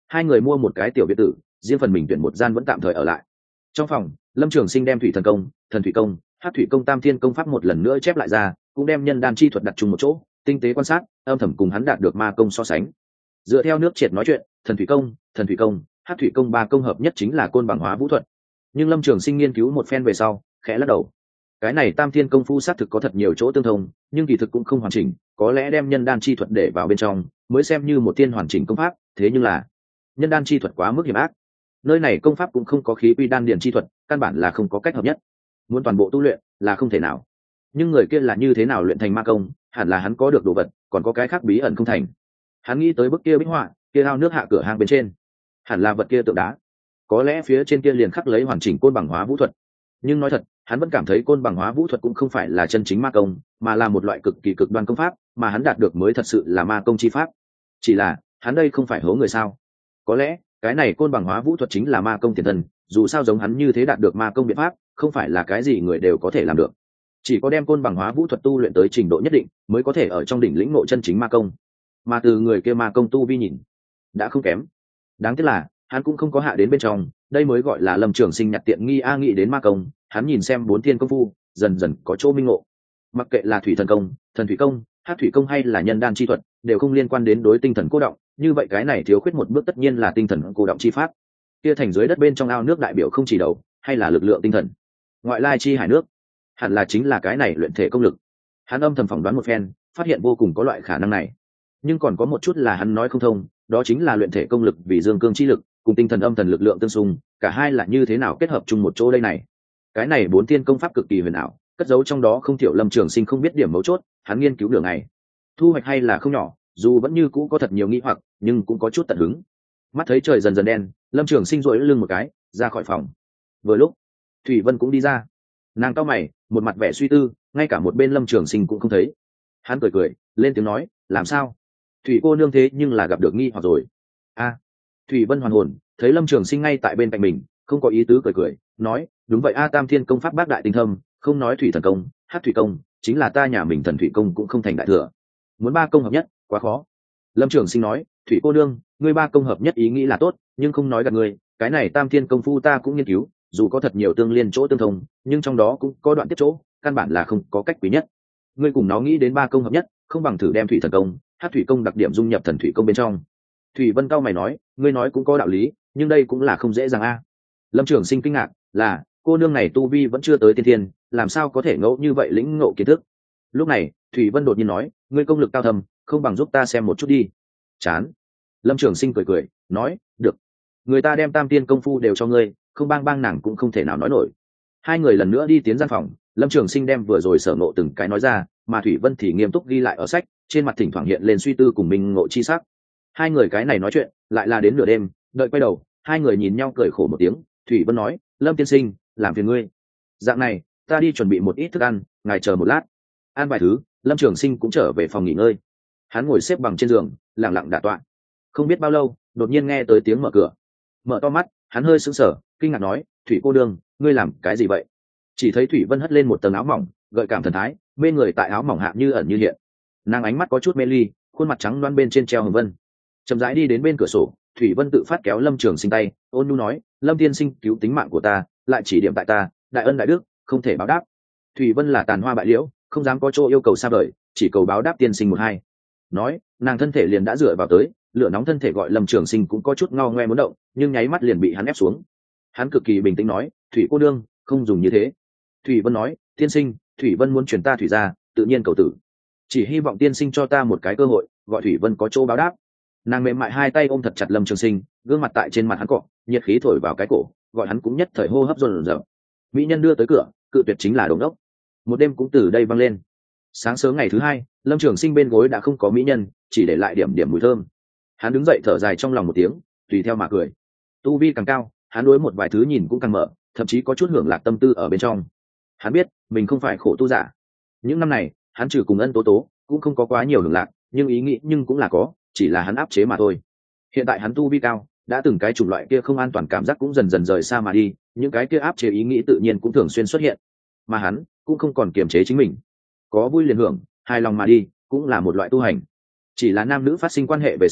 hai người mua một cái tiểu biệt tử, riêng phần mình tuyển một gian vẫn tạm thời ở lại. Trong phòng, Lâm Trường Sinh đem thủy thần công, thần thủy công, hắc thủy công tam thiên công pháp một lần nữa chép lại ra, cũng đem nhân đan chi thuật đặt chung một chỗ, tinh tế quan sát, âm thầm cùng hắn đạt được ma công so sánh. Dựa theo nước triệt nói chuyện, thần thủy công, thần thủy công, hắc thủy công ba công hợp nhất chính là côn bằng hóa vũ thuật. Nhưng Lâm Trường Sinh nghiên cứu một phen về sau, khẽ lắc đầu. Cái này tam thiên công phu xác thực có thật nhiều chỗ tương thông, nhưng kỳ thực cũng không hoàn chỉnh, có lẽ đem nhân đan chi thuật để vào bên trong mới xem như một thiên hoàn chỉnh công pháp, thế nhưng là nhân đan chi thuật quá mức hiểm ác. Nơi này công pháp cũng không có khí quy đan điển chi thuật, căn bản là không có cách hợp nhất. Muốn toàn bộ tu luyện là không thể nào. Nhưng người kia là như thế nào luyện thành ma công, hẳn là hắn có được đồ vật, còn có cái khác bí ẩn không thành. Hắn nghĩ tới bức kia bích họa, kia ao nước hạ cửa hang bên trên, hẳn là vật kia tượng đá, có lẽ phía trên kia liền khắc lấy hoàn chỉnh côn bằng hóa vũ thuật. Nhưng nói thật, hắn vẫn cảm thấy côn bằng hóa vũ thuật cũng không phải là chân chính ma công, mà là một loại cực kỳ cực đoan công pháp, mà hắn đạt được mới thật sự là ma công chi pháp. Chỉ là hắn đây không phải hố người sao? Có lẽ cái này côn bằng hóa vũ thuật chính là ma công tiền thân, dù sao giống hắn như thế đạt được ma công biện pháp không phải là cái gì người đều có thể làm được. Chỉ có đem côn bằng hóa vũ thuật tu luyện tới trình độ nhất định mới có thể ở trong đỉnh lĩnh ngộ chân chính ma công, mà từ người kia ma công tu vi nhìn đã không kém. Đáng tiếc là hắn cũng không có hạ đến bên trong, đây mới gọi là Lâm Trường Sinh nhặt tiện nghi a. Nghĩ đến ma công, hắn nhìn xem bốn thiên công phu dần dần có chỗ minh ngộ. Mặc kệ là thủy thần công, thần thủy công, hắc thủy công hay là nhân đan chi thuật, đều không liên quan đến đối tinh thần cô động, như vậy cái này thiếu khuyết một bước tất nhiên là tinh thần cô động chi pháp. Kia thành dưới đất bên trong ao nước đại biểu không chỉ đầu, hay là lực lượng tinh thần, ngoại lai chi hải nước, hẳn là chính là cái này luyện thể công lực. Hắn âm thầm phỏng đoán một phen, phát hiện vô cùng có loại khả năng này. Nhưng còn có một chút là hắn nói không thông, đó chính là luyện thể công lực vì dương cương chi lực cùng tinh thần âm thần lực lượng tương xung, cả hai là như thế nào kết hợp chung một chỗ đây này. Cái này bốn thiên công pháp cực kỳ huyền ảo, cất giấu trong đó không thiểu Lâm Trường Sinh không biết điểm mấu chốt, hắn nghiên cứu đường này thu hoạch hay là không nhỏ, dù vẫn như cũ có thật nhiều nghi hoặc, nhưng cũng có chút tận hứng. Mắt thấy trời dần dần đen, Lâm Trường Sinh duỗi lưng một cái ra khỏi phòng. Vừa lúc Thủy Vân cũng đi ra, nàng cau mày, một mặt vẻ suy tư, ngay cả một bên Lâm Trường Sinh cũng không thấy. Hắn cười cười lên tiếng nói, làm sao Thủy cô nương thế nhưng là gặp được nghi hoặc rồi? A. Thủy Vân hoàn hồn, thấy Lâm Trường Sinh ngay tại bên cạnh mình, không có ý tứ cười cười nói, đúng vậy a, tam thiên công pháp bác đại tinh thâm, không nói thủy thần công, hắc thủy công, chính là ta nhà mình thần thủy công cũng không thành đại thừa, muốn ba công hợp nhất quá khó. Lâm Trường Sinh nói, Thủy cô nương, ngươi ba công hợp nhất ý nghĩ là tốt, nhưng không nói gạt ngươi, cái này tam thiên công phu ta cũng nghiên cứu, dù có thật nhiều tương liên chỗ tương thông, nhưng trong đó cũng có đoạn tiếp chỗ căn bản là không có cách quý nhất. Ngươi cùng nó nghĩ đến ba công hợp nhất, không bằng thử đem thủy thần công, hắc thủy công đặc điểm dung nhập thần thủy công bên trong. Thủy Vân cao mày nói, ngươi nói cũng có đạo lý, nhưng đây cũng là không dễ dàng a. Lâm Trường Sinh kinh ngạc, là cô nương này tu vi vẫn chưa tới tiên thiên, làm sao có thể ngẫu như vậy lĩnh ngộ kiến thức. Lúc này Thủy Vân đột nhiên nói, ngươi công lực cao thâm, không bằng giúp ta xem một chút đi. Chán. Lâm Trường Sinh cười cười nói, được, người ta đem tam tiên công phu đều cho ngươi, không bang bang nàng cũng không thể nào nói nổi. Hai người lần nữa đi tiến gian phòng, Lâm Trường Sinh đem vừa rồi sở ngộ từng cái nói ra, mà Thủy Vân thì nghiêm túc ghi lại ở sách, trên mặt thỉnh thoảng hiện lên suy tư cùng mình ngộ chi sắc. Hai người cái này nói chuyện lại là đến nửa đêm, đợi quay đầu hai người nhìn nhau cười khổ một tiếng. Thủy Vân nói, Lâm tiên sinh, làm phiền ngươi, dạng này ta đi chuẩn bị một ít thức ăn, ngài chờ một lát. Ăn vài thứ, Lâm Trường Sinh cũng trở về phòng nghỉ ngơi. Hắn ngồi xếp bằng trên giường, lặng lặng đả tọa. Không biết bao lâu, đột nhiên nghe tới tiếng mở cửa. Mở to mắt, hắn hơi sững sờ, kinh ngạc nói, Thủy cô đương, ngươi làm cái gì vậy? Chỉ thấy Thủy Vân hất lên một tầng áo mỏng, gợi cảm thần thái, bên người tại áo mỏng hạ như ẩn như hiện. Nàng ánh mắt có chút mê ly, khuôn mặt trắng loan bên trên treo hồng vân. Chậm rãi đi đến bên cửa sổ, Thủy Vân tự phát kéo Lâm Trường Sinh tay, ôn nhu nói, Lâm tiên sinh cứu tính mạng của ta, lại chỉ điểm tại ta, đại ân đại đức, không thể báo đáp. Thủy Vân là tàn hoa bại liễu, không dám có chỗ yêu cầu xa vời, chỉ cầu báo đáp tiên sinh một hai. Nói, nàng thân thể liền đã dựa vào tới, lửa nóng thân thể gọi Lâm Trường Sinh cũng có chút ngao ngoe muốn động, nhưng nháy mắt liền bị hắn ép xuống. Hắn cực kỳ bình tĩnh nói, Thủy cô đương, không dùng như thế. Thủy Vân nói, tiên sinh, Thủy Vân muốn truyền ta thủy ra, tự nhiên cầu tử, chỉ hy vọng tiên sinh cho ta một cái cơ hội, gọi Thủy Vân có chỗ báo đáp. Nàng mềm mại hai tay ôm thật chặt Lâm Trường Sinh, gương mặt tại trên mặt hắn cọ, nhiệt khí thổi vào cái cổ, gọi hắn cũng nhất thời hô hấp dồn dập. Mỹ nhân đưa tới cửa, cự tuyệt chính là đống đốc. Một đêm cũng từ đây vang lên. Sáng sớm ngày thứ hai, Lâm Trường Sinh bên gối đã không có mỹ nhân, chỉ để lại điểm điểm mùi thơm. Hắn đứng dậy thở dài trong lòng một tiếng, tùy theo mà cười. Tu vi càng cao, hắn đối một vài thứ nhìn cũng càng mở, thậm chí có chút hưởng lạc tâm tư ở bên trong. Hắn biết mình không phải khổ tu giả. Những năm này hắn trừ cùng Ân Tố Tố cũng không có quá nhiều hưởng lạc, nhưng ý nghĩ nhưng cũng là có, chỉ là hắn áp chế mà thôi. Hiện tại hắn tu vi cao, đã từng cái chủng loại kia không an toàn cảm giác cũng dần dần rời xa mà đi, những cái kia áp chế ý nghĩ tự nhiên cũng thường xuyên xuất hiện, mà hắn cũng không còn kiềm chế chính mình, có vui liền hưởng, hài lòng mà đi, cũng là một loại tu hành. Chỉ là nam nữ phát sinh quan hệ về sau,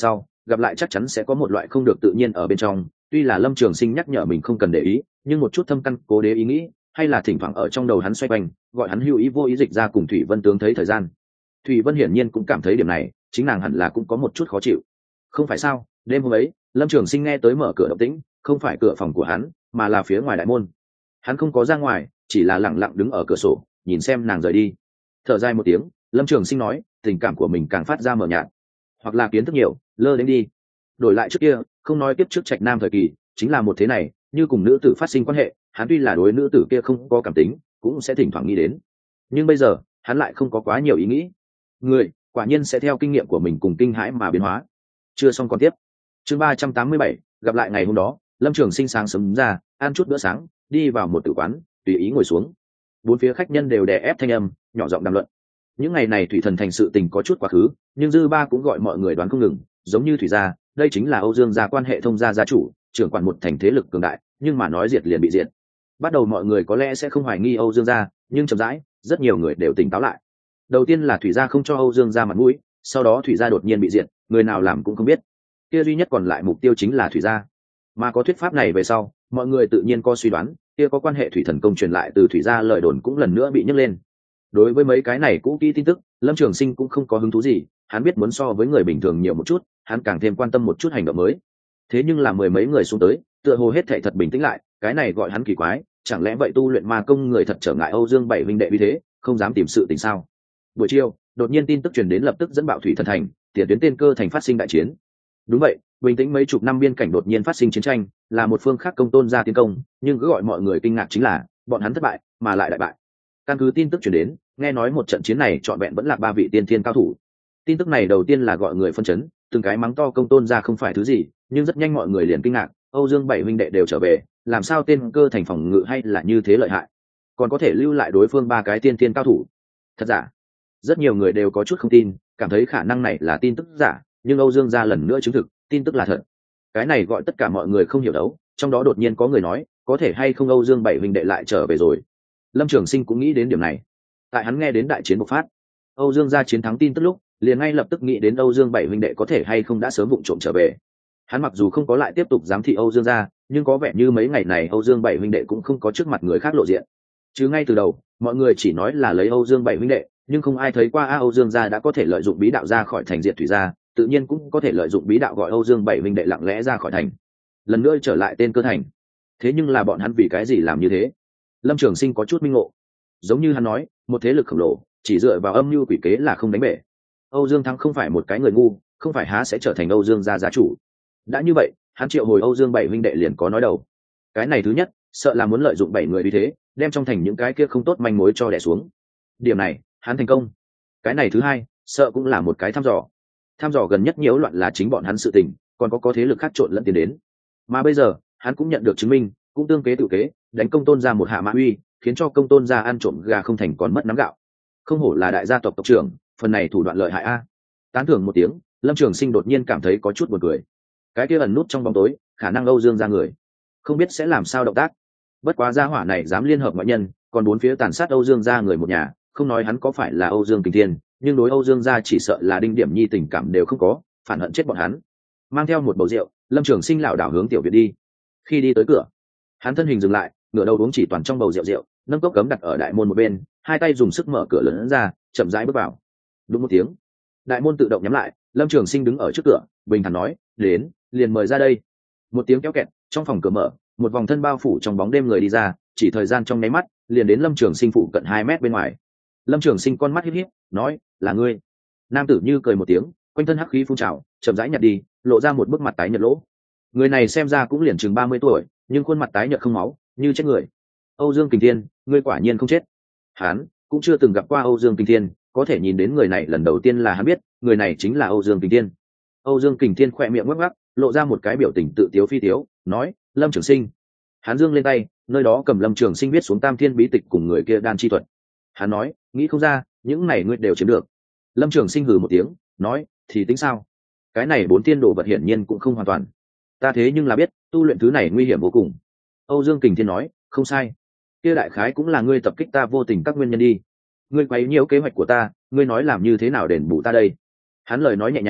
gặp lại chắc chắn sẽ có một loại không được tự nhiên ở bên trong. Tuy là Lâm Trường Sinh nhắc nhở mình không cần để ý, nhưng một chút thâm căn cố đế ý nghĩ hay là thỉnh thoảng ở trong đầu hắn xoay quanh, gọi hắn hữu ý vô ý dịch ra cùng Thủy Vân tướng thấy thời gian. Thủy Vân hiển nhiên cũng cảm thấy điểm này, chính nàng hẳn là cũng có một chút khó chịu. Không phải sao? Đêm hôm ấy, Lâm Trường Sinh nghe tới mở cửa động tĩnh, không phải cửa phòng của hắn, mà là phía ngoài đại môn. Hắn không có ra ngoài, chỉ là lặng lặng đứng ở cửa sổ, nhìn xem nàng rời đi. Thở dài một tiếng, Lâm Trường Sinh nói, tình cảm của mình càng phát ra mờ nhạt, hoặc là kiến thức nhiều, lơ đến đi. Đổi lại trước kia, không nói tiếp trước Trạch Nam thời kỳ, chính là một thế này, như cùng nữ tử phát sinh quan hệ, hắn tuy là đối nữ tử kia không có cảm tính, cũng sẽ thỉnh thoảng nghĩ đến. Nhưng bây giờ, hắn lại không có quá nhiều ý nghĩ. Người, quả nhiên sẽ theo kinh nghiệm của mình cùng kinh hãi mà biến hóa. Chưa xong còn tiếp. Chương ba trăm tám mươi bảy, gặp lại ngày hôm đó, Lâm Trường Sinh sáng sớm ra, ăn chút bữa sáng, đi vào một tử quán, tùy ý ngồi xuống. Bốn phía khách nhân đều đè ép thanh âm, nhỏ giọng đàm luận. Những ngày này Thủy Thần thành sự tình có chút quá khứ, nhưng dư ba cũng gọi mọi người đoán không ngừng, giống như Thủy gia, đây chính là Âu Dương gia quan hệ thông gia gia chủ, trưởng quản một thành thế lực cường đại, nhưng mà nói diệt liền bị diệt. Bắt đầu mọi người có lẽ sẽ không hoài nghi Âu Dương gia, nhưng chậm rãi, rất nhiều người đều tỉnh táo lại. Đầu tiên là Thủy gia không cho Âu Dương gia mặt mũi, sau đó Thủy gia đột nhiên bị diệt, người nào làm cũng không biết. Kia duy nhất còn lại mục tiêu chính là Thủy gia. Mà có thuyết pháp này về sau, mọi người tự nhiên có suy đoán, kia có quan hệ Thủy Thần công truyền lại từ Thủy gia lời đồn cũng lần nữa bị nhấc lên. Đối với mấy cái này cũ kỹ tin tức, Lâm Trường Sinh cũng không có hứng thú gì, hắn biết muốn so với người bình thường nhiều một chút, hắn càng thêm quan tâm một chút hành động mới. Thế nhưng là mười mấy người xuống tới, tựa hồ hết thảy thật bình tĩnh lại, cái này gọi hắn kỳ quái, chẳng lẽ vậy tu luyện ma công người thật trở ngại Âu Dương bảy huynh đệ như thế, không dám tìm sự tình sao? Buổi chiều, đột nhiên tin tức truyền đến lập tức dẫn bạo Thủy Thần thành, tiền tuyến tên cơ thành phát sinh đại chiến. Đúng vậy, bình tĩnh mấy chục năm biên cảnh đột nhiên phát sinh chiến tranh, là một phương khác công tôn gia tiến công, nhưng cứ gọi mọi người kinh ngạc chính là, bọn hắn thất bại, mà lại đại bại. Căn cứ tin tức truyền đến, nghe nói một trận chiến này trọn vẹn vẫn là ba vị tiên thiên cao thủ. Tin tức này đầu tiên là gọi người phân chấn, từng cái mắng to công tôn gia không phải thứ gì, nhưng rất nhanh mọi người liền kinh ngạc, Âu Dương bảy huynh đệ đều trở về, làm sao tên cơ thành phòng ngự hay là như thế lợi hại, còn có thể lưu lại đối phương ba cái tiên thiên cao thủ. Thật giả? Rất nhiều người đều có chút không tin, cảm thấy khả năng này là tin tức giả, nhưng Âu Dương gia lần nữa chứng thực, tin tức là thật. Cái này gọi tất cả mọi người không hiểu đấu, trong đó đột nhiên có người nói, có thể hay không Âu Dương bảy huynh đệ lại trở về rồi. Lâm Trường Sinh cũng nghĩ đến điểm này. Tại hắn nghe đến đại chiến bộc phát, Âu Dương gia chiến thắng tin tức lúc, liền ngay lập tức nghĩ đến Âu Dương bảy huynh đệ có thể hay không đã sớm vụng trộm trở về. Hắn mặc dù không có lại tiếp tục giám thị Âu Dương gia, nhưng có vẻ như mấy ngày này Âu Dương bảy huynh đệ cũng không có trước mặt người khác lộ diện. Chứ ngay từ đầu, mọi người chỉ nói là lấy Âu Dương bảy huynh đệ, nhưng không ai thấy qua a Âu Dương gia đã có thể lợi dụng bí đạo ra khỏi thành diệt Thủy gia, tự nhiên cũng có thể lợi dụng bí đạo gọi Âu Dương bảy huynh đệ lặng lẽ ra khỏi thành, lần nữa trở lại tên cơ thành. Thế nhưng là bọn hắn vì cái gì làm như thế? Lâm Trường Sinh có chút minh ngộ. Giống như hắn nói, một thế lực khổng lồ chỉ dựa vào âm mưu quỷ kế là không đánh bể. Âu Dương Thắng không phải một cái người ngu, không phải há sẽ trở thành Âu Dương gia gia chủ. Đã như vậy, hắn triệu hồi Âu Dương bảy huynh đệ liền có nói đầu. Cái này thứ nhất, sợ là muốn lợi dụng bảy người như thế, đem trong thành những cái kia không tốt manh mối cho đè xuống. Điểm này, hắn thành công. Cái này thứ hai, sợ cũng là một cái thăm dò. Thăm dò gần nhất nhiễu loạn là chính bọn hắn sự tình, còn có có thế lực khác trộn lẫn tiến đến. Mà bây giờ, hắn cũng nhận được chứng minh, cũng tương kế tự kế, đánh công tôn ra một hạ mã uy, khiến cho công tôn ra ăn trộm gà không thành còn mất nắm gạo. Không hổ là đại gia tộc tộc trưởng, phần này thủ đoạn lợi hại a. Tán thưởng một tiếng, Lâm Trường Sinh đột nhiên cảm thấy có chút buồn cười. Cái kia ẩn nút trong bóng tối, khả năng Âu Dương ra người, không biết sẽ làm sao động tác. Bất quá gia hỏa này dám liên hợp ngoại nhân, còn bốn phía tàn sát Âu Dương ra người một nhà, không nói hắn có phải là Âu Dương Kình Thiên, nhưng đối Âu Dương gia chỉ sợ là đinh điểm nhi tình cảm đều không có, phản hận chết bọn hắn. Mang theo một bầu rượu, Lâm Trường Sinh lảo đảo hướng tiểu viện đi. Khi đi tới cửa, hắn thân hình dừng lại, ngửa đầu uống chỉ toàn trong bầu rượu rượu, nâng cốc cấm đặt ở đại môn một bên, hai tay dùng sức mở cửa lớn ra, chậm rãi bước vào. Đúng một tiếng, đại môn tự động nhắm lại. Lâm Trường Sinh đứng ở trước cửa, bình thản nói, đến, liền mời ra đây. Một tiếng kéo kẹt, trong phòng cửa mở, một vòng thân bao phủ trong bóng đêm người đi ra, chỉ thời gian trong nháy mắt, liền đến Lâm Trường Sinh phụ cận hai mét bên ngoài. Lâm Trường Sinh con mắt híp híp, nói, là ngươi. Nam tử như cười một tiếng, quanh thân hắc khí phun trào, chậm rãi nhặt đi, lộ ra một bức mặt tái nhợt lỗ. Người này xem ra cũng liền chừng ba mươi tuổi, nhưng khuôn mặt tái nhợt không máu, như chết người. Âu Dương Kình Thiên, ngươi quả nhiên không chết. Hắn cũng chưa từng gặp qua Âu Dương Kình Thiên, có thể nhìn đến người này lần đầu tiên là hắn biết, người này chính là Âu Dương Kình Thiên. Âu Dương Kình Thiên khẽ miệng ngắc ngắc, lộ ra một cái biểu tình tự tiếu phi tiếu, nói, Lâm Trường Sinh. Hắn giương lên tay, nơi đó cầm Lâm Trường Sinh viết xuống Tam Thiên bí tịch cùng người kia đan chi thuật. Hắn nói, nghĩ không ra, những này ngươi đều chiếm được. Lâm Trường Sinh hừ một tiếng, nói, thì tính sao? Cái này bốn thiên đồ vật hiển nhiên cũng không hoàn toàn. Ta thế nhưng là biết, tu luyện thứ này nguy hiểm vô cùng. Âu Dương Kình Thiên nói, không sai. Kia đại khái cũng là ngươi tập kích ta vô tình các nguyên nhân đi. Ngươi quấy nhiễu kế hoạch của ta, ngươi nói làm như thế nào đền bù ta đây? Hắn lời nói nhẹ nhàng,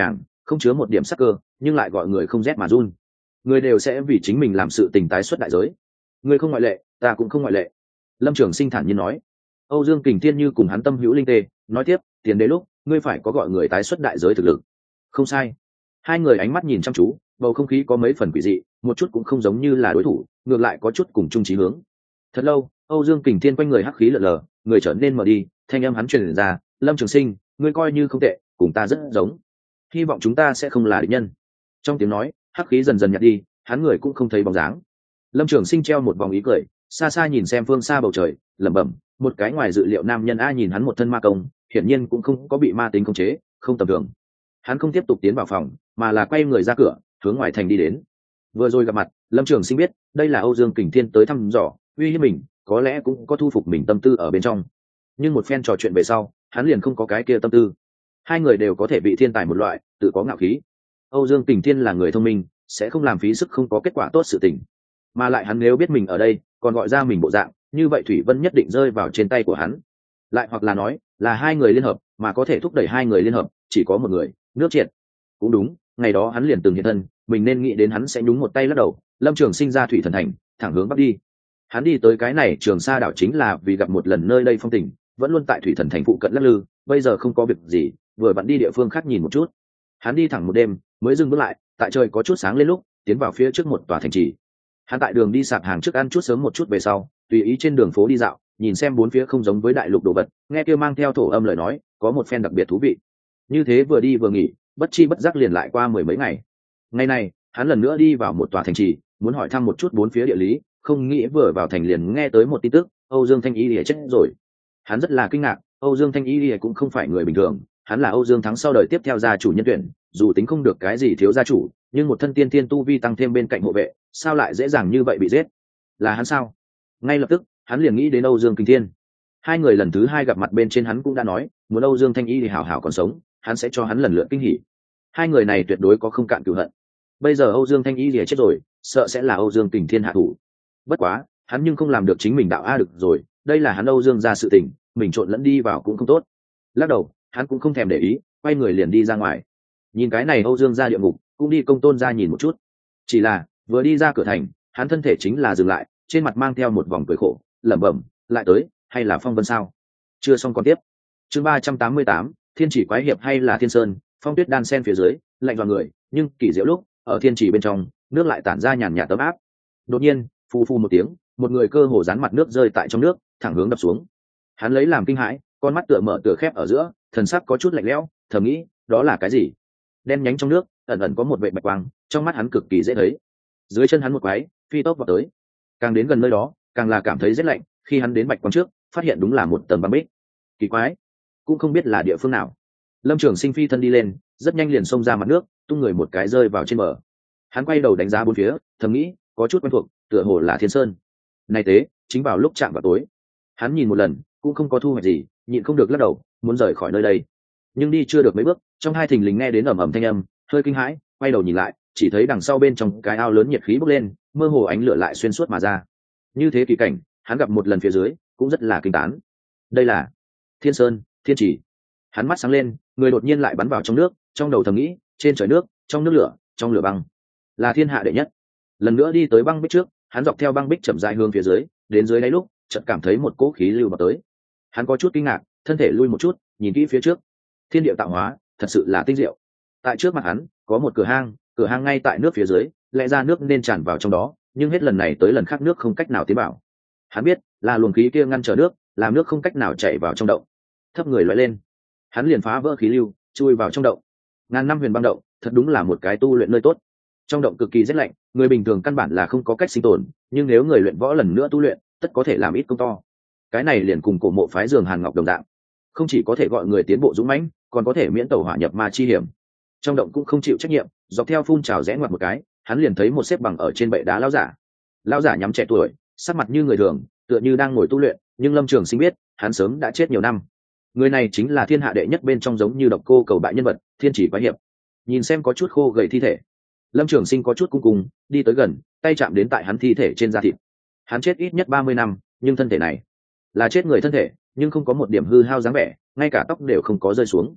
không chứa một điểm sắc cơ nhưng lại gọi người không rét mà run. Người đều sẽ vì chính mình làm sự tình tái xuất đại giới, người không ngoại lệ, ta cũng không ngoại lệ. Lâm Trường Sinh thản nhiên nói. Âu Dương Kình Thiên như cùng hắn tâm hữu linh tê, nói tiếp, tiền đế lúc ngươi phải có gọi người tái xuất đại giới thực lực. Không sai. Hai người ánh mắt nhìn chăm chú, bầu không khí có mấy phần quỷ dị, một chút cũng không giống như là đối thủ, ngược lại có chút cùng chung chí hướng. Thật lâu, Âu Dương Kình Thiên quanh người hắc khí lờ lờ, người trở nên mờ đi, thanh âm hắn truyền ra, Lâm Trường Sinh, ngươi coi như không tệ, cùng ta rất giống, hy vọng chúng ta sẽ không là địch nhân. Trong tiếng nói, hắc khí dần dần nhạt đi, hắn người cũng không thấy bóng dáng. Lâm Trường Sinh treo một vòng ý cười, xa xa nhìn xem phương xa bầu trời, lẩm bẩm, một cái ngoài dự liệu nam nhân a, nhìn hắn một thân ma công, hiển nhiên cũng không có bị ma tính khống chế, không tầm thường. Hắn không tiếp tục tiến vào phòng, mà là quay người ra cửa, hướng ngoài thành đi đến. Vừa rồi gặp mặt, Lâm Trường Sinh biết, đây là Âu Dương Kình Thiên tới thăm dò, uy hiếp mình, có lẽ cũng có thu phục mình tâm tư ở bên trong. Nhưng một phen trò chuyện về sau, hắn liền không có cái kia tâm tư. Hai người đều có thể bị thiên tài một loại, tự có ngạo khí. Âu Dương Kình Thiên là người thông minh, sẽ không làm phí sức không có kết quả tốt sự tình. Mà lại hắn nếu biết mình ở đây, còn gọi ra mình bộ dạng, như vậy Thủy Vân nhất định rơi vào trên tay của hắn. Lại hoặc là nói, là hai người liên hợp, mà có thể thúc đẩy hai người liên hợp, chỉ có một người, Nước Triệt. Cũng đúng, ngày đó hắn liền từng hiện thân, mình nên nghĩ đến hắn sẽ nhúng một tay lắc đầu. Lâm Trường Sinh ra Thủy Thần Thành, thẳng hướng bắc đi. Hắn đi tới cái này Trường Sa đảo chính là vì gặp một lần nơi đây phong tình, vẫn luôn tại Thủy Thần Thành phụ cận lắc lư, bây giờ không có việc gì, vừa vặn đi địa phương khác nhìn một chút. Hắn đi thẳng một đêm, mới dừng bước lại, tại trời có chút sáng lên lúc, tiến vào phía trước một tòa thành trì. Hắn tại đường đi sạp hàng trước ăn chút sớm một chút về sau, tùy ý trên đường phố đi dạo, nhìn xem bốn phía không giống với đại lục đồ vật, nghe kia mang theo thổ âm lời nói, có một phen đặc biệt thú vị. Như thế vừa đi vừa nghỉ, bất chi bất giác liền lại qua mười mấy ngày. Ngày này, hắn lần nữa đi vào một tòa thành trì, muốn hỏi thăm một chút bốn phía địa lý, không nghĩ vừa vào thành liền nghe tới một tin tức, Âu Dương Thanh Y Lìa chết rồi. Hắn rất là kinh ngạc, Âu Dương Thanh Y Lìa cũng không phải người bình thường, hắn là Âu Dương Thắng sau đời tiếp theo gia chủ nhân tuyển, dù tính không được cái gì thiếu gia chủ, nhưng một thân tiên tiên tu vi tăng thêm bên cạnh hộ vệ, sao lại dễ dàng như vậy bị giết? Là hắn sao? Ngay lập tức, hắn liền nghĩ đến Âu Dương Kình Thiên. Hai người lần thứ hai gặp mặt bên trên hắn cũng đã nói, muốn Âu Dương Thanh Y thì hảo hảo còn sống, hắn sẽ cho hắn lần lượt kinh hỉ. Hai người này tuyệt đối có không cạn cừu hận. Bây giờ Âu Dương Thanh Y thì chết rồi, sợ sẽ là Âu Dương Kình Thiên hạ thủ. Bất quá, hắn nhưng không làm được chính mình đạo a được rồi, đây là hắn Âu Dương gia sự tình, mình trộn lẫn đi vào cũng không tốt. Lắc đầu, hắn cũng không thèm để ý, quay người liền đi ra ngoài. Nhìn cái này Âu Dương gia địa ngục, cũng đi Công Tôn gia nhìn một chút. Chỉ là, vừa đi ra cửa thành, hắn thân thể chính là dừng lại, trên mặt mang theo một vòng cười khổ, lẩm bẩm, lại tới, hay là phong vân sao? Chưa xong còn tiếp. Chương ba trăm tám mươi tám, Thiên Chỉ quái hiệp hay là Thiên Sơn, phong tuyết đan sen phía dưới, lạnh vào người, nhưng kỳ diệu lúc, ở Thiên Chỉ bên trong, nước lại tản ra nhàn nhạt tấm áp. Đột nhiên, phù phù một tiếng, một người cơ hồ dán mặt nước rơi tại trong nước, thẳng hướng đập xuống. Hắn lấy làm kinh hãi, con mắt tựa mở tựa khép ở giữa, thần sắc có chút lạnh lẽo, thầm nghĩ, đó là cái gì? Đen nhánh trong nước, ẩn ẩn có một vệt bạch quang, trong mắt hắn cực kỳ dễ thấy. Dưới chân hắn một quái, phi tốc vào tới. Càng đến gần nơi đó, càng là cảm thấy rét lạnh, khi hắn đến bạch quang trước, phát hiện đúng là một tầng băng bích. Kỳ quái, cũng không biết là địa phương nào. Lâm Trường Sinh phi thân đi lên, rất nhanh liền xông ra mặt nước, tung người một cái rơi vào trên bờ. Hắn quay đầu đánh giá bốn phía, thầm nghĩ, có chút quen thuộc, tựa hồ là Thiên Sơn. Này tế, chính vào lúc chạm vào tối. Hắn nhìn một lần, cũng không có thu hoạch gì, nhịn không được lắc đầu, muốn rời khỏi nơi đây. Nhưng đi chưa được mấy bước, trong hai thình lình nghe đến ầm ầm thanh âm, hơi kinh hãi, quay đầu nhìn lại, chỉ thấy đằng sau bên trong cái ao lớn nhiệt khí bốc lên, mơ hồ ánh lửa lại xuyên suốt mà ra. Như thế kỳ cảnh, hắn gặp một lần phía dưới, cũng rất là kinh tán. Đây là Thiên Sơn, Thiên Chỉ. Hắn mắt sáng lên, người đột nhiên lại bắn vào trong nước, trong đầu thầm nghĩ, trên trời nước, trong nước lửa, trong lửa băng, là thiên hạ đệ nhất. Lần nữa đi tới băng bích trước, hắn dọc theo băng bích chậm rãi hướng phía dưới, đến dưới đáy lúc, chợt cảm thấy một cỗ khí lưu vào tới. Hắn có chút kinh ngạc, thân thể lui một chút, nhìn kỹ phía trước. Thiên địa tạo hóa, thật sự là tinh diệu. Tại trước mặt hắn, có một cửa hang, cửa hang ngay tại nước phía dưới, lẽ ra nước nên tràn vào trong đó, nhưng hết lần này tới lần khác nước không cách nào tiến vào. Hắn biết, là luồng khí kia ngăn trở nước, làm nước không cách nào chảy vào trong động. Thấp người lóe lên, hắn liền phá vỡ khí lưu, chui vào trong động. Ngàn năm huyền băng động, thật đúng là một cái tu luyện nơi tốt. Trong động cực kỳ rét lạnh, người bình thường căn bản là không có cách sinh tồn, nhưng nếu người luyện võ lần nữa tu luyện, tất có thể làm ít công to. Cái này liền cùng cổ mộ phái Giường Hàn Ngọc đồng dạng, không chỉ có thể gọi người tiến bộ dũng mãnh, còn có thể miễn tẩu hỏa nhập ma chi hiểm. Trong động cũng không chịu trách nhiệm, dọc theo phun trào rẽ ngoặt một cái, hắn liền thấy một xếp bằng ở trên bệ đá lão giả. Lão giả nhắm trẻ tuổi, sắc mặt như người thường, tựa như đang ngồi tu luyện, nhưng Lâm Trường Sinh biết, hắn sớm đã chết nhiều năm. Người này chính là thiên hạ đệ nhất bên trong giống như Độc Cô Cầu bại nhân vật, Thiên Chỉ quái hiệp. Nhìn xem có chút khô gầy thi thể, Lâm Trường Sinh có chút cung cung, đi tới gần, tay chạm đến tại hắn thi thể trên da thịt. Hắn chết ít nhất ba mươi năm, nhưng thân thể này là chết người thân thể, nhưng không có một điểm hư hao dáng vẻ, ngay cả tóc đều không có rơi xuống.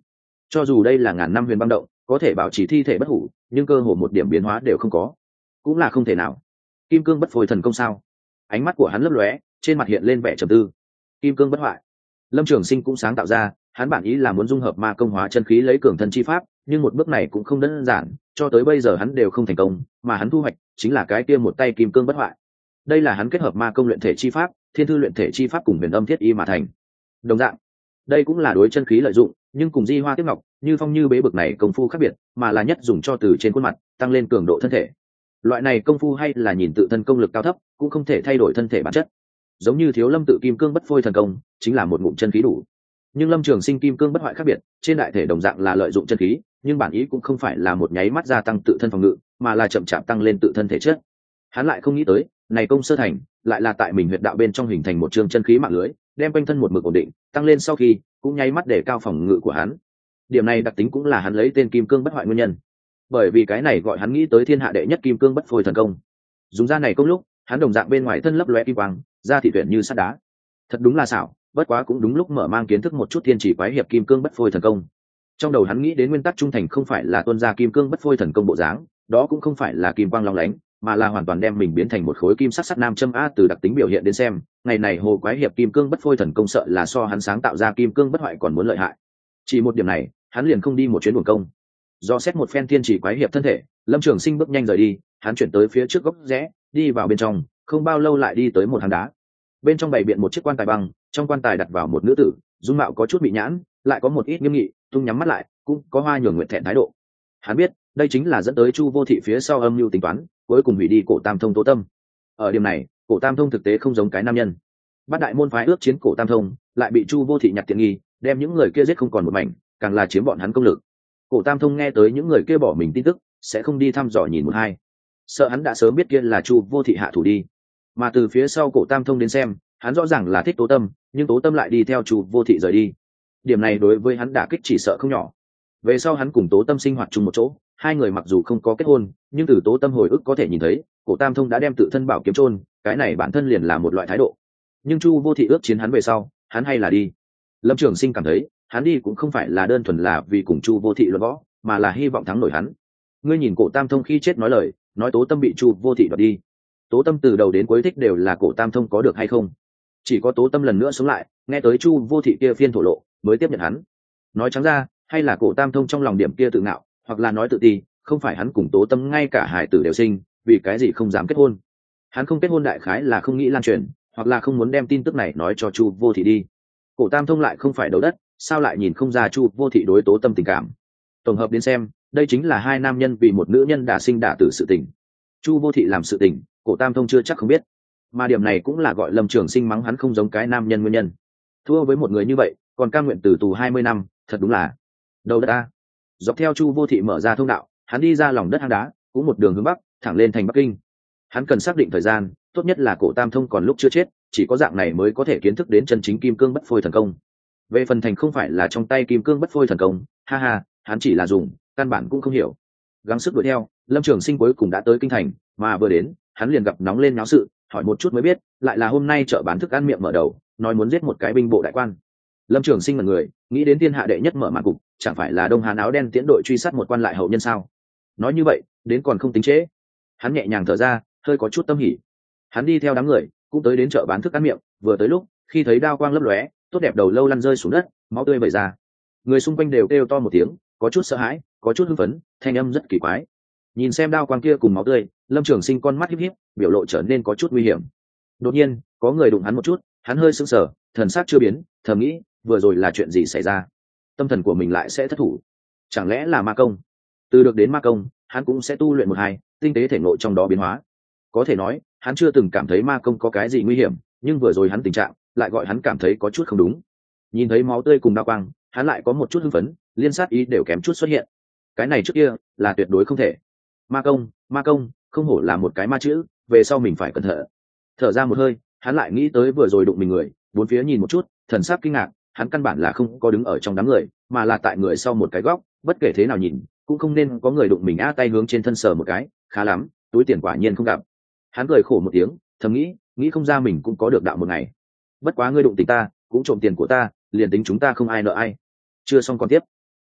cho dù đây là ngàn năm huyền băng động có thể bảo trì thi thể bất hủ, nhưng cơ hồ một điểm biến hóa đều không có, cũng là không thể nào. Kim cương bất phôi thần công sao? Ánh mắt của hắn lấp lóe, trên mặt hiện lên vẻ trầm tư. Kim cương bất hoại, Lâm Trường Sinh cũng sáng tạo ra, hắn bản ý là muốn dung hợp ma công hóa chân khí lấy cường thân chi pháp, nhưng một bước này cũng không đơn giản, cho tới bây giờ hắn đều không thành công, mà hắn thu hoạch chính là cái kia một tay kim cương bất hoại. Đây là hắn kết hợp ma công luyện thể chi pháp, thiên thư luyện thể chi pháp cùng huyền âm thiết y mà thành. Đồng dạng, đây cũng là đối chân khí lợi dụng, nhưng cùng di hoa tiếp ngọc, như phong như bế bực này công phu khác biệt, mà là nhất dùng cho từ trên khuôn mặt tăng lên cường độ thân thể. Loại này công phu hay là nhìn tự thân công lực cao thấp, cũng không thể thay đổi thân thể bản chất. Giống như Thiếu Lâm tự kim cương bất phôi thần công, chính là một ngụm chân khí đủ. Nhưng Lâm Trường Sinh kim cương bất hoại khác biệt, trên đại thể đồng dạng là lợi dụng chân khí, nhưng bản ý cũng không phải là một nháy mắt gia tăng tự thân phòng ngự, mà là chậm chạp tăng lên tự thân thể chất. Hắn lại không nghĩ tới, này công sơ thành, lại là tại mình huyệt đạo bên trong hình thành một chương chân khí mạng lưới, đem quanh thân một mực ổn định, tăng lên sau khi, cũng nháy mắt để cao phòng ngự của hắn. Điểm này đặc tính cũng là hắn lấy tên kim cương bất hoại nguyên nhân. Bởi vì cái này gọi hắn nghĩ tới thiên hạ đệ nhất kim cương bất phôi thần công. Dùng ra này công lúc, hắn đồng dạng bên ngoài thân lấp lóe kim quang, da thị tuyển như sắt đá. Thật đúng là xảo, bất quá cũng đúng lúc mở mang kiến thức một chút thiên chỉ quái hiệp kim cương bất phôi thần công. Trong đầu hắn nghĩ đến nguyên tắc trung thành không phải là tuân ra kim cương bất phôi thần công bộ dáng, đó cũng không phải là kim quang long lánh, mà là hoàn toàn đem mình biến thành một khối kim sắc sắt nam châm. A từ đặc tính biểu hiện đến xem, ngày này hồ quái hiệp kim cương bất phôi thần công sợ là so hắn sáng tạo ra kim cương bất hoại còn muốn lợi hại. Chỉ một điểm này, hắn liền không đi một chuyến buồn công. Do xét một phen thiên chỉ quái hiệp thân thể, Lâm Trường Sinh bước nhanh rời đi, hắn chuyển tới phía trước góc rẽ, đi vào bên trong, không bao lâu lại đi tới một hang đá. Bên trong bày biện một chiếc quan tài băng, trong quan tài đặt vào một nữ tử, dung mạo có chút bị nhãn, lại có một ít nghiêm nghị, tung nhắm mắt lại, cũng có hoa nhường nguyện thẹn thái độ. Hắn biết, đây chính là dẫn tới Chu Vô Thị phía sau âm mưu tính toán, cuối cùng hủy đi Cổ Tam Thông Tố Tâm. Ở điểm này, Cổ Tam Thông thực tế không giống cái nam nhân. Bát đại môn phái ước chiến Cổ Tam Thông, lại bị Chu Vô Thị nhặt tiện nghi, đem những người kia giết không còn một mảnh, càng là chiếm bọn hắn công lực. Cổ Tam Thông nghe tới những người kia bỏ mình tin tức, sẽ không đi thăm dò nhìn một hai, sợ hắn đã sớm biết kia là Chu Vô Thị hạ thủ đi. Mà từ phía sau Cổ Tam Thông đến xem, hắn rõ ràng là thích Tố Tâm, nhưng Tố Tâm lại đi theo Chu Vô Thị rời đi. Điểm này đối với hắn đả kích chỉ sợ không nhỏ. Về sau hắn cùng Tố Tâm sinh hoạt chung một chỗ, hai người mặc dù không có kết hôn, nhưng từ Tố Tâm hồi ức có thể nhìn thấy, Cổ Tam Thông đã đem tự thân bảo kiếm chôn, cái này bản thân liền là một loại thái độ. Nhưng Chu Vô Thị ước chiến hắn về sau, hắn hay là đi. Lâm Trường Sinh cảm thấy, hắn đi cũng không phải là đơn thuần là vì cùng Chu Vô Thị luận võ, mà là hy vọng thắng nổi hắn. Ngươi nhìn Cổ Tam Thông khi chết nói lời, nói Tố Tâm bị Chu Vô Thị đoạt đi. Tố Tâm từ đầu đến cuối thích đều là Cổ Tam Thông có được hay không. Chỉ có Tố Tâm lần nữa sống lại, nghe tới Chu Vô Thị kia phiên thổ lộ, mới tiếp nhận hắn. Nói trắng ra, hay là Cổ Tam Thông trong lòng điểm kia tự ngạo, hoặc là nói tự ti, không phải hắn cùng Tố Tâm ngay cả hải tử đều sinh, vì cái gì không dám kết hôn. Hắn không kết hôn đại khái là không nghĩ lan truyền, hoặc là không muốn đem tin tức này nói cho Chu Vô Thị đi. Cổ Tam Thông lại không phải đấu đất, sao lại nhìn không ra Chu Vô Thị đối Tố Tâm tình cảm. Tổng hợp đến xem, đây chính là hai nam nhân vì một nữ nhân đả sinh đả tử sự tình. Chu Vô Thị làm sự tình, Cổ Tam Thông chưa chắc không biết, mà điểm này cũng là gọi Lâm Trường Sinh mắng hắn không giống cái nam nhân nguyên nhân. Thua với một người như vậy, còn cam nguyện từ tù hai mươi năm, thật đúng là đầu đất ta. Dọc theo Chu Vô Thị mở ra thông đạo, hắn đi ra lòng đất hang đá, cũng một đường hướng bắc, thẳng lên thành Bắc Kinh. Hắn cần xác định thời gian, tốt nhất là Cổ Tam Thông còn lúc chưa chết, chỉ có dạng này mới có thể kiến thức đến chân chính kim cương bất phôi thần công. Về phần thành không phải là trong tay kim cương bất phôi thần công, ha ha, hắn chỉ là dùng, căn bản cũng không hiểu. Gắng sức đuổi theo, Lâm Trường Sinh cuối cùng đã tới kinh thành, mà vừa đến, hắn liền gặp nóng lên náo sự, hỏi một chút mới biết, lại là hôm nay chợ bán thức ăn miệng mở đầu, nói muốn giết một cái binh bộ đại quan. Lâm Trường Sinh là người, nghĩ đến thiên hạ đệ nhất mở màn cục, chẳng phải là Đông Hán áo đen tiễn đội truy sát một quan lại hậu nhân sao? Nói như vậy, đến còn không tính trễ. Hắn nhẹ nhàng thở ra, hơi có chút tâm hỉ. Hắn đi theo đám người, cũng tới đến chợ bán thức ăn miệng, vừa tới lúc, khi thấy đao quang lấp lóe, tốt đẹp đầu lâu lăn rơi xuống đất, máu tươi vẩy ra. Người xung quanh đều kêu to một tiếng, có chút sợ hãi, có chút hưng phấn, thanh âm rất kỳ quái. Nhìn xem đao quang kia cùng máu tươi, Lâm Trường Sinh con mắt híp híp, biểu lộ trở nên có chút nguy hiểm. Đột nhiên, có người đụng hắn một chút, hắn hơi sững sờ, thần sắc chưa biến, thầm nghĩ, vừa rồi là chuyện gì xảy ra? Tâm thần của mình lại sẽ thất thủ. Chẳng lẽ là ma công? Từ được đến ma công, hắn cũng sẽ tu luyện một hai, tinh tế thể ngộ trong đó biến hóa. Có thể nói, hắn chưa từng cảm thấy ma công có cái gì nguy hiểm, nhưng vừa rồi hắn tình trạng, lại gọi hắn cảm thấy có chút không đúng. Nhìn thấy máu tươi cùng đao quang, hắn lại có một chút hưng phấn, liên sát ý đều kém chút xuất hiện. Cái này trước kia là tuyệt đối không thể. Ma công, ma công, không hổ là một cái ma chữ, về sau mình phải cẩn thận. Thở ra một hơi, hắn lại nghĩ tới vừa rồi đụng mình người, bốn phía nhìn một chút, thần sắc kinh ngạc, hắn căn bản là không có đứng ở trong đám người, mà là tại người sau một cái góc, bất kể thế nào nhìn, cũng không nên có người đụng mình á, tay hướng trên thân sờ một cái, khá lắm, túi tiền quả nhiên không gặp. Hắn cười khổ một tiếng, thầm nghĩ, nghĩ không ra mình cũng có được đạo một ngày. Bất quá ngươi đụng tình ta, cũng trộm tiền của ta, liền tính chúng ta không ai nợ ai. Chưa xong còn tiếp.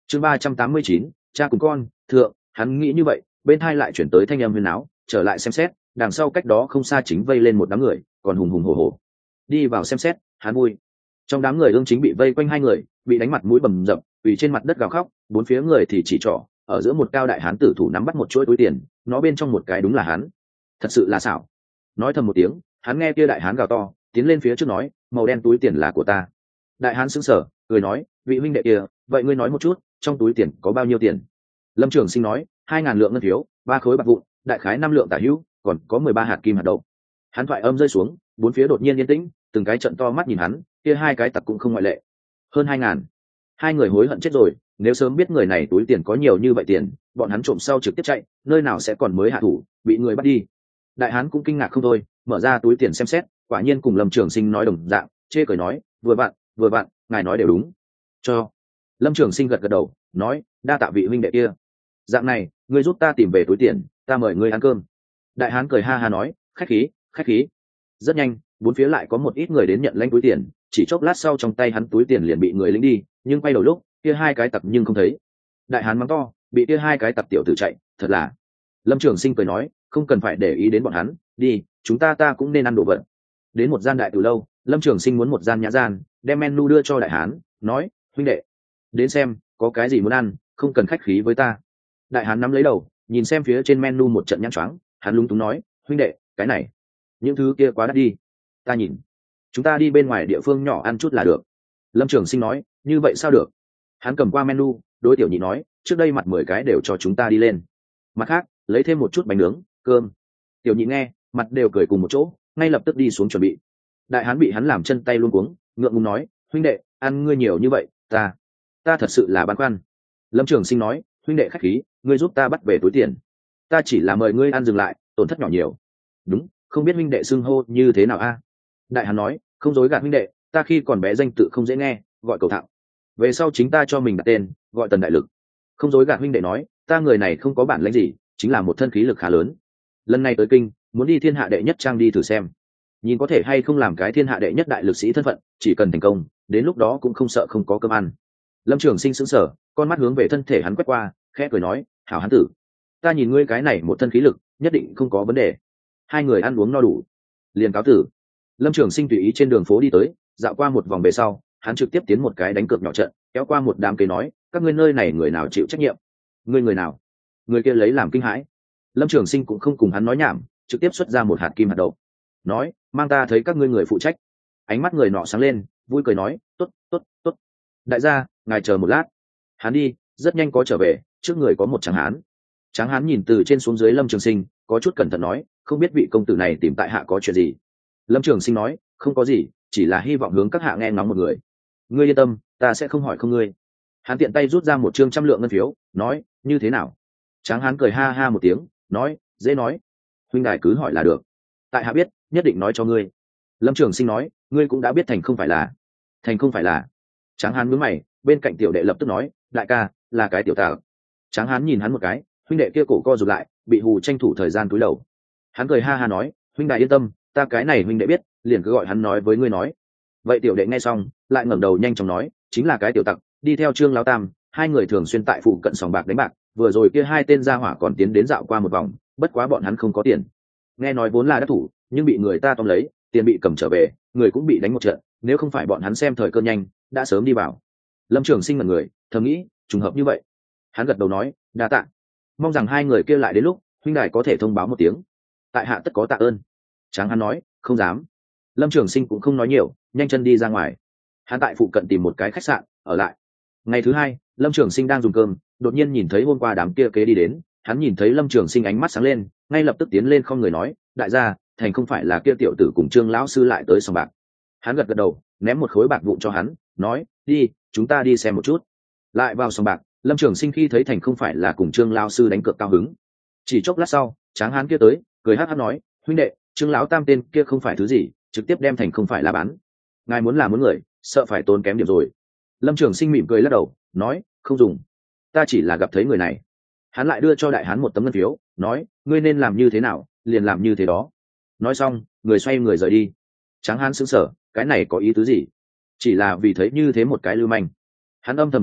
chương ba trăm tám mươi chín, cha cùng con thượng. Hắn nghĩ như vậy, bên hai lại chuyển tới thanh âm huyền áo, trở lại xem xét, đằng sau cách đó không xa chính vây lên một đám người, còn hùng hùng hổ hổ. Đi vào xem xét, hắn vui. Trong đám người ương chính bị vây quanh hai người, bị đánh mặt mũi bầm dập, quỳ trên mặt đất gào khóc, bốn phía người thì chỉ trỏ, ở giữa một cao đại hán tử thủ nắm bắt một chuỗi túi tiền, nó bên trong một cái đúng là hắn. Thật sự là xảo. Nói thầm một tiếng, hắn nghe kia đại hán gào to, tiến lên phía trước nói, màu đen túi tiền là của ta. Đại hán sững sờ, cười nói, vị huynh đệ kia, vậy ngươi nói một chút, trong túi tiền có bao nhiêu tiền? Lâm Trường Sinh nói, hai ngàn lượng ngân phiếu, ba khối bạc vụn, đại khái năm lượng tả hữu, còn có mười ba hạt kim hạt đậu. Hắn thoại âm rơi xuống, bốn phía đột nhiên yên tĩnh, từng cái trận to mắt nhìn hắn, kia hai cái tặc cũng không ngoại lệ. Hơn hai ngàn. Hai người hối hận chết rồi, nếu sớm biết người này túi tiền có nhiều như vậy tiền, bọn hắn trộm sau trực tiếp chạy, nơi nào sẽ còn mới hạ thủ, bị người bắt đi. Đại hán cũng kinh ngạc không thôi, mở ra túi tiền xem xét, quả nhiên cùng Lâm Trường Sinh nói đồng dạng, chê cười nói, vừa vặn, vừa vặn, ngài nói đều đúng. Cho. Lâm Trường Sinh gật gật đầu, nói, đa tạ vị huynh đệ kia. Dạng này, ngươi giúp ta tìm về túi tiền, ta mời ngươi ăn cơm. Đại hán cười ha ha nói, khách khí, khách khí. Rất nhanh, bốn phía lại có một ít người đến nhận lãnh túi tiền, chỉ chốc lát sau trong tay hắn túi tiền liền bị người lính đi, nhưng quay đầu lúc, kia hai cái tặc nhưng không thấy. Đại hán mắng to, bị kia hai cái tặc tiểu tử chạy, thật là. Lâm Trường Sinh cười nói, không cần phải để ý đến bọn hắn, đi, chúng ta ta cũng nên ăn đồ vật. Đến một gian đại từ lâu, Lâm Trường Sinh muốn một gian nhã gian, đem menu đưa cho đại hán, nói, huynh đệ, đến xem, có cái gì muốn ăn, không cần khách khí với ta. Đại hán nắm lấy đầu, nhìn xem phía trên menu một trận nhăn choáng, hắn lúng túng nói, huynh đệ, cái này, những thứ kia quá đắt đi. Ta nhìn, chúng ta đi bên ngoài địa phương nhỏ ăn chút là được. Lâm Trường Sinh nói, như vậy sao được? Hắn cầm qua menu, đối tiểu nhị nói, trước đây mặt mười cái đều cho chúng ta đi lên, mặt khác lấy thêm một chút bánh nướng, cơm. Tiểu nhị nghe, mặt đều cười cùng một chỗ, ngay lập tức đi xuống chuẩn bị. Đại hán bị hắn làm chân tay luôn cuống, ngượng ngùng nói, huynh đệ, ăn ngươi nhiều như vậy, ta ta thật sự là băn khoăn. Lâm Trường Sinh nói, huynh đệ khách khí, ngươi giúp ta bắt về túi tiền, ta chỉ là mời ngươi ăn dừng lại, tổn thất nhỏ nhiều. Đúng, không biết huynh đệ xưng hô như thế nào a? Đại hán nói, không dối gạt huynh đệ, ta khi còn bé danh tự không dễ nghe, gọi cầu thạo, về sau chính ta cho mình đặt tên, gọi Tần Đại Lực. Không dối gạt huynh đệ nói, ta người này không có bản lĩnh gì, chính là một thân khí lực khá lớn. Lần này tới kinh, muốn đi thiên hạ đệ nhất trang đi thử xem, nhìn có thể hay không làm cái thiên hạ đệ nhất đại lực sĩ thân phận, chỉ cần thành công, đến lúc đó cũng không sợ không có cơm ăn. Lâm Trường Sinh sững sờ, con mắt hướng về thân thể hắn quét qua, khẽ cười nói, hảo hán tử, ta nhìn ngươi cái này một thân khí lực, nhất định không có vấn đề. Hai người ăn uống no đủ, liền cáo tử. Lâm Trường Sinh tùy ý trên đường phố đi tới, dạo qua một vòng về sau, hắn trực tiếp tiến một cái đánh cược nhỏ trận, kéo qua một đám cây nói, các ngươi nơi này người nào chịu trách nhiệm? Ngươi người nào? Người kia lấy làm kinh hãi. Lâm Trường Sinh cũng không cùng hắn nói nhảm, trực tiếp xuất ra một hạt kim hạt đậu, nói, mang ta thấy các ngươi người phụ trách. Ánh mắt người nọ sáng lên, vui cười nói, tốt, tốt, tốt. Đại gia, ngài chờ một lát. Hắn đi, rất nhanh có trở về, trước người có một tráng hán. Tráng hán nhìn từ trên xuống dưới Lâm Trường Sinh, có chút cẩn thận nói, không biết vị công tử này tìm tại hạ có chuyện gì. Lâm Trường Sinh nói, không có gì, chỉ là hy vọng hướng các hạ nghe ngóng một người. Ngươi yên tâm, ta sẽ không hỏi không ngươi. Hắn tiện tay rút ra một trương trăm lượng ngân phiếu, nói, như thế nào? Tráng hán cười ha ha một tiếng, nói, dễ nói, huynh đài cứ hỏi là được, tại hạ biết, nhất định nói cho ngươi. Lâm Trường Sinh nói, ngươi cũng đã biết thành không phải là. Thành không phải là. Tráng hán nhướng mày, bên cạnh tiểu đệ lập tức nói, đại ca, là cái tiểu tà. Tráng hán nhìn hắn một cái, huynh đệ kia cổ co rụt lại, bị hù tranh thủ thời gian cúi đầu. Hắn cười ha ha nói, huynh đài yên tâm, ta cái này huynh đệ biết, liền cứ gọi hắn nói với ngươi nói. Vậy tiểu đệ nghe xong, lại ngẩng đầu nhanh chóng nói, chính là cái tiểu tặc, đi theo Trương Lão Tam, hai người thường xuyên tại phụ cận sòng bạc đánh bạc, vừa rồi kia hai tên gia hỏa còn tiến đến dạo qua một vòng, bất quá bọn hắn không có tiền. Nghe nói vốn là đắc thủ, nhưng bị người ta tóm lấy, tiền bị cầm trở về, người cũng bị đánh một trận, nếu không phải bọn hắn xem thời cơ nhanh, đã sớm đi vào. Lâm Trường Sinh ngẩn người, thầm nghĩ, trùng hợp như vậy. Hắn gật đầu nói, đa tạ, mong rằng hai người kia lại đến lúc, huynh đài có thể thông báo một tiếng, tại hạ tất có tạ ơn. Tráng hắn nói, không dám. Lâm Trường Sinh cũng không nói nhiều, nhanh chân đi ra ngoài. Hắn tại phụ cận tìm một cái khách sạn ở lại. Ngày thứ hai, Lâm Trường Sinh đang dùng cơm, đột nhiên nhìn thấy hôm qua đám kia kế đi đến. Hắn nhìn thấy Lâm Trường Sinh ánh mắt sáng lên, ngay lập tức tiến lên không người nói, đại gia, thành không phải là kia tiểu tử cùng Trương lão sư lại tới sòng bạc. Hắn gật gật đầu, ném một khối bạc vụn cho hắn, nói, đi, chúng ta đi xem một chút. Lại vào sòng bạc, Lâm Trường Sinh khi thấy thành không phải là cùng Trương lão sư đánh cược cao hứng. Chỉ chốc lát sau, Tráng hán kia tới, cười hắc hắc nói, huynh đệ, Trương lão tam tên kia không phải thứ gì, trực tiếp đem thành không phải là bán. Ngài muốn làm muốn người, sợ phải tốn kém điểm rồi. Lâm Trường Sinh mỉm cười lắc đầu, nói, không dùng, ta chỉ là gặp thấy người này. Hắn lại đưa cho đại hán một tấm ngân phiếu, nói, ngươi nên làm như thế nào, liền làm như thế đó. Nói xong, người xoay người rời đi. Tráng hán sững sờ, cái này có ý tứ gì? Chỉ là vì thấy như thế một cái lưu manh. Hắn âm thầm nổi giận,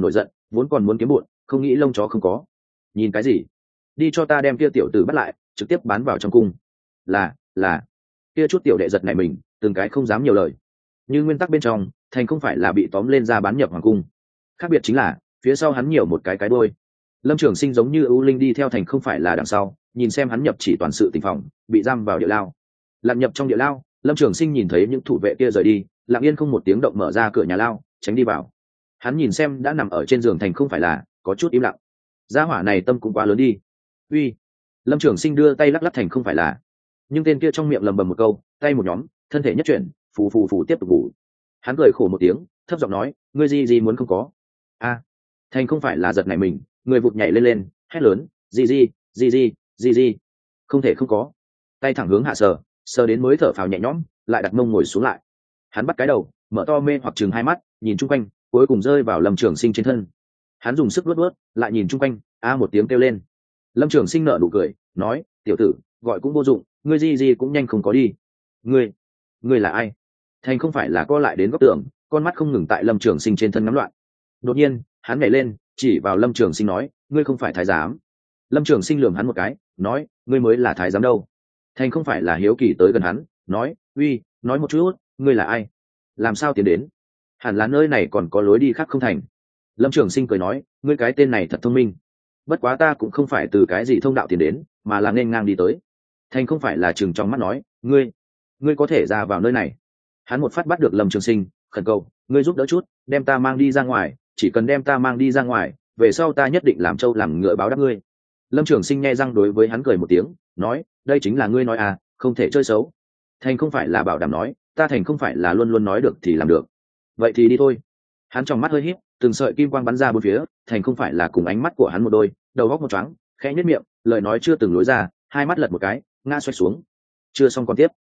vốn còn muốn kiếm bụn, không nghĩ lông chó không có. Nhìn cái gì? Đi cho ta đem kia tiểu tử bắt lại, trực tiếp bán vào trong cung. Là, là. Kia chút tiểu đệ giật này mình, từng cái không dám nhiều lời. Như nguyên tắc bên trong, Thành không phải là bị tóm lên ra bán nhập hoàng cung. Khác biệt chính là, phía sau hắn nhiều một cái cái đuôi. Lâm Trường Sinh giống như ưu linh đi theo Thành không phải là đằng sau, nhìn xem hắn nhập chỉ toàn sự tình phòng, bị giam vào địa lao. Lặn nhập trong địa lao, Lâm Trường Sinh nhìn thấy những thủ vệ kia rời đi, lặng yên không một tiếng động mở ra cửa nhà lao, tránh đi vào. Hắn nhìn xem đã nằm ở trên giường Thành không phải là, có chút im lặng. Gia hỏa này tâm cũng quá lớn đi. Uy. Lâm Trường Sinh đưa tay lắc lắc Thành không phải là, nhưng tên kia trong miệng lầm bầm một câu, tay một nhóm, thân thể nhất chuyển, phù phù phù tiếp tục ngủ. Hắn cười khổ một tiếng, thấp giọng nói, ngươi gì gì muốn không có? A. Thành không phải là giật này mình, người vụt nhảy lên lên, hét lớn, gì gì, gì gì, gì gì, không thể không có. Tay thẳng hướng hạ sờ, sờ đến mới thở phào nhẹ nhõm, lại đặt mông ngồi xuống lại. Hắn bắt cái đầu, mở to mê hoặc chừng hai mắt, nhìn chung quanh, cuối cùng rơi vào Lâm Trường Sinh trên thân. Hắn dùng sức luốt luốt, lại nhìn chung quanh, a một tiếng kêu lên. Lâm Trường Sinh nở nụ cười, nói, tiểu tử, gọi cũng vô dụng, ngươi gì gì cũng nhanh không có đi. Ngươi, ngươi là ai? Thành không phải là co lại đến góc tường, con mắt không ngừng tại Lâm Trường Sinh trên thân ngắm loạn. Đột nhiên, hắn nhảy lên, chỉ vào Lâm Trường Sinh nói, ngươi không phải thái giám. Lâm Trường Sinh lườm hắn một cái, nói, ngươi mới là thái giám đâu. Thành không phải là hiếu kỳ tới gần hắn, nói, uy, nói một chút, ngươi là ai? Làm sao tiến đến? Hẳn là nơi này còn có lối đi khác không thành. Lâm Trường Sinh cười nói, ngươi cái tên này thật thông minh. Bất quá ta cũng không phải từ cái gì thông đạo tiến đến, mà là nên ngang đi tới. Thành không phải là chừng trong mắt nói, ngươi, ngươi có thể ra vào nơi này. Hắn một phát bắt được Lâm Trường Sinh, khẩn cầu, ngươi giúp đỡ chút, đem ta mang đi ra ngoài, chỉ cần đem ta mang đi ra ngoài, về sau ta nhất định làm trâu làm ngựa báo đáp ngươi. Lâm Trường Sinh nghe răng đối với hắn cười một tiếng, nói, đây chính là ngươi nói à, không thể chơi xấu. Thành không phải là bảo đảm nói, ta Thành không phải là luôn luôn nói được thì làm được. Vậy thì đi thôi. Hắn trong mắt hơi híp, từng sợi kim quang bắn ra bốn phía, Thành không phải là cùng ánh mắt của hắn một đôi, đầu góc một choáng, khẽ nhếch miệng, lời nói chưa từng lối ra, hai mắt lật một cái, ngã xoay xuống. Chưa xong còn tiếp.